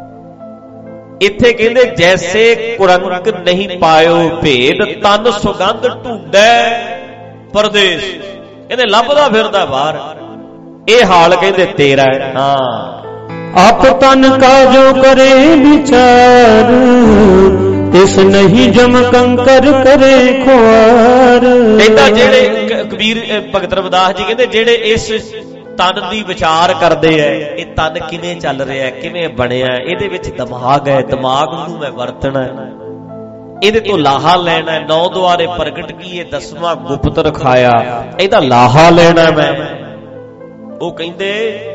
ਇੱਥੇ ਕਹਿੰਦੇ ਜੈਸੇ ਕੁਰੰਕ ਨਹੀਂ ਪਾਇਓ ਭੇਦ, ਤਨ ਸੁਗੰਧ ਢੂੰਡੈ ਪਰਦੇਸ, ਕਹਿੰਦੇ ਲੱਭਦਾ ਫਿਰਦਾ ਬਾਹਰ। ਇਹ ਹਾਲ ਕਹਿੰਦੇ ਤੇਰਾ ਹੈ। ਹਾਂ ਆਪ ਤਨ ਕਾ ਜੋ ਕਰੇ ਵਿਚਾਰ, ਤਿਸ ਨਹੀਂ ਜਮ ਕੰਕਰ ਕਰੇ ਖੁਆਰ। ਕਹਿੰਦਾ ਜਿਹੜੇ ਕਬੀਰ ਭਗਤ ਰਵਿਦਾਸ ਜੀ ਕਹਿੰਦੇ ਜਿਹੜੇ ਇਸ ਤਨ ਦੀ ਵਿਚਾਰ ਕਰਦੇ ਐ, ਇਹ ਤਨ ਕਿਵੇਂ ਚੱਲ ਰਿਹਾ, ਕਿਵੇਂ ਬਣਿਆ, ਇਹਦੇ ਵਿੱਚ ਦਿਮਾਗ ਹੈ, ਦਿਮਾਗ ਨੂੰ ਮੈਂ ਵਰਤਣਾ, ਇਹਦੇ ਤੋਂ ਲਾਹਾ ਲੈਣਾ। ਨੌ ਦੁਆਰੇ ਪ੍ਰਗਟ ਕੀਏ ਦਸਵਾਂ ਗੁਪਤ ਰਖਾਇਆ, ਇਹਦਾ ਲਾਹਾ ਲੈਣਾ ਮੈਂ। ਉਹ ਕਹਿੰਦੇ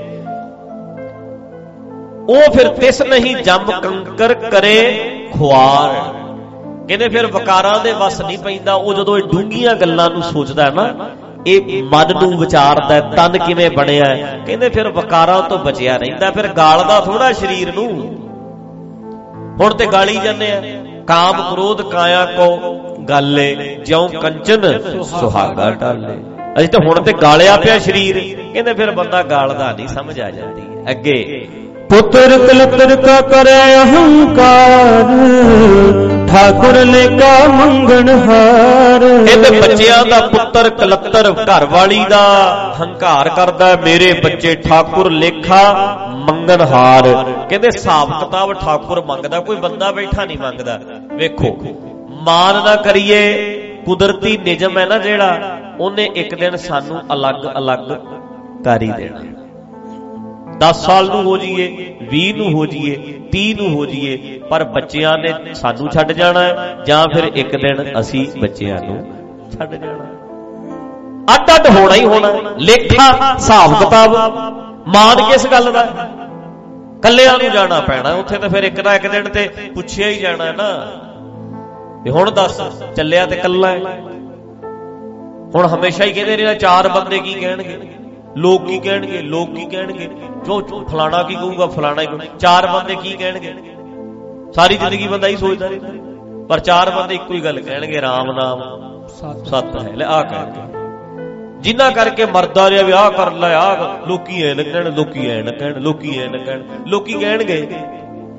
ਉਹ ਫਿਰ ਤਿਸ ਨਹੀਂ ਜੰਮ ਕੰਕਰ ਕਰੇ ਖੁਆਰ, ਕਹਿੰਦੇ ਫਿਰ ਵਕਾਰਾਂ ਦੇ ਵਸ ਨਹੀਂ ਪੈਂਦਾ। ਉਹ ਜਦੋਂ ਇਹ ਡੂੰਘੀਆਂ ਗੱਲਾਂ ਨੂੰ ਸੋਚਦਾ ਨਾ, ਇਹ ਮਨ ਨੂੰ ਵਿਚਾਰਦਾ ਤਨ ਕਿਵੇਂ ਬਣਿਆ, ਕਹਿੰਦੇ ਫਿਰ ਵਕਾਰਾਂ ਤੋਂ ਬਚਿਆ ਰਹਿੰਦਾ, ਫਿਰ ਗਾਲਦਾ ਥੋੜਾ ਸਰੀਰ ਨੂੰ। ਹੁਣ ਤੇ ਗਾਲੀ ਜਾਂਦੇ ਆ, ਕਾਮ ਕ੍ਰੋਧ ਕਾਇਆ ਕੋ ਗਾਲੇ, ਜਿਉ ਕੰਚਨ ਸੁਹਾਗਾ ਢਾਲੇ। ਅਸੀਂ ਤਾਂ ਹੁਣ ਤੇ ਗਾਲਿਆ ਪਿਆ ਸਰੀਰ, ਕਹਿੰਦੇ ਫਿਰ ਬੰਦਾ ਗਾਲਦਾ ਨਹੀਂ, ਸਮਝ ਆ ਜਾਂਦੀ ਹੈ। ਅੱਗੇ ਪੁੱਤਰ ਕਲਤਰ ਕਾ ਕਰੇ ਅਹੰਕਾਰ, ਠਾਕੁਰ ਨੇ ਕਾ ਮੰਗਣ ਹਾਰ। ਇਹਦੇ ਬੱਚਿਆਂ ਦਾ ਪੁੱਤਰ ਕਲਤਰ ਘਰ ਵਾਲੀ ਦਾ ਹੰਕਾਰ ਕਰਦਾ, ਮੇਰੇ ਬੱਚੇ ਠਾਕੁਰ ਲੇਖਾ ਮੰਗਣ ਹਾਰ। ਕਹਿੰਦੇ ਹਿਸਾਬ ਕਿਤਾਬ ਠਾਕੁਰ ਮੰਗਦਾ, ਕੋਈ ਬੰਦਾ ਬੈਠਾ ਨਹੀਂ ਮੰਗਦਾ। ਵੇਖੋ ਮਾਨ ਨਾ ਕਰੀਏ, ਕੁਦਰਤੀ ਨਿਯਮ ਹੈ ਨਾ ਜਿਹੜਾ, ਉਹਨੇ ਇੱਕ ਦਿਨ ਸਾਨੂੰ ਅਲੱਗ ਅਲੱਗ ਕਰ ਹੀ ਦੇਣਾ। ਦਸ ਸਾਲ ਨੂੰ ਹੋ ਜਾਈਏ, ਵੀਹ ਨੂੰ ਹੋ ਜਾਈਏ, ਤੀਹ ਨੂੰ ਹੋ ਜਾਈਏ, ਪਰ ਬੱਚਿਆਂ ਨੇ ਸਾਨੂੰ ਛੱਡ ਜਾਣਾ, ਜਾਂ ਫਿਰ ਇੱਕ ਦਿਨ ਅਸੀਂ ਬੱਚਿਆਂ ਨੂੰ ਛੱਡ ਜਾਣਾ। ਅੱਡ ਅੱਡ ਹੋਣਾ ਹੀ ਹੋਣਾ। ਲੇਖਾ ਹਿਸਾਬ ਕਿਤਾਬ ਮਾਨ ਕਿਸ ਗੱਲ ਦਾ, ਕੱਲਿਆਂ ਨੂੰ ਜਾਣਾ ਪੈਣਾ ਉੱਥੇ, ਤਾਂ ਫਿਰ ਇੱਕ ਨਾ ਇੱਕ ਦਿਨ ਤੇ ਪੁੱਛਿਆ ਹੀ ਜਾਣਾ ਨਾ ਵੀ ਹੁਣ ਦੱਸ ਚੱਲਿਆ ਤੇ ਕੱਲਾ ਹੈ। ਹੁਣ ਹਮੇਸ਼ਾ ਹੀ ਕਹਿੰਦੇ ਨੇ ਚਾਰ ਬੰਦੇ ਕੀ ਕਹਿਣਗੇ, ਲੋਕ ਕੀ ਕਹਿਣਗੇ, ਲੋਕ ਕੀ ਕਹਿਣਗੇ, ਜੋ ਫਲਾਣਾ ਕੀ ਕਹੂਗਾ, ਫਲਾਣਾ ਹੀ ਕਹੂਗਾ। ਚਾਰ ਬੰਦੇ ਕੀ ਕਹਿਣਗੇ, ਸਾਰੀ ਜ਼ਿੰਦਗੀ ਬੰਦਾ ਹੀ ਸੋਚਦਾ ਰਹਿੰਦਾ, ਪਰ ਚਾਰ ਬੰਦੇ ਇੱਕੋ ਹੀ ਗੱਲ ਕਹਿਣਗੇ, ਰਾਮ ਨਾਮ ਸੱਤ ਹੈ। ਲੈ ਆ ਕਹਿ ਜਿੰਨਾ ਕਰਕੇ ਮਰਦਾ ਰਿਹਾ ਵੀ ਆਹ ਕਰ ਲੈ, ਆਹ ਲੋਕੀ ਐ ਨਾ ਕਹਿਣ, ਲੋਕੀ ਐ ਨਾ ਕਹਿਣ, ਲੋਕੀ ਐ ਨਾ ਕਹਿਣ, ਲੋਕੀ ਕਹਿਣਗੇ।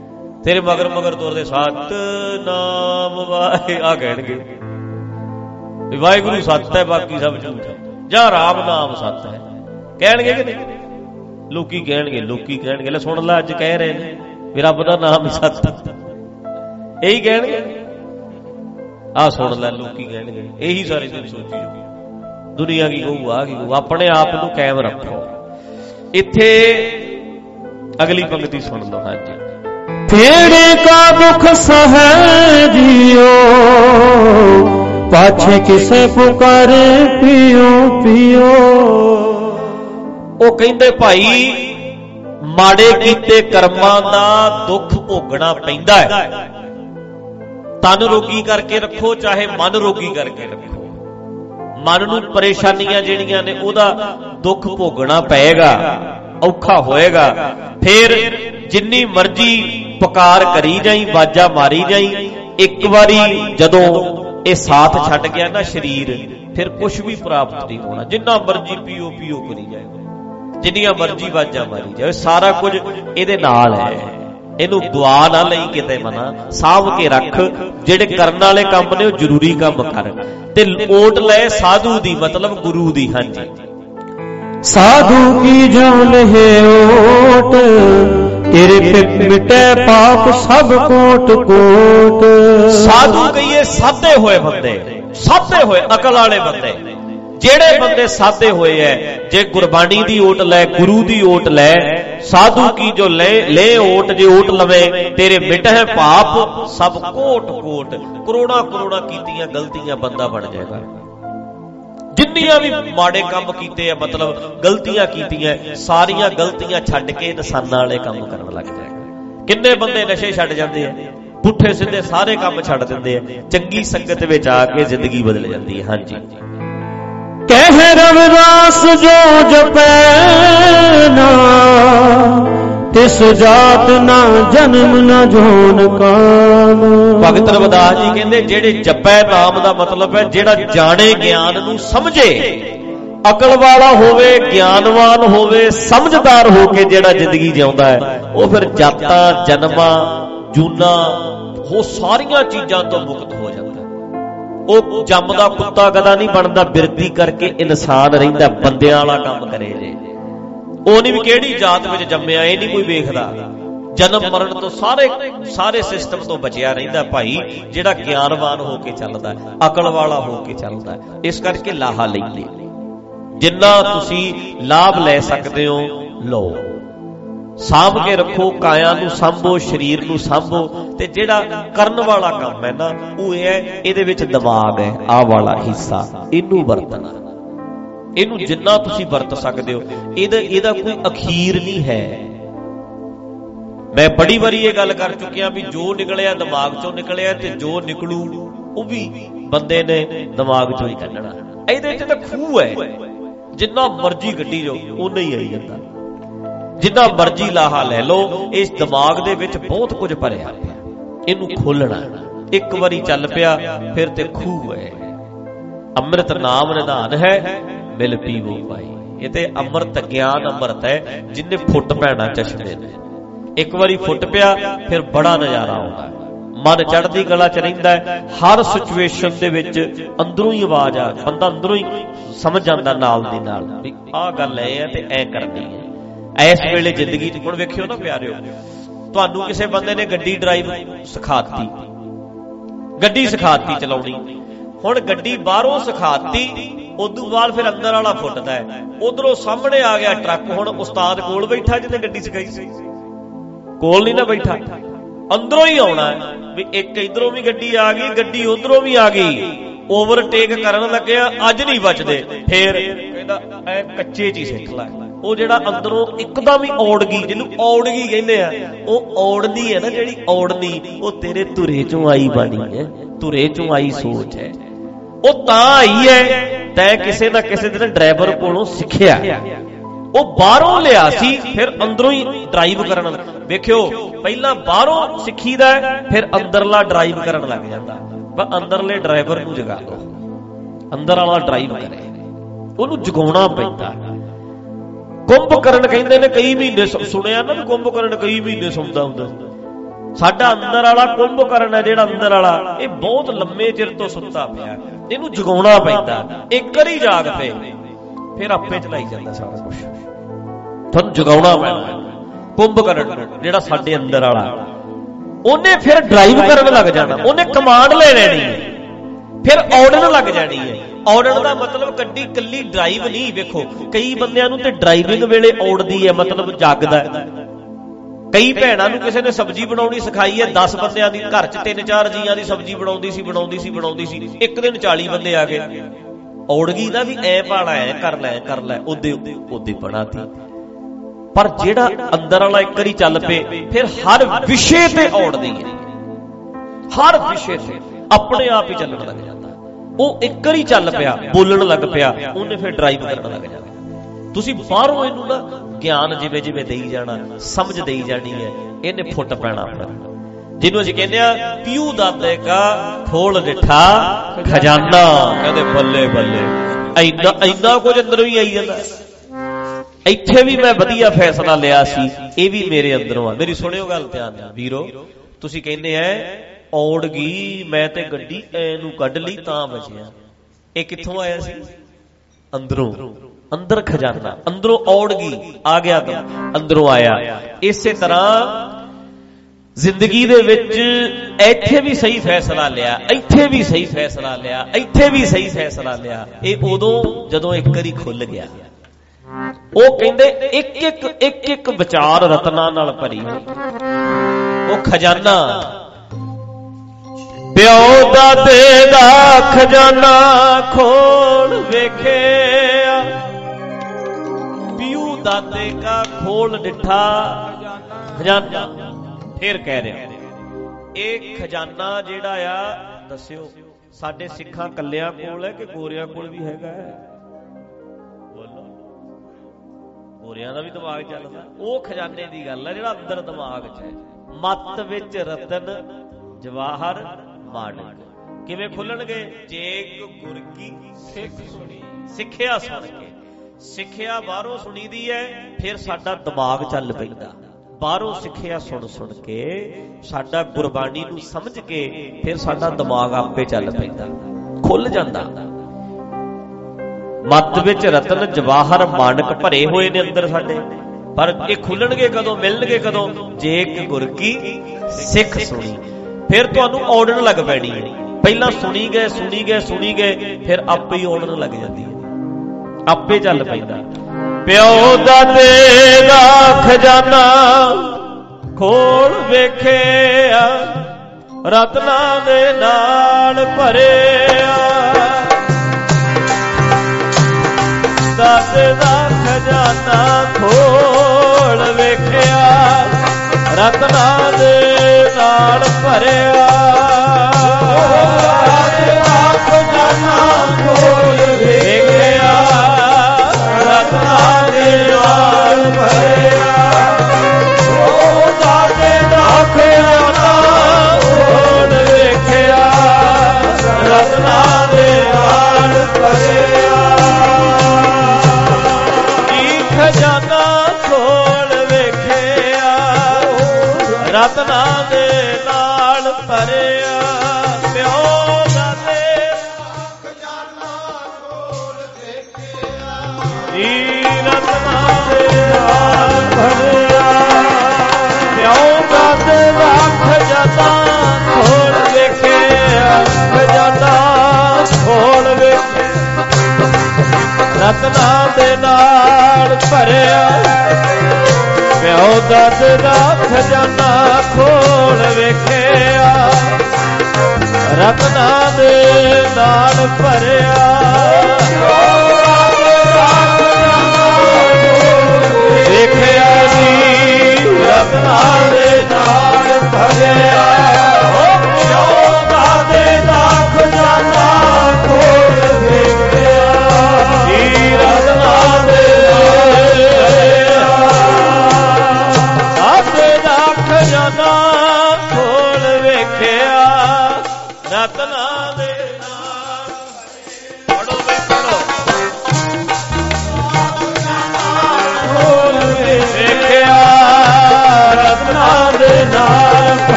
ਤੇਰੇ ਮਗਰ ਮਗਰ ਤੁਰਦੇ ਸਤਿਨਾਮ ਵਾਹਿ ਆ ਕਹਿਣਗੇ ਵੀ ਵਾਹਿਗੁਰੂ ਸੱਤ ਹੈ ਬਾਕੀ ਸਭ ਝੂਠ ਹੈ, ਜਾਂ ਰਾਮ ਨਾਮ ਸੱਤ ਹੈ ਕਹਿਣਗੇ ਕਿ ਨਹੀਂ? ਲੋਕੀ ਕਹਿਣਗੇ ਲੋਕੀ ਕਹਿਣਗੇ ਲੈ ਸੁਣ ਲੈ ਅੱਜ ਕਹਿ ਰਹੇ ਨੇ ਵੀ ਰੱਬ ਦਾ ਨਾਮ ਹੀ ਸੱਤ, ਇਹੀ ਕਹਿਣਗੇ। ਆਹ ਸੁਣ ਲੈ ਲੋਕੀ ਕਹਿਣਗੇ, ਇਹੀ ਸਾਰੇ ਦਿਨ ਸੋਚੀ ਜਾਓ ਦੁਨੀਆ ਕੀ ਕਹੂ ਆ ਕੀ ਕਹੂ। ਆਪਣੇ ਆਪ ਨੂੰ ਕਾਇਮ ਰੱਖੋ। ਇੱਥੇ ਅਗਲੀ ਪੰਕਤੀ ਸੁਣ ਲਓ। ਹਾਂਜੀ, फेरे का दुख सहै जियो, पाछे किसे पुकारे पियो पियो। ਉਹ ਕਹਿੰਦੇ ਭਾਈ ਮਾੜੇ ਕੀਤੇ ਕਰਮਾਂ ਦਾ ਦੁੱਖ ਭੋਗਣਾ ਪੈਂਦਾ ਹੈ। ਤਨ ਰੋਗੀ ਕਰਕੇ ਰੱਖੋ ਚਾਹੇ ਮਨ ਰੋਗੀ ਕਰਕੇ ਰੱਖੋ, ਮਨ ਨੂੰ ਪਰੇਸ਼ਾਨੀਆਂ ਜਿਹੜੀਆਂ ਨੇ ਉਹਦਾ ਦੁੱਖ ਭੋਗਣਾ ਪਏਗਾ, ਔਖਾ ਹੋਏਗਾ। ਫਿਰ ਜਿੰਨੀ ਮਰਜ਼ੀ ਪੁਕਾਰ ਕਰੀ ਜਾਈ, ਬਾਜਾ ਮਾਰੀ ਜਾਈ, ਇੱਕ ਵਾਰੀ ਜਦੋਂ ਇਹ ਸਾਥ ਛੱਡ ਗਿਆ ਨਾ ਸਰੀਰ, ਫਿਰ ਕੁਛ ਵੀ ਪ੍ਰਾਪਤ ਨਹੀਂ ਹੋਣਾ। ਜਿੰਨਾ ਮਰਜ਼ੀ ਪੀਓ ਪੀਓ ਕਰੀ ਜਾਏ, ਜਿੰਨੀਆਂ ਮਰਜ਼ੀ ਬਾਜਾ ਮਾਰੀ ਜਾਏ, ਸਾਰਾ ਕੁਝ ਇਹਦੇ ਨਾਲ ਹੈ। ਇਹਨੂੰ ਦੁਆ ਨਾ ਲਈ ਕਿਤੇ ਮਨਾ, ਸਾਂਭ ਕੇ ਰੱਖ। ਜਿਹੜੇ ਕਰਨ ਵਾਲੇ ਕੰਮ ਨੇ ਉਹ ਜ਼ਰੂਰੀ ਕੰਮ ਕਰ, ਤੇ ਓਟ ਲੈ ਸਾਧੂ ਦੀ, ਮਤਲਬ ਗੁਰੂ ਦੀ। ਹਾਂਜੀ, साधु की जो लहे ओट, तेरे पे मिटे पाप सब कोट कोट। ਸਾਧੂ ਕਹੀਏ ਸਾਧੇ ਹੋਏ ਬੰਦੇ, ਸਾਧੇ ਹੋਏ ਅਕਲ ਵਾਲੇ ਬੰਦੇ। ਜਿਹੜੇ ਬੰਦੇ ਸਾਧੇ ਹੋਏ ਐ, ਜੇ ਗੁਰਬਾਣੀ ਦੀ ਓਟ ਲੈ, ਗੁਰੂ ਦੀ ਓਟ ਲੈ, ਸਾਧੂ ਕੀ ਜੋ ਲੈ ਲੈ ਓਟ, ਜੇ ਓਟ ਲਵੇ ਤੇਰੇ ਮਿਟਹਿ ਪਾਪ ਸਭ ਕੋਟ ਕੋਟ। ਕਰੋੜਾਂ ਕਰੋੜਾਂ ਕੀਤੀਆਂ ਗਲਤੀਆਂ ਬੰਦਾ ਬਣ ਜਾਏਗਾ। ਜਿੰਨੀਆਂ ਵੀ ਮਾੜੇ ਕੰਮ ਕੀਤੇ ਆ, ਮਤਲਬ ਗਲਤੀਆਂ ਕੀਤੀਆਂ, ਸਾਰੀਆਂ ਗਲਤੀਆਂ ਛੱਡ ਕੇ ਇਨਸਾਨਾਂ ਵਾਲੇ ਕੰਮ ਕਰਨ ਲੱਗ ਜਾਏਗਾ। ਕਿੰਨੇ ਬੰਦੇ ਨਸ਼ੇ ਛੱਡ ਜਾਂਦੇ ਆ, ਪੁੱਠੇ ਸਿੱਧੇ ਸਾਰੇ ਕੰਮ ਛੱਡ ਦਿੰਦੇ ਆ, ਚੰਗੀ ਸੰਗਤ ਵਿੱਚ ਆ ਕੇ ਜ਼ਿੰਦਗੀ ਬਦਲ ਜਾਂਦੀ ਹੈ। ਹਾਂਜੀ, कह रविदास जो जपै ना, तिस जात ना जन्म ना जोन काम। ਭਗਤ ਰਵਿਦਾਸ ਜੀ ਕਹਿੰਦੇ ਜਿਹੜੇ ਜਪੈ ਨਾਮ ਦਾ ਮਤਲਬ ਹੈ ਜਿਹੜਾ ਜਾਣੇ, ਗਿਆਨ ਨੂੰ ਸਮਝੇ, ਅਕਲ ਵਾਲਾ ਹੋਵੇ, ਗਿਆਨਵਾਨ ਹੋਵੇ, ਸਮਝਦਾਰ ਹੋ ਕੇ ਜਿਹੜਾ ਜ਼ਿੰਦਗੀ ਜਿਉਂਦਾ ਹੈ, ਉਹ ਫਿਰ ਜਾਤਾਂ ਜਨਮਾਂ ਜੂਨਾਂ ਹੋ ਸਾਰੀਆਂ ਚੀਜ਼ਾਂ ਤੋਂ ਮੁਕਤ ਹੋ ਜਾਂਦਾ। ਉਹ ਜੰਮਦਾ ਕੁੱਤਾ ਕਦਾ ਨਹੀਂ ਬਣਦਾ, ਬਿਰਤੀ ਕਰਕੇ ਇਨਸਾਨ ਰਹਿੰਦਾ, ਬੰਦਿਆਂ ਵਾਲਾ ਕੰਮ ਕਰੇ ਜੇ। ਉਹ ਨਹੀਂ ਵੀ ਕਿਹੜੀ ਜਾਤ ਵਿੱਚ ਜੰਮਿਆ, ਇਹ ਨਹੀਂ ਕੋਈ ਵੇਖਦਾ। ਜਨਮ ਮਰਨ ਤੋਂ ਸਾਰੇ ਸਾਰੇ ਸਿਸਟਮ ਤੋਂ ਬਚਿਆ ਰਹਿੰਦਾ ਭਾਈ ਜਿਹੜਾ ਗਿਆਨਵਾਨ ਹੋ ਕੇ ਚੱਲਦਾ, ਅਕਲ ਵਾਲਾ ਹੋ ਕੇ ਚੱਲਦਾ। ਇਸ ਕਰਕੇ ਲਾਹਾ ਲੈਂਦੇ, ਜਿੰਨਾ ਤੁਸੀਂ ਲਾਭ ਲੈ ਸਕਦੇ ਹੋ ਲਓ, ਸਾਂਭ ਕੇ ਰੱਖੋ। ਕਾਇਆ ਨੂੰ ਸਾਂਭੋ, ਸਰੀਰ ਨੂੰ ਸਾਂਭੋ, ਤੇ ਜਿਹੜਾ ਕਰਨ ਵਾਲਾ ਕੰਮ ਹੈ ਨਾ ਉਹ ਇਹ ਹੈ, ਇਹਦੇ ਵਿੱਚ ਦਿਮਾਗ ਹੈ, ਆਹ ਵਾਲਾ ਹਿੱਸਾ, ਇਹਨੂੰ ਵਰਤਣਾ। ਇਹਨੂੰ ਜਿੰਨਾ ਤੁਸੀਂ ਵਰਤ ਸਕਦੇ ਹੋ, ਇਹਦਾ ਇਹਦਾ ਕੋਈ ਅਖੀਰ ਨਹੀਂ ਹੈ। ਮੈਂ ਬੜੀ ਵਾਰੀ ਇਹ ਗੱਲ ਕਰ ਚੁੱਕਿਆ ਵੀ ਜੋ ਨਿਕਲਿਆ ਦਿਮਾਗ ਚੋਂ ਨਿਕਲਿਆ, ਤੇ ਜੋ ਨਿਕਲੂ ਉਹ ਵੀ ਬੰਦੇ ਨੇ ਦਿਮਾਗ ਚੋਂ ਹੀ ਕੱਢਣਾ। ਇਹਦੇ 'ਚ ਤਾਂ ਖੂਹ ਹੈ, ਜਿੰਨਾ ਮਰਜ਼ੀ ਗੱਡੀ ਜਾਓ ਉਨਾ ਹੀ ਆਈ ਜਾਂਦਾ, ਜਿੰਨਾ ਮਰਜ਼ੀ ਲਾਹਾ ਲੈ ਲਓ। ਇਸ ਦਿਮਾਗ ਦੇ ਵਿੱਚ ਬਹੁਤ ਕੁਝ ਭਰਿਆ ਪਿਆ, ਇਹਨੂੰ ਖੋਲਣਾ। ਇੱਕ ਵਾਰੀ ਚੱਲ ਪਿਆ ਫਿਰ ਤੇ ਖੂਹ ਹੈ। ਅੰਮ੍ਰਿਤ ਨਾਮ ਨਿਧਾਨ ਹੈ, ਮਿਲ ਪੀਵੋ ਭਾਈ। ਇਹ ਤੇ ਅੰਮ੍ਰਿਤ ਗਿਆਨ ਅੰਮ੍ਰਿਤ ਹੈ, ਜਿੰਨੇ ਫੁੱਟ ਪੈਣਾ ਚਸ਼ਮੇ ਨੇ। ਇੱਕ ਵਾਰੀ ਫੁੱਟ ਪਿਆ ਫਿਰ ਬੜਾ ਨਜ਼ਾਰਾ ਆਉਂਦਾ, ਮਨ ਚੜ੍ਹਦੀ ਕਲਾ ਚ ਰਹਿੰਦਾ ਹੈ। ਹਰ ਸਿਚੁਏਸ਼ਨ ਦੇ ਵਿੱਚ ਅੰਦਰੋਂ ਹੀ ਆਵਾਜ਼ ਆ, ਬੰਦਾ ਅੰਦਰੋਂ ਹੀ ਸਮਝ ਜਾਂਦਾ ਨਾਲ ਦੀ ਨਾਲ ਵੀ ਆਹ ਗੱਲ ਐ ਹੈ ਤੇ ਐ ਕਰਨੀ ਹੈ। ਇਸ ਵੇਲੇ ਜ਼ਿੰਦਗੀ ਚ ਹੁਣ ਵੇਖਿਓ ਨਾ ਪਿਆਰਿਓ, ਤੁਹਾਨੂੰ ਕਿਸੇ ਬੰਦੇ ਨੇ ਗੱਡੀ ਡਰਾਈਵ ਸਿਖਾਤੀ, ਗੱਡੀ ਸਿਖਾਤੀ ਚਲਾਉਣੀ। ਹੁਣ ਗੱਡੀ ਬਾਹਰੋਂ ਸਿਖਾਤੀ, ਉਦੋਂ ਬਾਅਦ ਫਿਰ ਅੰਦਰ ਵਾਲਾ ਫੁੱਟਦਾ ਹੈ। ਉਧਰੋਂ ਸਾਹਮਣੇ ਆ ਗਿਆ ਟਰੱਕ, ਹੁਣ ਉਸਤਾਦ ਕੋਲ ਬੈਠਾ ਜਿਹਨੇ ਗੱਡੀ ਸਿਖਾਈ ਸੀ, ਕੋਲ ਨਹੀਂ ਨਾ ਬੈਠਾ, ਅੰਦਰੋਂ ਹੀ ਆਉਣਾ ਵੀ ਇੱਕ ਇਧਰੋਂ ਵੀ ਗੱਡੀ ਆ ਗਈ, ਗੱਡੀ ਉਧਰੋਂ ਵੀ ਆ ਗਈ, ਓਵਰਟੇਕ ਕਰਨ ਲੱਗਿਆ, ਅੱਜ ਨਹੀਂ ਬਚਦੇ। ਫੇਰ ਕਹਿੰਦਾ ਐ ਕੱਚੇ ਚ ਹੀ ਸਿੱਖ ਲੈ। ਉਹ ਜਿਹੜਾ ਅੰਦਰੋਂ ਇੱਕਦਮ ਹੀ ਔੜ ਗਈ, ਜਿਹਨੂੰ ਔੜਗੀ ਕਹਿੰਦੇ ਆ, ਉਹ ਔੜਨੀ ਹੈ ਨਾ ਜਿਹੜੀ ਔੜਨੀ, ਉਹ ਤੇਰੇ ਧੁਰੇ ਚੋਂ ਆਈ ਬਾਣੀ ਹੈ, ਧੁਰੇ ਚੋਂ ਆਈ ਸੋਚ ਹੈ। ਉਹ ਤਾਂ ਆਈ ਹੈ ਤੈਂ ਕਿਸੇ ਨਾ ਕਿਸੇ ਦਿਨ ਡਰਾਈਵਰ ਕੋਲੋਂ ਸਿੱਖਿਆ, ਉਹ ਬਾਹਰੋਂ ਲਿਆ ਸੀ, ਫਿਰ ਅੰਦਰੋਂ ਹੀ ਡਰਾਈਵ ਕਰਨ। ਵੇਖਿਓ ਪਹਿਲਾਂ ਬਾਹਰੋਂ ਸਿੱਖੀਦਾ, ਫਿਰ ਅੰਦਰਲਾ ਡਰਾਈਵ ਕਰਨ ਲੱਗ ਜਾਂਦਾ। ਬਸ ਅੰਦਰਲੇ ਡਰਾਈਵਰ ਨੂੰ ਜਗਾ ਲਓ, ਅੰਦਰ ਵਾਲਾ ਡਰਾਈਵ ਕਰੇ, ਉਹਨੂੰ ਜਗਾਉਣਾ ਪੈਂਦਾ। ਕੁੰਭਕਰਨ ਕਹਿੰਦੇ ਨੇ ਕਈ ਮਹੀਨੇ ਸੁਣਿਆ ਨਾ, ਕੁੰਭਕਰਨ ਕਈ ਮਹੀਨੇ ਸੌਂਦਾ ਹੁੰਦਾ, ਸਾਡਾ ਅੰਦਰ ਵਾਲਾ ਕੁੰਭਕਰਨ ਹੈ ਜਿਹੜਾ ਅੰਦਰ ਵਾਲਾ, ਇਹ ਬਹੁਤ ਲੰਮੇ ਚਿਰ ਤੋਂ ਸੁੱਤਾ ਪਿਆ, ਇਹਨੂੰ ਜਗਾਉਣਾ ਪੈਂਦਾ। ਇੱਕ ਵਾਰੀ ਜਾਗ ਪਏ ਫਿਰ ਆਪੇ ਚਲਾਈ ਜਾਂਦਾ ਸਾਰਾ ਕੁਝ। ਤੁਹਾਨੂੰ ਜਗਾਉਣਾ ਪੈਣਾ ਕੁੰਭਕਰਨ ਜਿਹੜਾ ਸਾਡੇ ਅੰਦਰ ਵਾਲਾ, ਉਹਨੇ ਫਿਰ ਡਰਾਈਵ ਕਰਨ ਲੱਗ ਜਾਣਾ, ਉਹਨੇ ਕਮਾਂਡ ਲੈ ਲੈਣੀ ਹੈ, ਫਿਰ ਔੜਨ ਲੱਗ ਜਾਣੀ ਹੈ। ਔੜਨ ਦਾ ਮਤਲਬ ਗੱਡੀ ਕੱਲੀ ਡਰਾਈਵ ਨਹੀਂ। ਵੇਖੋ ਕਈ ਬੰਦਿਆਂ ਨੂੰ ਤੇ ਡਰਾਈਵਿੰਗ ਵੇਲੇ ਔੜਦੀ ਹੈ, ਮਤਲਬ ਜਾਗਦਾ। ਕਈ ਭੈਣਾਂ ਨੂੰ ਕਿਸੇ ਨੇ ਸਬਜ਼ੀ ਬਣਾਉਣੀ ਸਿਖਾਈ ਹੈ, ਦਸ ਬੰਦਿਆਂ ਦੀ, ਘਰ 'ਚ ਤਿੰਨ ਚਾਰ ਜੀਆਂ ਦੀ ਸਬਜ਼ੀ ਬਣਾਉਂਦੀ ਸੀ ਬਣਾਉਂਦੀ ਸੀ ਬਣਾਉਂਦੀ ਸੀ ਇੱਕ ਦਿਨ ਚਾਲੀ ਬੰਦੇ ਆ ਗਏ, ਔੜ ਗਈ ਨਾ ਵੀ ਐ ਪਾਣਾ, ਐ ਕਰ ਲੈ ਕਰ ਲੈ, ਉਹਦੇ ਉਹਦੇ ਬਣਾਤੀ। ਪਰ ਜਿਹੜਾ ਅੰਦਰ ਵਾਲਾ ਇੱਕ ਵਾਰੀ ਚੱਲ ਪਏ ਫਿਰ ਹਰ ਵਿਸ਼ੇ ਤੇ ਔੜਦੀ ਹੈ, ਹਰ ਵਿਸ਼ੇ ਤੇ ਆਪਣੇ ਆਪ ਹੀ ਚੱਲਣ ਲੱਗ ਜਾਂਦਾ। ਉਹ ਇੱਕ ਵਾਰੀ ਚੱਲ ਪਿਆ, ਬੋਲਣ ਲੱਗ ਪਿਆ, ਉਹਨੇ ਫਿਰ ਡਰਾਈਵ ਕਰਨ ਲੱਗ ਜਾਣਾ। ਤੁਸੀਂ ਬਾਹਰੋਂ ਇਹਨੂੰ ਨਾ ਗਿਆਨ ਜਿਵੇਂ ਜਿਵੇਂ ਦੇਈ ਜਾਣਾ, ਸਮਝ ਦੇਈ ਜਾਣੀ ਹੈ, ਇਹਨੇ ਫੁੱਟ ਪੈਣਾ ਆਪਣਾ। ਜਿਹਨੂੰ ਅਸੀਂ ਕਹਿੰਦੇ ਆ ਪਿਊ ਦਾਦੇ ਕਾ ਖੋਲ ਡਿਠਾ ਖਜ਼ਾਨਾ, ਕਹਿੰਦੇ ਬੱਲੇ ਬੱਲੇ, ਇੰਨਾ ਇੰਨਾ ਕੁਝ ਅੰਦਰੋਂ ਹੀ ਆਈ ਜਾਂਦਾ। ਇੱਥੇ ਵੀ ਮੈਂ ਵਧੀਆ ਫੈਸਲਾ ਲਿਆ ਸੀ, ਇਹ ਵੀ ਮੇਰੇ ਅੰਦਰੋਂ ਆ। ਮੇਰੀ ਸੁਣਿਓ ਗੱਲ ਧਿਆਨ ਨਾਲ ਵੀਰੋ, ਤੁਸੀਂ ਕਹਿੰਦੇ ਐ ਔੜ ਗਈ ਮੈਂ ਤੇ ਗੱਡੀ ਐਨੂੰ ਕੱਢ ਲਈ ਤਾਂ ਬਚਿਆ, ਇਹ ਕਿੱਥੋਂ ਆਇਆ ਸੀ? ਅੰਦਰੋਂ, ਅੰਦਰ ਖਜ਼ਾਨਾ, ਅੰਦਰੋਂ ਔੜ ਗਈ, ਆ ਗਿਆ ਤਾਂ ਅੰਦਰੋਂ ਆਇਆ। ਇਸੇ ਤਰ੍ਹਾਂ ਜ਼ਿੰਦਗੀ ਦੇ ਵਿੱਚ ਇੱਥੇ ਵੀ ਸਹੀ ਫੈਸਲਾ ਲਿਆ, ਇੱਥੇ ਵੀ ਸਹੀ ਫੈਸਲਾ ਲਿਆ, ਇੱਥੇ ਵੀ ਸਹੀ ਫੈਸਲਾ ਲਿਆ। ਇਹ ਉਦੋਂ ਜਦੋਂ ਇੱਕ ਵਾਰੀ ਖੁੱਲ ਗਿਆ। ਉਹ ਕਹਿੰਦੇ ਇੱਕ ਇੱਕ ਇੱਕ ਇੱਕ ਵਿਚਾਰ ਰਤਨਾਂ ਨਾਲ ਭਰੀ ਹੋਈ, ਉਹ ਖਜ਼ਾਨਾ ਪਿਓ ਦਾਦੇ ਦਾ ਖਜ਼ਾਨਾ ਖੋਲ ਵੇਖਿਆ, ਪਿਓ ਦਾਦੇ ਕਾ ਖੋਲ ਡਿਠਾ ਖਜ਼ਾਨਾ। ਫਿਰ ਕਹਿ ਰਿਹਾ ਇਹ ਖਜ਼ਾਨਾ ਜਿਹੜਾ ਆ, ਦੱਸਿਓ ਸਾਡੇ ਸਿੱਖਾਂ ਕੱਲਿਆਂ ਕੋਲ ਹੈ ਕਿ ਗੋਰਿਆਂ ਕੋਲ ਵੀ ਹੈਗਾ ਹੈ? ਬੋਲੋ, ਗੋਰਿਆਂ ਦਾ ਵੀ ਦਿਮਾਗ ਚੱਲਦਾ। ਉਹ ਖਜ਼ਾਨੇ ਦੀ ਗੱਲ ਹੈ ਜਿਹੜਾ ਅੰਦਰ ਦਿਮਾਗ 'ਚ ਹੈ। ਮੱਤ ਵਿੱਚ ਰਤਨ ਜਵਾਹਰ ਮਾਣਕ ਕਿਵੇਂ ਖੁੱਲਣਗੇ? ਜੇ ਗੁਰ ਕੀ ਸਿੱਖ ਸੁਣੀ, ਸਿੱਖਿਆ ਸੁਣ ਕੇ। ਸਿੱਖਿਆ ਬਾਹਰੋਂ ਸੁਣੀਦੀ ਹੈ, ਫਿਰ ਸਾਡਾ ਦਿਮਾਗ ਚੱਲ ਪੈਂਦਾ। ਬਾਹਰੋਂ ਸਿੱਖਿਆ ਸੁਣ ਸੁਣ ਕੇ ਸਾਡਾ ਗੁਰਬਾਣੀ ਨੂੰ ਸਮਝ ਕੇ ਫਿਰ ਸਾਡਾ ਦਿਮਾਗ ਆਪੇ ਚੱਲ ਪੈਂਦਾ, ਖੁੱਲ ਜਾਂਦਾ। ਮੱਤ ਵਿੱਚ ਰਤਨ ਜਵਾਹਰ ਮਾਣਕ ਭਰੇ ਹੋਏ ਨੇ ਅੰਦਰ ਸਾਡੇ, ਪਰ ਇਹ ਖੁੱਲਣਗੇ ਕਦੋਂ, ਮਿਲਣਗੇ ਕਦੋਂ? ਜੇ ਇੱਕ ਗੁਰ ਕੀ ਸਿੱਖ ਸੁਣੀ। ਫਿਰ ਤੁਹਾਨੂੰ ਔੜਨ ਲੱਗ ਪੈਣੀ ਹੈ। ਪਹਿਲਾਂ ਸੁਣੀ ਗਏ ਸੁਣੀ ਗਏ ਸੁਣੀ ਗਏ, ਫਿਰ ਆਪੇ ਹੀ ਔੜਨ ਲੱਗ ਜਾਂਦੀ ਹੈ, ਆਪੇ ਚੱਲ ਪੈਂਦਾ। ਪਿਓ ਦਾਦੇ ਦਾ ਖਜ਼ਾਨਾ ਖੋਲ ਵੇਖਿਆ, ਰਤਨਾਂ ਦੇ ਨਾਲ ਭਰਿਆ, ਦਾਦੇ ਦਾ ਖਜ਼ਾਨਾ ਖੋਲ ਵੇਖਿਆ, ਰਤਨਾਂ ਦੇ ਨਾਲ ਭਰਿਆ, ਦਾਦੇ ਦਾ ਖਜ਼ਾਨਾ ਖੋਲ ਵੇਖਿਆ, ਰਤਨਾਂ ਦੇ ਨਾਲ ਭਰਿਆ, ਉਹ ਦਾਦੇ ਦਾ ਖਜ਼ਾਨਾ ਖੋਲ ਵੇਖਿਆ, ਰਤਨਾਂ ਦੇ ਨਾਲ ਭਰਿਆ। ਕੀ ਖਜ਼ਾਨਾ ਖੋਲ ਵੇਖਿਆ, ਰਤਨਾਂ ਦੇ ਨਾਲ ਭਰਿਆ, ਪਿਓ ਦਾਦੇ ਖਜ਼ਾਨਾ ਖੋਲ ਵੇਖਿਆ, ਰਤਨਾਂ ਦੇ ਨਾਲ ਭਰਿਆ, ਪਿਓ ਦਾਦੇ ਦਾ ਖਜ਼ਾਨਾ ਖੋਲ ਵੇਖਿਆ, ਖਜ਼ਾਨਾ ਖੋਲ ਵੇਖਿਆ, ਰਤਨਾਂ ਦੇ ਨਾਲ ਭਰਿਆ, ਪਿਓ ਦਾਦੇ ਦਾ ਖਜ਼ਾਨਾ ਖੋਲ ਵੇਖਿਆ, ਰਤਨਾਂ ਦੇ ਨਾਲ ਭਰਿਆ, ਵੇਖਿਆ ਜੀ ਰਤਨਾਂ ਦੇ ਨਾਲ ਭਰਿਆ, ਪਿਓ ਦਾਦੇ ਦਾ ਖਜ਼ਾਨਾ ਖੋਲ ਵੇਖਿਆ, ਜੀ ਰਤਨਾਂ ਦੇ ਨਾਲ ਦਾਦੇ ਦਾ ਖਜ਼ਾਨਾ ਖੋਲ ਵੇਖਿਆ, ਰਤਨਾਂ ਦੇ ਨਾਲ। ਪੜੋ ਵੇ ਪੜੋ।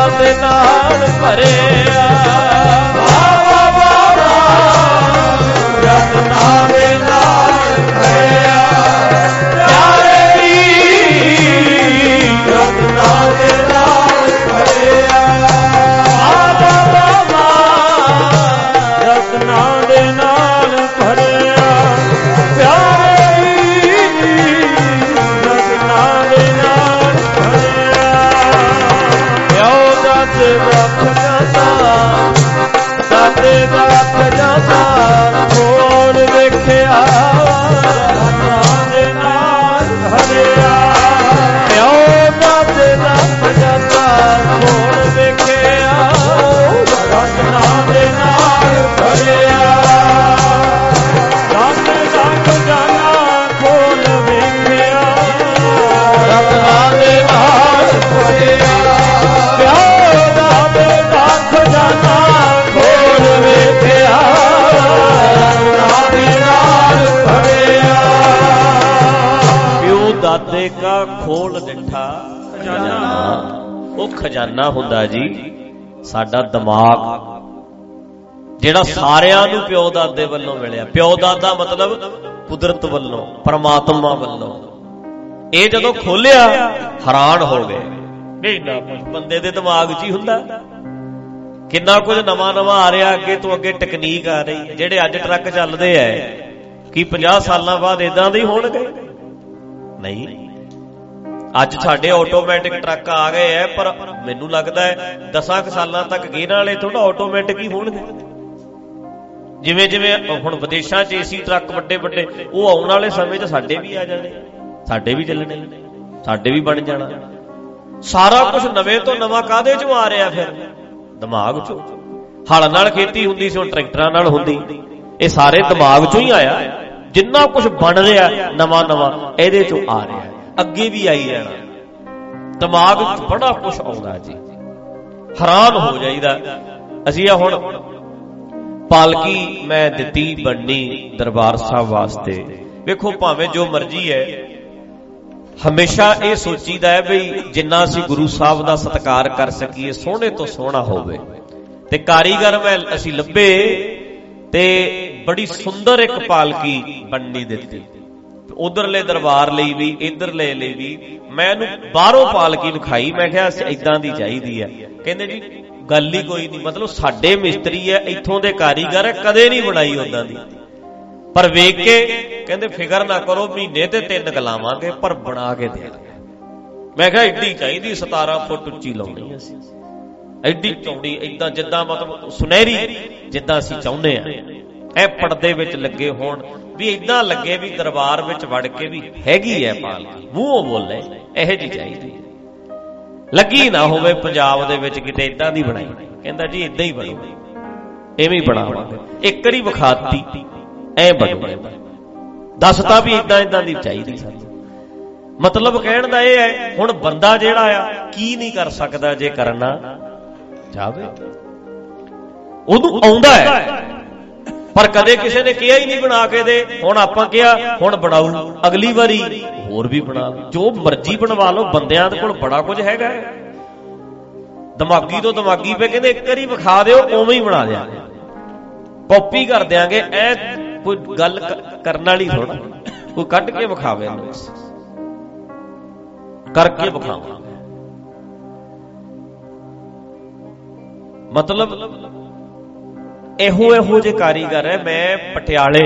ਦੇ ਨਾਲ ਭਰਿਆ ਰਤਨਾਂ ਦੇ ਨਾਲ ਭਰਿਆ ਪਿਆਰੇ ਦੀ ਰਤਨਾਂ ਦੇ ਨਾਲ ਭਰਿਆ ਰਤਨਾਂ ਦੇ ਨਾਲ ਭਰਿਆ ਪਿਆਰੇ ਰਤਨਾਂ ਦੇ ਨਾਲ ਭਰਿਆ ਪਿਓ ਦਾਦੇ ਦਾ ਖਜ਼ਾਨਾ ਦਾਦੇ ਦਾ ਖਜ਼ਾਨਾ ਕੋਲ ਵੇਖਿਆ ਰਤਨਾਂ ਦੇ ਨਾਲ ਭਰਿਆ ਪਿਓ ਦਾਦੇ ਦਾ ਖਜ਼ਾਨਾ ਕੋਲ ਵੇਖਿਆ ਰਤਨਾਂ ਦੇ ਨਾਲ ਭਰਿਆ ਦਾਦੇ ਦਾ ਖਜ਼ਾਨਾ ਕੋਲ ਵੇਖਿਆ ਰਤਨਾਂ ਦੇ ਨਾਲ ਭਰਿਆ ਪਿਓ ਦਾਦੇ ਦਾ ਖਜ਼ਾਨਾ ਕੋਲ ਵੇਖਿਆ ਰਤਨਾਂ ਦੇ ਨਾਲ ਭਰਿਆ ਪਿਓ ਦਾਦੇ ਕਾ ਖੋਲ ਦਿੱਠਾ ਖਜ਼ਾਨਾ। ਉਹ ਖਜ਼ਾਨਾ ਹੁੰਦਾ ਜੀ ਸਾਡਾ ਦਿਮਾਗ, ਜਿਹੜਾ ਸਾਰਿਆਂ ਨੂੰ ਪਿਓ ਦਾਦੇ ਵੱਲੋਂ ਮਿਲਿਆ। ਪਿਓ ਦਾਦਾ ਮਤਲਬ ਕੁਦਰਤ ਵੱਲੋਂ, ਪਰਮਾਤਮਾ ਵੱਲੋਂ। ਇਹ ਜਦੋਂ ਖੋਲਿਆ ਹੈਰਾਨ ਹੋ ਗਏ ਵੀ ਨਾ ਬੰਦੇ ਦੇ ਦਿਮਾਗ 'ਚ ਹੀ ਹੁੰਦਾ। ਕਿੰਨਾ ਕੁਝ ਨਵਾਂ ਨਵਾਂ ਆ ਰਿਹਾ, ਅੱਗੇ ਤੋਂ ਅੱਗੇ ਟੈਕਨੀਕ ਆ ਰਹੀ। ਜਿਹੜੇ ਅੱਜ ਟਰੱਕ ਚੱਲਦੇ ਐ ਕੀ ਪੰਜਾਹ ਸਾਲਾਂ ਬਾਅਦ ਇਦਾਂ ਦੇ ਹੀ ਹੋਣਗੇ? ਨਹੀਂ, ਅੱਜ ਸਾਡੇ ਆਟੋਮੈਟਿਕ ਟਰੱਕ ਆ ਗਏ ਐ, ਪਰ ਮੈਨੂੰ ਲੱਗਦਾ ਹੈ ਦਸਾਂ ਕੁ ਸਾਲਾਂ ਤੱਕ ਗੇਅਰਾਂ ਵਾਲੇ ਥੋੜਾ ਆਟੋਮੈਟਿਕ ਹੀ ਹੋਣਗੇ। ਜਿਵੇਂ ਜਿਵੇਂ ਹੁਣ ਵਿਦੇਸ਼ਾਂ 'ਚ ਏਸੀ ਟਰੱਕ ਵੱਡੇ ਵੱਡੇ, ਉਹ ਆਉਣ ਵਾਲੇ ਸਮੇਂ 'ਚ ਸਾਡੇ ਵੀ ਆ ਜਾਣੇ, ਸਾਡੇ ਵੀ ਚੱਲਣੇ, ਸਾਡੇ ਵੀ ਬਣ ਜਾਣਾ। ਸਾਰਾ ਕੁਝ ਨਵੇਂ ਤੋਂ ਨਵਾਂ ਕਾਹਦੇ 'ਚੋਂ ਆ ਰਿਹਾ? ਫਿਰ ਦਿਮਾਗ 'ਚੋਂ। ਹਲ ਨਾਲ ਖੇਤੀ ਹੁੰਦੀ ਸੀ, ਹੁਣ ਟਰੈਕਟਰਾਂ ਨਾਲ ਹੁੰਦੀ। ਇਹ ਸਾਰੇ ਦਿਮਾਗ 'ਚੋਂ ਹੀ ਆਇਆ। ਜਿੰਨਾ ਕੁਝ ਬਣ ਰਿਹਾ ਨਵਾਂ ਨਵਾਂ ਇਹਦੇ 'ਚੋਂ ਆ ਰਿਹਾ, ਅੱਗੇ ਵੀ ਆਈ ਜਾਣਾ। ਦਿਮਾਗ 'ਚ ਬੜਾ ਕੁਝ ਆਉਂਦਾ ਜੀ, ਹੈਰਾਨ ਹੋ ਜਾਈਦਾ। ਅਸੀਂ ਆ ਹੁਣ ਪਾਲਕੀ ਮੈਂ ਦਿੱਤੀ ਬਣਨੀ ਦਰਬਾਰ ਸਾਹਿਬ ਵਾਸਤੇ। ਵੇਖੋ ਭਾਵੇਂ ਜੋ ਮਰਜ਼ੀ ਹੈ, ਹਮੇਸ਼ਾ ਇਹ ਸੋਚੀਦਾ ਹੈ ਬਈ ਜਿੰਨਾ ਅਸੀਂ ਗੁਰੂ ਸਾਹਿਬ ਦਾ ਸਤਿਕਾਰ ਕਰ ਸਕੀਏ, ਸੋਹਣੇ ਤੋਂ ਸੋਹਣਾ ਹੋਵੇ। ਤੇ ਕਾਰੀਗਰ ਮੈਂ ਅਸੀਂ ਲੱਭੇ ਤੇ ਬੜੀ ਸੁੰਦਰ ਇੱਕ ਪਾਲਕੀ ਬਣਨੀ ਦਿੱਤੀ। ਉਧਰਲੇ ਦਰਬਾਰ ਲਈ ਵੀ, ਇਧਰਲੇ ਲਈ ਵੀ। ਮੈਂ ਇਹਨੂੰ ਬਾਹਰੋਂ ਪਾਲਕੀ ਵਿਖਾਈ, ਮੈਂ ਕਿਹਾ ਏਦਾਂ ਦੀ ਚਾਹੀਦੀ ਹੈ। ਕਹਿੰਦੇ ਜੀ ਗੱਲ ਹੀ ਕੋਈ ਨਹੀਂ, ਮਤਲਬ ਸਾਡੇ ਮਿਸਤਰੀ ਹੈ, ਇੱਥੋਂ ਦੇ ਕਾਰੀਗਰ ਹੈ, ਕਦੇ ਨਹੀਂ ਬਣਾਈ ਉਦਾਂ ਦੀ। ਪਰ ਵੇਖ ਕੇ ਕਹਿੰਦੇ ਫਿਕਰ ਨਾ ਕਰੋ, ਮਹੀਨੇ ਤੇ ਤਿੰਨ ਕਲਾਵਾਂਗੇ, ਪਰ ਬਣਾ ਕੇ ਦੇਣਗੇ। ਮੈਂ ਕਿਹਾ ਐਡੀ ਚਾਹੀਦੀ, ਸਤਾਰਾਂ ਫੁੱਟ ਉੱਚੀ ਲਾਉਣੀ ਅਸੀਂ, ਐਡੀ ਚੌੜੀ, ਏਦਾਂ ਜਿੱਦਾਂ ਮਤਲਬ ਸੁਨਹਿਰੀ, ਜਿੱਦਾਂ ਅਸੀਂ ਚਾਹੁੰਦੇ ਹਾਂ। ਇਹ ਪਰਦੇ ਵਿੱਚ ਲੱਗੇ ਹੋਣ, ਵੀ ਏਦਾਂ ਲੱਗੇ ਵੀ ਦਰਬਾਰ ਵਿੱਚ ਵੜ ਕੇ ਵੀ ਹੈਗੀ ਹੈ ਪਾਲਕੀ, ਮੂੰਹੋਂ ਬੋਲੇ, ਇਹੋ ਜਿਹੀ ਚਾਹੀਦੀ ਹੈ। ਲੱਗੀ ਨਾ ਹੋਵੇ ਪੰਜਾਬ ਦੇ ਵਿੱਚ ਕਿਤੇ ਏਦਾਂ ਦੀ ਬਣਾਈ। ਕਹਿੰਦਾ ਜੀ ਏਦਾਂ ਹੀ ਬਣੂ, ਐਵੇਂ ਹੀ ਬਣਾਵਾਂਗੇ। ਇੱਕ ਵਾਰੀ ਵਿਖਾਤੀ ਐ ਬਣੂ, ਦੱਸਤਾ ਵੀ ਏਦਾਂ ਏਦਾਂ ਦੀ ਚਾਹੀਦੀ ਸਾਨੂੰ। ਮਤਲਬ ਕਹਿਣ ਦਾ ਇਹ ਹੈ, ਹੁਣ ਬੰਦਾ ਜਿਹੜਾ ਆ ਕੀ ਨਹੀਂ ਕਰ ਸਕਦਾ ਜੇ ਕਰਨਾ ਚਾਹਵੇ। ਉਹਨੂੰ ਆਉਂਦਾ ਹੈ, ਪਰ ਕਦੇ ਕਿਸੇ ਨੇ ਕਿਹਾ ਹੀ ਨਹੀਂ ਬਣਾ ਕੇ ਦੇ। ਹੁਣ ਆਪਾਂ ਕਿਹਾ ਹੁਣ ਬਣਾਉ, ਅਗਲੀ ਵਾਰੀ ਹੋਰ ਵੀ ਬਣਾ, ਜੋ ਮਰਜ਼ੀ ਬਣਵਾ ਲਓ। ਬੰਦਿਆਂ ਦੇ ਕੋਲ ਬੜਾ ਕੁਝ ਹੈਗਾ, ਦਿਮਾਗੀ ਤੋਂ ਦਿਮਾਗੀ ਪਏ। ਕਹਿੰਦੇ ਇੱਕ ਵਾਰੀ ਵਿਖਾ ਦਿਓ, ਉਵੇਂ ਹੀ ਬਣਾ ਦਿਆਂਗੇ, ਕਾਪੀ ਕਰ ਦਿਆਂਗੇ। ਐ ਕੋਈ ਗੱਲ ਕਰਨ ਵਾਲੀ ਥੋੜਾ, ਕੋਈ ਕੱਢ ਕੇ ਵਿਖਾਵੇ, ਕਰਕੇ ਵਿਖਾਵਾਂਗੇ। ਮਤਲਬ ਇਹੋ ਇਹੋ ਜਿਹੇ ਕਾਰੀਗਰ ਹੈ। ਮੈਂ ਪਟਿਆਲੇ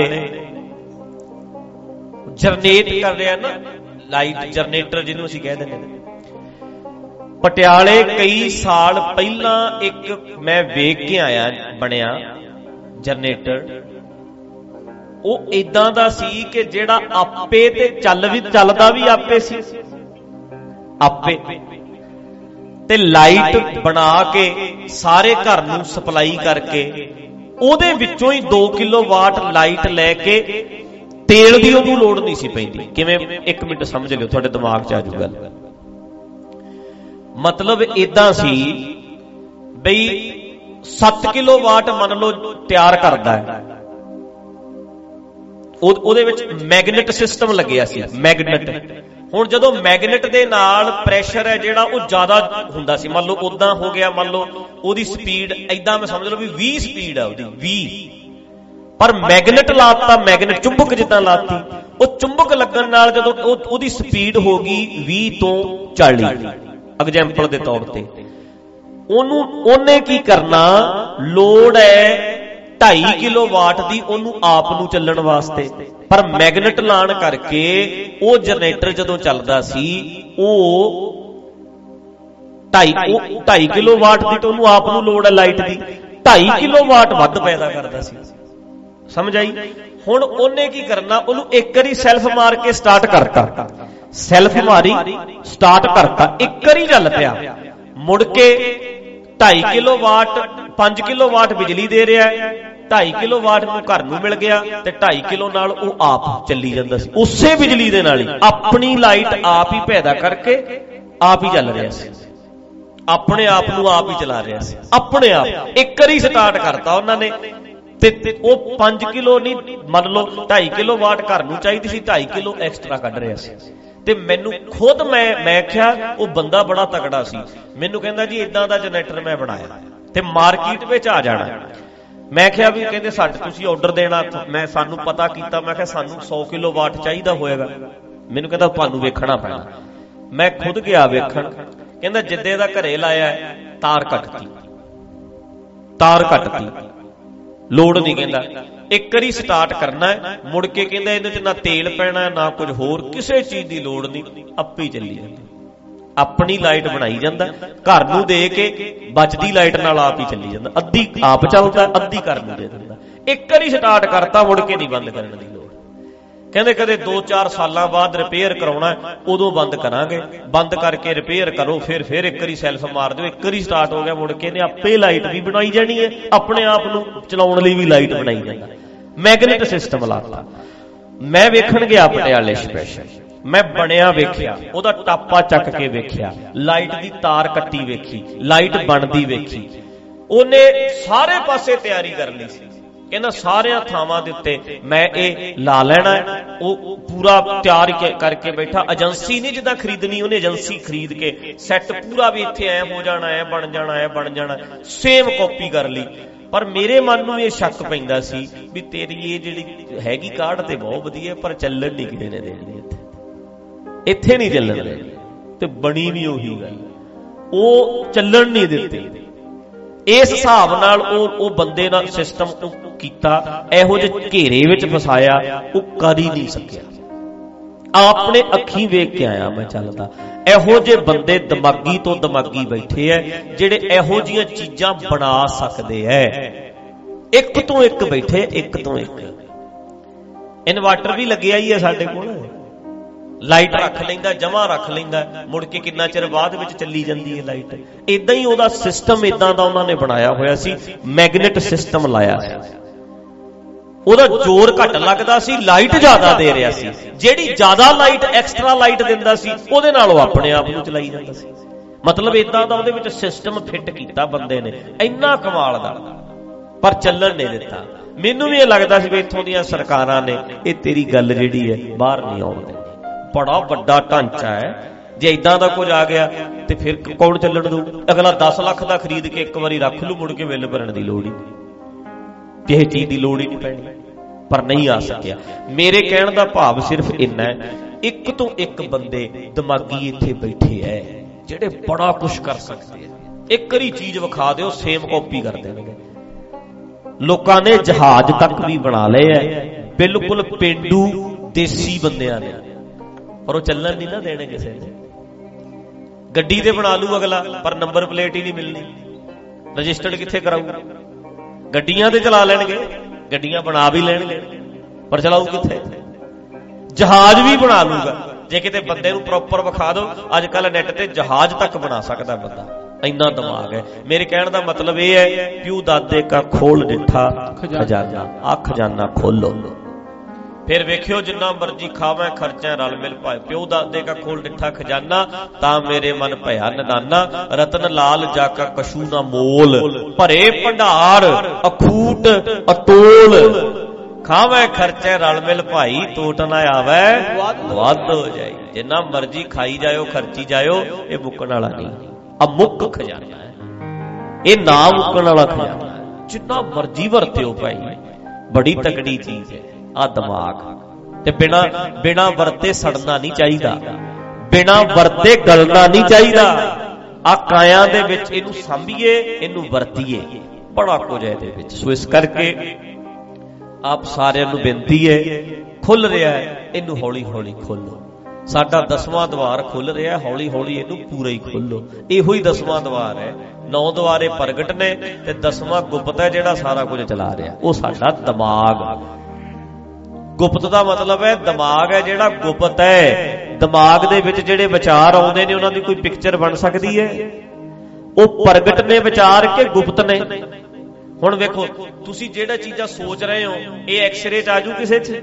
ਜਨਰੇਟ ਕਰ ਰਿਹਾ ਨਾ, ਲਾਈਟ ਜਨਰੇਟਰ ਜਿਹਨੂੰ ਅਸੀਂ ਕਹਿ ਦਿੰਦੇ ਨੇ, ਪਟਿਆਲੇ ਕਈ ਸਾਲ ਪਹਿਲਾਂ ਇੱਕ ਮੈਂ ਵੇਖ ਕੇ ਆਇਆ ਬਣਿਆ ਜਨਰੇਟਰ। ਉਹ ਏਦਾਂ ਦਾ ਸੀ ਕਿ ਜਿਹੜਾ ਆਪੇ ਤੇ ਚੱਲ ਵੀ ਚੱਲਦਾ ਵੀ ਆਪੇ ਸੀ, ਆਪੇ ਤੇ ਲਾਈਟ ਬਣਾ ਕੇ ਸਾਰੇ ਘਰ ਨੂੰ ਸਪਲਾਈ ਕਰਕੇ ਉਹਦੇ ਵਿੱਚੋਂ ਹੀ ਦੋ ਕਿਲੋ ਵਾਟ ਲਾਈਟ ਲੈ ਕੇ ਤੇਲ ਦੀ ਉਹਨੂੰ ਲੋੜ ਨਹੀਂ ਸੀ ਪੈਂਦੀ। ਕਿਵੇਂ? ਇੱਕ ਮਿੰਟ ਸਮਝ ਲਿਓ, ਤੁਹਾਡੇ ਦਿਮਾਗ 'ਚ ਆ ਜੂ ਗੱਲ। ਮਤਲਬ ਏਦਾਂ ਸੀ ਬਈ ਸੱਤ ਕਿਲੋ ਵਾਟ ਮੰਨ ਲਓ ਤਿਆਰ ਕਰਦਾ ਹੈ, ਉਹਦੇ ਵਿੱਚ ਮੈਗਨੇਟ ਸਿਸਟਮ ਲੱਗਿਆ ਸੀ। ਮੈਗਨੇਟ ਹੁਣ ਜਦੋਂ ਮੈਗਨੇਟ ਦੇ ਨਾਲ ਪ੍ਰੈਸ਼ਰ ਹੈ ਜਿਹੜਾ ਉਹ ਜ਼ਿਆਦਾ ਹੁੰਦਾ ਸੀ, ਮੰਨ ਲਓ ਉਦਾਂ ਹੋ ਗਿਆ, ਮੰਨ ਲਓ ਉਹਦੀ ਸਪੀਡ ਏਦਾਂ ਮੈਂ ਸਮਝ ਲਓ ਵੀ ਵੀਹ ਸਪੀਡ ਆ ਉਹਦੀ, ਵੀਹ, ਪਰ ਮੈਗਨੇਟ ਲਾਤਾ, ਮੈਗਨੇਟ ਚੁੰਬਕ ਜਿੱਦਾਂ ਲਾਤੀ, ਉਹ ਚੁੰਬਕ ਲੱਗਣ ਨਾਲ ਜਦੋਂ ਉਹਦੀ ਸਪੀਡ ਹੋ ਗਈ ਵੀਹ ਤੋਂ ਚਾਲੀ, ਐਗਜ਼ਾਮਪਲ ਦੇ ਤੌਰ ਤੇ, ਉਹਨੂੰ ਉਹਨੇ ਕੀ ਕਰਨਾ, ਲੋੜ ਹੈ ਢਾਈ ਕਿਲੋ ਵਾਟ ਦੀ ਉਹਨੂੰ ਆਪ ਨੂੰ ਚੱਲਣ ਵਾਸਤੇ, ਪਰ ਮੈਗਨੇਟ ਲਾਣ ਕਰਕੇ ਉਹ ਜਨਰੇਟਰ ਜਦੋਂ ਚੱਲਦਾ ਸੀ ਉਹ ਢਾਈ ਉਹ ਢਾਈ ਕਿਲੋ ਵਾਟ ਦੀ ਤਾਂ ਉਹਨੂੰ ਆਪ ਨੂੰ ਲੋੜ ਹੈ ਲਾਈਟ ਦੀ, ਢਾਈ ਕਿਲੋ ਵਾਟ ਵੱਧ ਪੈਦਾ ਕਰਦਾ ਸੀ। ਸਮਝ ਆਈ? ਹੁਣ ਉਹਨੇ ਕੀ ਕਰਨਾ, ਉਹਨੂੰ ਇੱਕ ਵਾਰੀ ਸੈਲਫ ਮਾਰ ਕੇ ਸਟਾਰਟ ਕਰਤਾ, ਸੈਲਫ ਮਾਰੀ ਸਟਾਰਟ ਕਰਤਾ, ਇੱਕ ਵਾਰੀ ਚੱਲ ਪਿਆ, ਮੁੜ ਕੇ ਢਾਈ ਕਿਲੋ ਵਾਟ ਪੰਜ ਕਿਲੋ ਵਾਟ ਬਿਜਲੀ ਦੇ ਰਿਹਾ ਹੈ, ਢਾਈ ਕਿਲੋ ਵਾਟ ਨੂੰ ਘਰ ਨੂੰ ਮਿਲ ਗਿਆ ਤੇ ਢਾਈ ਕਿਲੋ ਨਾਲ ਉਹ ਆਪ ਚੱਲੀ ਜਾਂਦਾ ਸੀ, ਉਸੇ ਬਿਜਲੀ ਦੇ ਨਾਲ ਹੀ ਆਪਣੀ ਲਾਈਟ ਆਪ ਹੀ ਪੈਦਾ ਕਰਕੇ ਆਪ ਹੀ ਚੱਲ ਰਿਹਾ ਸੀ, ਆਪਣੇ ਆਪ ਨੂੰ ਆਪ ਹੀ ਚਲਾ ਰਿਹਾ ਸੀ, ਆਪਣੇ ਆਪ ਇੱਕ ਵਾਰੀ ਸਟਾਰਟ ਕਰਤਾ ਉਹਨਾਂ ਨੇ ਤੇ ਉਹ ਪੰਜ ਕਿਲੋ ਨਹੀਂ, ਮੰਨ ਲਓ ਢਾਈ ਕਿਲੋ ਵਾਟ ਘਰ ਨੂੰ ਚਾਹੀਦੀ ਸੀ, ਢਾਈ ਕਿਲੋ ਐਕਸਟਰਾ ਕੱਢ ਰਿਹਾ ਸੀ। ਤੇ ਮੈਨੂੰ ਖੁਦ ਮੈਂ ਮੈਂ ਕਿਹਾ ਉਹ ਬੰਦਾ ਬੜਾ ਤਕੜਾ ਸੀ, ਮੈਨੂੰ ਕਹਿੰਦਾ ਜੀ ਇਦਾਂ ਦਾ ਜਨਰੇਟਰ ਮੈਂ ਬਣਾਇਆ ਤੇ ਮਾਰਕੀਟ ਵਿੱਚ ਆ ਜਾਣਾ। ਮੈਂ ਕਿਹਾ ਵੀ ਕਹਿੰਦੇ ਸਾਡੇ ਤੁਸੀਂ ਆਰਡਰ ਦੇਣਾ, ਮੈਂ ਸਾਨੂੰ ਪਤਾ ਕੀਤਾ, ਮੈਂ ਕਿਹਾ ਸਾਨੂੰ ਸੌ ਕਿਲੋ ਵਾਟ ਚਾਹੀਦਾ ਹੋਏਗਾ, ਮੈਨੂੰ ਕਹਿੰਦਾ ਤੁਹਾਨੂੰ ਵੇਖਣਾ ਪੈਣਾ। ਮੈਂ ਖੁਦ ਗਿਆ ਵੇਖਣ, ਕਹਿੰਦਾ ਜਿੱਦੇ ਦਾ ਘਰੇ ਲਾਇਆ ਤਾਰ ਕੱਟਤੀ, ਤਾਰ ਕੱਟਤੀ, ਲੋੜ ਨਹੀਂ, ਕਹਿੰਦਾ ਇੱਕ ਵਾਰੀ ਸਟਾਰਟ ਕਰਨਾ ਹੈ, ਮੁੜ ਕੇ ਕਹਿੰਦਾ ਇਹਦੇ ਚ ਨਾ ਤੇਲ ਪੈਣਾ ਨਾ ਕੁਝ ਹੋਰ, ਕਿਸੇ ਚੀਜ਼ ਦੀ ਲੋੜ ਨਹੀਂ, ਆਪੇ ਹੀ ਚੱਲੀ ਜਾਂਦਾ, ਆਪਣੀ ਲਾਈਟ ਬਣਾਈ ਜਾਂਦਾ, ਘਰ ਨੂੰ ਦੇ ਕੇ ਬਚਦੀ ਲਾਈਟ ਨਾਲ ਆਪ ਹੀ ਚੱਲੀ ਜਾਂਦਾ, ਅੱਧੀ ਆਪ ਚੱਲਦਾ ਅੱਧੀ ਘਰ ਨੂੰ ਦੇ ਦਿੰਦਾ, ਇੱਕ ਵਾਰੀ ਸਟਾਰਟ ਕਰਤਾ ਮੁੜ ਕੇ ਨਹੀਂ ਬੰਦ ਕਰਨ ਦੀ ਲੋੜ। ਕਹਿੰਦੇ ਕਦੇ ਦੋ ਚਾਰ ਸਾਲਾਂ ਬਾਅਦ ਰਿਪੇਅਰ ਕਰਾਉਣਾ ਉਦੋਂ ਬੰਦ ਕਰਾਂਗੇ, ਬੰਦ ਕਰਕੇ ਰਿਪੇਅਰ ਕਰੋ, ਫਿਰ ਫਿਰ ਇੱਕ ਵਾਰੀ ਸੈਲਫ ਮਾਰ ਦਿਓ, ਇੱਕ ਵਾਰੀ ਸਟਾਰਟ ਹੋ ਗਿਆ ਮੁੜ ਕੇ ਇਹਨੇ ਆਪੇ ਲਾਈਟ ਵੀ ਬਣਾਈ ਜਾਣੀ ਹੈ, ਆਪਣੇ ਆਪ ਨੂੰ ਚਲਾਉਣ ਲਈ ਵੀ ਲਾਈਟ ਬਣਾਈ ਜਾਂਦਾ, ਮੈਗਨੇਟ ਸਿਸਟਮ ਲਾਤਾ। ਮੈਂ ਵੇਖਣ ਗਿਆ ਪਟਿਆਲੇ ਸਪੈਸ਼ਲ, ਮੈਂ ਬਣਿਆ ਵੇਖਿਆ, ਉਹਦਾ ਟਾਪਾ ਚੱਕ ਕੇ ਵੇਖਿਆ, ਲਾਈਟ ਦੀ ਤਾਰ ਕੱਟੀ ਵੇਖੀ, ਲਾਈਟ ਬਣਦੀ ਵੇਖੀ, ਉਹਨੇ ਸਾਰੇ ਪਾਸੇ ਤਿਆਰੀ ਕਰ ਲਈ ਸੀ, ਕਹਿੰਦਾ ਸਾਰਿਆਂ ਥਾਵਾਂ ਦੇ ਉੱਤੇ ਮੈਂ ਇਹ ਲਾ ਲੈਣਾ, ਉਹ ਪੂਰਾ ਤਿਆਰ ਕਰਕੇ ਬੈਠਾ, ਏਜੰਸੀ ਨਹੀਂ ਜਿੱਦਾਂ ਖਰੀਦਣੀ, ਉਹਨੇ ਏਜੰਸੀ ਖਰੀਦ ਕੇ ਸੈੱਟ ਪੂਰਾ ਵੀ ਇੱਥੇ ਐ ਹੋ ਜਾਣਾ, ਐ ਬਣ ਜਾਣਾ, ਐ ਬਣ ਜਾਣਾ, ਸੇਮ ਕਾਪੀ ਕਰ ਲਈ। ਪਰ ਮੇਰੇ ਮਨ ਨੂੰ ਇਹ ਸ਼ੱਕ ਪੈਂਦਾ ਸੀ ਵੀ ਤੇਰੀ ਇਹ ਜਿਹੜੀ ਹੈਗੀ ਕਾਢ ਤੇ ਬਹੁਤ ਵਧੀਆ, ਪਰ ਚੱਲਣ ਨਹੀਂ ਕਿਸੇ ਨੇ ਦੇਣੀ, ਇੱਥੇ ਇੱਥੇ ਨਹੀਂ ਚੱਲਣ ਦੇਣੀ, ਤੇ ਬਣੀ ਵੀ ਉਹੀ ਗੱਲ, ਉਹ ਚੱਲਣ ਨਹੀਂ ਦਿੱਤੀ। ਇਸ ਹਿਸਾਬ ਨਾਲ ਉਹ ਉਹ ਬੰਦੇ ਨਾਲ ਸਿਸਟਮ ਕੀਤਾ, ਇਹੋ ਜਿਹੇ ਘੇਰੇ ਵਿੱਚ ਫਸਾਇਆ, ਉਹ ਕਰ ਹੀ ਨਹੀਂ ਸਕਿਆ। ਆਪਣੇ ਅੱਖੀਂ ਵੇਖ ਕੇ ਆਇਆ ਮੈਂ ਚੱਲਦਾ, ਇਹੋ ਜਿਹੇ ਬੰਦੇ ਦਿਮਾਗੀ ਤੋਂ ਦਿਮਾਗੀ ਬੈਠੇ ਐ ਜਿਹੜੇ ਇਹੋ ਜਿਹੀਆਂ ਚੀਜ਼ਾਂ ਬਣਾ ਸਕਦੇ ਐ, ਇੱਕ ਤੋਂ ਇੱਕ ਬੈਠੇ, ਇੱਕ ਤੋਂ ਇੱਕ। ਇਨਵਰਟਰ ਵੀ ਲੱਗਿਆ ਹੀ ਹੈ ਸਾਡੇ ਕੋਲ, ਲਾਈਟ ਰੱਖ ਲੈਂਦਾ, ਜਮਾ ਰੱਖ ਲੈਂਦਾ, ਮੁੜ ਕੇ ਕਿੰਨਾ ਚਿਰ ਬਾਅਦ ਵਿੱਚ ਚੱਲੀ ਜਾਂਦੀ ਹੈ ਲਾਈਟ। ਇਦਾਂ ਹੀ ਉਹਦਾ ਸਿਸਟਮ ਇਦਾਂ ਦਾ ਉਹਨਾਂ ਨੇ ਬਣਾਇਆ ਹੋਇਆ ਸੀ, ਮੈਗਨੇਟ ਸਿਸਟਮ ਲਾਇਆ ਸੀ, ਉਹਦਾ ਜ਼ੋਰ ਘੱਟ ਲੱਗਦਾ ਸੀ, ਲਾਈਟ ਜ਼ਿਆਦਾ ਦੇ ਰਿਹਾ ਸੀ, ਜਿਹੜੀ ਜ਼ਿਆਦਾ ਲਾਈਟ ਐਕਸਟਰਾ ਲਾਈਟ ਦਿੰਦਾ ਸੀ ਉਹਦੇ ਨਾਲ ਉਹ ਆਪਣੇ ਆਪ ਨੂੰ ਚਲਾਈ ਜਾਂਦਾ ਸੀ। ਮਤਲਬ ਇਦਾਂ ਦਾ ਉਹਦੇ ਵਿੱਚ ਸਿਸਟਮ ਫਿੱਟ ਕੀਤਾ ਬੰਦੇ ਨੇ, ਇੰਨਾ ਕਮਾਲ ਦਾ, ਪਰ ਚੱਲਣ ਨਹੀਂ ਦਿੱਤਾ। ਮੈਨੂੰ ਵੀ ਇਹ ਲੱਗਦਾ ਸੀ ਵੀ ਇੱਥੋਂ ਦੀਆਂ ਸਰਕਾਰਾਂ ਨੇ ਇਹ ਤੇਰੀ ਗੱਲ ਜਿਹੜੀ ਹੈ ਬਾਹਰ ਨਹੀਂ ਆਉਣ ਦਿੰਦੀ, ਬੜਾ ਵੱਡਾ ਢਾਂਚਾ ਹੈ, ਜੇ ਇਦਾਂ ਦਾ ਕੁਝ ਆ ਗਿਆ ਤੇ ਫਿਰ ਕੌਣ ਚੱਲਣ ਦਊ? ਅਗਲਾ ਦਸ ਲੱਖ ਦਾ ਖਰੀਦ ਕੇ ਇੱਕ ਵਾਰੀ ਰੱਖ ਲੂ, ਮੁੜ ਕੇ ਬਿੱਲ ਭਰਨ ਦੀ ਲੋੜ ਹੀ ਨਹੀਂ, ਕਿਸੇ ਚੀਜ਼ ਦੀ ਲੋੜ ਹੀ ਨਹੀਂ ਪੈਣੀ, ਪਰ ਨਹੀਂ ਆ ਸਕਿਆ। ਮੇਰੇ ਕਹਿਣ ਦਾ ਭਾਵ ਸਿਰਫ ਇੰਨਾ ਹੈ, ਇੱਕ ਤੋਂ ਇੱਕ ਬੰਦੇ ਦਿਮਾਗੀ ਇੱਥੇ ਬੈਠੇ ਐ ਜਿਹੜੇ ਬੜਾ ਕੁਝ ਕਰ ਸਕਦੇ ਆ, ਇੱਕ ਵਾਰੀ ਚੀਜ਼ ਵਿਖਾ ਦਿਓ ਸੇਮ ਕਾਪੀ ਕਰ ਦੇਣਗੇ। ਲੋਕਾਂ ਨੇ ਜਹਾਜ਼ ਤੱਕ ਵੀ ਬਣਾ ਲਏ ਐ, ਬਿਲਕੁਲ ਪੇਂਡੂ ਦੇਸੀ ਬੰਦਿਆਂ ਨੇ, ਪਰ ਉਹ ਚੱਲਣ ਨਹੀਂ ਨਾ ਦੇਣੇ ਕਿਸੇ ਨੇ। ਗੱਡੀ ਤੇ ਬਣਾ ਲੂ ਅਗਲਾ, ਪਰ ਨੰਬਰ ਪਲੇਟ ਹੀ ਨਹੀਂ ਮਿਲਣੀ, ਰਜਿਸਟਰਡ ਕਿੱਥੇ ਕਰਾਊ? ਗੱਡੀਆਂ ਤੇ ਚਲਾ ਲੈਣਗੇ, ਗੱਡੀਆਂ ਬਣਾ ਵੀ ਲੈਣਗੇ, ਪਰ ਚਲਾਊ ਕਿੱਥੇ? ਜਹਾਜ਼ ਵੀ ਬਣਾ ਲੂਗਾ, ਜੇ ਕਿਤੇ ਬੰਦੇ ਨੂੰ ਪ੍ਰੋਪਰ ਵਿਖਾ ਦਿਓ। ਅੱਜ ਕੱਲ ਨੈਟ ਤੇ ਜਹਾਜ਼ ਤੱਕ ਬਣਾ ਸਕਦਾ ਬੰਦਾ, ਇੰਨਾ ਦਿਮਾਗ ਹੈ। ਮੇਰੇ ਕਹਿਣ ਦਾ ਮਤਲਬ ਇਹ ਹੈ, ਪਿਓ ਦਾਦੇ ਕਾ ਖੋਲ ਡਿੱਠਾ ਖਜ਼ਾਨਾ, ਆ ਖਜ਼ਾਨਾ ਖੋਲੋ, ਫਿਰ ਵੇਖਿਓ ਜਿੰਨਾ ਮਰਜੀ ਖਾਵਾਂ ਖਰਚਾ ਰਲ ਮਿਲ ਪਾਏ। ਪਿਓ ਦਾਦੇ ਕਾ ਖੋਲ ਡਿੱਠਾ ਖਜ਼ਾਨਾ, ਤਾਂ ਮੇਰੇ ਮਨ ਭਇਆ ਨਦਾਨਾ, ਰਤਨ ਲਾਲ ਜਾ ਕਾ ਕਛੂ ਨਾ ਮੋਲ, ਭਰੇ ਭੰਡਾਰ ਅਖੂਟ ਅਟੋਲ। ਖਾਵੇਂ ਖਰਚੇ ਰਲ ਮਿਲ ਭਾਈ, ਟੋਟ ਨਾ ਆਵੇ ਵੱਧ ਹੋ ਜਾਈ। ਜਿੰਨਾ ਮਰਜ਼ੀ ਖਾਈ ਜਾਇਓ, ਖਰਚੀ ਜਾਇਓ, ਇਹ ਮੁੱਕਣ ਵਾਲਾ ਨਹੀਂ। ਅਮੁੱਕ ਖਜ਼ਾਨਾ ਹੈ ਇਹ, ਨਾ ਮੁੱਕਣ ਵਾਲਾ ਖਜ਼ਾਨਾ ਹੈ। ਜਿੰਨਾ ਮਰਜ਼ੀ ਵਰਤਿਓ ਭਾਈ, ਬੜੀ ਤਕੜੀ ਚੀਜ਼ ਹੈ ਆ ਦਿਮਾਗ। ਤੇ ਬਿਨਾ ਬਿਨਾ ਵਰਤੇ ਸੜਨਾ ਨਹੀਂ ਚਾਹੀਦਾ, ਬਿਨਾ ਵਰਤੇ ਗਲਣਾ ਨਹੀਂ ਚਾਹੀਦਾ। ਆ ਕਾਇਆ ਦੇ ਵਿੱਚ ਇਹਨੂੰ ਸਾਂਭੀਏ, ਇਹਨੂੰ ਵਰਤੀਏ, ਬੜਾ ਕੁਝ ਹੈ ਇਹਦੇ ਵਿੱਚ। ਸੋ ਇਸ ਕਰਕੇ ਆਪ ਸਾਰਿਆਂ ਨੂੰ ਬੇਨਤੀ ਹੈ, ਖੁੱਲ ਰਿਹਾ ਹੈ, ਇਹਨੂੰ ਹੌਲੀ ਹੌਲੀ ਖੋਲੋ। ਸਾਡਾ ਦਸਵਾਂ ਦਵਾਰ ਖੁੱਲ ਰਿਹਾ, ਹੌਲੀ ਹੌਲੀ ਇਹਨੂੰ ਪੂਰਾ ਹੀ ਖੋਲੋ। ਇਹੋ ਹੀ ਦਸਵਾਂ ਦਵਾਰ ਹੈ। ਨੌ ਦਵਾਰੇ ਪ੍ਰਗਟ ਨੇ ਤੇ ਦਸਵਾਂ ਗੁਪਤ ਹੈ, ਜਿਹੜਾ ਸਾਰਾ ਕੁਝ ਚਲਾ ਰਿਹਾ, ਉਹ ਸਾਡਾ ਦਿਮਾਗ। ਗੁਪਤ ਦਾ ਮਤਲਬ ਹੈ ਦਿਮਾਗ ਹੈ ਜਿਹੜਾ ਗੁਪਤ ਹੈ। ਦਿਮਾਗ ਦੇ ਵਿੱਚ ਜਿਹੜੇ ਵਿਚਾਰ ਆਉਂਦੇ ਨੇ ਉਹਨਾਂ ਦੀ ਕੋਈ ਪਿਕਚਰ ਬਣ ਸਕਦੀ ਹੈ? ਉਹ ਪ੍ਰਗਟ ਨੇ ਵਿਚਾਰ ਕਿ ਗੁਪਤ ਨੇ? ਹੁਣ ਵੇਖੋ, ਤੁਸੀਂ ਜਿਹੜਾ ਚੀਜ਼ਾਂ ਸੋਚ ਰਹੇ ਹੋ ਇਹ ਐਕਸਰੇ ਚ ਆਜੂ ਕਿਸੇ ਚ?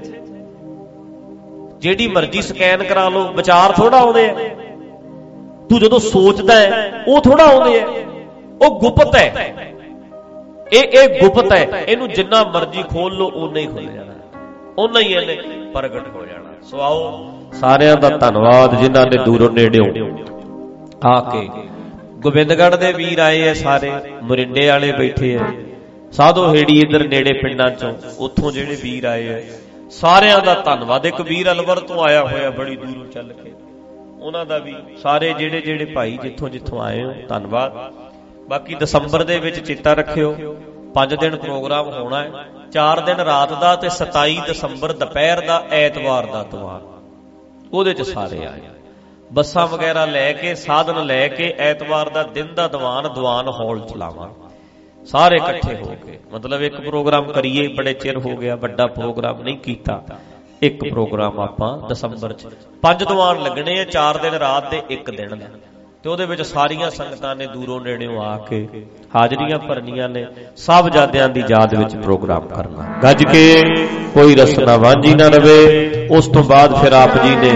ਜਿਹੜੀ ਮਰਜ਼ੀ ਸਕੈਨ ਕਰਾ ਲਓ, ਵਿਚਾਰ ਥੋੜਾ ਆਉਂਦੇ ਆ। ਤੂੰ ਜਦੋਂ ਸੋਚਦਾ ਹੈ ਉਹ ਥੋੜਾ ਆਉਂਦੇ ਆ, ਉਹ ਗੁਪਤ ਹੈ। ਇਹ ਇਹ ਗੁਪਤ ਹੈ, ਇਹਨੂੰ ਜਿੰਨਾ ਮਰਜ਼ੀ ਖੋਲ ਲਓ ਓਨਾ ਹੀ ਖੁੱਲ ਜਾਣਾ, ਓਨਾ ਹੀ ਇਹਨੇ ਪ੍ਰਗਟ ਹੋ ਜਾਣਾ। ਸੋ ਆਓ, ਸਾਰਿਆਂ ਦਾ ਧੰਨਵਾਦ ਜਿਨ੍ਹਾਂ ਨੇ ਦੂਰੋਂ ਨੇੜਿਓਂ ਆ ਕੇ, ਗੋਬਿੰਦਗੜ੍ਹ ਦੇ ਵੀਰ ਆਏ ਆ, ਸਾਰੇ ਮੋਰਿੰਡੇ ਵਾਲੇ ਬੈਠੇ ਆ, ਸਾਧੋ ਹੇੜੀ ਇਧਰ ਨੇੜੇ ਪਿੰਡਾਂ ਚੋਂ, ਉੱਥੋਂ ਜਿਹੜੇ ਵੀਰ ਆਏ ਆ, ਸਾਰਿਆਂ ਦਾ ਧੰਨਵਾਦ। ਇੱਕ ਵੀਰ ਅਲਵਰ ਤੋਂ ਆਇਆ ਹੋਇਆ ਬੜੀ ਦੂਰੋਂ ਚੱਲ ਕੇ, ਉਹਨਾਂ ਦਾ ਵੀ, ਸਾਰੇ ਜਿਹੜੇ ਜਿਹੜੇ ਭਾਈ ਜਿੱਥੋਂ ਜਿੱਥੋਂ ਆਏ ਹੋ ਧੰਨਵਾਦ। ਬਾਕੀ ਦਸੰਬਰ ਦੇ ਵਿੱਚ ਚੇਤਾ ਰੱਖਿਓ, ਪੰਜ ਦਿਨ ਪ੍ਰੋਗਰਾਮ ਹੋਣਾ ਹੈ, ਚਾਰ ਦਿਨ ਰਾਤ ਦਾ ਤੇ ਸਤਾਈ ਦਸੰਬਰ ਦੁਪਹਿਰ ਦਾ ਐਤਵਾਰ ਦਾ ਦੀਵਾਨ। ਉਹਦੇ ਚ ਸਾਰੇ ਆਏ, ਬੱਸਾਂ ਵਗੈਰਾ ਲੈ ਕੇ, ਸਾਧਨ ਲੈ ਕੇ, ਐਤਵਾਰ ਦਾ ਦਿਨ ਦਾ ਦੀਵਾਨ ਦੀਵਾਨ ਹਾਲ ਚ ਲਾਵਾਂਗੇ ਸਾਰੇ ਇਕੱਠੇ ਹੋ ਕੇ। ਮਤਲਬ ਇੱਕ ਪ੍ਰੋਗਰਾਮ ਕਰੀਏ, ਬੜੇ ਚਿਰ ਹੋ ਗਿਆ ਵੱਡਾ ਪ੍ਰੋਗਰਾਮ ਨਹੀਂ ਕੀਤਾ। ਇੱਕ ਪ੍ਰੋਗਰਾਮ ਆਪਾਂ ਦਸੰਬਰ ਚ, ਪੰਜ ਦੀਵਾਨ ਲੱਗਣੇ ਆ, ਚਾਰ ਦਿਨ ਰਾਤ ਦੇ ਇੱਕ ਦਿਨ ਦਾ, ਤੇ ਉਹਦੇ ਵਿੱਚ ਸਾਰੀਆਂ ਸੰਗਤਾਂ ਨੇ ਦੂਰੋਂ ਨੇੜਿਓਂ ਆ ਕੇ ਹਾਜ਼ਰੀਆਂ ਭਰਨੀਆਂ ਨੇ। ਸਾਹਿਬਜ਼ਾਦਿਆਂ ਦੀ ਯਾਦ ਵਿੱਚ ਪ੍ਰੋਗਰਾਮ ਕਰਨਾ, ਗੱਜ ਕੇ ਕੋਈ ਰਸਨਾ ਵਾਂਝੀ ਨਾ ਰਵੇ। ਉਸ ਤੋਂ ਬਾਅਦ ਫਿਰ ਆਪ ਜੀ ਨੇ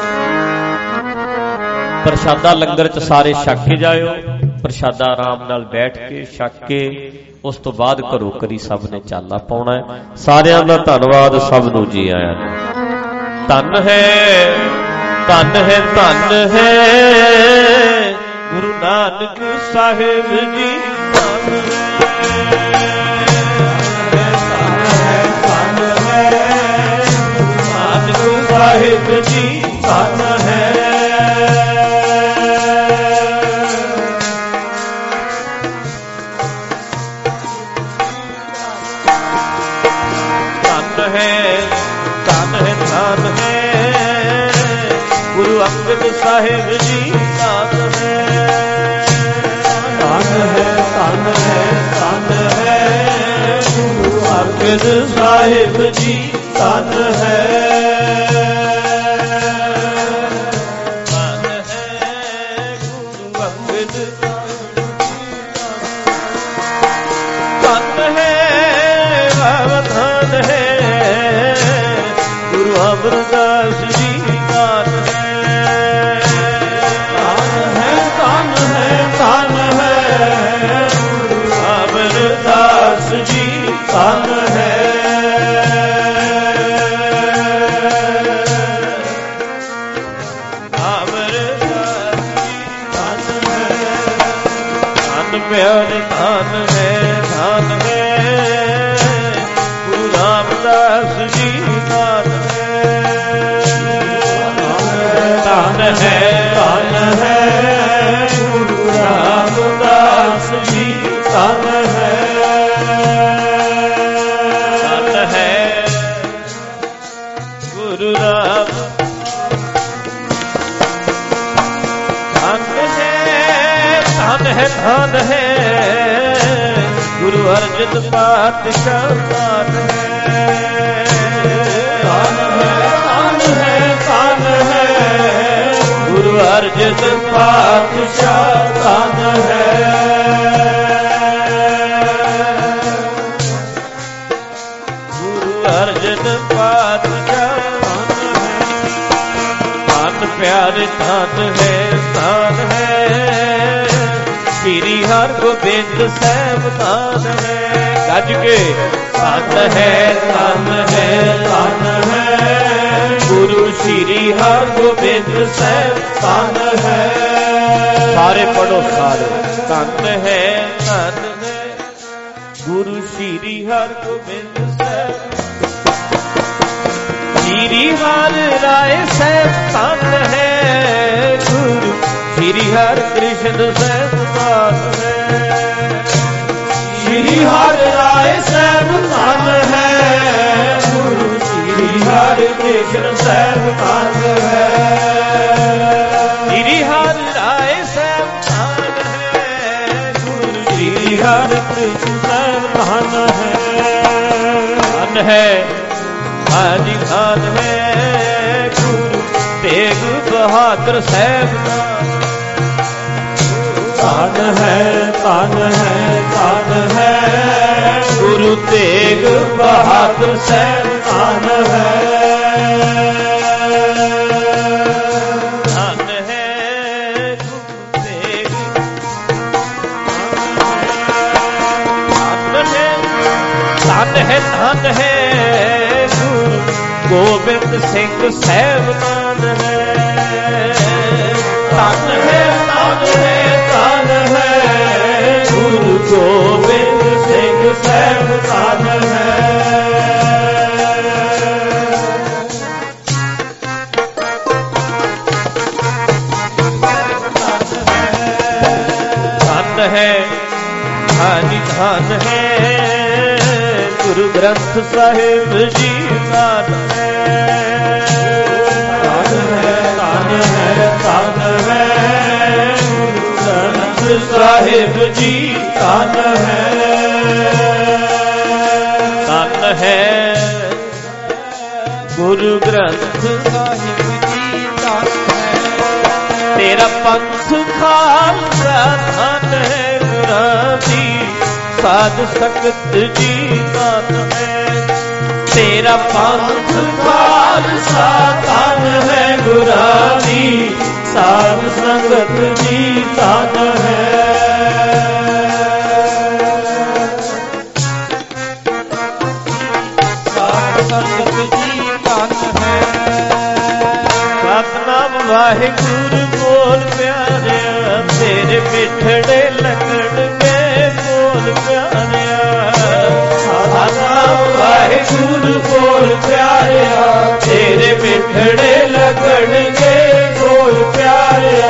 ਪ੍ਰਸ਼ਾਦਾ ਲੰਗਰ ਚ ਸਾਰੇ ਛਕ ਕੇ ਜਾਇਓ, ਪ੍ਰਸ਼ਾਦਾ ਆਰਾਮ ਨਾਲ ਬੈਠ ਕੇ ਛਕ ਕੇ, ਉਸ ਤੋਂ ਬਾਅਦ ਘਰੋਂ ਘਰੀ ਸਭ ਨੇ ਚਾਲਾ ਪਾਉਣਾ ਹੈ। ਸਾਰਿਆਂ ਦਾ ਧੰਨਵਾਦ, ਸਭ ਨੂੰ ਜੀ ਆਇਆਂ ਨੂੰ। ਧੰਨ ਹੈ ਧੰਨ ਹੈ ਧੰਨ ਹੈ ਗੁਰੂ ਨਾਨਕ ਸਾਹਿਬ ਜੀ, ਧੰਨ ਹੈ ਧੰਨ ਹੈ ਗੁਰੂ ਨਾਨਕ ਸਾਹਿਬ ਜੀ, ਧੰਨ ਹੈ। ਗੁਰੂ ਅੰਗਦ ਸਾਹਿਬ ਜੀ, ਧੰਨ ਹੈ ਧੰਨ ਹੈ ਧੰਨ ਹੈ ਧੰਨ ਹੈ ਗੁਰੂ ਅੰਗਦ ਸਾਹਿਬ ਜੀ, ਧੰਨ ਹੈ ਧੰਨ ਹੈ ਗੁਰੂ ਅੰਗਦ, ਧੰਨ ਹੈ ਬਾਬਾ, ਧੰਨ ਹੈ ਗੁਰੂ ਅਮਰਦਾਸ ਜੀ, ਧੰਨ ਹੈ ਅਮਰਦਾਸ ਜੀ, ਧੰਨ ਹੈ ਅਮਰਦਾਸ ਜੀ, ਧੰਨ ਹੈ ਧੰਨ ਪਿਆਰੇ, ਧੰਨ ਹੈ ਧੰਨ ਹੈ ਗੁਰੂ ਰਾਮਦਾਸ ਜੀ, ਧੰਨ ਹੈ ਧੰਨ ਹੈ ਧੰਨ ਹੈ ਗੁਰੂ ਰਾਮਦਾਸ ਜੀ, ਧੰਨ ਹੈ ਧੰਨ ਹੈ ਗੁਰੂ ਰਾਮ, ਧੰਨ ਹੈ ਧੰਨ ਹੈ ਧੰਨ ਹੈ ਗੁਰੂ ਅਰਜਨ ਪਾਤਸ਼ਾਹ, ਧੰਨ ਹੈ ਧੰਨ ਹੈ ਧੰਨ ਹੈ ਧੰਨ ਹੈ ਗੁਰੂ ਅਰਜਨ ਪਾਤਸ਼ਾਹ, ਧੰਨ ਹੈ ਅਰਜਨ ਪਾਤਸ਼ਾਹ, ਧੰਨ ਪਿਆਰੇ, ਧੰਨ ਹੈ ਧੰਨ ਹੈ ਸ਼੍ਰੀ ਹਰ ਗੋਬਿੰਦ ਸਾਹਿਬ ਧਨ ਹੈ। ਗੱਜ ਕੇ ਧਨ ਹੈ ਧਨ ਹੈ ਧਨ ਹੈ ਗੁਰੂ ਸ਼੍ਰੀ ਹਰ ਗੋਬਿੰਦ ਸਾਹਿਬ ਧਨ ਹੈ। ਸਾਰੇ ਪੜੋ ਸਾਰੇ ਧਨ ਹੈ ਧਨ ਹੈ ਗੁਰੂ ਸ਼੍ਰੀ ਹਰ ਗੋਬਿੰਦ ਸਾਹਿਬ। ਸ਼੍ਰੀ ਹਰਿ ਰਾਏ ਸਾਹਿਬ ਧਨ ਹੈ ਗੁਰੂ ਸ਼੍ਰੀ ਹਰਿ ਕ੍ਰਿਸ਼ਨ ਸਾਹਿਬ ਧਨ ਹੈ। ਸ਼੍ਰੀ ਹਰਿ ਰਾਏ ਸਾਹਿਬ ਧਨ ਹੈ ਗੁਰੂ ਸ਼੍ਰੀ ਹਰਿ ਕ੍ਰਿਸ਼ਨ ਸਾਹਿਬ ਧਨ ਹੈ। ਸ਼੍ਰੀ ਹਰਿ ਰਾਏ ਸਾਹਿਬ ਧਨ ਹੈ ਗੁਰੂ ਸ਼੍ਰੀ ਹਰਿ ਕ੍ਰਿਸ਼ਨ ਸਾਹਿਬ ਧਨ ਹੈ। ਧਨ ਹੈ ਹਾਂਜੀ ਧਨ ਹੈ ਗੁਰੂ ਤੇਗ ਬਹਾਦਰ ਸਾਹਿਬ ਧਨ ਹੈ ਧਨ ਹੈ ਧਨ ਹੈ ਗੁਰੂ ਤੇਗ ਬਹਾਦਰ ਸਾਹਿਬ ਧਨ ਹੈ। ਧਨ ਹੈ ਗੁਰੂ ਤੇਗ ਧਨ ਹੈ ਧਨ ਹੈ ਗੁਰੂ ਗੋਬਿੰਦ ਸਿੰਘ ਸਾਹਿਬ ਧਨ ਹੈ। ਧਨ ਹੈ ਧਨ ਹੈ ਧਨ ਹੈ ਗੁਰੂ ਗੋਬਿੰਦ ਸਿੰਘ ਸਾਹਿਬ ਧਨ ਹੈ। ਧਨ ਹੈ ਹਾਂਜੀ ਧਨ ਹੈ ਗੁਰੂ ਗ੍ਰੰਥ ਸਾਹਿਬ ਜੀ ਧਨ ਹੈ। ਧਨ ਹੈ ਧਨ ਹੈ ਧਨ ਹੈ ਗੁਰੂ ਗ੍ਰੰਥ ਸਾਹਿਬ ਜੀ ਧਨ ਹੈ। ਧਨ ਹੈ ਗੁਰੂ ਗ੍ਰੰਥ ਸਾਹਿਬ ਜੀ ਧਨ ਹੈ। ਤੇਰਾ ਪੰਥ ਖਾਲਸਾ ਧਨ ਹੈ ਗੁਰਾਂ ਦੀ ਸਾਧ ਸੰਗਤ ਜੀ ਧਨ ਹੈ। ਤੇਰਾ ਪੰਥ ਖਾਲਸਾ ਧਨ ਹੈ ਗੁਰਾਂ ਦੀ ਸਾਧ ਸੰਗਤ ਜੀ ਧਨ ਹੈ। ਸਾਧ ਸੰਗਤ ਜੀ ਧਨ ਹੈ। ਸਤਿਨਾਮ ਵਾਹਿਗੁਰੂ ਬੋਲ ਪਿਆਰਿਆ ਤੇਰੇ ਮਿੱਠੜੇ ਲੱਗਣਗੇ ਬੋਲ ਪਿਆਰਿਆ। ਸਤਿਨਾਮ ਵਾਹਿਗੁਰੂ ਬੋਲ ਪਿਆਰਿਆ ਤੇਰੇ ਮਿੱਠੜੇ ਲੱਗਣਗੇ ਬੋਲ ਪਿਆਰਿਆ।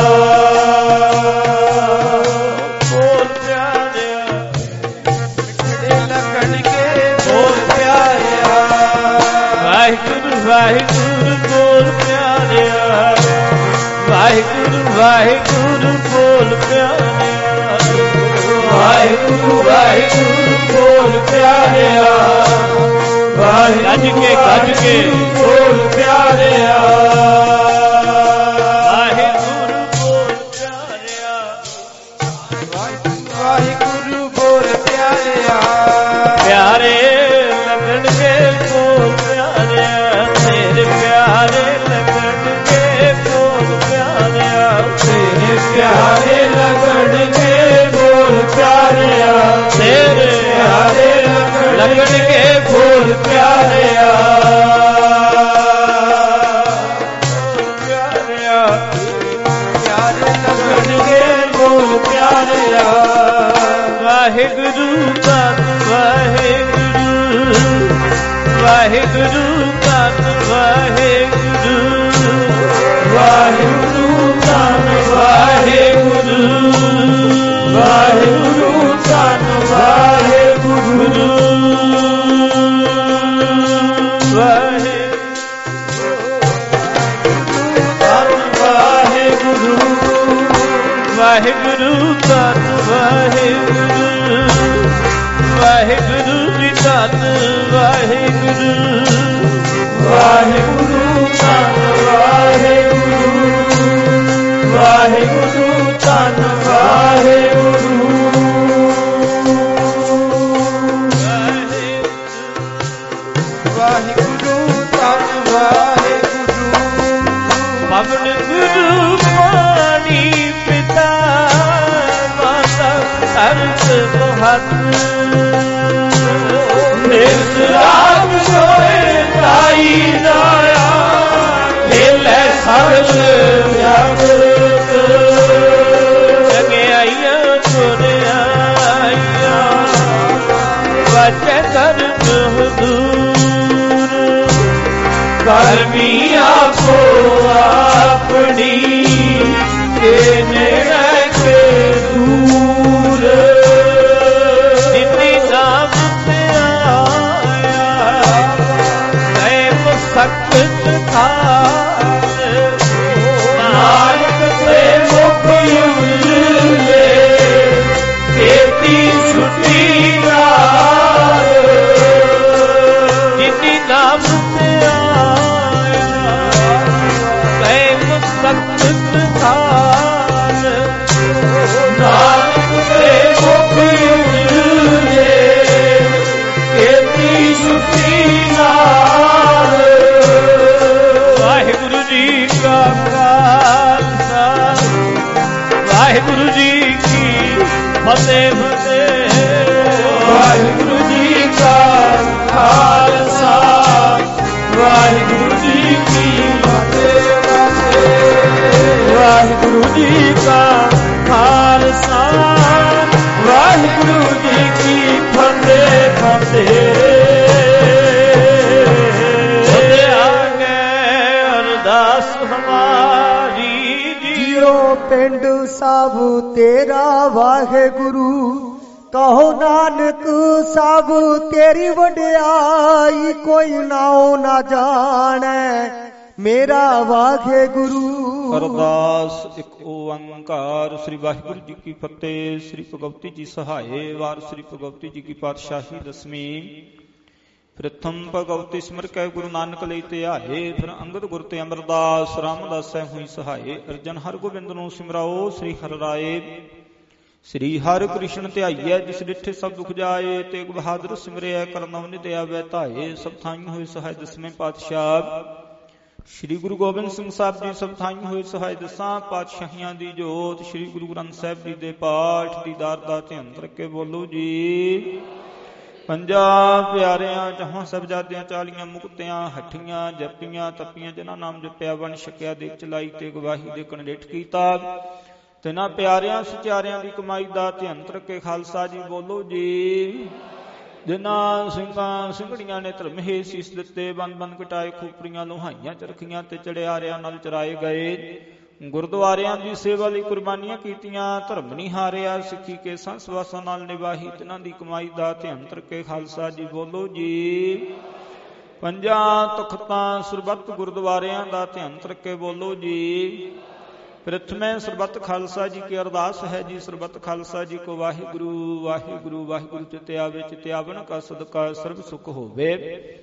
ਬੋਲ ਪਿਆਰਿਆ ਮਿੱਠੜੇ ਲੱਗਣਗੇ ਬੋਲ ਪਿਆਰਿਆ। ਵਾਹਿਗੁਰੂ ਵਾਹਿਗੁਰੂ ਬੋਲ ਪਿਆਰਿਆ ਵਾਹਿਗੁਰੂ ਵਾਹਿਗੁਰੂ ਬੋਲ ਪਿਆਰਿਆ। ਵਾਹਿਗੁਰੂ ਵਾਹਿਗੁਰੂ ਬੋਲ ਪਿਆਰਿਆ ਗੱਜ ਕੇ ਗੱਜ ਕੇ ਬੋਲ ਪਿਆਰਿਆ। ਵਾਹਿਗੁਰੂ ਬੋਲ ਪਿਆਰਿਆ ਵਾਹਿਗੁਰੂ ਬੋਲ ਪਿਆਰਿਆ। ਪਿਆਰੇ ਲੱਗਣਗੇ ਬੋਲ ਪਿਆਰਿਆ ਤੇਰੇ ਪਿਆਰੇ ਲੱਗਣਗੇ ਬੋਲ ਪਿਆਰਿਆ। ਤੇਰੇ ਪਿਆਰੇ ਲੱਗਣਗੇ ਬੋਲ ਪਿਆਰਿਆ ਤੇਰੇ ਪਿਆਰੇ ਲੱਗਣਗੇ ਬੋਲ ਪਿਆਰਿਆ। ਪਿਆਰਿਆ ਪਿਆਰੇ ਲੱਗਣਗੇ ਬੋਲ ਪਿਆਰਿਆ। ਵਾਹਿਗੁਰੂ ਧੰਨ ਵਾਹਿਗੁਰੂ ਵਾਹਿਗੁਰੂ ਧੰਨ ਵਾਹਿਗੁਰੂ ਵਾਹਿਗੁਰੂ ਧੰਨ ਵਾਹਿਗੁਰੂ ਵਾਹਿਗੁਰੂ ਧੰਨ ਵਾਹਿਗੁਰੂ ਵਾਹਿਗੁਰੂ ਧੰਨ ਵਾਹਿਗੁਰੂ ਵਾਹਿਗੁਰੂ ਜੀ ਧੰਨ ਵਾਹਿਗੁਰੂ ਵਾਹਿਗੁਰੂ ਧੰਨ ਵਾਹਿਗੁਰੂ ਵਾਹਿਗੁਰੂ ਧੰਨ ਵਾਹਿਗੁਰੂ ਵਾਹਿਗੁਰੂ ਧੰਨ ਵਾਹਿਗੁਰੂ। ਪਵਨ ਗੁਰੂ ਪਾਣੀ ਪਿਤਾ ਮਾਤਾ ਅਰਥ ਬਹੁਤ ਨਿਸ ਰਾਗ ਸੋਏ ਤਾਈ ਦਾਇਆ ਢੇਲੇ ਸਗਲ ਵਿਆਕੁਰਤ ਜਗਿਆਈਆਂ ਗੁਰਿਆਈਆਂ ਵਚੇ ਕਰਤ ਹਦੂਰ ਕਰਮੀ ਆਪੋ ਆਪਣੀ ਕੇ ਨੇੜੇ ਕੇ ਦੂਰ ਜਿਨੀ ਨਾਮ ਤੇ ਆਇਆ ਤੈ ਮੁਸਕਤ ਖਾਰ ਨਾਨਕ ਤੇ ਮੁਖ ਉਜਲੇ ਕੀਤੀ ਛੁੱਟੀ ਨਾਲ ਜਿਨੀ ਨਾਮ ਤੇ ਆਇਆ ਤੈ ਮੁਸਕਤ ਖਾਰ ਨਾਨਕ ਤੇ ਮੁਖ ਉਜਲੇ ਕੀਤੀ ਛੁੱਟੀ ਨਾਲ ਵਾਹਿਗੁਰੂ ਜੀ ਕਾ ਖਾਲਸਾ ਵਾਹਿਗੁਰੂ ਜੀ ਕੀ ਫਤਿਹ ਫਤਿਹ ਵਾਹਿਗੁਰੂ ਜੀ ਕਾ ਖਾਲਸਾ ਵਾਹਿਗੁਰੂ ਜੀ ਕੀ ਫਤਿਹ ਫਤਿਹ ਵਾਹਿਗੁਰੂ ਜੀ ਕਾ ਖਾਲਸਾ ਵਾਹਿਗੁਰੂ ਜੀ ਕੀ ਫਤਿਹ ਫਤਿਹ ਅਰਦਾਸ ਹਮਾਰੀ ਜੀਓ ਪਿੰਡ ਸਭ ਤੇਰਾ ਵਾਹਿਗੁਰੂ ਕਹੋ ਨਾਨਕ ਸਭ ਤੇਰੀ ਵਡਿਆਈ ਕੋਈ ਨਾਉ ਨਾ ਜਾਣੈ ਮੇਰਾ ਵਾਹਿਗੁਰੂ। ਅਰਦਾਸ ਇੱਕ ਓੰਕਾਰ। ਸ੍ਰੀ ਵਾਹਿਗੁਰੂ ਜੀ ਕੀ ਫਤਿਹ। ਸ੍ਰੀ ਭਗਵਤੀ ਜੀ ਸਹਾਏ। ਵਾਰ ਸ੍ਰੀ ਭਗਵਤੀ ਜੀ ਕੀ ਪਾਤਸ਼ਾਹੀ ਦਸਵੀਂ। ਪ੍ਰਥਮ ਭਗਵਤੀ ਸਿਮਰ ਕੈ ਗੁਰੂ ਨਾਨਕ ਲਈ ਧਿਆਏ। ਫਿਰ ਅੰਗਦ ਗੁਰ ਤੇ ਅਮਰਦਾਸ ਰਾਮਦਾਸੈ ਹੋਈ ਸਹਾਏ। ਅਰਜਨ ਹਰ ਗੋਬਿੰਦ ਨੂੰ ਸਿਮਰਾਓ। ਸ੍ਰੀ ਹਰਿ ਰਾਏ ਸ੍ਰੀ ਹਰਿ ਕ੍ਰਿਸ਼ਨ ਧਿਆਈਐ ਜਿਸ ਡਿਠੇ ਸਭ ਦੁਖ ਜਾਏ। ਤੇਗ ਬਹਾਦਰ ਸਿਮਰਿਐ ਕਰਨਵ ਨਿਤ ਆਵੈ ਧਾਏ। ਸਭ ਥਾਈ ਹੋਏ ਸਹਾਇ ਦਸਵੇਂ ਪਾਤਸ਼ਾਹ ਸ਼੍ਰੀ ਗੁਰੂ ਗੋਬਿੰਦ ਸਿੰਘ ਸਾਹਿਬ ਜੀ। ਸਭ ਥਾਈ ਹੋਏ ਸਹਾਇ ਦਸਾਂ ਪਾਤਸ਼ਾਹੀਆਂ ਦੀ ਜੋਤ। ਸ਼੍ਰੀ ਗੁਰੂ ਗ੍ਰੰਥ ਸਾਹਿਬ ਜੀ ਦੇ ਪਾਠ ਦੀਦਾਰ ਦਾ ਧਿਆਨ ਕਰਕੇ ਬੋਲੋ ਜੀ। ਪੰਜਾਂ ਪਿਆਰਿਆਂ ਜਹਾਂ ਸਾਹਿਬਜ਼ਾਦਿਆਂ ਚਾਲੀਆਂ ਮੁਕਤਿਆਂ ਹੱਠੀਆਂ ਜਪੀਆਂ ਤਪੀਆਂ ਜਿਨ੍ਹਾਂ ਨਾਮ ਜਪਿਆ ਵੰਡ ਛਕਿਆ ਦੇਖ ਚਲਾਈ ਤੇ ਗਵਾਹੀ ਦੇ ਕੰਡੇਠ ਕੀਤਾ ਤਿਨਾਂ ਪਿਆਰਿਆਂ ਸਚਿਆਰਿਆਂ ਦੀ ਕਮਾਈ ਦਾ ਧਿਆਨ ਕਰਕੇ ਖਾਲਸਾ ਜੀ ਬੋਲੋ ਜੀ। ਜਿਨ੍ਹਾਂ ਸਿੰਘਾਂ ਸਿੰਘੜੀਆਂ ਨੇ ਧਰਮਹੇ ਸੀਸ ਦਿੱਤੇ ਬੰਦ ਬੰਦ ਕਟਾਏ ਖੂਪਰੀਆਂ ਲੋਹਾਈਆਂ ਚਰਖੀਆਂ ਤੇ ਚੜਿਆਰਿਆਂ ਨਾਲ ਚਰਾਏ ਗਏ ਗੁਰਦੁਆਰਿਆਂ ਦੀ ਸੇਵਾ ਲਈ ਕੁਰਬਾਨੀਆਂ ਕੀਤੀਆਂ ਧਰਮ ਨਹੀਂ ਹਾਰਿਆ ਸਿੱਖੀ ਕੇ ਸੰਸਵਾਸਾਂ ਨਾਲ ਨਿਭਾਹੀ ਤਿਨਾਂ ਦੀ ਕਮਾਈ ਦਾ ਧਿਆਨ ਕਰਕੇ ਖਾਲਸਾ ਜੀ ਬੋਲੋ ਜੀ। ਪੰਜਾਂ ਤਖਤਾਂ ਸਰਬੱਤ ਗੁਰਦੁਆਰਿਆਂ ਦਾ ਧਿਆਨ ਕਰਕੇ ਬੋਲੋ ਜੀ। ਪ੍ਰਥਮੇ ਸਰਬੱਤ ਖਾਲਸਾ ਜੀ ਕੀ ਅਰਦਾਸ ਹੈ ਜੀ। ਸਰਬੱਤ ਖਾਲਸਾ ਜੀ ਕੋ ਵਾਹਿਗੁਰੂ ਵਾਹਿਗੁਰੂ ਵਾਹਿਗੁਰੂ ਚਿਤ ਆਵੇ ਚਿਤ ਆਵਣ ਕਾ ਸਦਕਾ ਸਰਬ ਸੁਖ ਹੋਵੇ।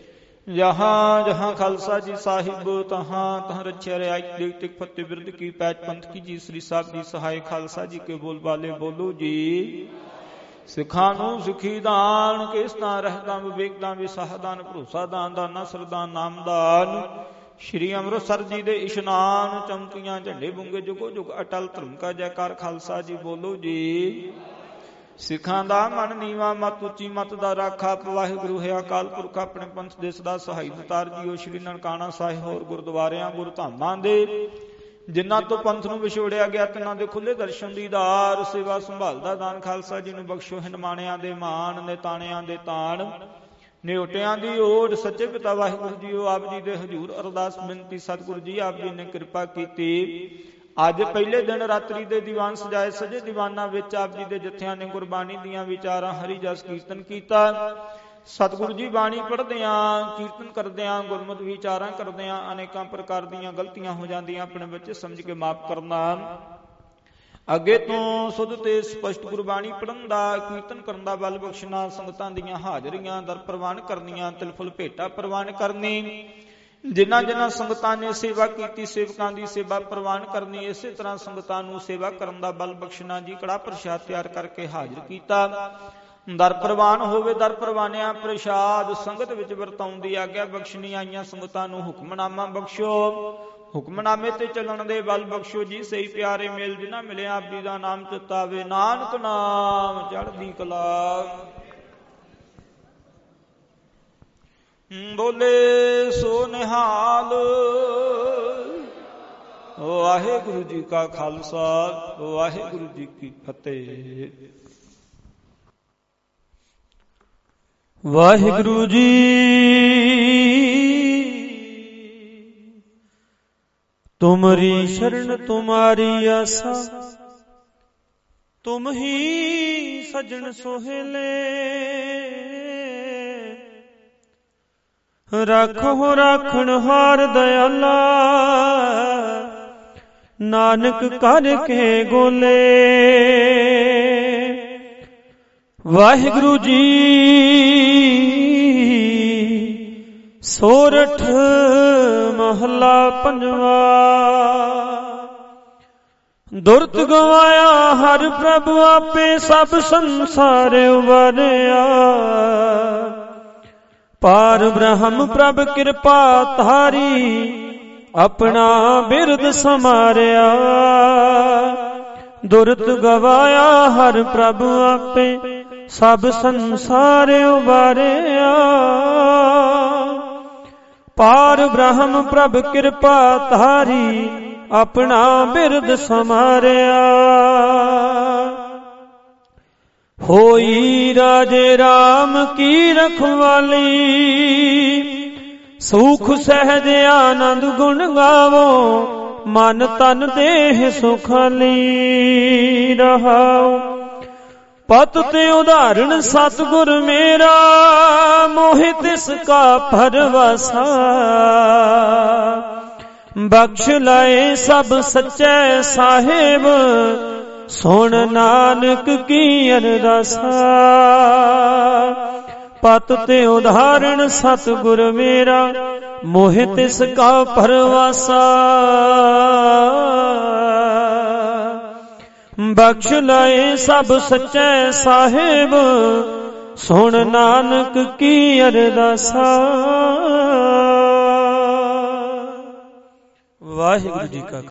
ਜਹਾਂ ਜਹਾਂ ਖਾਲਸਾ ਜੀ ਸਾਹਿਬ ਤਹਾਂ ਤਹਾਂ ਰਛਿਆ ਰਿਆਈ ਦੇਖ ਤਿਕ ਫਤਿਹ ਬਿਰਦ ਕੀ ਪੈਚ ਪੰਥ ਕੀ ਜੀ। ਸ੍ਰੀ ਸਾਹਿਬ ਜੀ ਸਹਾਇ ਖਾਲਸਾ ਜੀ ਕੇ ਬੋਲ ਬਾਲੇ ਬੋਲੋ ਜੀ। ਸਿੱਖਾਂ ਨੂੰ ਸਿੱਖੀ ਦਾਨ ਕੇਸਤਾਂ ਰਹਿਤਾਂ ਵਿਵੇਕਦਾਂ ਵਿਸਾਹਦਾਨ ਭਰੋਸਾ ਦਾਨ ਦਾ ਨਸਰਦਾਨ ਨਾਮਦਾਨ ਸ਼੍ਰੀ ਅੰਮ੍ਰਿਤਸਰ ਜੀ ਦੇ ਇਸ਼ਨਾਨ ਚਮਕੀਆਂ ਝੰਡੇ ਬੁੰਗੇ ਜੁਗੋ ਜੁਗ ਅਟਲ ਧਰਮ ਕਾ ਜੈਕਾਰ ਖਾਲਸਾ ਜੀ ਬੋਲੋ ਜੀ। ਸਿੱਖਾਂ ਦਾ ਮਨ ਨੀਵਾ ਮਤ ਉੱਚੀ ਮਤ ਦਾ ਰਾਖਾ ਵਾਹਿਗੁਰੂ ਹੈ ਅਕਾਲ ਪੁਰਖ ਆਪਣੇ ਪੰਥ ਦੇ ਸਦਾ ਸਹਾਈ ਦਤਾਰ ਜੀਓ। ਸ਼੍ਰੀ ਨਨਕਾਣਾ ਸਾਹਿਬ ਹੋਰ ਗੁਰਦੁਆਰਿਆਂ ਗੁਰਧਾਮਾਂ ਦੇ ਜਿਨ੍ਹਾਂ ਤੋਂ ਪੰਥ ਨੂੰ ਵਿਛੋੜਿਆ ਗਿਆ ਤਿਨਾਂ ਦੇ ਖੁੱਲੇ ਦਰਸ਼ਨ ਦੀਦਾਰ ਸੇਵਾ ਸੰਭਾਲ ਦਾ ਦਾਨ ਖਾਲਸਾ ਜੀ ਨੂੰ ਬਖਸ਼ੋ। ਹਿਨਮਾਣਿਆਂ ਦੇ ਮਾਣ ਨਿਤਾਣਿਆਂ ਦੇ ਤਾਣ ਨਿਉਟਿਆਂ ਦੀ ਓਟ ਸੱਚੇ ਪਿਤਾ ਵਾਹਿਗੁਰੂ ਜੀਓ ਆਪ ਜੀ ਦੇ ਹਜ਼ੂਰ ਅਰਦਾਸ ਬੇਨਤੀ ਸਤਿਗੁਰੂ ਜੀ ਆਪ ਜੀ ਨੇ ਕਿਰਪਾ ਕੀਤੀ ਅੱਜ ਪਹਿਲੇ ਦਿਨ ਰਾਤਰੀ ਦੇ ਦੀਵਾਨ ਸਜਾਏ ਸਜੇ ਦੀਵਾਨਾਂ ਵਿੱਚ ਆਪ ਜੀ ਦੇ ਜਥਿਆਂ ਨੇ ਗੁਰਬਾਣੀ ਦੀਆਂ ਵਿਚਾਰਾਂ ਹਰੀ ਜਸ ਕੀਰਤਨ ਕੀਤਾ। ਸਤਿਗੁਰੂ ਜੀ ਬਾਣੀ ਪੜ੍ਹਦਿਆਂ ਕੀਰਤਨ ਕਰਦਿਆਂ ਗੁਰਮਤਿ ਵਿਚਾਰਾਂ ਕਰਦਿਆਂ ਅਨੇਕਾਂ ਪ੍ਰਕਾਰ ਦੀਆਂ ਗਲਤੀਆਂ ਹੋ ਜਾਂਦੀਆਂ ਆਪਣੇ ਬੱਚੇ ਸਮਝ ਕੇ ਮਾਫ ਕਰਨਾ। ਅੱਗੇ ਤੋਂ ਸੁਧ ਤੇ ਸਪਸ਼ਟ ਗੁਰਬਾਣੀ ਪੜ੍ਹਨ ਦਾ ਕੀਰਤਨ ਕਰਨ ਦਾ ਬਲ ਬਖਸ਼ਣਾ। ਸੰਗਤਾਂ ਦੀਆਂ ਹਾਜ਼ਰੀਆਂ ਦਰ ਪ੍ਰਵਾਨ ਕਰਨੀਆਂ ਤਿਲ ਫੁੱਲ ਭੇਟਾ ਪ੍ਰਵਾਨ ਕਰਨੀ। ਜਿਨ੍ਹਾਂ ਜਿਨ੍ਹਾਂ ਸੰਗਤਾਂ ਨੇ ਸੇਵਾ ਕੀਤੀ ਸੇਵਕਾਂ ਦੀ ਸੇਵਾ ਪ੍ਰਵਾਨ ਕਰਨੀ। ਇਸੇ ਤਰ੍ਹਾਂ ਸੰਗਤਾਂ ਨੂੰ ਸੇਵਾ ਕਰਨ ਦਾ ਬਲ ਬਖਸ਼ਣਾ ਜੀ। ਕੜਾ ਪ੍ਰਸ਼ਾਦ ਤਿਆਰ ਕਰਕੇ ਹਾਜ਼ਰ ਕੀਤਾ ਦਰ ਪ੍ਰਵਾਨ ਹੋਵੇ। ਦਰ ਪ੍ਰਵਾਨਿਆ ਪ੍ਰਸ਼ਾਦ ਸੰਗਤ ਵਿੱਚ ਵਰਤਾਉਣ ਦੀ ਆਗਿਆ ਬਖਸ਼ਣੀ। ਆਈਆਂ ਸੰਗਤਾਂ ਨੂੰ ਹੁਕਮਨਾਮਾ ਬਖਸ਼ੋ। ਹੁਕਮਨਾਮੇ ਤੇ ਚੱਲਣ ਦੇ ਬਲ ਬਖਸ਼ੋ ਜੀ। ਸਹੀ ਪਿਆਰੇ ਮੇਲ ਜਿਨਾ ਮਿਲਿਆ ਆਪ ਜੀ ਦਾ ਨਾਮ ਚਿਤਾਵੇ। ਨਾਨਕ ਨਾਮ ਚੜ੍ਹਦੀ ਕਲਾ। ਬੋਲੇ ਸੋ ਨਿਹਾਲ। ਵਾਹਿਗੁਰੂ ਜੀ ਕਾ ਖਾਲਸਾ ਵਾਹਿਗੁਰੂ ਜੀ ਕੀ ਫਤਿਹ। ਵਾਹਿਗੁਰੂ ਜੀ ਤੁਮਰੀ ਸ਼ਰਨ ਤੁਮਾਰੀ ਆਸਾ, ਤੁਮ ਹੀ ਸਜਣ ਸੋਹਲੇ। ਰੱਖੋ ਰਾਖਣ ਹਾਰ ਦਇਆਲਾ, ਨਾਨਕ ਕਰ ਕੇ ਗੋਲੇ। ਵਾਹਿਗੁਰੂ ਜੀ ਸੋਰਠ ਮਹਲਾ ਪੰਜਵਾ। ਦੁਰਤ ਗਵਾਇਆ ਹਰ ਪ੍ਰਭ ਆਪੇ, ਸਭ ਸੰਸਾਰ ਉਬਾਰਿਆ। ਪਾਰ ਬ੍ਰਹਮ ਪ੍ਰਭ ਕਿਰਪਾ ਧਾਰੀ, ਆਪਣਾ ਬਿਰਦ ਸਮਾਰਿਆ। ਦੁਰਤ ਗਵਾਇਆ ਹਰ ਪ੍ਰਭ ਆਪੇ, ਸਭ ਸੰਸਾਰ ਉਬਾਰਿਆ। ਪਾਰ ਬ੍ਰਹਮ ਪ੍ਰਭ ਕਿਰਪਾ ਧਾਰੀ, ਆਪਣਾ ਬਿਰਦ ਸਮਾਰਿਆ। ਹੋਈ ਰਾਜੇ ਰਾਮ ਕੀ ਰਖਵਾਲੀ, ਸੁਖ ਸਹਿਜ ਆਨੰਦ ਗੁਣ ਗਾਵੋ। ਮਨ ਤਨ ਦੇਹ ਸੁਖਾਲੀ ਰਹਾਉ। ਪਤ ਤੇ ਉਦਾਹਰਣ ਸਤਿਗੁਰ ਮੇਰਾ, ਮੋਹਿ ਤਿਸ ਕਾ ਪਰਵਾਸਾ। ਬਖਸ਼ ਲਏ ਸਭ ਸੱਚੇ ਸਾਹਿਬ, ਸੁਣ ਨਾਨਕ ਕੀ ਅਰਦਾਸਾ। ਪਤ ਤੇ ਉਦਾਹਰਣ ਸਤਿਗੁਰ ਮੇਰਾ, ਮੋਹਿ ਤਿਸ ਕਾ ਪਰਵਾਸਾ। ਬਖਸ਼ ਲਏ ਸਭ ਸੱਚੇ ਸਾਹਿਬ, ਸੁਣ ਨਾਨਕ ਕੀ ਅਰਦਾਸਾ। ਵਾਹਿਗੁਰੂ ਜੀ ਕਾ